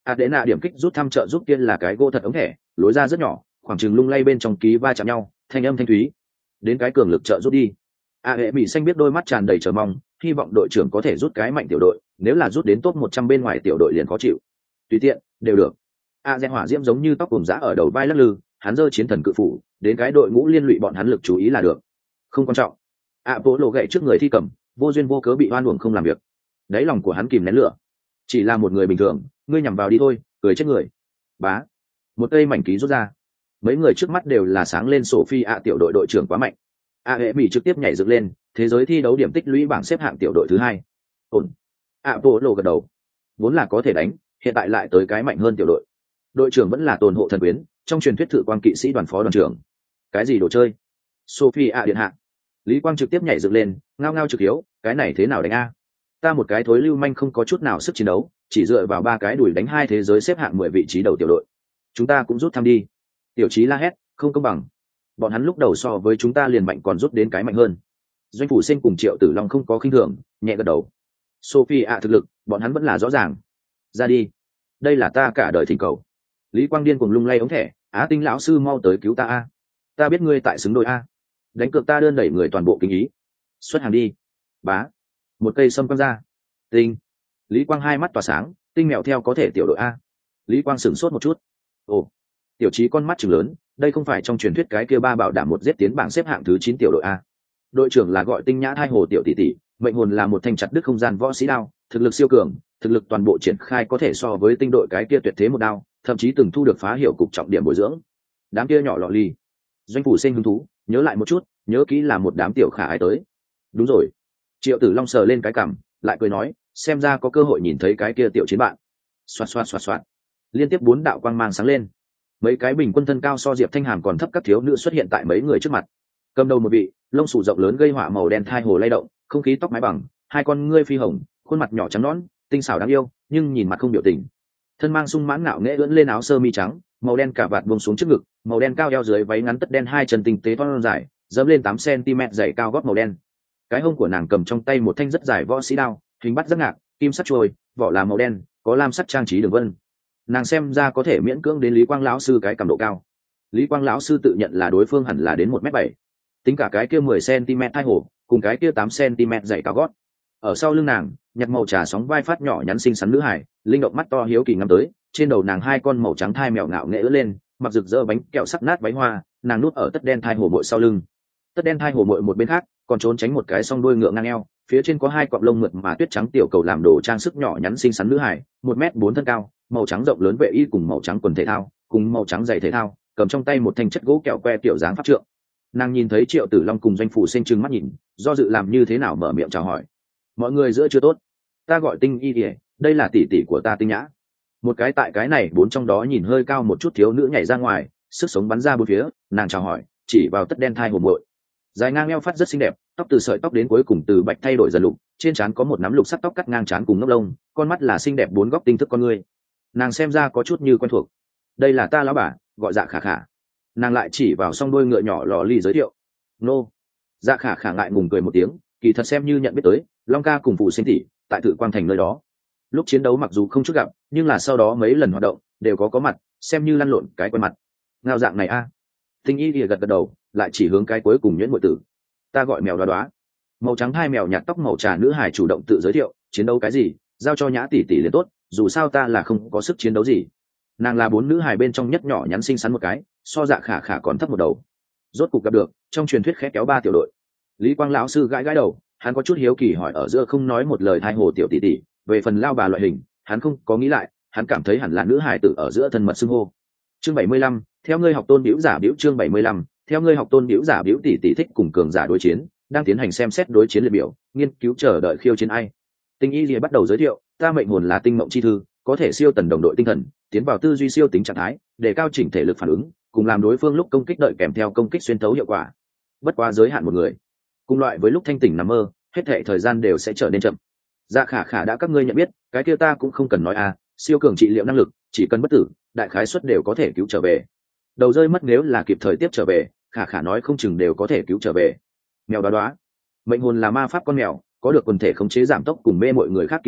Speaker 1: Adena điểm kích rút thăm trợ giúp kia là cái gỗ thật ống thẻ, lối ra rất nhỏ, khoảng chừng lung lay bên trong ký va chạm nhau, thanh âm thanh thúy. Đến cái cường lực trợ rút đi. A hệ bị xanh biết đôi mắt tràn đầy chờ mong, hy vọng đội trưởng có thể rút cái mạnh tiểu đội, nếu là rút đến top một trăm bên ngoài tiểu đội liền khó chịu. Tùy tiện, đều được. A Dẹn hỏa diễm giống như tóc cùng giã ở đầu vai lắc lư, hắn giơ chiến thần cự phủ, đến cái đội ngũ liên lụy bọn hắn lực chú ý là được. Không quan trọng. A bố lộ gậy trước người thi cầm, vô duyên vô cớ bị oan uổng không làm việc. Đáy lòng của hắn kìm nén lửa. Chỉ là một người bình thường, ngươi nhằm vào đi thôi, cười chết người. Bá. Một cây mảnh ký rút ra. Mấy người trước mắt đều là sáng lên Sophie ạ tiểu đội đội trưởng quá mạnh. A hệ mỹ trực tiếp nhảy dựng lên, thế giới thi đấu điểm tích lũy bảng xếp hạng tiểu đội thứ hai. Ổn. A bố lộ gật đầu. Vốn là có thể đánh, hiện tại lại tới cái mạnh hơn tiểu đội. Đội trưởng vẫn là tồn hộ thần quyến, trong truyền thuyết thự quan kỵ sĩ đoàn phó đoàn trưởng. Cái gì đồ chơi? Sophie ạ điện hạ. Lý Quang trực tiếp nhảy dựng lên, ngao ngao trực hiếu, cái này thế nào đánh a? Ta một cái thối lưu manh không có chút nào sức chiến đấu, chỉ dựa vào ba cái đuổi đánh hai thế giới xếp hạng mười vị trí đầu tiểu đội. Chúng ta cũng rút thăm đi. Tiểu Chí la hét, không công bằng. Bọn hắn lúc đầu so với chúng ta liền mạnh còn rút đến cái mạnh hơn. Doanh phủ sinh cùng Triệu Tử Long không có khinh thường, nhẹ gật đầu. Sophie ạ thực lực, bọn hắn vẫn là rõ ràng. Ra đi. Đây là ta cả đời thỉnh cầu. Lý Quang điên cuồng lung lay ống thẻ, Á Tinh lão sư mau tới cứu ta a. Ta biết ngươi tại xứng đôi a. Đánh cược ta đơn đẩy người toàn bộ kinh ý. Xuất hàng đi. Bá. Một cây sâm quăng ra. Tinh. Lý Quang hai mắt tỏa sáng, tinh mèo theo có thể tiểu đội a. Lý Quang sửng sốt một chút. Ồ. Tiểu Chí con mắt trừng lớn, đây không phải trong truyền thuyết cái kia ba bảo đảm một giết tiến bảng xếp hạng thứ chín tiểu đội a. Đội trưởng là gọi Tinh Nhã Thai Hồ tiểu tỷ tỷ, mệnh hồn là một thanh chặt đứt không gian võ sĩ đao, thực lực siêu cường, thực lực toàn bộ triển khai có thể so với tinh đội cái kia tuyệt thế một đao, thậm chí từng thu được phá hiệu cục trọng điểm bồi dưỡng. Đám kia nhỏ lọ ly. Doanh phủ sinh hứng thú, nhớ lại một chút, nhớ kỹ là một đám tiểu khả ái tới. Đúng rồi. Triệu Tử Long sờ lên cái cằm, lại cười nói, xem ra có cơ hội nhìn thấy cái kia tiểu chiến bạn. Xoạt xoạt xoạt xoạt. Liên tiếp bốn đạo quang mang sáng lên. Mấy cái bình quân thân cao so Diệp Thanh Hàm còn thấp các thiếu nữ xuất hiện tại mấy người trước mặt. Cầm đầu một vị, lông sủ rộng lớn gây họa màu đen thai hồ lay động, không khí tóc mái bằng, hai con ngươi phi hồng, khuôn mặt nhỏ trắng nõn, tinh xảo đáng yêu, nhưng nhìn mặt không biểu tình. Thân mang sung mãn ngạo nghễ ưỡn lên áo sơ mi trắng, màu đen cả vạt buông xuống trước ngực, màu đen cao eo dưới váy ngắn tất đen hai chân tinh tế thon dài, dẫm lên tám xăng-ti-mét dày cao gót màu đen. Cái hông của nàng cầm trong tay một thanh rất dài võ sĩ đao, hình bắt rất ngạc, kim sắt trôi, vỏ là màu đen, có lam sắt trang trí đường vân. Nàng xem ra có thể miễn cưỡng đến Lý Quang lão sư cái cầm độ cao. Lý Quang lão sư tự nhận là đối phương hẳn là đến một mét bảy, tính cả cái kia mười xăng-ti-mét thai hổ, cùng cái kia tám xăng-ti-mét dày cao gót. Ở sau lưng nàng, nhặt màu trà sóng vai phát nhỏ nhắn xinh xắn nữ hải, linh động mắt to hiếu kỳ ngắm tới, trên đầu nàng hai con màu trắng thai mèo ngạo nghễ ưỡn lên, mặc rực rỡ bánh kẹo sắc nát váy hoa, nàng núp ở tất đen thai hồ mội sau lưng. Tất đen thai hồ mội một bên khác, còn trốn tránh một cái song đuôi ngựa ngang eo, phía trên có hai cọng lông mượt mà tuyết trắng tiểu cầu làm đồ trang sức nhỏ nhắn xinh xắn nữ hải, một mét bốn thân cao, màu trắng rộng lớn vệ y cùng màu trắng quần thể thao, cùng màu trắng giày thể thao, cầm trong tay một thanh chất gỗ kẹo que tiểu dáng pháp trượng. Nàng nhìn thấy Triệu Tử Long cùng Doanh phủ sinh trừng mắt nhìn, do dự làm như thế nào mở miệng chào hỏi. Mọi người giữa chưa tốt, ta gọi Tinh Y Điệp, đây là tỷ tỷ của ta Tinh Nhã. Một cái tại cái này bốn trong đó nhìn hơi cao một chút thiếu nữ nhảy ra ngoài, sức sống bắn ra bốn phía, nàng chào hỏi, chỉ vào tất đen thai hồ muội. Dài ngang eo phát rất xinh đẹp, tóc từ sợi tóc đến cuối cùng từ bạch thay đổi dần lục, trên trán có một nắm lục sắc tóc cắt ngang trán cùng ngốc lông, con mắt là xinh đẹp bốn góc tinh thức con người. Nàng xem ra có chút như quen thuộc. Đây là ta lão bà, gọi Dạ Khả Khả. Nàng lại chỉ vào song đôi ngựa nhỏ lò ly giới thiệu. Nô. Dạ Khả Khả ngại ngùng cười một tiếng, kỳ thật xem như nhận biết tới, Long ca cùng phụ sinh tỷ tại Tự Quang Thành nơi đó. Lúc chiến đấu mặc dù không chút gặp, nhưng là sau đó mấy lần hoạt động đều có có mặt, xem như lăn lộn cái quen mặt. Ngao dạng này a. À. Tinh Y Lìa gật gật đầu, lại chỉ hướng cái cuối cùng nhuyễn muội tử. Ta gọi mèo đoá đoá. Màu trắng hai mèo nhạt tóc màu trà nữ hải chủ động tự giới thiệu, chiến đấu cái gì, giao cho Nhã tỷ tỷ liền tốt, dù sao ta là không có sức chiến đấu gì. Nàng là bốn nữ hải bên trong nhất nhỏ nhắn xinh xắn một cái, so Dạ Khả Khả còn thấp một đầu. Rốt cục gặp được, trong truyền thuyết khẽ kéo ba tiểu đội. Lý Quang lão sư gãi gãi đầu, hắn có chút hiếu kỳ hỏi ở giữa không nói một lời thai hồ tiểu tỷ tỷ, về phần lao bà loại hình, hắn không có nghĩ lại, hắn cảm thấy hẳn là nữ hải tử ở giữa thân mật xưng hô. Chương bảy mươi lăm, theo ngươi học tôn biểu giả biểu chương bảy mươi lăm, theo ngươi học tôn biểu giả biểu tỷ tỷ thích cùng cường giả đối chiến, đang tiến hành xem xét đối chiến liệt biểu, nghiên cứu chờ đợi khiêu chiến ai. Tinh Y Lìa bắt đầu giới thiệu, ta mệnh hồn là tinh mộng chi thư, có thể siêu tần đồng đội tinh thần, tiến vào tư duy siêu tính trạng thái, để cao chỉnh thể lực phản ứng, cùng làm đối phương lúc công kích đợi kèm theo công kích xuyên thấu hiệu quả. Bất quá giới hạn một người. Cùng loại với lúc thanh tỉnh nằm mơ, hết thảy thời gian đều sẽ trở nên chậm. Dạ Khả Khả đã các ngươi nhận biết, cái kia ta cũng không cần nói à, siêu cường trị liệu năng lực, chỉ cần bất tử, đại khái suất đều có thể cứu trở về. Đầu rơi mất nếu là kịp thời tiếp trở về, Khả Khả nói không chừng đều có thể cứu trở về. Mèo đoá đoá, mệnh hồn là ma pháp con mèo, có được quần thể khống chế giảm tốc cùng mê mọi người khác kỹ năng,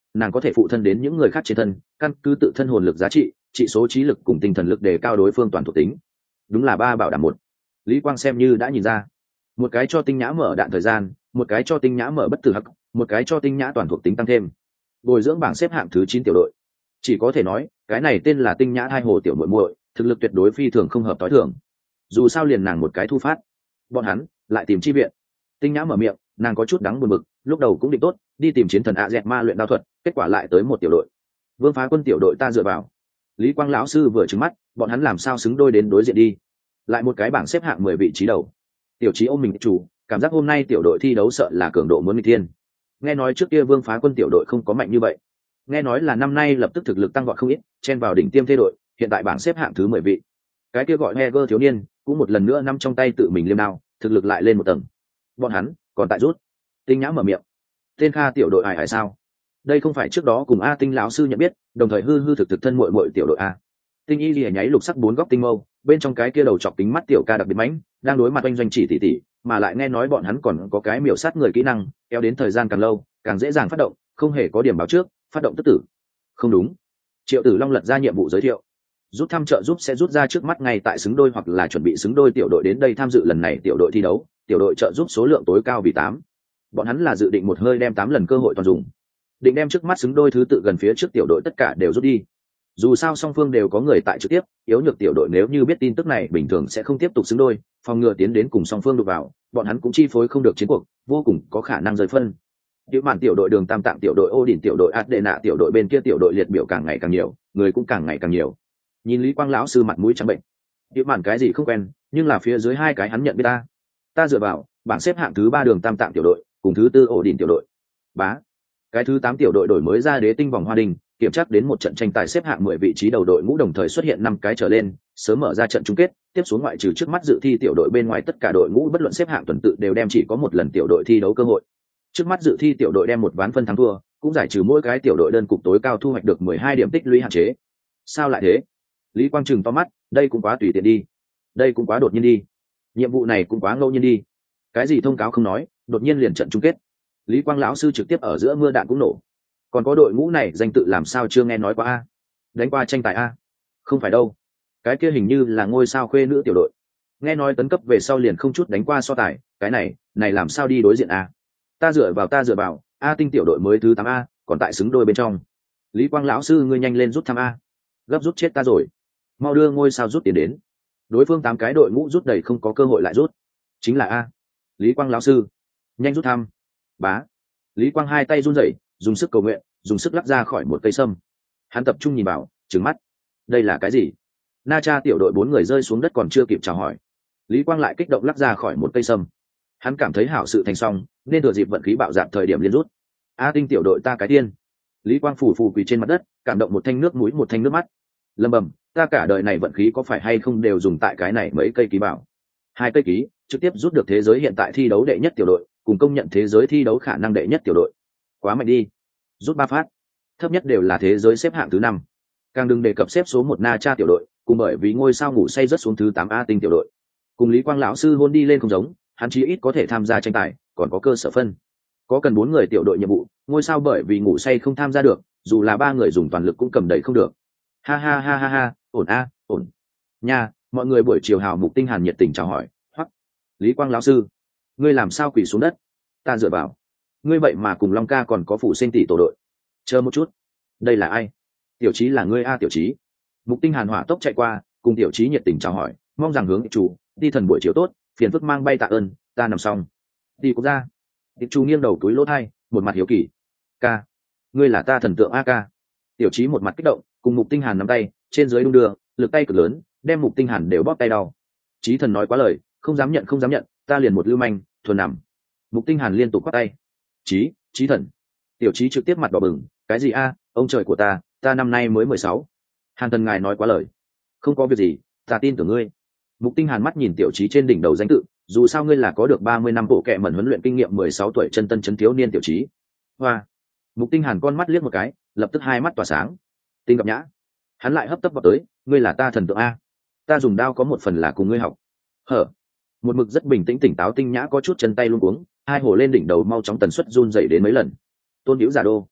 Speaker 1: nàng có thể phụ thân đến những người khác trên thân, căn cứ tự thân hồn lực giá trị, trị số trí lực cùng tinh thần lực để cao đối phương toàn thuộc tính. Đúng là ba bảo đảm một. Lý Quang xem như đã nhìn ra, một cái cho tinh nhã mở đạn thời gian, một cái cho tinh nhã mở bất tử hắc, một cái cho tinh nhã toàn thuộc tính tăng thêm. Bồi dưỡng bảng xếp hạng thứ chín tiểu đội, chỉ có thể nói cái này tên là tinh nhã hai hồ tiểu muội muội, thực lực tuyệt đối phi thường không hợp tối thường. Dù sao liền nàng một cái thu phát, bọn hắn lại tìm chi viện. Tinh nhã mở miệng, nàng có chút đắng buồn bực, lúc đầu cũng định tốt đi tìm chiến thần ạ dẹt ma luyện đao thuật, kết quả lại tới một tiểu đội. Vương Phá Quân tiểu đội ta dựa vào. Lý Quang lão sư vừa trừng mắt, bọn hắn làm sao xứng đôi đến đối diện đi. Lại một cái bảng xếp hạng mười vị trí đầu. Tiểu Chí ôm mình chủ, cảm giác hôm nay tiểu đội thi đấu sợ là cường độ muốn nghịch thiên. Nghe nói trước kia Vương Phá Quân tiểu đội không có mạnh như vậy, nghe nói là năm nay lập tức thực lực tăng vọt không ít, chen vào đỉnh tiêm thế đội, hiện tại bảng xếp hạng thứ mười vị. Cái kia gọi Heger thiếu niên cũng một lần nữa nắm trong tay tự mình liêm đao, thực lực lại lên một tầng. Bọn hắn còn tại rút. Tinh nhã mở miệng, tên Kha tiểu đội ải ải sao? Đây không phải trước đó cùng A Tinh lão sư nhận biết, đồng thời hư hư thực thực thân muội muội tiểu đội a. Tinh y lìa nháy lục sắc bốn góc tinh mâu, bên trong cái kia đầu chọc kính mắt tiểu ca đặc biệt mãnh, đang đối mặt oanh doanh chỉ tỷ tỷ, mà lại nghe nói bọn hắn còn có cái miểu sát người kỹ năng, kéo đến thời gian càng lâu càng dễ dàng phát động, không hề có điểm báo trước, phát động tức tử. Không đúng. Triệu Tử Long lật ra nhiệm vụ giới thiệu, rút thăm trợ giúp sẽ rút ra trước mắt ngay tại xứng đôi hoặc là chuẩn bị xứng đôi tiểu đội đến đây tham dự lần này tiểu đội thi đấu, tiểu đội trợ giúp số lượng tối cao vì tám. Bọn hắn là dự định một hơi đem tám lần cơ hội toàn dùng, định đem trước mắt xứng đôi thứ tự gần phía trước tiểu đội tất cả đều rút đi. Dù sao song phương đều có người tại trực tiếp, yếu nhược tiểu đội nếu như biết tin tức này bình thường sẽ không tiếp tục xứng đôi, phòng ngừa tiến đến cùng song phương đụng vào, bọn hắn cũng chi phối không được chiến cuộc, vô cùng có khả năng rời phân. Tiểu mạn tiểu đội Đường Tam Tạng tiểu đội Ô Đỉnh tiểu đội Át Đệ Nạ tiểu đội bên kia tiểu đội liệt biểu càng ngày càng nhiều, người cũng càng ngày càng nhiều. Nhìn Lý Quang lão sư mặt mũi trắng bệnh. Tiểu mạn cái gì không quen, nhưng là phía dưới hai cái hắn nhận biết ta. Ta dựa vào, bảng xếp hạng thứ ba Đường Tam Tạng tiểu đội, cùng thứ tư Ô Đỉnh tiểu đội. Bá. Cái thứ tám tiểu đội đổi mới ra Đế Tinh vòng hoa đình, kiểm tra đến một trận tranh tài xếp hạng mười vị trí đầu đội ngũ đồng thời xuất hiện năm cái trở lên, sớm mở ra trận chung kết, tiếp xuống ngoại trừ trước mắt dự thi tiểu đội bên ngoài tất cả đội ngũ bất luận xếp hạng tuần tự đều đem chỉ có một lần tiểu đội thi đấu cơ hội. Trước mắt dự thi tiểu đội đem một ván phân thắng thua, cũng giải trừ mỗi cái tiểu đội đơn cục tối cao thu hoạch được mười hai điểm tích lũy hạn chế. Sao lại thế? Lý Quang trừng to mắt, đây cũng quá tùy tiện đi, đây cũng quá đột nhiên đi, nhiệm vụ này cũng quá ngẫu nhiên đi. Cái gì thông cáo không nói, đột nhiên liền trận chung kết. Lý Quang lão sư trực tiếp ở giữa mưa đạn cũng nổ. Còn có đội ngũ này danh tự làm sao chưa nghe nói qua a? Đánh qua tranh tài a? Không phải đâu, cái kia hình như là ngôi sao khuê nữ tiểu đội, nghe nói tấn cấp về sau liền không chút đánh qua so tài, cái này này làm sao đi đối diện a? Ta dựa vào ta dựa vào, A Tinh tiểu đội mới thứ tám a, còn tại xứng đôi bên trong. Lý Quang lão sư ngươi nhanh lên rút thăm a, gấp rút chết ta rồi, mau đưa ngôi sao rút tiền đến. Đối phương tám cái đội ngũ rút đầy không có cơ hội lại rút, chính là a. Lý Quang lão sư nhanh rút thăm. Bá. Lý Quang hai tay run rẩy, dùng sức cầu nguyện, dùng sức lắc ra khỏi một cây sâm. Hắn tập trung nhìn vào, trừng mắt, đây là cái gì? Na Cha tiểu đội bốn người rơi xuống đất còn chưa kịp chào hỏi, Lý Quang lại kích động lắc ra khỏi một cây sâm. Hắn cảm thấy hảo sự thành xong, nên thừa dịp vận khí bạo dạn thời điểm liên rút. A Tinh tiểu đội ta cái tiên. Lý Quang phủ phù quỳ trên mặt đất, cảm động một thanh nước mũi một thanh nước mắt. Lầm bầm, ta cả đời này vận khí có phải hay không đều dùng tại cái này mấy cây ký bảo. Hai cây ký, trực tiếp rút được thế giới hiện tại thi đấu đệ nhất tiểu đội, cùng công nhận thế giới thi đấu khả năng đệ nhất tiểu đội. Quá mạnh đi. Rút ba phát, thấp nhất đều là thế giới xếp hạng thứ năm. Càng đừng đề cập xếp số một Na Cha tiểu đội, cùng bởi vì ngôi sao ngủ say rất xuống thứ tám A Tinh tiểu đội. Cùng Lý Quang lão sư hôn đi lên không giống, hắn chí ít có thể tham gia tranh tài, còn có cơ sở phân. Có cần bốn người tiểu đội nhiệm vụ, ngôi sao bởi vì ngủ say không tham gia được, dù là ba người dùng toàn lực cũng cầm đầy không được. Ha ha ha ha ha, ổn a, ổn. Nha, mọi người buổi chiều hào Mục Tinh Hàn nhiệt tình chào hỏi, hoắc. Lý Quang lão sư, ngươi làm sao quỳ xuống đất? Ta dựa vào. Ngươi vậy mà cùng Long ca còn có phụ sinh tỷ tổ đội. Chờ một chút, đây là ai? Tiểu Chí là ngươi a Tiểu Chí. Mục Tinh Hàn hỏa tốc chạy qua, cùng Tiểu Chí nhiệt tình chào hỏi, mong rằng hướng chủ, đi thần buổi chiều tốt, phiền phức mang bay tạ ơn, ta nằm xong. Đi cũng ra. Tiệp Chu nghiêng đầu túi lỗ thai, một mặt hiếu kỳ. Ca, ngươi là ta thần tượng a ca. Tiểu Chí một mặt kích động, cùng Mục Tinh Hàn nắm tay, trên dưới đung đưa, lực tay cực lớn, đem Mục Tinh Hàn đều bóp tay đau. Chí thần nói quá lời, không dám nhận không dám nhận, ta liền một lưu manh, thuần nằm. Mục Tinh Hàn liên tục quát tay. Chí, Chí thần. Tiểu Chí trực tiếp mặt đỏ bừng, cái gì a, ông trời của ta, ta năm nay mới mười sáu. Hàn thần ngài nói quá lời. Không có việc gì, ta tin tưởng ngươi. Mục Tinh Hàn mắt nhìn Tiểu Chí trên đỉnh đầu danh tự, dù sao ngươi là có được ba mươi năm bộ kệ mẩn huấn luyện kinh nghiệm mười sáu tuổi chân tân chấn thiếu niên Tiểu Chí. Hoa. Mục Tinh Hàn con mắt liếc một cái, lập tức hai mắt tỏa sáng. Tinh gặp nhã. Hắn lại hấp tấp vào tới, ngươi là ta thần tượng a. Ta dùng đao có một phần là cùng ngươi học. Hở. Một mực rất bình tĩnh tỉnh táo Tinh nhã có chút chân tay luống cuống, hai hồ lên đỉnh đầu mau chóng tần suất run dậy đến mấy lần. Tôn Hữu Giả Đô.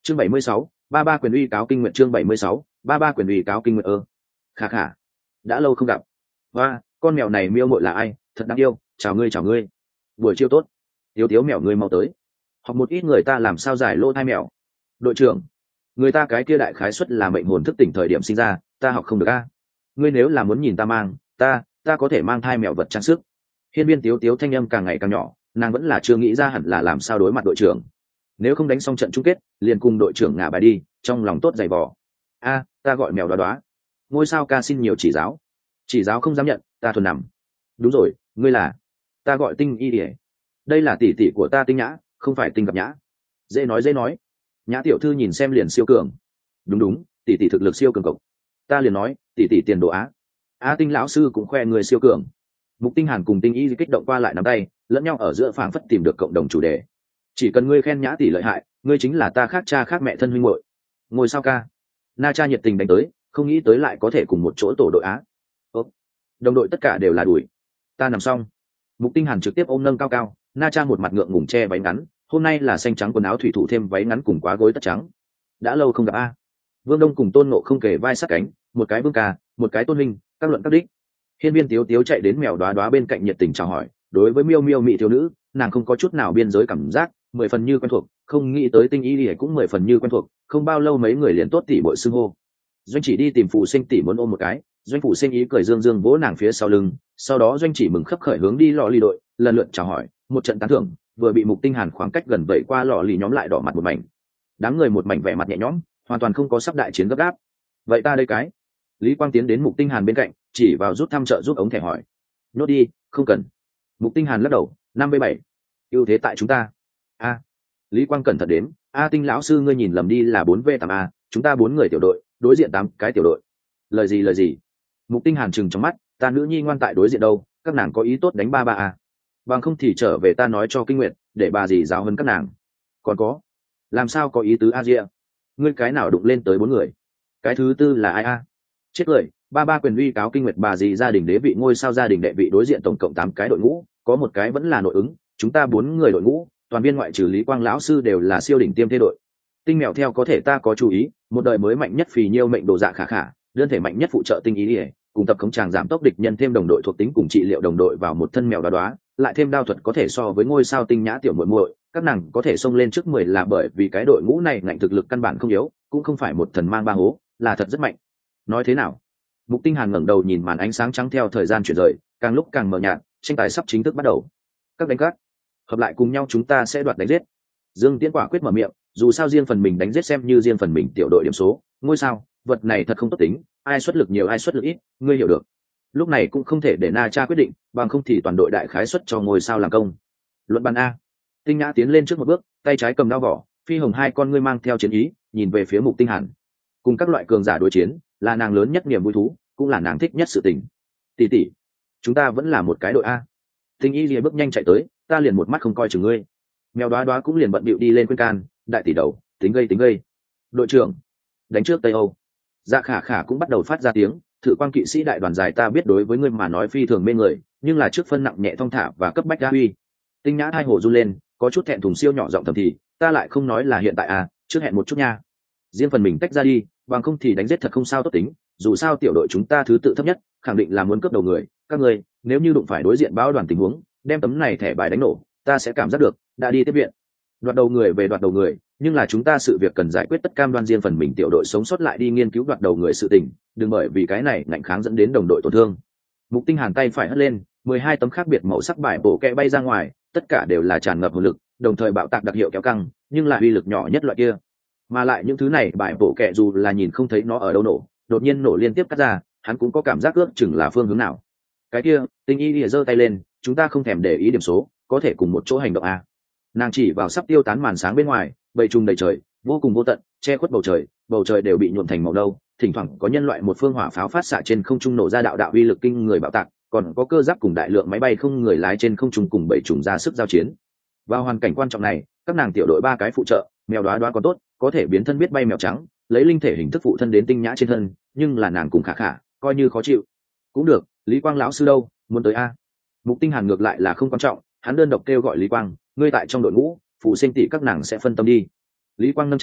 Speaker 1: chương bảy mươi sáu, ba ba quyền uy cáo kinh nguyện. Chương bảy mươi sáu, ba ba quyền uy cáo kinh nguyện. Ơ khả khả, đã lâu không gặp. Và con mèo này miêu mội là ai, thật đáng yêu. Chào ngươi chào ngươi, buổi chiều tốt. Tiếu tiếu mèo ngươi mau tới học một ít người ta làm sao giải lô thai mèo. Đội trưởng, người ta cái kia đại khái suất là mệnh hồn thức tỉnh thời điểm sinh ra, ta học không được a. Ngươi nếu là muốn nhìn ta mang ta ta có thể mang thai mèo vật trang sức. Hiên viên tiếu tiếu thanh âm càng ngày càng nhỏ, nàng vẫn là chưa nghĩ ra hẳn là làm sao đối mặt đội trưởng. Nếu không đánh xong trận chung kết liền cùng đội trưởng ngả bài đi, trong lòng tốt dày vò. A, ta gọi mèo đoá đoá. Ngôi sao ca xin nhiều chỉ giáo. Chỉ giáo không dám nhận, ta thuần nằm. Đúng rồi, ngươi là? Ta gọi Tinh Y ỉa. Đây là tỷ tỷ của ta Tinh Nhã, không phải Tinh gặp Nhã. Dễ nói dễ nói. Nhã tiểu thư nhìn xem liền siêu cường. Đúng đúng, tỷ tỷ thực lực siêu cường cộc. Ta liền nói tỷ tỷ tiền đồ á. A Tinh lão sư cũng khoe người siêu cường. Mục Tinh Hàn cùng Tinh Y kích động qua lại nắm tay, lẫn nhau ở giữa phảng phất tìm được cộng đồng chủ đề. Chỉ cần ngươi khen Nhã tỷ lợi hại, ngươi chính là ta khác cha khác mẹ thân huynh muội. Ngồi sao ca? Na cha nhiệt tình đánh tới, không nghĩ tới lại có thể cùng một chỗ tổ đội á. Ô, đồng đội tất cả đều là đuổi. Ta nằm xong. Mục Tinh Hàn trực tiếp ôm nâng cao cao, Na cha một mặt ngượng ngùng che váy ngắn, hôm nay là xanh trắng quần áo thủy thủ thêm váy ngắn cùng quá gối tất trắng. Đã lâu không gặp a. Vương Đông cùng Tôn Ngộ không kề vai sát cánh, một cái Vương ca, một cái Tôn huynh, các luận các đích. Hiên viên tiếu tiếu chạy đến mèo đoá đoá bên cạnh nhiệt tình chào hỏi, đối với miêu miêu mị thiếu nữ, nàng không có chút nào biên giới cảm giác, mười phần như quen thuộc, không nghĩ tới Tinh Y Lìa cũng mười phần như quen thuộc, không bao lâu mấy người liền tốt tỉ bội xưng hô. Doanh chỉ đi tìm phụ sinh tỷ muốn ôm một cái, doanh phụ sinh ý cười dương dương vỗ nàng phía sau lưng, sau đó doanh chỉ mừng khấp khởi hướng đi lò lì đội, lần lượt chào hỏi, một trận tán thưởng, vừa bị Mục Tinh Hàn khoảng cách gần vậy qua lò lì nhóm lại đỏ mặt một mảnh. Đám người một mảnh vẻ mặt nhẹ nhõm, hoàn toàn không có sắp đại chiến gấp gáp. Vậy ta đây cái? Lý Quang tiến đến Mục Tinh Hàn bên cạnh, chỉ vào rút thăm trợ giúp ống thẻ hỏi. Nhốt đi, không cần. Mục Tinh Hàn lắc đầu, năm mươi bảy. Ưu thế tại chúng ta. A. Lý Quang cẩn thận đến, A Tinh lão sư ngươi nhìn lầm đi là bốn v tám a, chúng ta bốn người tiểu đội, đối diện tám cái tiểu đội. Lời gì lời gì? Mục Tinh Hàn trừng trong mắt, ta nữ nhi ngoan tại đối diện đâu, các nàng có ý tốt đánh ba ba a. Bằng không thì trở về ta nói cho Kinh Nguyệt, để bà dì giáo hơn các nàng. Còn có, làm sao có ý tứ a Diệ? Ngươi cái nào đụng lên tới bốn người? Cái thứ tư là ai a? Chết cười, ba ba quyền uy cáo Kinh Nguyệt bà dì gia đình đế vị ngôi sao gia đình đệ vị đối diện tổng cộng tám cái đội ngũ, có một cái vẫn là nội ứng, chúng ta bốn người đội ngũ, toàn viên ngoại trừ Lý Quang lão sư đều là siêu đỉnh tiêm thế đội. Tinh mèo theo có thể ta có chú ý, một đời mới mạnh nhất phì nhiêu mệnh đồ dạ khả khả, đơn thể mạnh nhất phụ trợ Tinh Ý ỉa, cùng tập khống tràng giảm tốc địch nhân thêm đồng đội thuộc tính cùng trị liệu đồng đội vào một thân mèo đoá đoá, lại thêm đao thuật có thể so với ngôi sao Tinh Nhã tiểu muội muội, các nàng có thể xông lên trước mười là bởi vì cái đội ngũ này ngạnh thực lực căn bản không yếu, cũng không phải một thần mang ba hố, là thật rất mạnh. Nói thế nào? Mục Tinh Hàn ngẩng đầu nhìn màn ánh sáng trắng theo thời gian chuyển rời, càng lúc càng mờ nhạt, tranh tài sắp chính thức bắt đầu. Các đánh cát, hợp lại cùng nhau chúng ta sẽ đoạt đánh giết. Dương Tiễn quả quyết mở miệng, dù sao riêng phần mình đánh giết xem như riêng phần mình tiểu đội điểm số, ngôi sao, vật này thật không tốt tính, ai xuất lực nhiều ai xuất lực ít, ngươi hiểu được. Lúc này cũng không thể để Na Cha quyết định, bằng không thì toàn đội đại khái xuất cho ngôi sao làm công. Luận bàn a. Tinh Nhã tiến lên trước một bước, tay trái cầm đao vỏ, phi hồng hai con ngươi mang theo chiến ý, nhìn về phía Mục Tinh Hàn. Cùng các loại cường giả đối chiến, là nàng lớn nhất niềm vui thú, cũng là nàng thích nhất sự tình. Tỷ tỷ, chúng ta vẫn là một cái đội a. Tinh Y Lìa bước nhanh chạy tới, ta liền một mắt không coi chừng ngươi. Mèo đoá đoá cũng liền bận bịu đi lên khuyên can, đại tỷ đầu, tính gây tính gây. Đội trưởng, đánh trước Tây Âu. Dạ khả khả cũng bắt đầu phát ra tiếng, thử quang kỵ sĩ đại đoàn dài ta biết đối với ngươi mà nói phi thường mê người, nhưng là trước phân nặng nhẹ thong thả và cấp bách đa uy. Tinh Nhã hai hổ run lên, có chút thẹn thùng siêu nhỏ giọng thầm thì, ta lại không nói là hiện tại à, trước hẹn một chút nha. Riêng phần mình tách ra đi, bằng không thì đánh giết thật không sao tốt tính, dù sao tiểu đội chúng ta thứ tự thấp nhất, khẳng định là muốn cướp đầu người, các ngươi, nếu như đụng phải đối diện bão đoàn tình huống, đem tấm này thẻ bài đánh nổ, ta sẽ cảm giác được, đã đi tiếp viện. Đoạt đầu người về đoạt đầu người, nhưng là chúng ta sự việc cần giải quyết tất cam đoan riêng phần mình tiểu đội sống sót lại đi nghiên cứu đoạt đầu người sự tình, đừng bởi vì cái này ngạnh kháng dẫn đến đồng đội tổn thương. Mục Tinh Hàn tay phải hất lên, mười hai tấm khác biệt màu sắc bài bổ kẹ bay ra ngoài, tất cả đều là tràn ngập hồn lực, đồng thời bạo tạc đặc hiệu kéo căng, nhưng là uy lực nhỏ nhất loại kia. Mà lại những thứ này bài bổ kẹ dù là nhìn không thấy nó ở đâu nổ, đột nhiên nổ liên tiếp cắt ra, hắn cũng có cảm giác ước chừng là phương hướng nào. Cái kia, Tinh Y Lìa giơ tay lên, chúng ta không thèm để ý điểm số, có thể cùng một chỗ hành động a. Nàng chỉ vào sắp tiêu tán màn sáng bên ngoài, bầy trùng đầy trời, vô cùng vô tận, che khuất bầu trời, bầu trời đều bị nhuộm thành màu nâu, thỉnh thoảng có nhân loại một phương hỏa pháo phát xạ trên không trung nổ ra đạo đạo uy lực kinh người bạo tạc, còn có cơ giáp cùng đại lượng máy bay không người lái trên không trung cùng bầy trùng ra sức giao chiến. Vào hoàn cảnh quan trọng này, các nàng tiểu đội ba cái phụ trợ, mèo đoá đoá còn tốt, có thể biến thân biết bay mèo trắng, lấy linh thể hình thức phụ thân đến Tinh Nhã trên thân, nhưng là nàng cùng khả khả, coi như khó chịu. Cũng được, Lý Quang lão sư đâu, muốn tới a? Mục Tinh Hàn ngược lại là không quan trọng, hắn đơn độc kêu gọi Lý Quang, ngươi tại trong đội ngũ, phụ sinh tỷ các nàng sẽ phân tâm đi. Lý Quang nâng chán,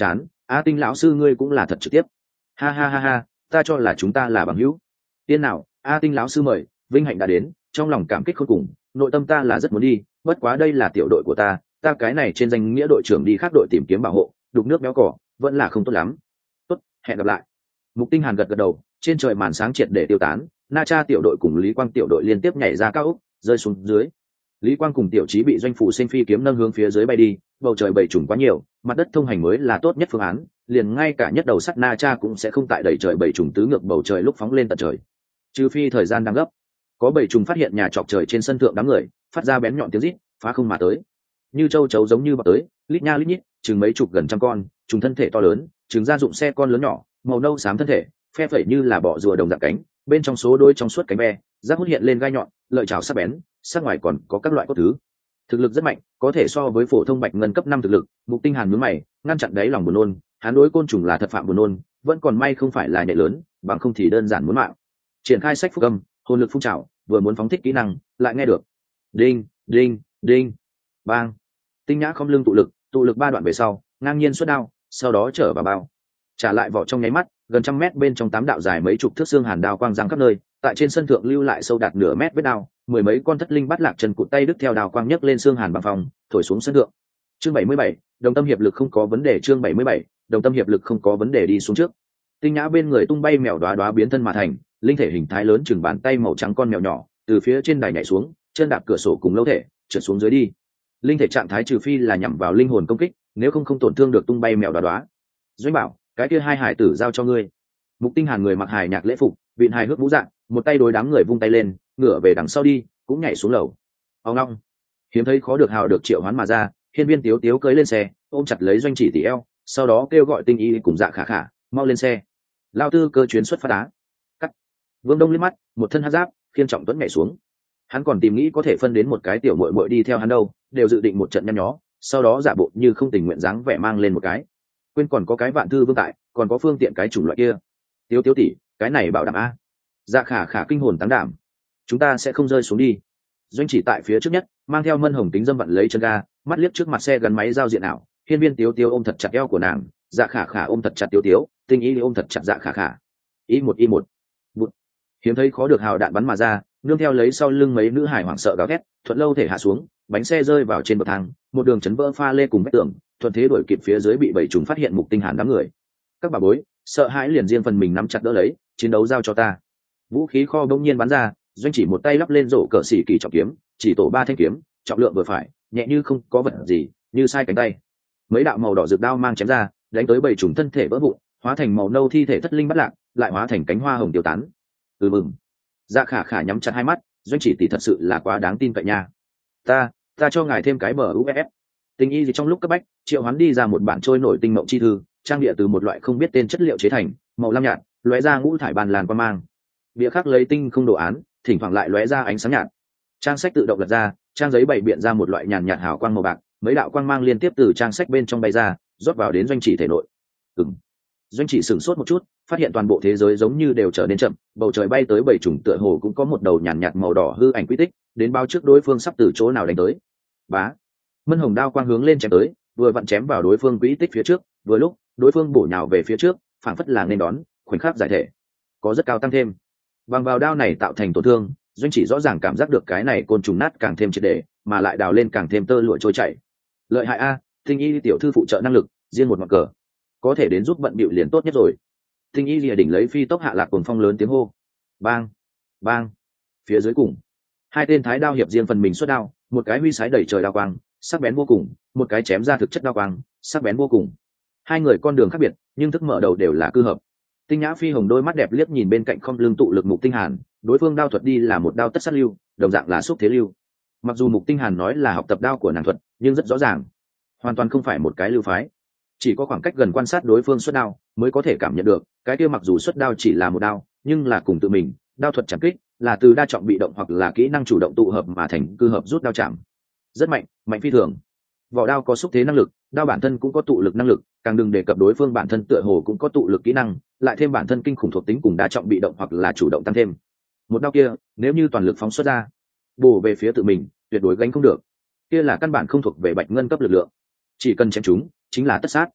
Speaker 1: a Tinh lão sư ngươi cũng là thật trực tiếp. Ha ha ha ha, ta cho là chúng ta là bằng hữu. Tiên nào, a Tinh lão sư mời, vinh hạnh đã đến, trong lòng cảm kích khôn cùng, nội tâm ta là rất muốn đi, bất quá đây là tiểu đội của ta, ta cái này trên danh nghĩa đội trưởng đi khác đội tìm kiếm bảo hộ, đục nước béo cỏ, vẫn là không tốt lắm. Tốt, hẹn gặp lại. Mục Tinh Hàn gật gật đầu, trên trời màn sáng triệt để tiêu tán, Na Cha tiểu đội cùng Lý Quang tiểu đội liên tiếp nhảy ra cao ốc, rơi xuống dưới. Lý Quang cùng tiểu trí bị doanh phủ sinh phi kiếm nâng hướng phía dưới bay đi, bầu trời bầy trùng quá nhiều, mặt đất thông hành mới là tốt nhất phương án, liền ngay cả nhất đầu sắt Na Cha cũng sẽ không tại đầy trời bầy trùng tứ ngược bầu trời lúc phóng lên tận trời. Trừ phi thời gian đang gấp. Có bầy trùng phát hiện nhà trọc trời trên sân thượng đám người, phát ra bén nhọn tiếng rít, phá không mà tới. Như châu chấu giống như bọc tới, lít nha lít nhít, chừng mấy chục gần trăm con, trùng thân thể to lớn, trứng gia dụng xe con lớn nhỏ, màu nâu xám thân thể, phe phẩy như là bọ rùa đồng dạng cánh, bên trong số đôi trong suốt cánh be, rác hút hiện lên gai nhọn, lợi chảo sắc bén, sắc ngoài còn có các loại cốt thứ. Thực lực rất mạnh, có thể so với phổ thông bạch ngân cấp năm thực lực. Mục Tinh Hàn nhướng mày, ngăn chặn đáy lòng buồn nôn, hắn đối côn trùng là thật phạm buồn nôn, vẫn còn may không phải là nhẹ lớn, bằng không thì đơn giản muốn mạng. Triển khai sách phúc âm, hồn lực phun trào, vừa muốn phóng thích kỹ năng, lại nghe được đinh đinh đinh bang. Tinh Nhã không lưng tụ lực, tụ lực ba đoạn về sau, ngang nhiên xuất đao, sau đó trở vào bao, trả lại vỏ trong nháy mắt, gần trăm mét bên trong tám đạo dài mấy chục thước xương hàn đao quang giăng khắp nơi, tại trên sân thượng lưu lại sâu đạt nửa mét vết đao, mười mấy con thất linh bắt lạc chân cụt tay đứt theo đao quang nhấc lên xương hàn bằng phòng, thổi xuống sân thượng. Chương bảy mươi bảy, đồng tâm hiệp lực không có vấn đề. Chương bảy mươi bảy, đồng tâm hiệp lực không có vấn đề. Đi xuống trước. Tinh Nhã bên người tung bay mèo đóa đóa biến thân mà thành, linh thể hình thái lớn chừng bàn tay màu trắng con mèo nhỏ, từ phía trên đài nhảy xuống, chân đạp cửa sổ cùng lâu thể, trượt xuống dưới đi. Linh thể trạng thái trừ phi là nhắm vào linh hồn công kích, nếu không không tổn thương được tung bay mèo đóa đóa. Doanh Bảo, cái kia hai hải tử giao cho ngươi. Mục Tinh Hàn người mặc hài nhạc lễ phục, vịn hài hước vũ dạng, một tay đối đám người vung tay lên, ngửa về đằng sau đi, cũng nhảy xuống lầu. Ông long, hiếm thấy khó được hào được triệu hoán mà ra, Hiên Viên Tiếu Tiếu cưỡi lên xe, ôm chặt lấy Doanh Chỉ tỷ eo, sau đó kêu gọi Tinh Y cùng Dạ Khả Khả, mau lên xe. Lao tư cơ chuyến xuất phát đá. Cắt. Vương Đông liếc mắt, một thân hắc giáp, khiên trọng tuấn nhảy xuống. Hắn còn tìm nghĩ có thể phân đến một cái tiểu muội muội đi theo hắn đâu, đều dự định một trận nhăn nhó, sau đó giả bộ như không tình nguyện dáng vẻ mang lên một cái. Quên còn có cái Vạn Thư Vương tại, còn có phương tiện cái chủng loại kia. Tiếu Tiếu tỷ, cái này bảo đảm a. Dạ Khả Khả kinh hồn táng đảm. Chúng ta sẽ không rơi xuống đi. Doanh Chỉ tại phía trước nhất, mang theo mân hồng tính dâm vận lấy chân ga, mắt liếc trước mặt xe gắn máy giao diện ảo. Hiên Viên Tiếu Tiếu ôm thật chặt eo của nàng, Dạ Khả Khả ôm thật chặt Tiếu Tiếu, Tinh Y ôm thật chặt Dạ Khả Khả. Y một y một. Bụt. Hiếm thấy khó được hào đạn bắn mà ra, nương theo lấy sau lưng mấy nữ hải hoảng sợ gào thét, thuận lâu thể hạ xuống, bánh xe rơi vào trên bậc thang, một đường chấn vỡ pha lê cùng vách tường, thuận thế đuổi kịp phía dưới bị bảy trùng phát hiện Mục Tinh Hàn đám người. Các bà bối, sợ hãi liền riêng phần mình nắm chặt đỡ lấy, chiến đấu giao cho ta. Vũ khí kho bỗng nhiên bắn ra, Doanh Chỉ một tay lắp lên rổ cỡ xỉ kỳ trọng kiếm, chỉ tổ ba thanh kiếm, trọng lượng vừa phải, nhẹ như không có vật gì, như sai cánh tay. Mấy đạo màu đỏ rực đao mang chém ra, đánh tới bảy trùng thân thể vỡ vụn, hóa thành màu nâu thi thể thất linh bất lạc, lại hóa thành cánh hoa hồng tiêu tán. Ừ mừng. Dạ Khả Khả nhắm chặt hai mắt, Doanh Chỉ tỷ thật sự là quá đáng tin cậy nha. Ta, ta cho ngài thêm cái bờ u ép ép. Tình Y gì trong lúc cấp bách, triệu hoán đi ra một bản trôi nổi tinh mộng chi thư, trang địa từ một loại không biết tên chất liệu chế thành, màu lam nhạt, lóe ra ngũ thải bàn làn quang mang. Bìa khắc lấy tinh không đồ án, thỉnh thoảng lại lóe ra ánh sáng nhạt. Trang sách tự động lật ra, trang giấy bày biện ra một loại nhàn nhạt hào quang màu bạc, mấy đạo quang mang liên tiếp từ trang sách bên trong bay ra, rót vào đến Doanh Chỉ thể nội. Ừm. Doanh Chỉ sửng sốt một chút, phát hiện toàn bộ thế giới giống như đều trở nên chậm, bầu trời bay tới bảy trùng tựa hồ cũng có một đầu nhàn nhạt màu đỏ hư ảnh quy tích, đến bao trước đối phương sắp từ chỗ nào đánh tới. Bá. Mân hồng đao quang hướng lên chém tới, vừa vặn chém vào đối phương quỹ tích phía trước, vừa lúc đối phương bổ nhào về phía trước, phảng phất là nên đón, khoảnh khắc giải thể, có rất cao tăng thêm. Bằng vào đao này tạo thành tổn thương, Doanh Chỉ rõ ràng cảm giác được cái này côn trùng nát càng thêm triệt để, mà lại đào lên càng thêm tơ lụa trôi chảy. Lợi hại a, Tinh Y tiểu thư phụ trợ năng lực, riêng một ngọn cờ, có thể đến giúp bận bịu liền tốt nhất rồi. Tinh Y lìa đỉnh lấy phi tốc hạ lạc cuồng phong lớn tiếng hô. Bang, bang. Phía dưới cùng, hai tên thái đao hiệp riêng phần mình xuất đao, một cái huy sái đẩy trời đao quang, sắc bén vô cùng, một cái chém ra thực chất đao quang, sắc bén vô cùng. Hai người con đường khác biệt, nhưng thức mở đầu đều là cư hợp. Tinh Nhã Phi hồng đôi mắt đẹp liếc nhìn bên cạnh không lưng tụ lực Mục Tinh Hàn, đối phương đao thuật đi là một đao tất sát lưu, đồng dạng là xúc thế lưu. Mặc dù Mục Tinh Hàn nói là học tập đao của nàng thuật, nhưng rất rõ ràng, hoàn toàn không phải một cái lưu phái. Chỉ có khoảng cách gần quan sát đối phương xuất đao, mới có thể cảm nhận được, cái kia mặc dù xuất đao chỉ là một đao, nhưng là cùng tự mình, đao thuật chẳng kích, là từ đa trọng bị động hoặc là kỹ năng chủ động tụ hợp mà thành cư hợp rút đao chạm. Rất mạnh, mạnh phi thường. Vỏ đao có xúc thế năng lực, đao bản thân cũng có tụ lực năng lực, càng đừng đề cập đối phương bản thân tựa hồ cũng có tụ lực kỹ năng, lại thêm bản thân kinh khủng thuộc tính cùng đa trọng bị động hoặc là chủ động tăng thêm. Một đao kia, nếu như toàn lực phóng xuất ra, bổ về phía tự mình, tuyệt đối gánh không được. Kia là căn bản không thuộc về bạch ngân cấp lực lượng. Chỉ cần chém chúng, chính là tất sát.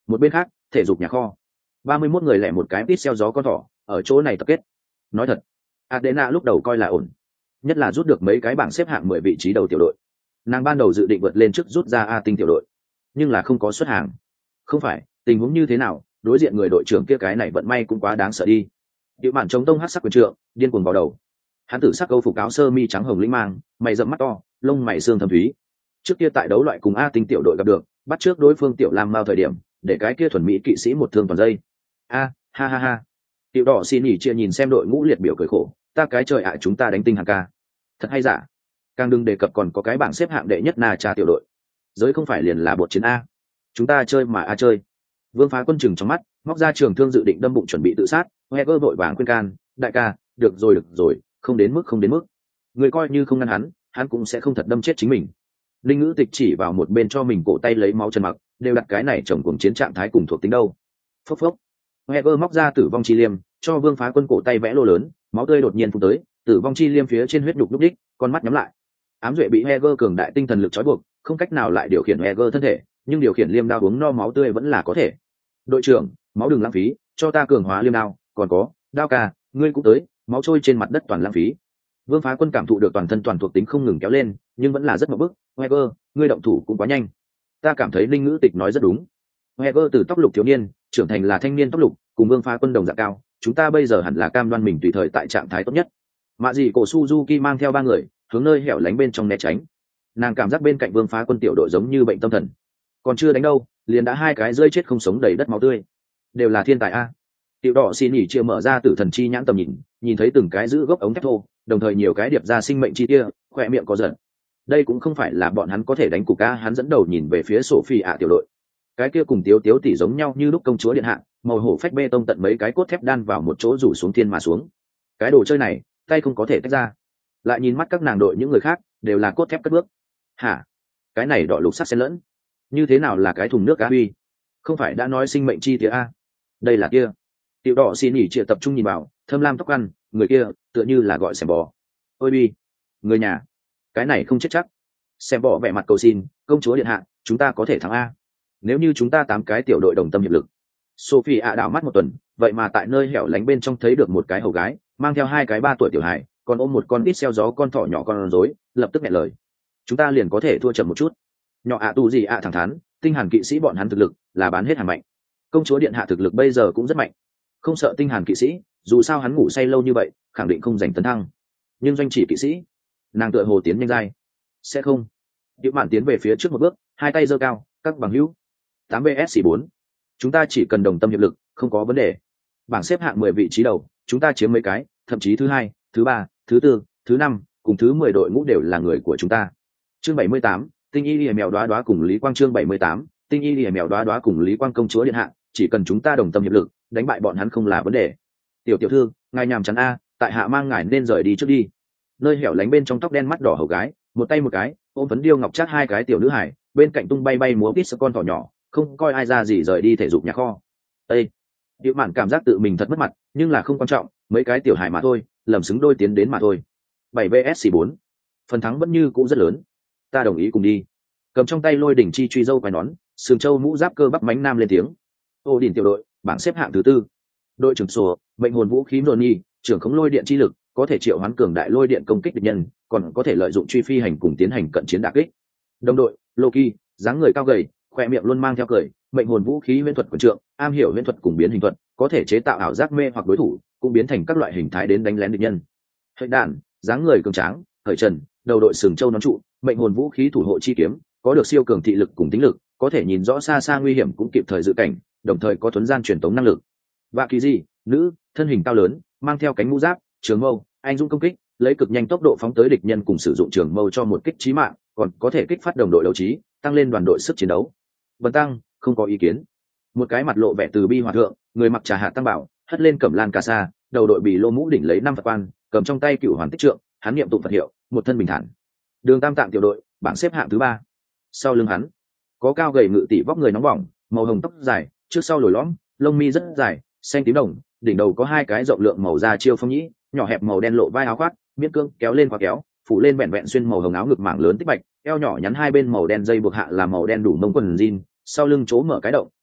Speaker 1: Một bên khác, thể dục nhà kho, ba mươi mốt người lẻ một cái tít xeo gió con thỏ ở chỗ này tập kết. Nói thật, Adena lúc đầu coi là ổn, nhất là rút được mấy cái bảng xếp hạng mười vị trí đầu tiểu đội. Nàng ban đầu dự định vượt lên trước rút ra A tinh tiểu đội, nhưng là không có xuất hàng. Không phải, tình huống như thế nào, đối diện người đội trưởng kia cái này vận may cũng quá đáng sợ đi. Điệu mạn chống tông hát sắc quyền trượng, điên cuồng vào đầu. Hắn tử sắc câu phục áo sơ mi trắng hồng lĩnh mang, mày rậm mắt to, lông mày xương thâm thúy. Trước kia tại đấu loại cùng A tinh tiểu đội gặp được, bắt trước đối phương tiểu lam mao thời điểm, để cái kia thuần mỹ kỵ sĩ một thương toàn dây. A, ha ha ha. Tiểu đỏ xin nhỉ chia nhìn xem đội ngũ liệt biểu cười khổ, ta cái trời ạ, chúng ta đánh tinh hàng ca. Thật hay giả? Càng đừng đề cập còn có cái bảng xếp hạng đệ nhất Na Cha tiểu đội. Giới không phải liền là bột chiến A. Chúng ta chơi mà A chơi. Vương Phá Quân chừng trong mắt, móc ra trường thương dự định đâm bụng chuẩn bị tự sát, Heger vội vàng khuyên can, đại ca, được rồi được rồi, không đến mức không đến mức. Người coi như không ngăn hắn, hắn cũng sẽ không thật đâm chết chính mình. Linh Ngữ Tịch chỉ vào một bên cho mình cổ tay lấy máu chân mặc, đều đặt cái này chồng cùng chiến trạng thái cùng thuộc tính đâu. Phốc phốc. Heger móc ra tử vong chi liêm, cho Vương Phá Quân cổ tay vẽ lô lớn, máu tươi đột nhiên phun tới, tử vong chi liêm phía trên huyết đục lúc đích, con mắt nhắm lại. Ám duệ bị Heger cường đại tinh thần lực trói buộc, không cách nào lại điều khiển Heger thân thể, nhưng điều khiển liêm đao uống no máu tươi vẫn là có thể. Đội trưởng, máu đừng lãng phí, cho ta cường hóa liêm đao, còn có, đao ca, ngươi cũng tới, máu trôi trên mặt đất toàn lãng phí. Vương Phá Quân cảm thụ được toàn thân toàn thuộc tính không ngừng kéo lên, nhưng vẫn là rất mập bức. Heger, ngươi động thủ cũng quá nhanh. Ta cảm thấy Linh Ngữ Tịch nói rất đúng. Heger từ tóc lục thiếu niên trưởng thành là thanh niên tóc lục, cùng Vương Phá Quân đồng dạng cao, chúng ta bây giờ hẳn là cam đoan mình tùy thời tại trạng thái tốt nhất. Mạ Dị Cổ Suzuki mang theo ba người, hướng nơi hẻo lánh bên trong né tránh. Nàng cảm giác bên cạnh Vương Phá Quân tiểu đội giống như bệnh tâm thần, còn chưa đánh đâu, liền đã hai cái rơi chết không sống đầy đất máu tươi. Đều là thiên tài a. Tiểu đỏ xin nhỉ chia mở ra tử thần chi nhãn tầm nhìn, nhìn thấy từng cái giữ gốc ống thép thô, đồng thời nhiều cái điệp ra sinh mệnh chi tia, khỏe miệng có giận. Đây cũng không phải là bọn hắn có thể đánh cục a, hắn dẫn đầu nhìn về phía Sophie ạ tiểu đội. Cái kia cùng Tiếu Tiếu tỷ giống nhau như lúc công chúa điện hạ, màu hổ phách bê tông tận mấy cái cốt thép đan vào một chỗ rủ xuống thiên mà xuống. Cái đồ chơi này, tay không có thể tách ra. Lại nhìn mắt các nàng đội những người khác, đều là cốt thép cất bước. Hả? Cái này đỏ lục sắc xen lẫn, như thế nào là cái thùng nước á huy? Không phải đã nói sinh mệnh chi tia a? Đây là kia. Tiểu đỏ xin nhỉ chia tập trung nhìn vào, thâm lam tóc ăn, người kia tựa như là gọi xem bò. Ôi bi, người nhà, cái này không chết chắc. Xem bò vẻ mặt cầu xin, công chúa điện hạ, chúng ta có thể thắng a. Nếu như chúng ta tám cái tiểu đội đồng tâm hiệp lực. Sophie ạ đảo mắt một tuần, vậy mà tại nơi hẻo lánh bên trong thấy được một cái hầu gái, mang theo hai cái ba tuổi tiểu hài, còn ôm một con ít xeo gió con thỏ nhỏ con rối, lập tức nghẹn lời. Chúng ta liền có thể thua chậm một chút. Nhỏ ạ tu gì ạ thẳng thắn, tinh hàn kỵ sĩ bọn hắn thực lực là bán hết hàng mạnh. Công chúa điện hạ thực lực bây giờ cũng rất mạnh, không sợ tinh hàn kỵ sĩ, dù sao hắn ngủ say lâu như vậy, khẳng định không giành tấn thăng. Nhưng doanh chỉ kỵ sĩ, nàng tựa hồ tiến nhanh dai, sẽ không. Diệu Mạn tiến về phía trước một bước, hai tay giơ cao, các bằng hữu. tám bê ét bốn, chúng ta chỉ cần đồng tâm hiệp lực, không có vấn đề. Bảng xếp hạng mười vị trí đầu, chúng ta chiếm mấy cái, thậm chí thứ hai, thứ ba, thứ tư, thứ năm, cùng thứ mười đội ngũ đều là người của chúng ta. Chương bảy mươi tám, Tinh Y Liễu mèo đóa đóa cùng Lý Quang. Chương bảy mươi tám, Tinh Y Liễu mèo đóa đóa cùng Lý Quang công chúa điện hạ, chỉ cần chúng ta đồng tâm hiệp lực, đánh bại bọn hắn không là vấn đề. Tiểu tiểu thư, ngài nhàm chán a, tại hạ mang ngài nên rời đi trước đi. Nơi hẻo lánh bên trong tóc đen mắt đỏ hầu gái, một tay một cái, ôm phấn điêu ngọc chát hai cái tiểu nữ hải, bên cạnh tung bay bay múa vít con thỏ nhỏ, không coi ai ra gì rời đi thể dục nhà kho. Ê, Diệu Mạn cảm giác tự mình thật mất mặt, nhưng là không quan trọng, mấy cái tiểu hải mà thôi, lầm xứng đôi tiến đến mà thôi. bảy vs bốn, phần thắng vẫn như cũ rất lớn. Ta đồng ý cùng đi. Cầm trong tay lôi đỉnh chi truy dâu quai nón, sừng châu mũ giáp cơ bắp mánh nam lên tiếng. Ô đỉnh tiểu đội, bảng xếp hạng thứ tư. Đội trưởng sổ, mệnh hồn vũ khí nôn nhi, trưởng khống lôi điện chi lực, có thể triệu hoán cường đại lôi điện công kích địch nhân, còn có thể lợi dụng truy phi hành cùng tiến hành cận chiến đả kích. Đồng đội, Loki, dáng người cao gầy, khoe miệng luôn mang theo cười, mệnh hồn vũ khí huyễn thuật của trượng, am hiểu huyễn thuật cùng biến hình thuật, có thể chế tạo ảo giác mê hoặc đối thủ, cũng biến thành các loại hình thái đến đánh lén địch nhân. Hệ đạn, dáng người cường tráng, khởi trần, đầu đội sừng châu nón trụ, mệnh hồn vũ khí thủ hộ chi kiếm, có được siêu cường thị lực cùng tính lực, có thể nhìn rõ xa xa nguy hiểm cũng kịp thời dự cảnh, đồng thời có thuấn gian truyền tống năng lực. Và kỳ gì, nữ, thân hình cao lớn, mang theo cánh mũ giáp, trường mâu, anh dũng công kích, lấy cực nhanh tốc độ phóng tới địch nhân cùng sử dụng trường mâu cho một kích chí mạng, còn có thể kích phát đồng đội đấu trí, tăng lên đoàn đội sức chiến đấu. Vân Tăng, không có ý kiến. Một cái mặt lộ vẻ từ bi hòa thượng, người mặc trà hạ tăng bảo, hất lên cẩm lan cà sa, đầu đội bì lô mũ đỉnh lấy năm Phật quan, cầm trong tay cựu hoàn tích trượng, hắn niệm tụng Phật hiệu, một thân bình thản. Đường Tam Tạng tiểu đội, bảng xếp hạng thứ ba. Sau lưng hắn, có cao gầy ngự tỷ vóc người nóng bỏng, màu hồng tóc dài, trước sau lồi lõm, lông mi rất dài, xanh tím đồng, đỉnh đầu có hai cái rộng lượng màu da chiêu phong nhĩ, nhỏ hẹp màu đen lộ vai áo khoác, miễn cương kéo lên khóa kéo, phủ lên vẹn vẹn xuyên màu hồng áo ngực mảng lớn tích bạch, eo nhỏ nhắn hai bên màu đen dây buộc hạ là màu đen đủ mông quần jean, sau lưng chỗ mở cái động,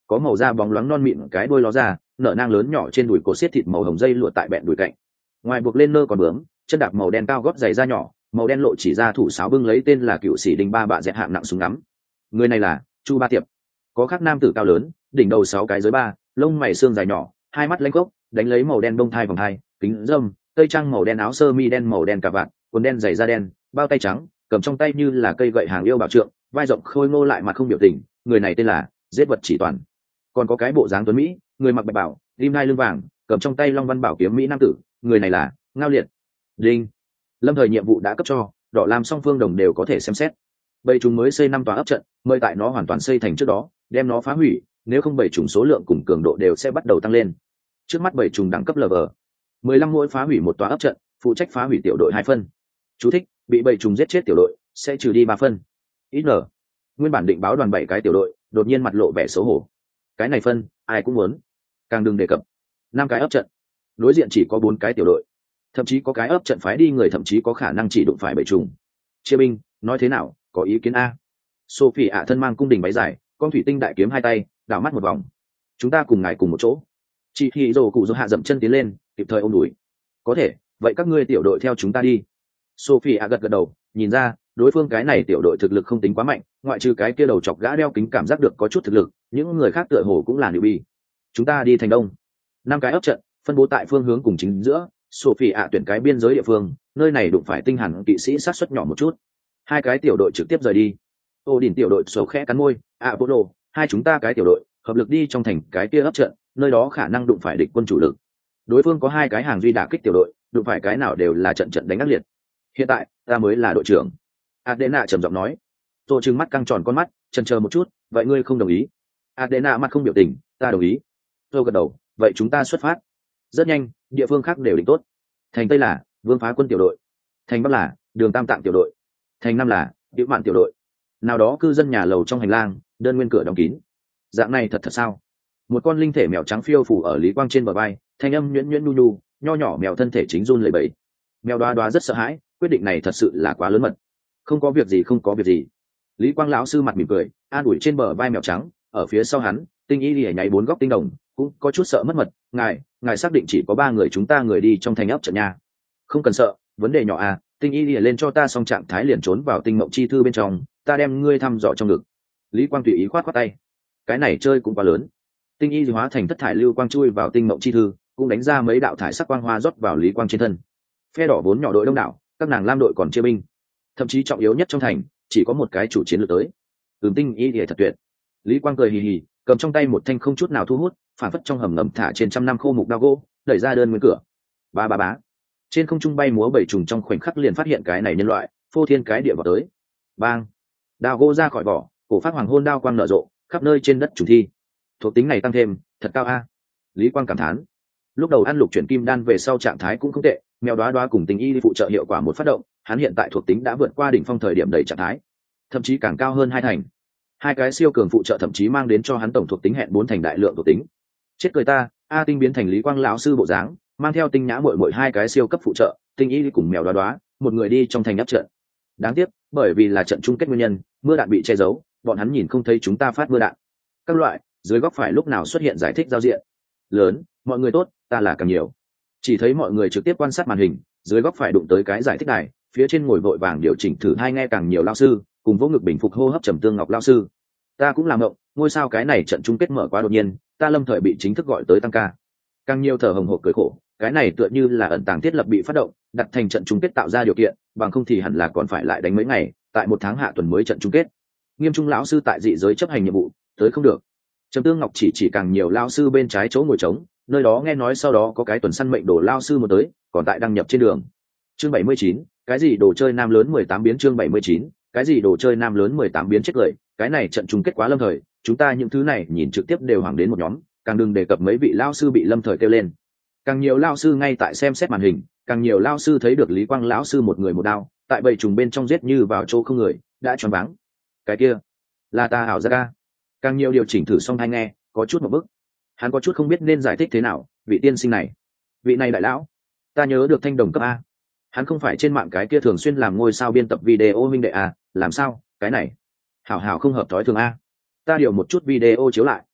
Speaker 1: có màu da bóng loáng non mịn cái đuôi ló ra, nở nang lớn nhỏ trên đùi cột xiết thịt màu hồng dây lụa tại bẹn đùi cạnh. Ngoài buộc lên nơ còn bướm, chân đạp màu đen cao gót giày da nhỏ, màu đen lộ chỉ ra thủ sáo bưng lấy tên là cựu sĩ đinh ba bạ dẹt hạng nặng súng ngắm. Người này là Chu Ba Tiệp, có khắc nam tử cao lớn, đỉnh đầu sáu cái dưới ba, lông mày xương dài nhỏ, hai mắt lanh gốc, đánh lấy màu đen bông thai vòng hai, kính râm, tây trang màu đen áo sơ mi đen màu đen cà vạt, quần đen giày da đen, bao tay trắng, cầm trong tay như là cây gậy hàng yêu bảo trượng, vai rộng khôi ngô lại mặt không biểu tình. Người này tên là giết vật chỉ toàn. Còn có cái bộ dáng tuấn mỹ, người mặc bạch bảo, rim nai lưng vàng, cầm trong tay long văn bảo kiếm mỹ nam tử. Người này là Ngao Liệt. Đinh. Lâm thời nhiệm vụ đã cấp cho, đỏ lam song phương đồng đều có thể xem xét. Bầy trùng mới xây năm tòa ấp trận, mời tại nó hoàn toàn xây thành trước đó đem nó phá hủy, nếu không bầy trùng số lượng cùng cường độ đều sẽ bắt đầu tăng lên. Trước mắt bầy trùng đẳng cấp lv mười lăm mỗi phá hủy một tòa ấp trận, phụ trách phá hủy tiểu đội hai phân. Chú thích: bị bầy trùng giết chết tiểu đội sẽ trừ đi ba phân. ít n nguyên bản định báo đoàn bảy cái tiểu đội đột nhiên mặt lộ vẻ xấu hổ. Cái này phân ai cũng muốn, càng đừng đề cập năm cái ấp trận, đối diện chỉ có bốn cái tiểu đội, thậm chí có cái ấp trận phái đi người thậm chí có khả năng chỉ đụng phải bầy trùng. Chia binh nói thế nào, có ý kiến a? Sophie ạ thân mang cung đình váy dài, con thủy tinh đại kiếm hai tay, đảo mắt một vòng. Chúng ta cùng ngài cùng một chỗ. Chị Hỉ Dồ cụ dỗ hạ dậm chân tiến lên, kịp thời ôm đùi. Có thể, vậy các ngươi tiểu đội theo chúng ta đi. Sophie ạ gật gật đầu, nhìn ra đối phương cái này tiểu đội thực lực không tính quá mạnh, ngoại trừ cái kia đầu chọc gã đeo kính cảm giác được có chút thực lực, những người khác tựa hồ cũng là newbie. Chúng ta đi thành đông. Năm cái ấp trận phân bố tại phương hướng cùng chính giữa. Sophie ạ tuyển cái biên giới địa phương, nơi này đụng phải tinh hẳn kỵ sĩ sát suất nhỏ một chút. Hai cái tiểu đội trực tiếp rời đi. Ô đỉnh tiểu đội sổ khẽ cắn môi, Apollo, hai chúng ta cái tiểu đội hợp lực đi trong thành cái kia ấp trận, nơi đó khả năng đụng phải địch quân chủ lực. Đối phương có hai cái hàng duy đả kích tiểu đội, đụng phải cái nào đều là trận trận đánh ác liệt. Hiện tại ta mới là đội trưởng. Adena trầm giọng nói. Tô trừng mắt căng tròn con mắt, chần chờ một chút, vậy ngươi không đồng ý? Adena mặt không biểu tình, ta đồng ý. Tô gật đầu, vậy chúng ta xuất phát. Rất nhanh, địa phương khác đều định tốt. Thành Tây là Vương Phá Quân tiểu đội, thành Bắc là Đường Tam Tạng tiểu đội, thành Nam là Diệu Mạn tiểu đội. Nào đó cư dân nhà lầu trong hành lang, đơn nguyên cửa đóng kín. Dạng này thật thật sao? Một con linh thể mèo trắng phiêu phủ ở Lý Quang trên bờ vai, thanh âm nhuyễn nhuyễn nu nu, nho nhỏ mèo thân thể chính run lẩy bẩy. Mèo đoá đoá rất sợ hãi, quyết định này thật sự là quá lớn mật. Không có việc gì, không có việc gì. Lý Quang lão sư mặt mỉm cười, an ủi trên bờ vai mèo trắng. Ở phía sau hắn, Tinh Y lìa nháy bốn góc tinh đồng, cũng có chút sợ mất mật. Ngài, ngài xác định chỉ có ba người chúng ta người đi trong thành ấp trận nha? Không cần sợ, vấn đề nhỏ à. Tinh Y lìa lên cho ta xong trạng thái liền trốn vào tinh mộng chi thư bên trong, ta đem ngươi thăm dò trong ngực. Lý Quang tùy ý khoát khoát tay. Cái này chơi cũng quá lớn. Tinh Y hóa thành thất thải lưu quang chui vào tinh mộng chi thư, cũng đánh ra mấy đạo thải sắc quang hoa rót vào Lý Quang trên thân. Phe đỏ bốn nhỏ đội đông đảo, các nàng lam đội còn chia binh, thậm chí trọng yếu nhất trong thành chỉ có một cái chủ chiến lược tới. Ừm, Tinh Y thì thật tuyệt. Lý Quang cười hì hì, cầm trong tay một thanh không chút nào thu hút, phản phất trong hầm ngầm thả trên trăm năm khô mục đao gỗ, đẩy ra đơn nguyên cửa. Ba ba bá. Trên không trung bay múa bảy trùng trong khoảnh khắc liền phát hiện cái này nhân loại, phô thiên cái địa vào tới. Bang. Đao gỗ ra khỏi vỏ, cổ phát hoàng hôn đao quang nở rộ, khắp nơi trên đất trùng thi. Thuộc tính này tăng thêm, thật cao a. Lý Quang cảm thán. Lúc đầu ăn lục chuyển kim đan về sau trạng thái cũng không tệ, mèo đoá đoá cùng Tình Y phụ trợ hiệu quả một phát động, hắn hiện tại thuộc tính đã vượt qua đỉnh phong thời điểm đầy trạng thái, thậm chí càng cao hơn hai thành. Hai cái siêu cường phụ trợ thậm chí mang đến cho hắn tổng thuộc tính hẹn bốn thành đại lượng thuộc tính. Chết cười ta, a Tinh biến thành Lý Quang lão sư bộ dáng, mang theo Tinh Nhã muội muội hai cái siêu cấp phụ trợ, Tinh Y cùng mèo đoá đoá, một người đi trong thành ấp trận. Đáng tiếc, bởi vì là trận chung kết nguyên nhân, mưa đạn bị che giấu, bọn hắn nhìn không thấy chúng ta phát mưa đạn. Các loại, dưới góc phải lúc nào xuất hiện giải thích giao diện. Lớn, mọi người tốt, ta là càng nhiều. Chỉ thấy mọi người trực tiếp quan sát màn hình, dưới góc phải đụng tới cái giải thích này, phía trên ngồi vội vàng điều chỉnh thử hai nghe càng nhiều lao sư, cùng vỗ ngực bình phục hô hấp trầm tương ngọc lao sư. Ta cũng làm ngộng, ngôi sao cái này trận chung kết mở quá đột nhiên, ta lâm thời bị chính thức gọi tới tăng ca. Càng nhiều thở hồng hộc cười khổ, cái này tựa như là ẩn tàng thiết lập bị phát động, đặt thành trận chung kết tạo ra điều kiện, bằng không thì hẳn là còn phải lại đánh mấy ngày, tại một tháng hạ tuần mới trận chung kết. Nghiêm Trung lão sư tại dị giới chấp hành nhiệm vụ, tới không được. Trầm Tương Ngọc chỉ chỉ càng nhiều lao sư bên trái chỗ ngồi trống, nơi đó nghe nói sau đó có cái tuần săn mệnh đồ lao sư một tới, còn tại đăng nhập trên đường. Chương bảy mươi chín, cái gì đồ chơi nam lớn mười tám biến chương bảy mươi chín, cái gì đồ chơi nam lớn mười tám biến chết cười, cái này trận chung kết quá lâm thời, chúng ta những thứ này nhìn trực tiếp đều hoàng đến một nhóm, càng đừng đề cập mấy vị lao sư bị lâm thời kêu lên. Càng nhiều lao sư ngay tại xem xét màn hình, càng nhiều lao sư thấy được Lý Quang lão sư một người một đao, tại bầy trùng bên trong giết như vào chỗ không người, đã choáng váng. Cái kia, là ta ảo giác ca. Càng nhiều điều chỉnh thử xong hay nghe, có chút một bức. Hắn có chút không biết nên giải thích thế nào, vị tiên sinh này, vị này đại lão, ta nhớ được thanh đồng cấp a. Hắn không phải trên mạng cái kia thường xuyên làm ngôi sao biên tập video minh đệ a, làm sao, cái này, hảo hảo không hợp thói thường a. Ta điều một chút video chiếu lại.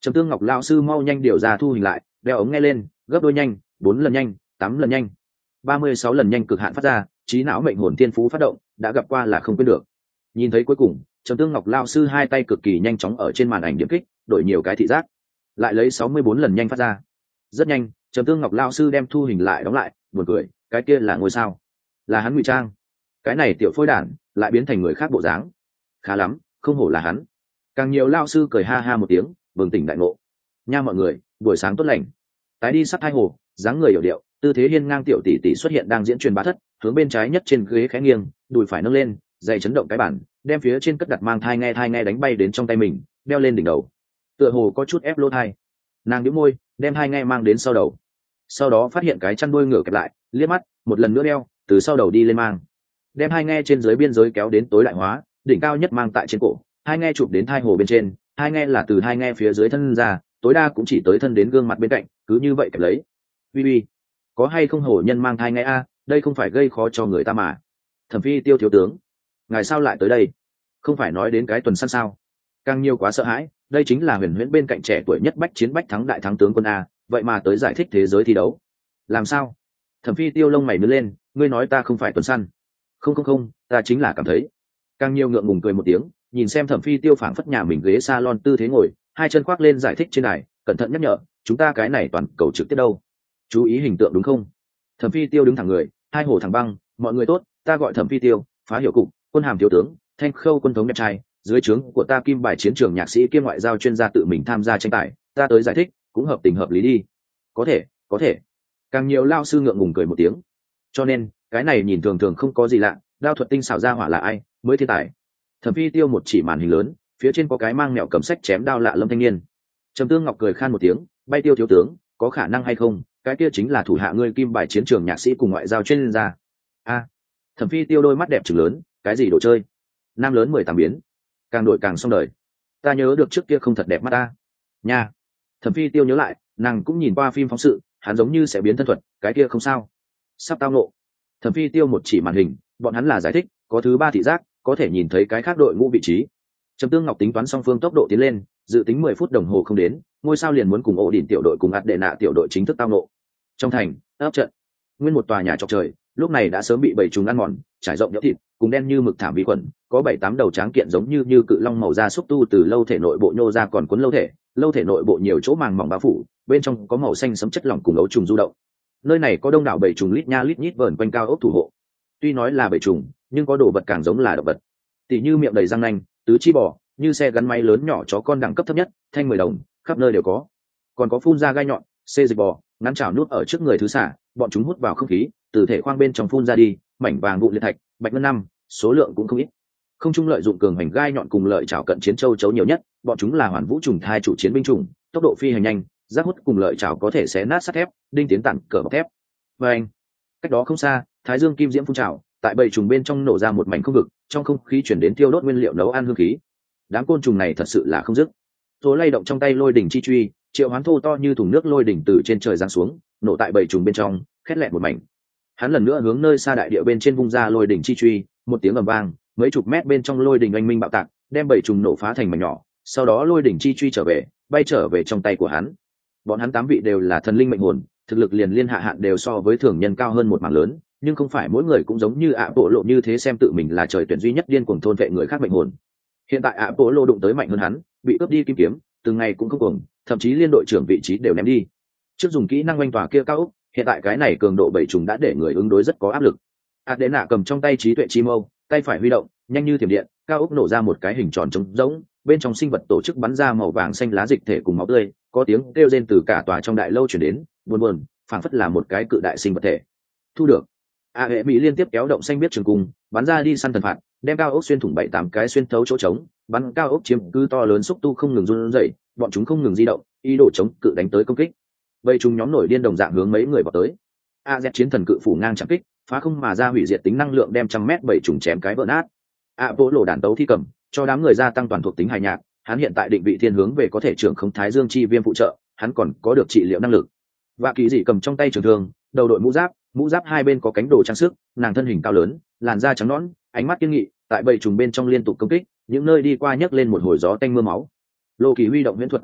Speaker 1: Trầm Tương Ngọc lão sư mau nhanh điều ra thu hình lại, đeo ống nghe lên, gấp đôi nhanh, bốn lần nhanh, tám lần nhanh, ba mươi sáu lần nhanh cực hạn phát ra, trí não mệnh hồn thiên phú phát động, đã gặp qua là không quên được. Nhìn thấy cuối cùng, Trầm Tương Ngọc lão sư hai tay cực kỳ nhanh chóng ở trên màn ảnh điểm kích, đổi nhiều cái thị giác, lại lấy sáu mươi bốn lần nhanh phát ra. Rất nhanh, Trầm Tương Ngọc lão sư đem thu hình lại đóng lại, buồn cười, cái kia là ngôi sao, là hắn ngụy trang. Cái này tiểu phôi đản lại biến thành người khác bộ dáng. Khá lắm, không hổ là hắn. Càng nhiều lão sư cười ha ha một tiếng, bừng tỉnh đại ngộ. Nha mọi người, buổi sáng tốt lành. Tái đi sắp hai hồ, dáng người hiểu điệu, tư thế hiên ngang tiểu tỷ tỷ xuất hiện đang diễn truyền bá thất, hướng bên trái nhất trên ghế khẽ nghiêng, đùi phải nâng lên, giày chấn động cái bản, đem phía trên cất đặt mang thai nghe thai nghe đánh bay đến trong tay mình, đeo lên đỉnh đầu. Tựa hồ có chút ép lỗ thai. Nàng nhíu môi, đem hai nghe mang đến sau đầu. Sau đó phát hiện cái chăn đuôi ngửa kẹp lại, liếc mắt, một lần nữa đeo, từ sau đầu đi lên mang. Đem hai nghe trên dưới biên giới kéo đến tối đại hóa, đỉnh cao nhất mang tại trên cổ, hai nghe chụp đến thai hồ bên trên, hai nghe là từ hai nghe phía dưới thân ra, tối đa cũng chỉ tới thân đến gương mặt bên cạnh, cứ như vậy kẹp lấy. Bi bi, có hay không hổ nhân mang thai nghe a, đây không phải gây khó cho người ta mà. Thẩm Phi Tiêu thiếu tướng, ngài sao lại tới đây? Không phải nói đến cái tuần săn sao? Càng nhiều quá sợ hãi, đây chính là huyền huyễn bên cạnh trẻ tuổi nhất bách chiến bách thắng đại thắng tướng quân a, vậy mà tới giải thích thế giới thi đấu. Làm sao? Thẩm Phi Tiêu lông mày nhướng lên, ngươi nói ta không phải tuần săn? Không không không, ta chính là cảm thấy. Càng nhiều ngượng ngùng cười một tiếng, nhìn xem Thẩm Phi Tiêu phảng phất nhà mình ghế salon tư thế ngồi, hai chân khoác lên giải thích trên này, cẩn thận nhắc nhở, chúng ta cái này toàn cầu trực tiếp đâu, chú ý hình tượng đúng không? Thẩm Phi Tiêu đứng thẳng người, hai hổ thẳng băng, mọi người tốt, ta gọi Thẩm Phi Tiêu, phá hiệu cục, quân hàm thiếu tướng, thanh khâu quân thống đẹp trai, dưới trướng của ta kim bài chiến trường nhạc sĩ kiêm ngoại giao chuyên gia tự mình tham gia tranh tài, ta tới giải thích cũng hợp tình hợp lý đi. Có thể, có thể. Càng nhiều lao sư ngượng ngùng cười một tiếng. Cho nên cái này nhìn thường thường không có gì lạ, đao thuật tinh xảo ra hỏa là ai mới thiên tài. Thẩm Phi Tiêu một chỉ màn hình lớn, phía trên có cái mang mèo cầm sách chém đao lạ lâm thanh niên. Trầm Tương Ngọc cười khan một tiếng, bay Tiêu thiếu tướng, có khả năng hay không, cái kia chính là thủ hạ ngươi kim bài chiến trường nhạc sĩ cùng ngoại giao chuyên gia. A. Thẩm Phi Tiêu đôi mắt đẹp trừng lớn, cái gì đồ chơi? Nam lớn mười tám biến, càng đổi càng xong đời. Ta nhớ được trước kia không thật đẹp mắt ta. Nha. Thẩm Phi Tiêu nhớ lại, nàng cũng nhìn qua phim phóng sự, hắn giống như sẽ biến thân thuật, cái kia không sao. Sắp tao nộ. Thẩm Phi Tiêu một chỉ màn hình, bọn hắn là giải thích, có thứ ba thị giác, có thể nhìn thấy cái khác đội ngũ vị trí. Trầm Tương Ngọc tính toán song phương tốc độ tiến lên, dự tính mười phút đồng hồ không đến, ngôi sao liền muốn cùng ổ đỉnh tiểu đội cùng ạt đệ nạ tiểu đội chính thức tao nộ. Trong thành, ấp trận, nguyên một tòa nhà chọc trời, lúc này đã sớm bị bầy trùng ăn mòn, trải rộng nhỡ thịt, cùng đen như mực thảm vi khuẩn, có bảy tám đầu tráng kiện giống như như cự long màu da xúc tu từ lâu thể nội bộ nhô ra còn cuốn lâu thể, lâu thể nội bộ nhiều chỗ màng mỏng bao phủ, bên trong có màu xanh sẫm chất lỏng cùng ấu trùng du động. Nơi này có đông đảo bầy trùng lít nha lít nhít vờn quanh cao ốc thủ hộ. Tuy nói là bầy trùng, nhưng có đồ vật càng giống là động vật. Tỉ như miệng đầy răng nanh, tứ chi bò, như xe gắn máy lớn nhỏ chó con đẳng cấp thấp nhất, thanh mười đồng, khắp nơi đều có. Còn có phun ra gai nhọn, xê dịch bò, ngắn chảo nút ở trước người thứ xả, bọn chúng hút vào không khí, từ thể khoang bên trong phun ra đi, mảnh vàng vụn liệt thạch, bạch ngân năm, số lượng cũng không ít. Không trung lợi dụng cường hành gai nhọn cùng lợi chảo cận chiến châu chấu nhiều nhất, bọn chúng là hoàn vũ trùng thai chủ chiến binh chủng, tốc độ phi hành nhanh, giác hút cùng lợi chảo có thể xé nát sắt thép, đinh tiến tản cỡ bọc thép. Và anh, cách đó không xa, thái dương kim diễm phun trào, tại bầy trùng bên trong nổ ra một mảnh không vực, trong không khí chuyển đến tiêu đốt nguyên liệu nấu ăn hương khí. Đám côn trùng này thật sự là không dứt. Tố lay động trong tay lôi đỉnh chi truy, triệu hoán thô to như thùng nước lôi đỉnh từ trên trời giáng xuống, nổ tại bầy trùng bên trong, khét lẹt một mảnh. Hắn lần nữa hướng nơi xa đại địa bên trên vung ra lôi đỉnh chi truy, một tiếng ầm vang, mấy chục mét bên trong lôi đỉnh oanh minh bạo tạc, đem bầy trùng nổ phá thành mảnh nhỏ. Sau đó lôi đỉnh chi truy trở về, bay trở về trong tay của hắn. Bọn hắn tám vị đều là thần linh mệnh hồn, thực lực liền liên hạ hạn đều so với thường nhân cao hơn một mảng lớn, nhưng không phải mỗi người cũng giống như ạ bộ lộ như thế xem tự mình là trời tuyển duy nhất điên cuồng thôn vệ người khác mệnh hồn. Hiện tại ạ bộ lộ đụng tới mạnh hơn hắn, bị cướp đi kim kiếm, từng ngày cũng không cuồng, thậm chí liên đội trưởng vị trí đều ném đi. Trước dùng kỹ năng oanh tòa kia cao ốc, hiện tại cái này cường độ bảy trùng đã để người ứng đối rất có áp lực. Adena cầm trong tay trí tuệ chi mâu, tay phải huy động, nhanh như thiểm điện, cao ốc nổ ra một cái hình tròn trống rỗng, bên trong sinh vật tổ chức bắn ra màu vàng xanh lá dịch thể cùng máu tươi, có tiếng kêu rên từ cả tòa trong đại lâu truyền đến, buồn buồn, phảng phất là một cái cự đại sinh vật thể. Thu được. A hệ mỹ liên tiếp kéo động xanh biết trường cung, bắn ra đi săn thần phạt, đem cao ốc xuyên thủng bảy tám cái xuyên thấu chỗ trống, bắn cao ốc chiếm cứ to lớn xúc tu không ngừng run rẩy, bọn chúng không ngừng di động, ý đồ chống cự đánh tới công kích. Vậy chúng nhóm nổi điên đồng dạng hướng mấy người vào tới. A Z chiến thần cự phủ ngang chạm kích, phá không mà ra hủy diệt tính năng lượng đem trăm mét bảy trùng chém cái vỡ nát. A bộ lộ đàn tấu thi cầm, cho đám người gia tăng toàn thuộc tính hài nhạc, hắn hiện tại định vị thiên hướng về có thể trưởng không thái dương chi viêm phụ trợ, hắn còn có được trị liệu năng lực. Và kỳ dị cầm trong tay trường thương, đầu đội mũ giáp, mũ giáp hai bên có cánh đồ trang sức, nàng thân hình cao lớn, làn da trắng nõn, ánh mắt kiên nghị, tại bầy trùng bên trong liên tục công kích, những nơi đi qua nhấc lên một hồi gió tanh mưa máu. Lô Kỳ huy động huyễn thuật quyền trượng,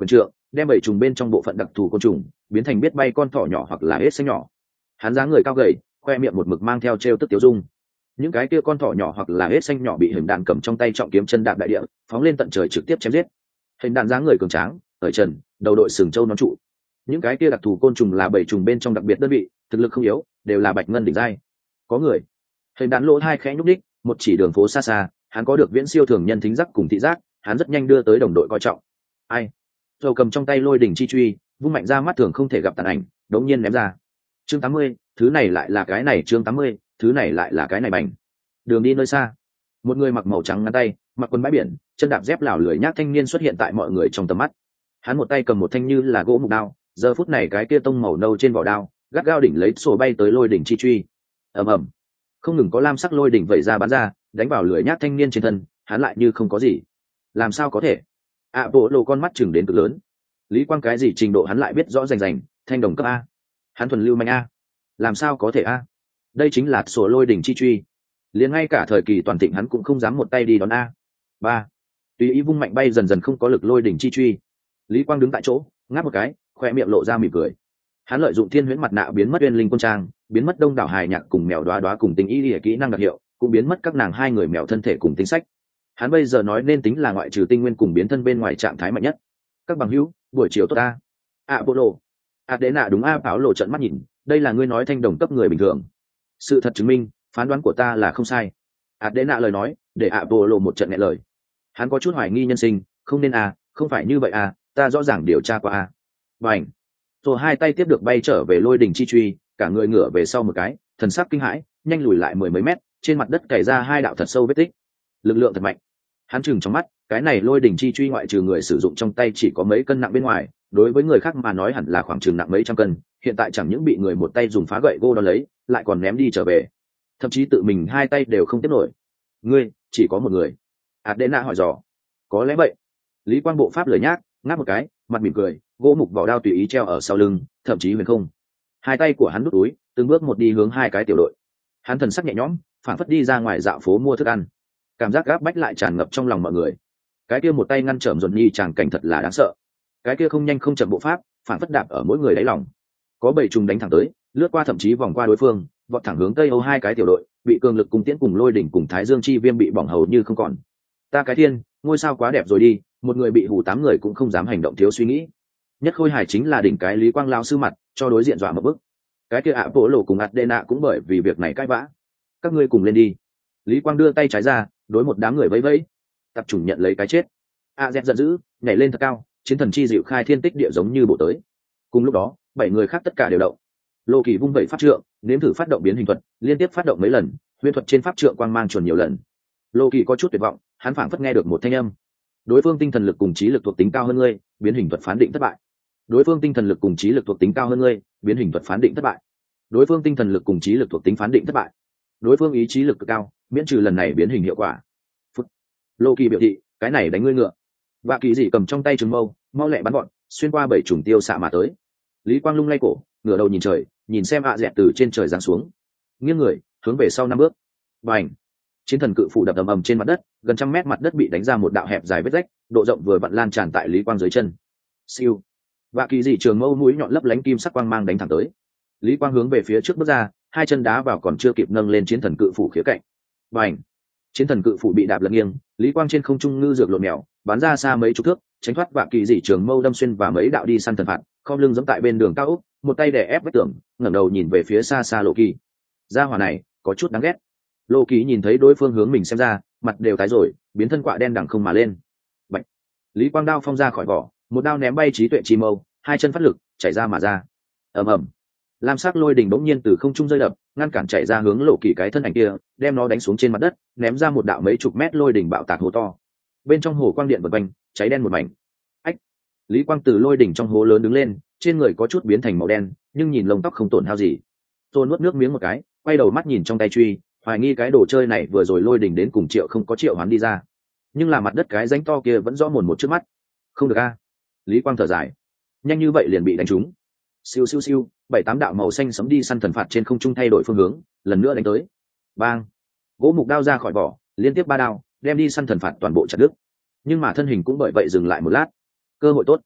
Speaker 1: đem bảy trùng bên trong bộ phận đặc thù côn trùng biến thành biết bay con thỏ nhỏ hoặc là hết xanh nhỏ. Hắn dáng người cao gầy, khoe miệng một mực mang theo trêu tức tiêu dung. Những cái kia con thỏ nhỏ hoặc là hết xanh nhỏ bị hình đạn cầm trong tay trọng kiếm chân đạp đại địa, phóng lên tận trời trực tiếp chém giết. Hình đạn dáng người cường tráng, ở trần, đầu đội sừng châu nón trụ. Những cái kia đặc thù côn trùng là bảy trùng bên trong đặc biệt đơn vị, thực lực không yếu, đều là bạch ngân đỉnh giai. Có người. Hình đạn lỗ hai khẽ nhúc đích, một chỉ đường phố xa xa, hắn có được viễn siêu thường nhân thính giác cùng thị giác, hắn rất nhanh đưa tới đồng đội coi trọng. Ai? Rồi cầm trong tay lôi đỉnh chi truy, vung mạnh ra mắt thường không thể gặp tàn ảnh, đống nhiên ném ra. Chương tám mươi, thứ này lại là cái này, chương tám mươi, thứ này lại là cái này bành. Đường đi nơi xa, một người mặc màu trắng ngắn tay, mặc quần bãi biển, chân đạp dép lảo lười nhác thanh niên xuất hiện tại mọi người trong tầm mắt. Hắn một tay cầm một thanh như là gỗ mục đao, giờ phút này cái kia tông màu nâu trên vỏ đao, gắt gao đỉnh lấy sổ bay tới lôi đỉnh chi truy. Ầm ầm, không ngừng có lam sắc lôi đỉnh vẩy ra bắn ra, đánh vào lười nhác thanh niên trên thân, hắn lại như không có gì. Làm sao có thể? À, bộ lộ con mắt chừng đến cực lớn. Lý Quang cái gì trình độ hắn lại biết rõ rành rành, thanh đồng cấp a. Hắn thuần lưu manh a. Làm sao có thể a? Đây chính là sổ lôi đỉnh chi truy. Liền ngay cả thời kỳ toàn thịnh hắn cũng không dám một tay đi đón a. Ba. Tùy ý vung mạnh bay dần dần không có lực lôi đỉnh chi truy. Lý Quang đứng tại chỗ, ngáp một cái, khoe miệng lộ ra mỉm cười. Hắn lợi dụng thiên huyễn mặt nạ biến mất uyên linh quân trang, biến mất đông đảo hài nhạc cùng mèo đoá đoá cùng tình ý địa kỹ năng đặc hiệu, cũng biến mất các nàng hai người mèo thân thể cùng tính sách. Hắn bây giờ nói nên tính là ngoại trừ tinh nguyên cùng biến thân bên ngoài trạng thái mạnh nhất. Các bằng hữu, buổi chiều tốt ta. À bộ lộ. À đế nạ đúng a bảo lộ trận mắt nhìn, đây là ngươi nói thanh đồng cấp người bình thường. Sự thật chứng minh, phán đoán của ta là không sai. À đế nạ lời nói, để ạ bộ lộ một trận nghẹn lời. Hắn có chút hoài nghi nhân sinh, không nên à, không phải như vậy à, ta rõ ràng điều tra qua à. Bành. Rồi hai tay tiếp được bay trở về lôi đỉnh chi truy, cả người ngửa về sau một cái, thần sắc kinh hãi, nhanh lùi lại mười mấy mét, trên mặt đất cày ra hai đạo thật sâu vết tích. Lực lượng thật mạnh. Hắn chừng trong mắt, cái này lôi đỉnh chi truy ngoại trừ người sử dụng trong tay chỉ có mấy cân nặng bên ngoài, đối với người khác mà nói hẳn là khoảng chừng nặng mấy trăm cân, hiện tại chẳng những bị người một tay dùng phá gậy gô đón lấy, lại còn ném đi trở về. Thậm chí tự mình hai tay đều không tiếp nổi. Ngươi, chỉ có một người. Adena hỏi dò. Có lẽ vậy. Lý Quang bộ pháp lời nhác, ngáp một cái, mặt mỉm cười, gỗ mục vỏ đao tùy ý treo ở sau lưng, thậm chí huyền không. Hai tay của hắn đút túi, từng bước một đi hướng hai cái tiểu đội. Hắn thần sắc nhẹ nhõm, phản phất đi ra ngoài dạo phố mua thức ăn. Cảm giác gáp bách lại tràn ngập trong lòng mọi người. Cái kia một tay ngăn trở dồn nhi chàng cảnh thật là đáng sợ. Cái kia không nhanh không chậm bộ pháp, phản phất đạp ở mỗi người đáy lòng. Có bảy trùng đánh thẳng tới, lướt qua thậm chí vòng qua đối phương, vọt thẳng hướng tây âu hai cái tiểu đội, bị cường lực cùng tiễn cùng lôi đỉnh cùng thái dương chi viêm bị bỏng hầu như không còn. Ta cái thiên, ngôi sao quá đẹp rồi đi, một người bị hù tám người cũng không dám hành động thiếu suy nghĩ. Nhất khôi hài chính là đỉnh cái Lý Quang lao sư mặt, cho đối diện dọa một bức. Cái kia ạ bộ lộ cùng Adena cũng bởi vì việc này cãi vã. Các ngươi cùng lên đi. Lý Quang đưa tay trái ra, đối một đám người vẫy vẫy. Tập chủng nhận lấy cái chết. A Z giận dữ, nhảy lên thật cao, chiến thần chi dịu khai thiên tích địa giống như bộ tới. Cùng lúc đó, bảy người khác tất cả đều động. Lô Kỳ vung vẩy pháp trượng, nếm thử phát động biến hình thuật, liên tiếp phát động mấy lần, huyền thuật trên pháp trượng quang mang chuẩn nhiều lần. Lô Kỳ có chút tuyệt vọng, hắn phảng phất nghe được một thanh âm. Đối phương tinh thần lực cùng trí lực thuộc tính cao hơn ngươi, biến hình thuật phán định thất bại. Đối phương tinh thần lực cùng trí lực thuộc tính cao hơn ngươi, biến hình thuật phán định thất bại. Đối phương tinh thần lực cùng trí lực thuộc tính phán định thất bại. Đối phương ý chí lực cực cao, miễn trừ lần này biến hình hiệu quả. Phút. Lô Kỳ biểu thị, cái này đánh ngươi ngựa. Và Kỳ dị cầm trong tay trường mâu, mau lẹ bắn gọn, xuyên qua bảy trùng tiêu xạ mà tới. Lý Quang lung lay cổ, ngửa đầu nhìn trời, nhìn xem ạ dẹt từ trên trời giáng xuống, nghiêng người hướng về sau năm bước. Bành. Chiến thần cự phủ đập ầm ầm trên mặt đất, gần trăm mét mặt đất bị đánh ra một đạo hẹp dài vết rách, độ rộng vừa vặn lan tràn tại Lý Quang dưới chân. Siêu. Và Kỳ dị trường mâu mũi nhọn lấp lánh kim sắc quang mang đánh thẳng tới. Lý Quang hướng về phía trước bước ra, hai chân đá vào còn chưa kịp nâng lên chiến thần cự phủ khía cạnh. Bành. Chiến thần cự phủ bị đạp lật nghiêng, Lý Quang trên không trung ngư dược lộn mèo, bắn ra xa mấy chục thước, tránh thoát Vạ Kỳ dị trường mâu đâm xuyên và mấy đạo đi săn thần phạt, khom lưng giẫm tại bên đường cao ốc, một tay đè ép vách tường, ngẩng đầu nhìn về phía xa xa Lộ Kỳ. Gia hỏa này có chút đáng ghét. Lộ Kỳ nhìn thấy đối phương hướng mình xem ra, mặt đều tái rồi, biến thân quạ đen đằng không mà lên. Bạch. Lý Quang đao phong ra khỏi vỏ, một đao ném bay trí tuệ chi mâu, hai chân phát lực, chảy ra mà ra. Ầm ầm. Lam sắc lôi đỉnh bỗng nhiên từ không trung rơi đập, ngăn cản chạy ra hướng Lộ Kỳ cái thân ảnh kia, đem nó đánh xuống trên mặt đất, ném ra một đạo mấy chục mét lôi đỉnh bạo tạc hố to. Bên trong hồ quang điện vần quanh, cháy đen một mảnh. Ách. Lý Quang từ lôi đỉnh trong hố lớn đứng lên, trên người có chút biến thành màu đen, nhưng nhìn lông tóc không tổn hao gì. Tôi nuốt nước miếng một cái, quay đầu mắt nhìn trong tay truy, hoài nghi cái đồ chơi này vừa rồi lôi đỉnh đến cùng triệu không có triệu hoán đi ra, nhưng là mặt đất cái rãnh to kia vẫn rõ mồn một trước mắt. Không được a. Lý Quang thở dài, nhanh như vậy liền bị đánh trúng. Siêu siêu siêu, bảy tám đạo màu xanh sấm đi săn thần phạt trên không trung thay đổi phương hướng, lần nữa đánh tới. Bang. Gỗ mục đao ra khỏi vỏ, liên tiếp ba đao, đem đi săn thần phạt toàn bộ chặt đứt. Nhưng mà thân hình cũng bởi vậy dừng lại một lát. Cơ hội tốt.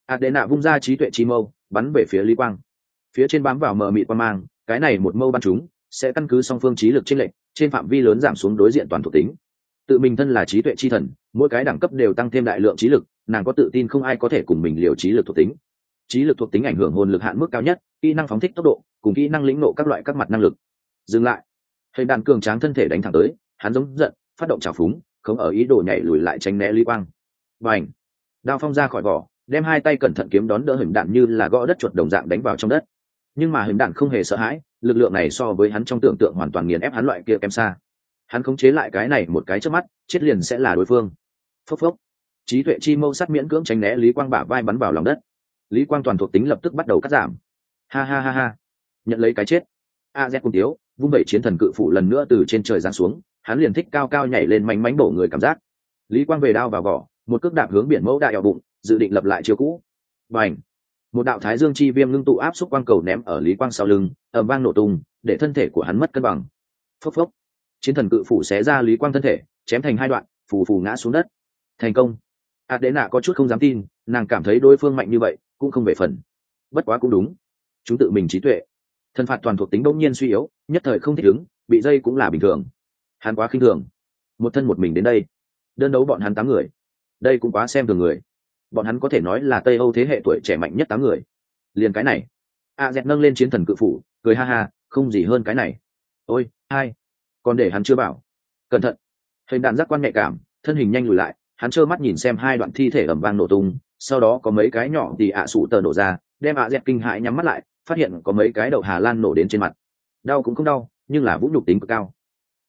Speaker 1: Adena vung ra trí tuệ chi mâu bắn về phía Lý Quang. Phía trên bám vào mờ mịt quang mang, cái này một mâu bắn chúng sẽ căn cứ song phương trí lực chênh lệch trên phạm vi lớn giảm xuống đối diện toàn thuộc tính. Tự mình thân là trí tuệ chi thần, mỗi cái đẳng cấp đều tăng thêm đại lượng trí lực, nàng có tự tin không ai có thể cùng mình liều trí lực thuộc tính. Trí lực thuộc tính ảnh hưởng hồn lực hạn mức cao nhất, kỹ năng phóng thích tốc độ cùng kỹ năng lĩnh nộ các loại các mặt năng lực. Dừng lại. Hình đàn cường tráng thân thể đánh thẳng tới, hắn giống giận phát động trào phúng, không ở ý đồ nhảy lùi lại tránh né Lý Quang. Bành! Đao phong ra khỏi vỏ, đem hai tay cẩn thận kiếm đón đỡ hình đạn như là gõ đất chuột đồng dạng đánh vào trong đất. Nhưng mà hình đạn không hề sợ hãi, lực lượng này so với hắn trong tưởng tượng hoàn toàn nghiền ép hắn loại kia kém xa. Hắn khống chế lại cái này một cái chớp mắt, chết liền sẽ là đối phương. Phốc phốc. Trí tuệ chi mâu sắt miễn cưỡng tránh né Lý Quang bả vai bắn vào lòng đất. Lý Quang toàn thuộc tính lập tức bắt đầu cắt giảm. Ha ha ha ha. Nhận lấy cái chết. A Z cùng tiếu, vung vẩy chiến thần cự phủ lần nữa từ trên trời giáng xuống, hắn liền thích cao cao nhảy lên mánh mánh bổ người cảm giác. Lý Quang về đao vào vỏ, một cước đạp hướng biển mẫu đại eo bụng, dự định lập lại chiêu cũ. Bành! Một đạo thái dương chi viêm ngưng tụ áp xúc quang cầu ném ở Lý Quang sau lưng, ầm vang nổ tung, để thân thể của hắn mất cân bằng. Phốc phốc. Chiến thần cự phủ xé ra Lý Quang thân thể, chém thành hai đoạn, phù phù ngã xuống đất. Thành công. Adena có chút không dám tin, nàng cảm thấy đối phương mạnh như vậy, cũng không về phần. Bất quá cũng đúng, chúng tự mình trí tuệ. Thân phạt toàn thuộc tính bỗng nhiên suy yếu, nhất thời không thích ứng, bị dây cũng là bình thường. Hắn quá khinh thường, một thân một mình đến đây, đơn đấu bọn hắn tám người, đây cũng quá xem thường người. Bọn hắn có thể nói là Tây Âu thế hệ tuổi trẻ mạnh nhất tám người. Liền cái này, A Z nâng lên chiến thần cự phủ, cười ha ha, không gì hơn cái này. Ôi, hai, còn để hắn chưa bảo. Cẩn thận. Hình đạn giác quan nhạy cảm, thân hình nhanh lùi lại, hắn trơ mắt nhìn xem hai đoạn thi thể ầm vang nổ tung, sau đó có mấy cái nhỏ thì ạ sụ tờ nổ ra, đem A Z kinh hãi nhắm mắt lại, phát hiện có mấy cái đậu Hà Lan nổ đến trên mặt. Đau cũng không đau, nhưng là vũ nhục tính cực cao.